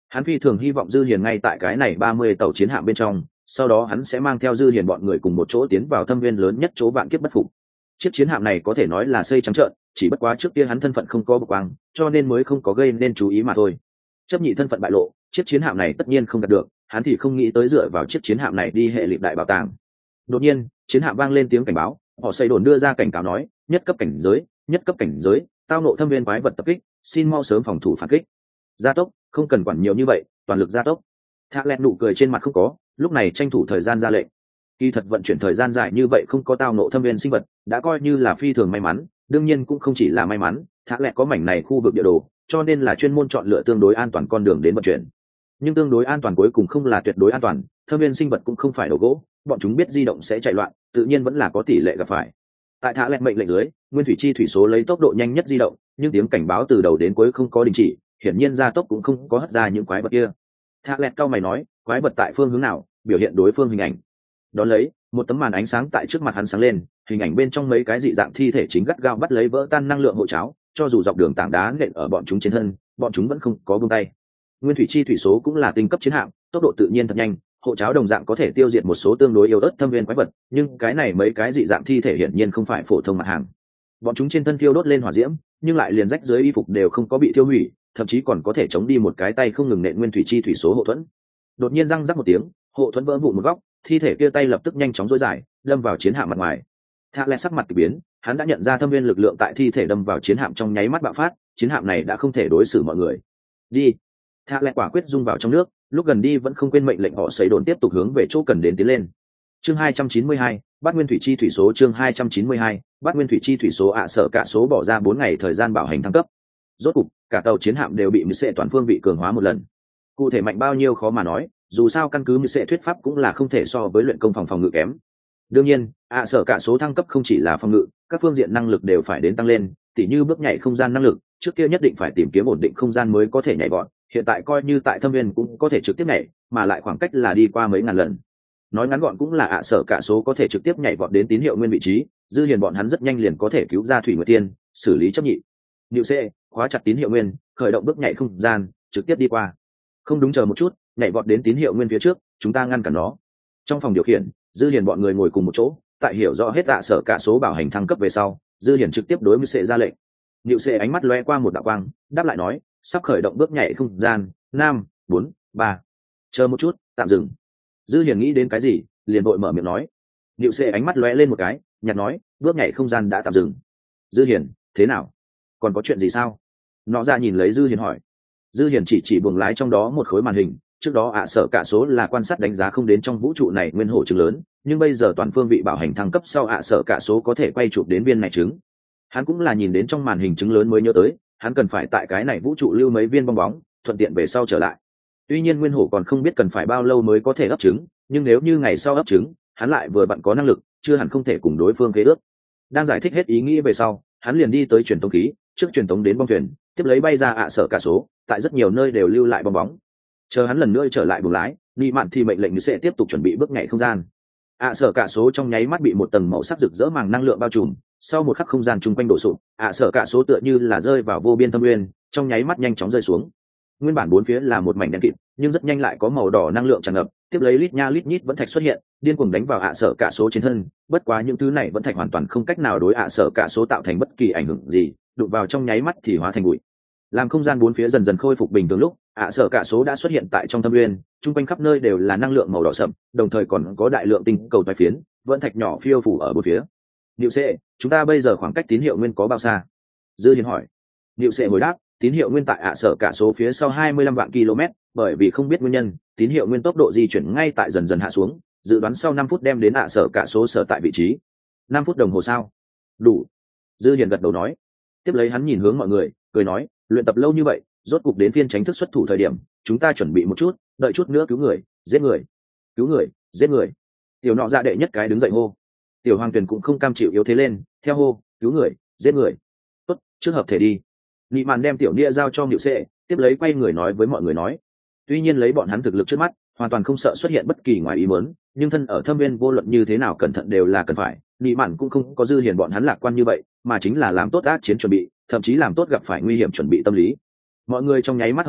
Speaker 1: Hắn phi thường hy vọng Dư Hiền ngay tại cái này ba mươi tàu chiến hạm bên trong, sau đó hắn sẽ mang theo Dư Hiền bọn người cùng một chỗ tiến vào thâm viên lớn nhất chỗ vạn kiếp bất phục. Chiếc chiến hạm này có thể nói là xây trắng trợn, chỉ bất quá trước kia hắn thân phận không có bộc quang, cho nên mới không có gây nên chú ý mà thôi. Chấp nhị thân phận bại lộ, chiếc chiến hạm này tất nhiên không đạt được, hắn thì không nghĩ tới dựa vào chiếc chiến hạm này đi hệ lụy đại bảo tàng. Đột nhiên, chiến hạm vang lên tiếng cảnh báo, họ xây đồn đưa ra cảnh cáo nói, nhất cấp cảnh giới, nhất cấp cảnh giới, tao nộ thâm viên quái vật tập kích, xin mau sớm phòng thủ phản kích. Gia tốc, không cần quản nhiều như vậy, toàn lực gia tốc. Thạ lẹn nụ cười trên mặt không có, lúc này tranh thủ thời gian ra lệnh. Kỳ thật vận chuyển thời gian dài như vậy không có tao nộ thâm viên sinh vật, đã coi như là phi thường may mắn, đương nhiên cũng không chỉ là may mắn, Thạ lẹn có mảnh này khu vực địa đồ, cho nên là chuyên môn chọn lựa tương đối an toàn con đường đến vận chuyển. Nhưng tương đối an toàn cuối cùng không là tuyệt đối an toàn, thâm viên sinh vật cũng không phải đồ gỗ, bọn chúng biết di động sẽ chạy loạn, tự nhiên vẫn là có tỷ lệ gặp phải. Tại Thạ lẹn mệnh lệnh dưới, nguyên thủy chi thủy số lấy tốc độ nhanh nhất di động, nhưng tiếng cảnh báo từ đầu đến cuối không có đình chỉ, hiển nhiên gia tốc cũng không có hất ra những quái vật kia. Thạ lẹn cao mày nói, quái vật tại phương hướng nào, biểu hiện đối phương hình ảnh. Đón lấy, một tấm màn ánh sáng tại trước mặt hắn sáng lên, hình ảnh bên trong mấy cái dị dạng thi thể chính gắt gao bắt lấy vỡ tan năng lượng hộ cháo, cho dù dọc đường tảng đá nện ở bọn chúng trên thân, bọn chúng vẫn không có buông tay. Nguyên thủy chi thủy số cũng là tinh cấp chiến hạm, tốc độ tự nhiên thật nhanh, hộ cháo đồng dạng có thể tiêu diệt một số tương đối yếu ớt thâm viên quái vật, nhưng cái này mấy cái dị dạng thi thể hiển nhiên không phải phổ thông mặt hàng. Bọn chúng trên thân thiêu đốt lên hỏa diễm, nhưng lại liền rách dưới y phục đều không có bị tiêu hủy, thậm chí còn có thể chống đi một cái tay không ngừng nện nguyên thủy chi thủy số hộ thuẫn. Đột nhiên răng rắc một tiếng, hộ thuẫn vỡ vụn một góc, thi thể kia tay lập tức nhanh chóng duỗi dài, đâm vào chiến hạm mặt ngoài. Thạ lẹ sắc mặt kỳ biến, hắn đã nhận ra thâm viên lực lượng tại thi thể đâm vào chiến hạm trong nháy mắt bạo phát, chiến hạm này đã không thể đối xử mọi người. Đi. Thạ lẹ quả quyết dung vào trong nước, lúc gần đi vẫn không quên mệnh lệnh họ xây đồn tiếp tục hướng về chỗ cần đến tiến lên. Chương hai trăm chín mươi hai, Bát Nguyên Thủy Chi Thủy số chương hai trăm chín mươi hai, Bát Nguyên Thủy Chi Thủy số ạ sợ cả số bỏ ra bốn ngày thời gian bảo hành thăng cấp. Rốt cục, cả tàu chiến hạm đều bị mười sệ toàn phương vị cường hóa một lần. Cụ thể mạnh bao nhiêu khó mà nói, dù sao căn cứ mười sệ thuyết pháp cũng là không thể so với luyện công phòng phòng ngự kém. Đương nhiên, ạ sợ cả số thăng cấp không chỉ là phòng ngự, các phương diện năng lực đều phải đến tăng lên, tỉ như bước nhảy không gian năng lực, trước kia nhất định phải tìm kiếm ổn định không gian mới có thể nhảy vọt, hiện tại coi như tại thâm viên cũng có thể trực tiếp nhảy, mà lại khoảng cách là đi qua mấy ngàn lần. Nói ngắn gọn cũng là ạ sở cả số có thể trực tiếp nhảy vọt đến tín hiệu nguyên vị trí, Dư Hiền bọn hắn rất nhanh liền có thể cứu ra Thủy Nguyệt Tiên, xử lý chấp nhị. Niệu C, khóa chặt tín hiệu nguyên, khởi động bước nhảy không gian, trực tiếp đi qua. Không đúng, chờ một chút, nhảy vọt đến tín hiệu nguyên phía trước, chúng ta ngăn cản nó. Trong phòng điều khiển, Dư Hiền bọn người ngồi cùng một chỗ, tại hiểu rõ hết ạ sở cả số bảo hành thăng cấp về sau, Dư Hiền trực tiếp đối với Sệ ra lệnh. Niệu C ánh mắt lóe qua một đạo quang, đáp lại nói, sắp khởi động bước nhảy không gian, năm, bốn, ba. Chờ một chút, tạm dừng. Dư Hiền nghĩ đến cái gì, liền vội mở miệng nói. Niệu C ánh mắt lóe lên một cái, nhạt nói, bước nhảy không gian đã tạm dừng. Dư Hiền, thế nào? Còn có chuyện gì sao? Nó ra nhìn lấy Dư Hiền hỏi. Dư Hiền chỉ chỉ buồng lái trong đó một khối màn hình, trước đó ạ sở cả số là quan sát đánh giá không đến trong vũ trụ này nguyên hổ trứng lớn, nhưng bây giờ toàn phương vị bảo hành thăng cấp sau ạ sở cả số có thể quay chụp đến viên này trứng. Hắn cũng là nhìn đến trong màn hình trứng lớn mới nhớ tới, hắn cần phải tại cái này vũ trụ lưu mấy viên bong bóng, thuận tiện về sau trở lại. Tuy nhiên nguyên hổ còn không biết cần phải bao lâu mới có thể ấp trứng, nhưng nếu như ngày sau ấp trứng, hắn lại vừa bận có năng lực, chưa hẳn không thể cùng đối phương khế ước. Đang giải thích hết ý nghĩ về sau, hắn liền đi tới truyền tống khí, trước truyền tống đến bong thuyền, tiếp lấy bay ra ạ sở cả số, tại rất nhiều nơi đều lưu lại bong bóng. Chờ hắn lần nữa trở lại buồng lái, Nị Mạn thì mệnh lệnh sẽ tiếp tục chuẩn bị bước nhảy không gian. ạ sở cả số trong nháy mắt bị một tầng màu sắc rực rỡ màng năng lượng bao trùm, sau một khắc không gian chung quanh đổ sụp, ạ sở cả số tựa như là rơi vào vô biên thâm nguyên, trong nháy mắt nhanh chóng rơi xuống. Nguyên bản bốn phía là một mảnh đen kịt, nhưng rất nhanh lại có màu đỏ năng lượng tràn ngập, tiếp lấy lít nha lít nhít vẫn thạch xuất hiện, điên cuồng đánh vào ạ sở cả số trên thân. Bất quá những thứ này vẫn thạch hoàn toàn không cách nào đối ạ sở cả số tạo thành bất kỳ ảnh hưởng gì, đụng vào trong nháy mắt thì hóa thành bụi. Làm không gian bốn phía dần dần khôi phục bình thường lúc, ạ sở cả số đã xuất hiện tại trong thâm nguyên, chung quanh khắp nơi đều là năng lượng màu đỏ sậm, đồng thời còn có đại lượng tinh cầu toái phiến, vẫn thạch nhỏ phiêu phủ ở bốn phía. Niệu C, chúng ta bây giờ khoảng cách tín hiệu nguyên có bao xa? Dư Hiền hỏi. Niệu C hồi đáp, tín hiệu nguyên tại ạ sở cả số phía sau hai mươi lăm vạn km, bởi vì không biết nguyên nhân, tín hiệu nguyên tốc độ di chuyển ngay tại dần dần hạ xuống, dự đoán sau năm phút đem đến ạ sở cả số sở tại vị trí. năm phút đồng hồ sao? Đủ. Dư Hiền gật đầu nói. Tiếp lấy hắn nhìn hướng mọi người, cười nói, luyện tập lâu như vậy, rốt cục đến phiên tránh thức xuất thủ thời điểm, chúng ta chuẩn bị một chút, đợi chút nữa cứu người, giết người. Cứu người, giết người. Tiểu nọ dạ đệ nhất cái đứng dậy hô. Tiểu Hoàng Tuyền cũng không cam chịu yếu thế lên, theo hô, cứu người, giết người. Tốt, trước hợp thể đi. Nị Mạn đem tiểu nia giao cho Niệu C, tiếp lấy quay người nói với mọi người nói. Tuy nhiên lấy bọn hắn thực lực trước mắt, hoàn toàn không sợ xuất hiện bất kỳ ngoài ý muốn, nhưng thân ở thâm viên vô luận như thế nào cẩn thận đều là cần phải. Nị Mạn cũng không có Dư Hiền bọn hắn lạc quan như vậy, mà chính là làm tốt ác chiến chuẩn bị, thậm chí làm tốt gặp phải nguy hiểm chuẩn bị tâm lý. Mọi người trong nháy mắt hợp thể,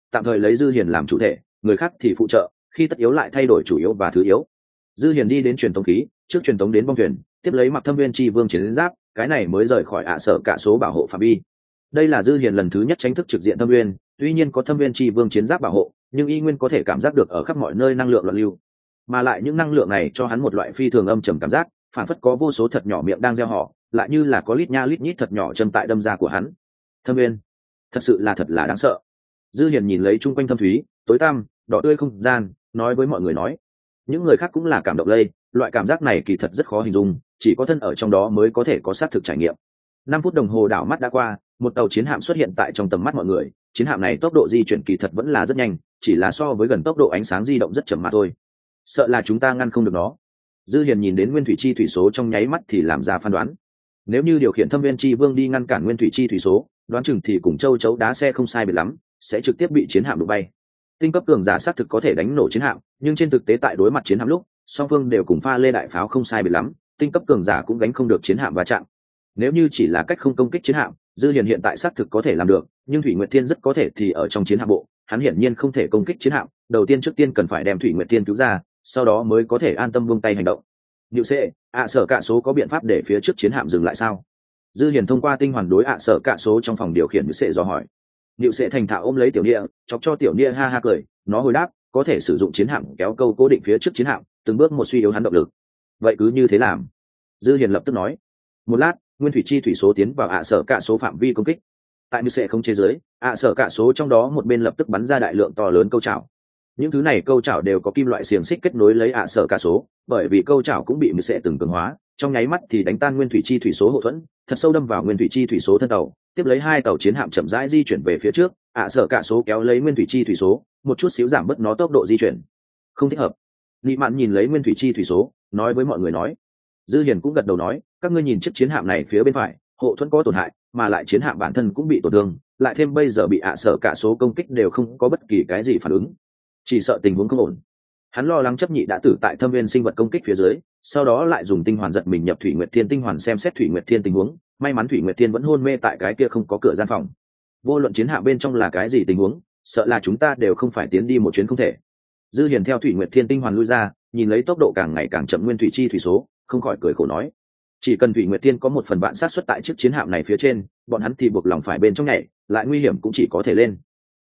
Speaker 1: tạm thời lấy dư hiền làm chủ thể, người khác thì phụ trợ, khi tất yếu lại thay đổi chủ yếu và thứ yếu. Dư hiền đi đến truyền tống khí, trước truyền tống đến bong thuyền, tiếp lấy mặc Thâm Viên Chi Vương chiến giáp, cái này mới rời khỏi ạ sở cả số bảo hộ phạm vi. Đây là dư hiền lần thứ nhất tránh thức trực diện Thâm Viên, tuy nhiên có Thâm Viên Chi Vương chiến giáp bảo hộ, nhưng y nguyên có thể cảm giác được ở khắp mọi nơi năng lượng loạn lưu, mà lại những năng lượng này cho hắn một loại phi thường âm trầm cảm giác, phản phất có vô số thật nhỏ miệng đang gieo họ, lại như là có lít nha lít nhít thật nhỏ châm tại đâm ra của hắn. Thâm Viên, thật sự là thật là đáng sợ. Dư hiền nhìn lấy chung quanh thâm thúy, tối tăm, đỏ tươi không gian, nói với mọi người nói. Những người khác cũng là cảm động lây, loại cảm giác này kỳ thật rất khó hình dung, chỉ có thân ở trong đó mới có thể có xác thực trải nghiệm. Năm phút đồng hồ đảo mắt đã qua, một tàu chiến hạm xuất hiện tại trong tầm mắt mọi người. Chiến hạm này tốc độ di chuyển kỳ thật vẫn là rất nhanh, chỉ là so với gần tốc độ ánh sáng di động rất chậm mà thôi. Sợ là chúng ta ngăn không được nó. Dư hiền nhìn đến nguyên thủy chi thủy số trong nháy mắt thì làm ra phán đoán. Nếu như điều khiển Thâm Viên Chi Vương đi ngăn cản nguyên thủy chi thủy số, đoán chừng thì cùng châu chấu đá xe không sai biệt lắm, sẽ trực tiếp bị chiến hạm đụng bay. Tinh cấp cường giả xác thực có thể đánh nổ chiến hạm, nhưng trên thực tế tại đối mặt chiến hạm lúc, song phương đều cùng pha lê đại pháo không sai biệt lắm, tinh cấp cường giả cũng gánh không được chiến hạm va chạm. Nếu như chỉ là cách không công kích chiến hạm, Dư hiền hiện tại xác thực có thể làm được, nhưng Thủy Nguyệt Thiên rất có thể thì ở trong chiến hạm bộ, hắn hiển nhiên không thể công kích chiến hạm, đầu tiên trước tiên cần phải đem Thủy Nguyệt Thiên cứu ra, sau đó mới có thể an tâm buông tay hành động. Diệu Sệ, ạ sở cả số có biện pháp để phía trước chiến hạm dừng lại sao? Dư hiền thông qua tinh hoàn đối ạ sở cả số trong phòng điều khiển Diệu Sệ dò hỏi. Diệu Sệ thành thạo ôm lấy tiểu nia, chọc cho tiểu nia ha ha cười, nó hồi đáp, có thể sử dụng chiến hạm kéo câu cố định phía trước chiến hạm, từng bước một suy yếu hắn động lực. Vậy cứ như thế làm. Dư hiền lập tức nói. Một lát, nguyên thủy chi thủy số tiến vào ạ sở cả số phạm vi công kích. Tại Diệu Sệ không chế giới, ạ sở cả số trong đó một bên lập tức bắn ra đại lượng to lớn câu chảo. Những thứ này câu chảo đều có kim loại xiềng xích kết nối lấy ạ sở cả số, bởi vì câu chảo cũng bị Diệu Sệ từng cường hóa, trong nháy mắt thì đánh tan nguyên thủy chi thủy số hậu thuẫn, thật sâu đâm vào nguyên thủy chi thủy số thân tàu, tiếp lấy hai tàu chiến hạm chậm rãi di chuyển về phía trước, ạ sở cả số kéo lấy nguyên thủy chi thủy số, một chút xíu giảm bớt nó tốc độ di chuyển. Không thích hợp. Lý Mạn nhìn lấy nguyên thủy chi thủy số, nói với mọi người nói. Dư hiền cũng gật đầu nói, các ngươi nhìn chiếc chiến hạm này phía bên phải, hộ thuẫn có tổn hại, mà lại chiến hạm bản thân cũng bị tổn thương, lại thêm bây giờ bị ạ sở cả số công kích đều không có bất kỳ cái gì phản ứng, chỉ sợ tình huống không ổn. Hắn lo lắng chấp nhị đã tử tại Thâm Viên sinh vật công kích phía dưới, sau đó lại dùng tinh hoàn giật mình nhập Thủy Nguyệt Thiên tinh hoàn xem xét Thủy Nguyệt Thiên tình huống, may mắn Thủy Nguyệt Thiên vẫn hôn mê tại cái kia không có cửa gian phòng. Vô luận chiến hạm bên trong là cái gì tình huống, sợ là chúng ta đều không phải tiến đi một chuyến không thể. Dư hiền theo Thủy Nguyệt Thiên tinh hoàn lui ra, nhìn lấy tốc độ càng ngày càng chậm nguyên thủy chi thủy số, không khỏi cười khổ nói, chỉ cần Thủy Nguyệt Thiên có một phần vạn sát xuất tại chiếc chiến hạm này phía trên, bọn hắn thì buộc lòng phải bên trong nhảy, lại nguy hiểm cũng chỉ có thể lên.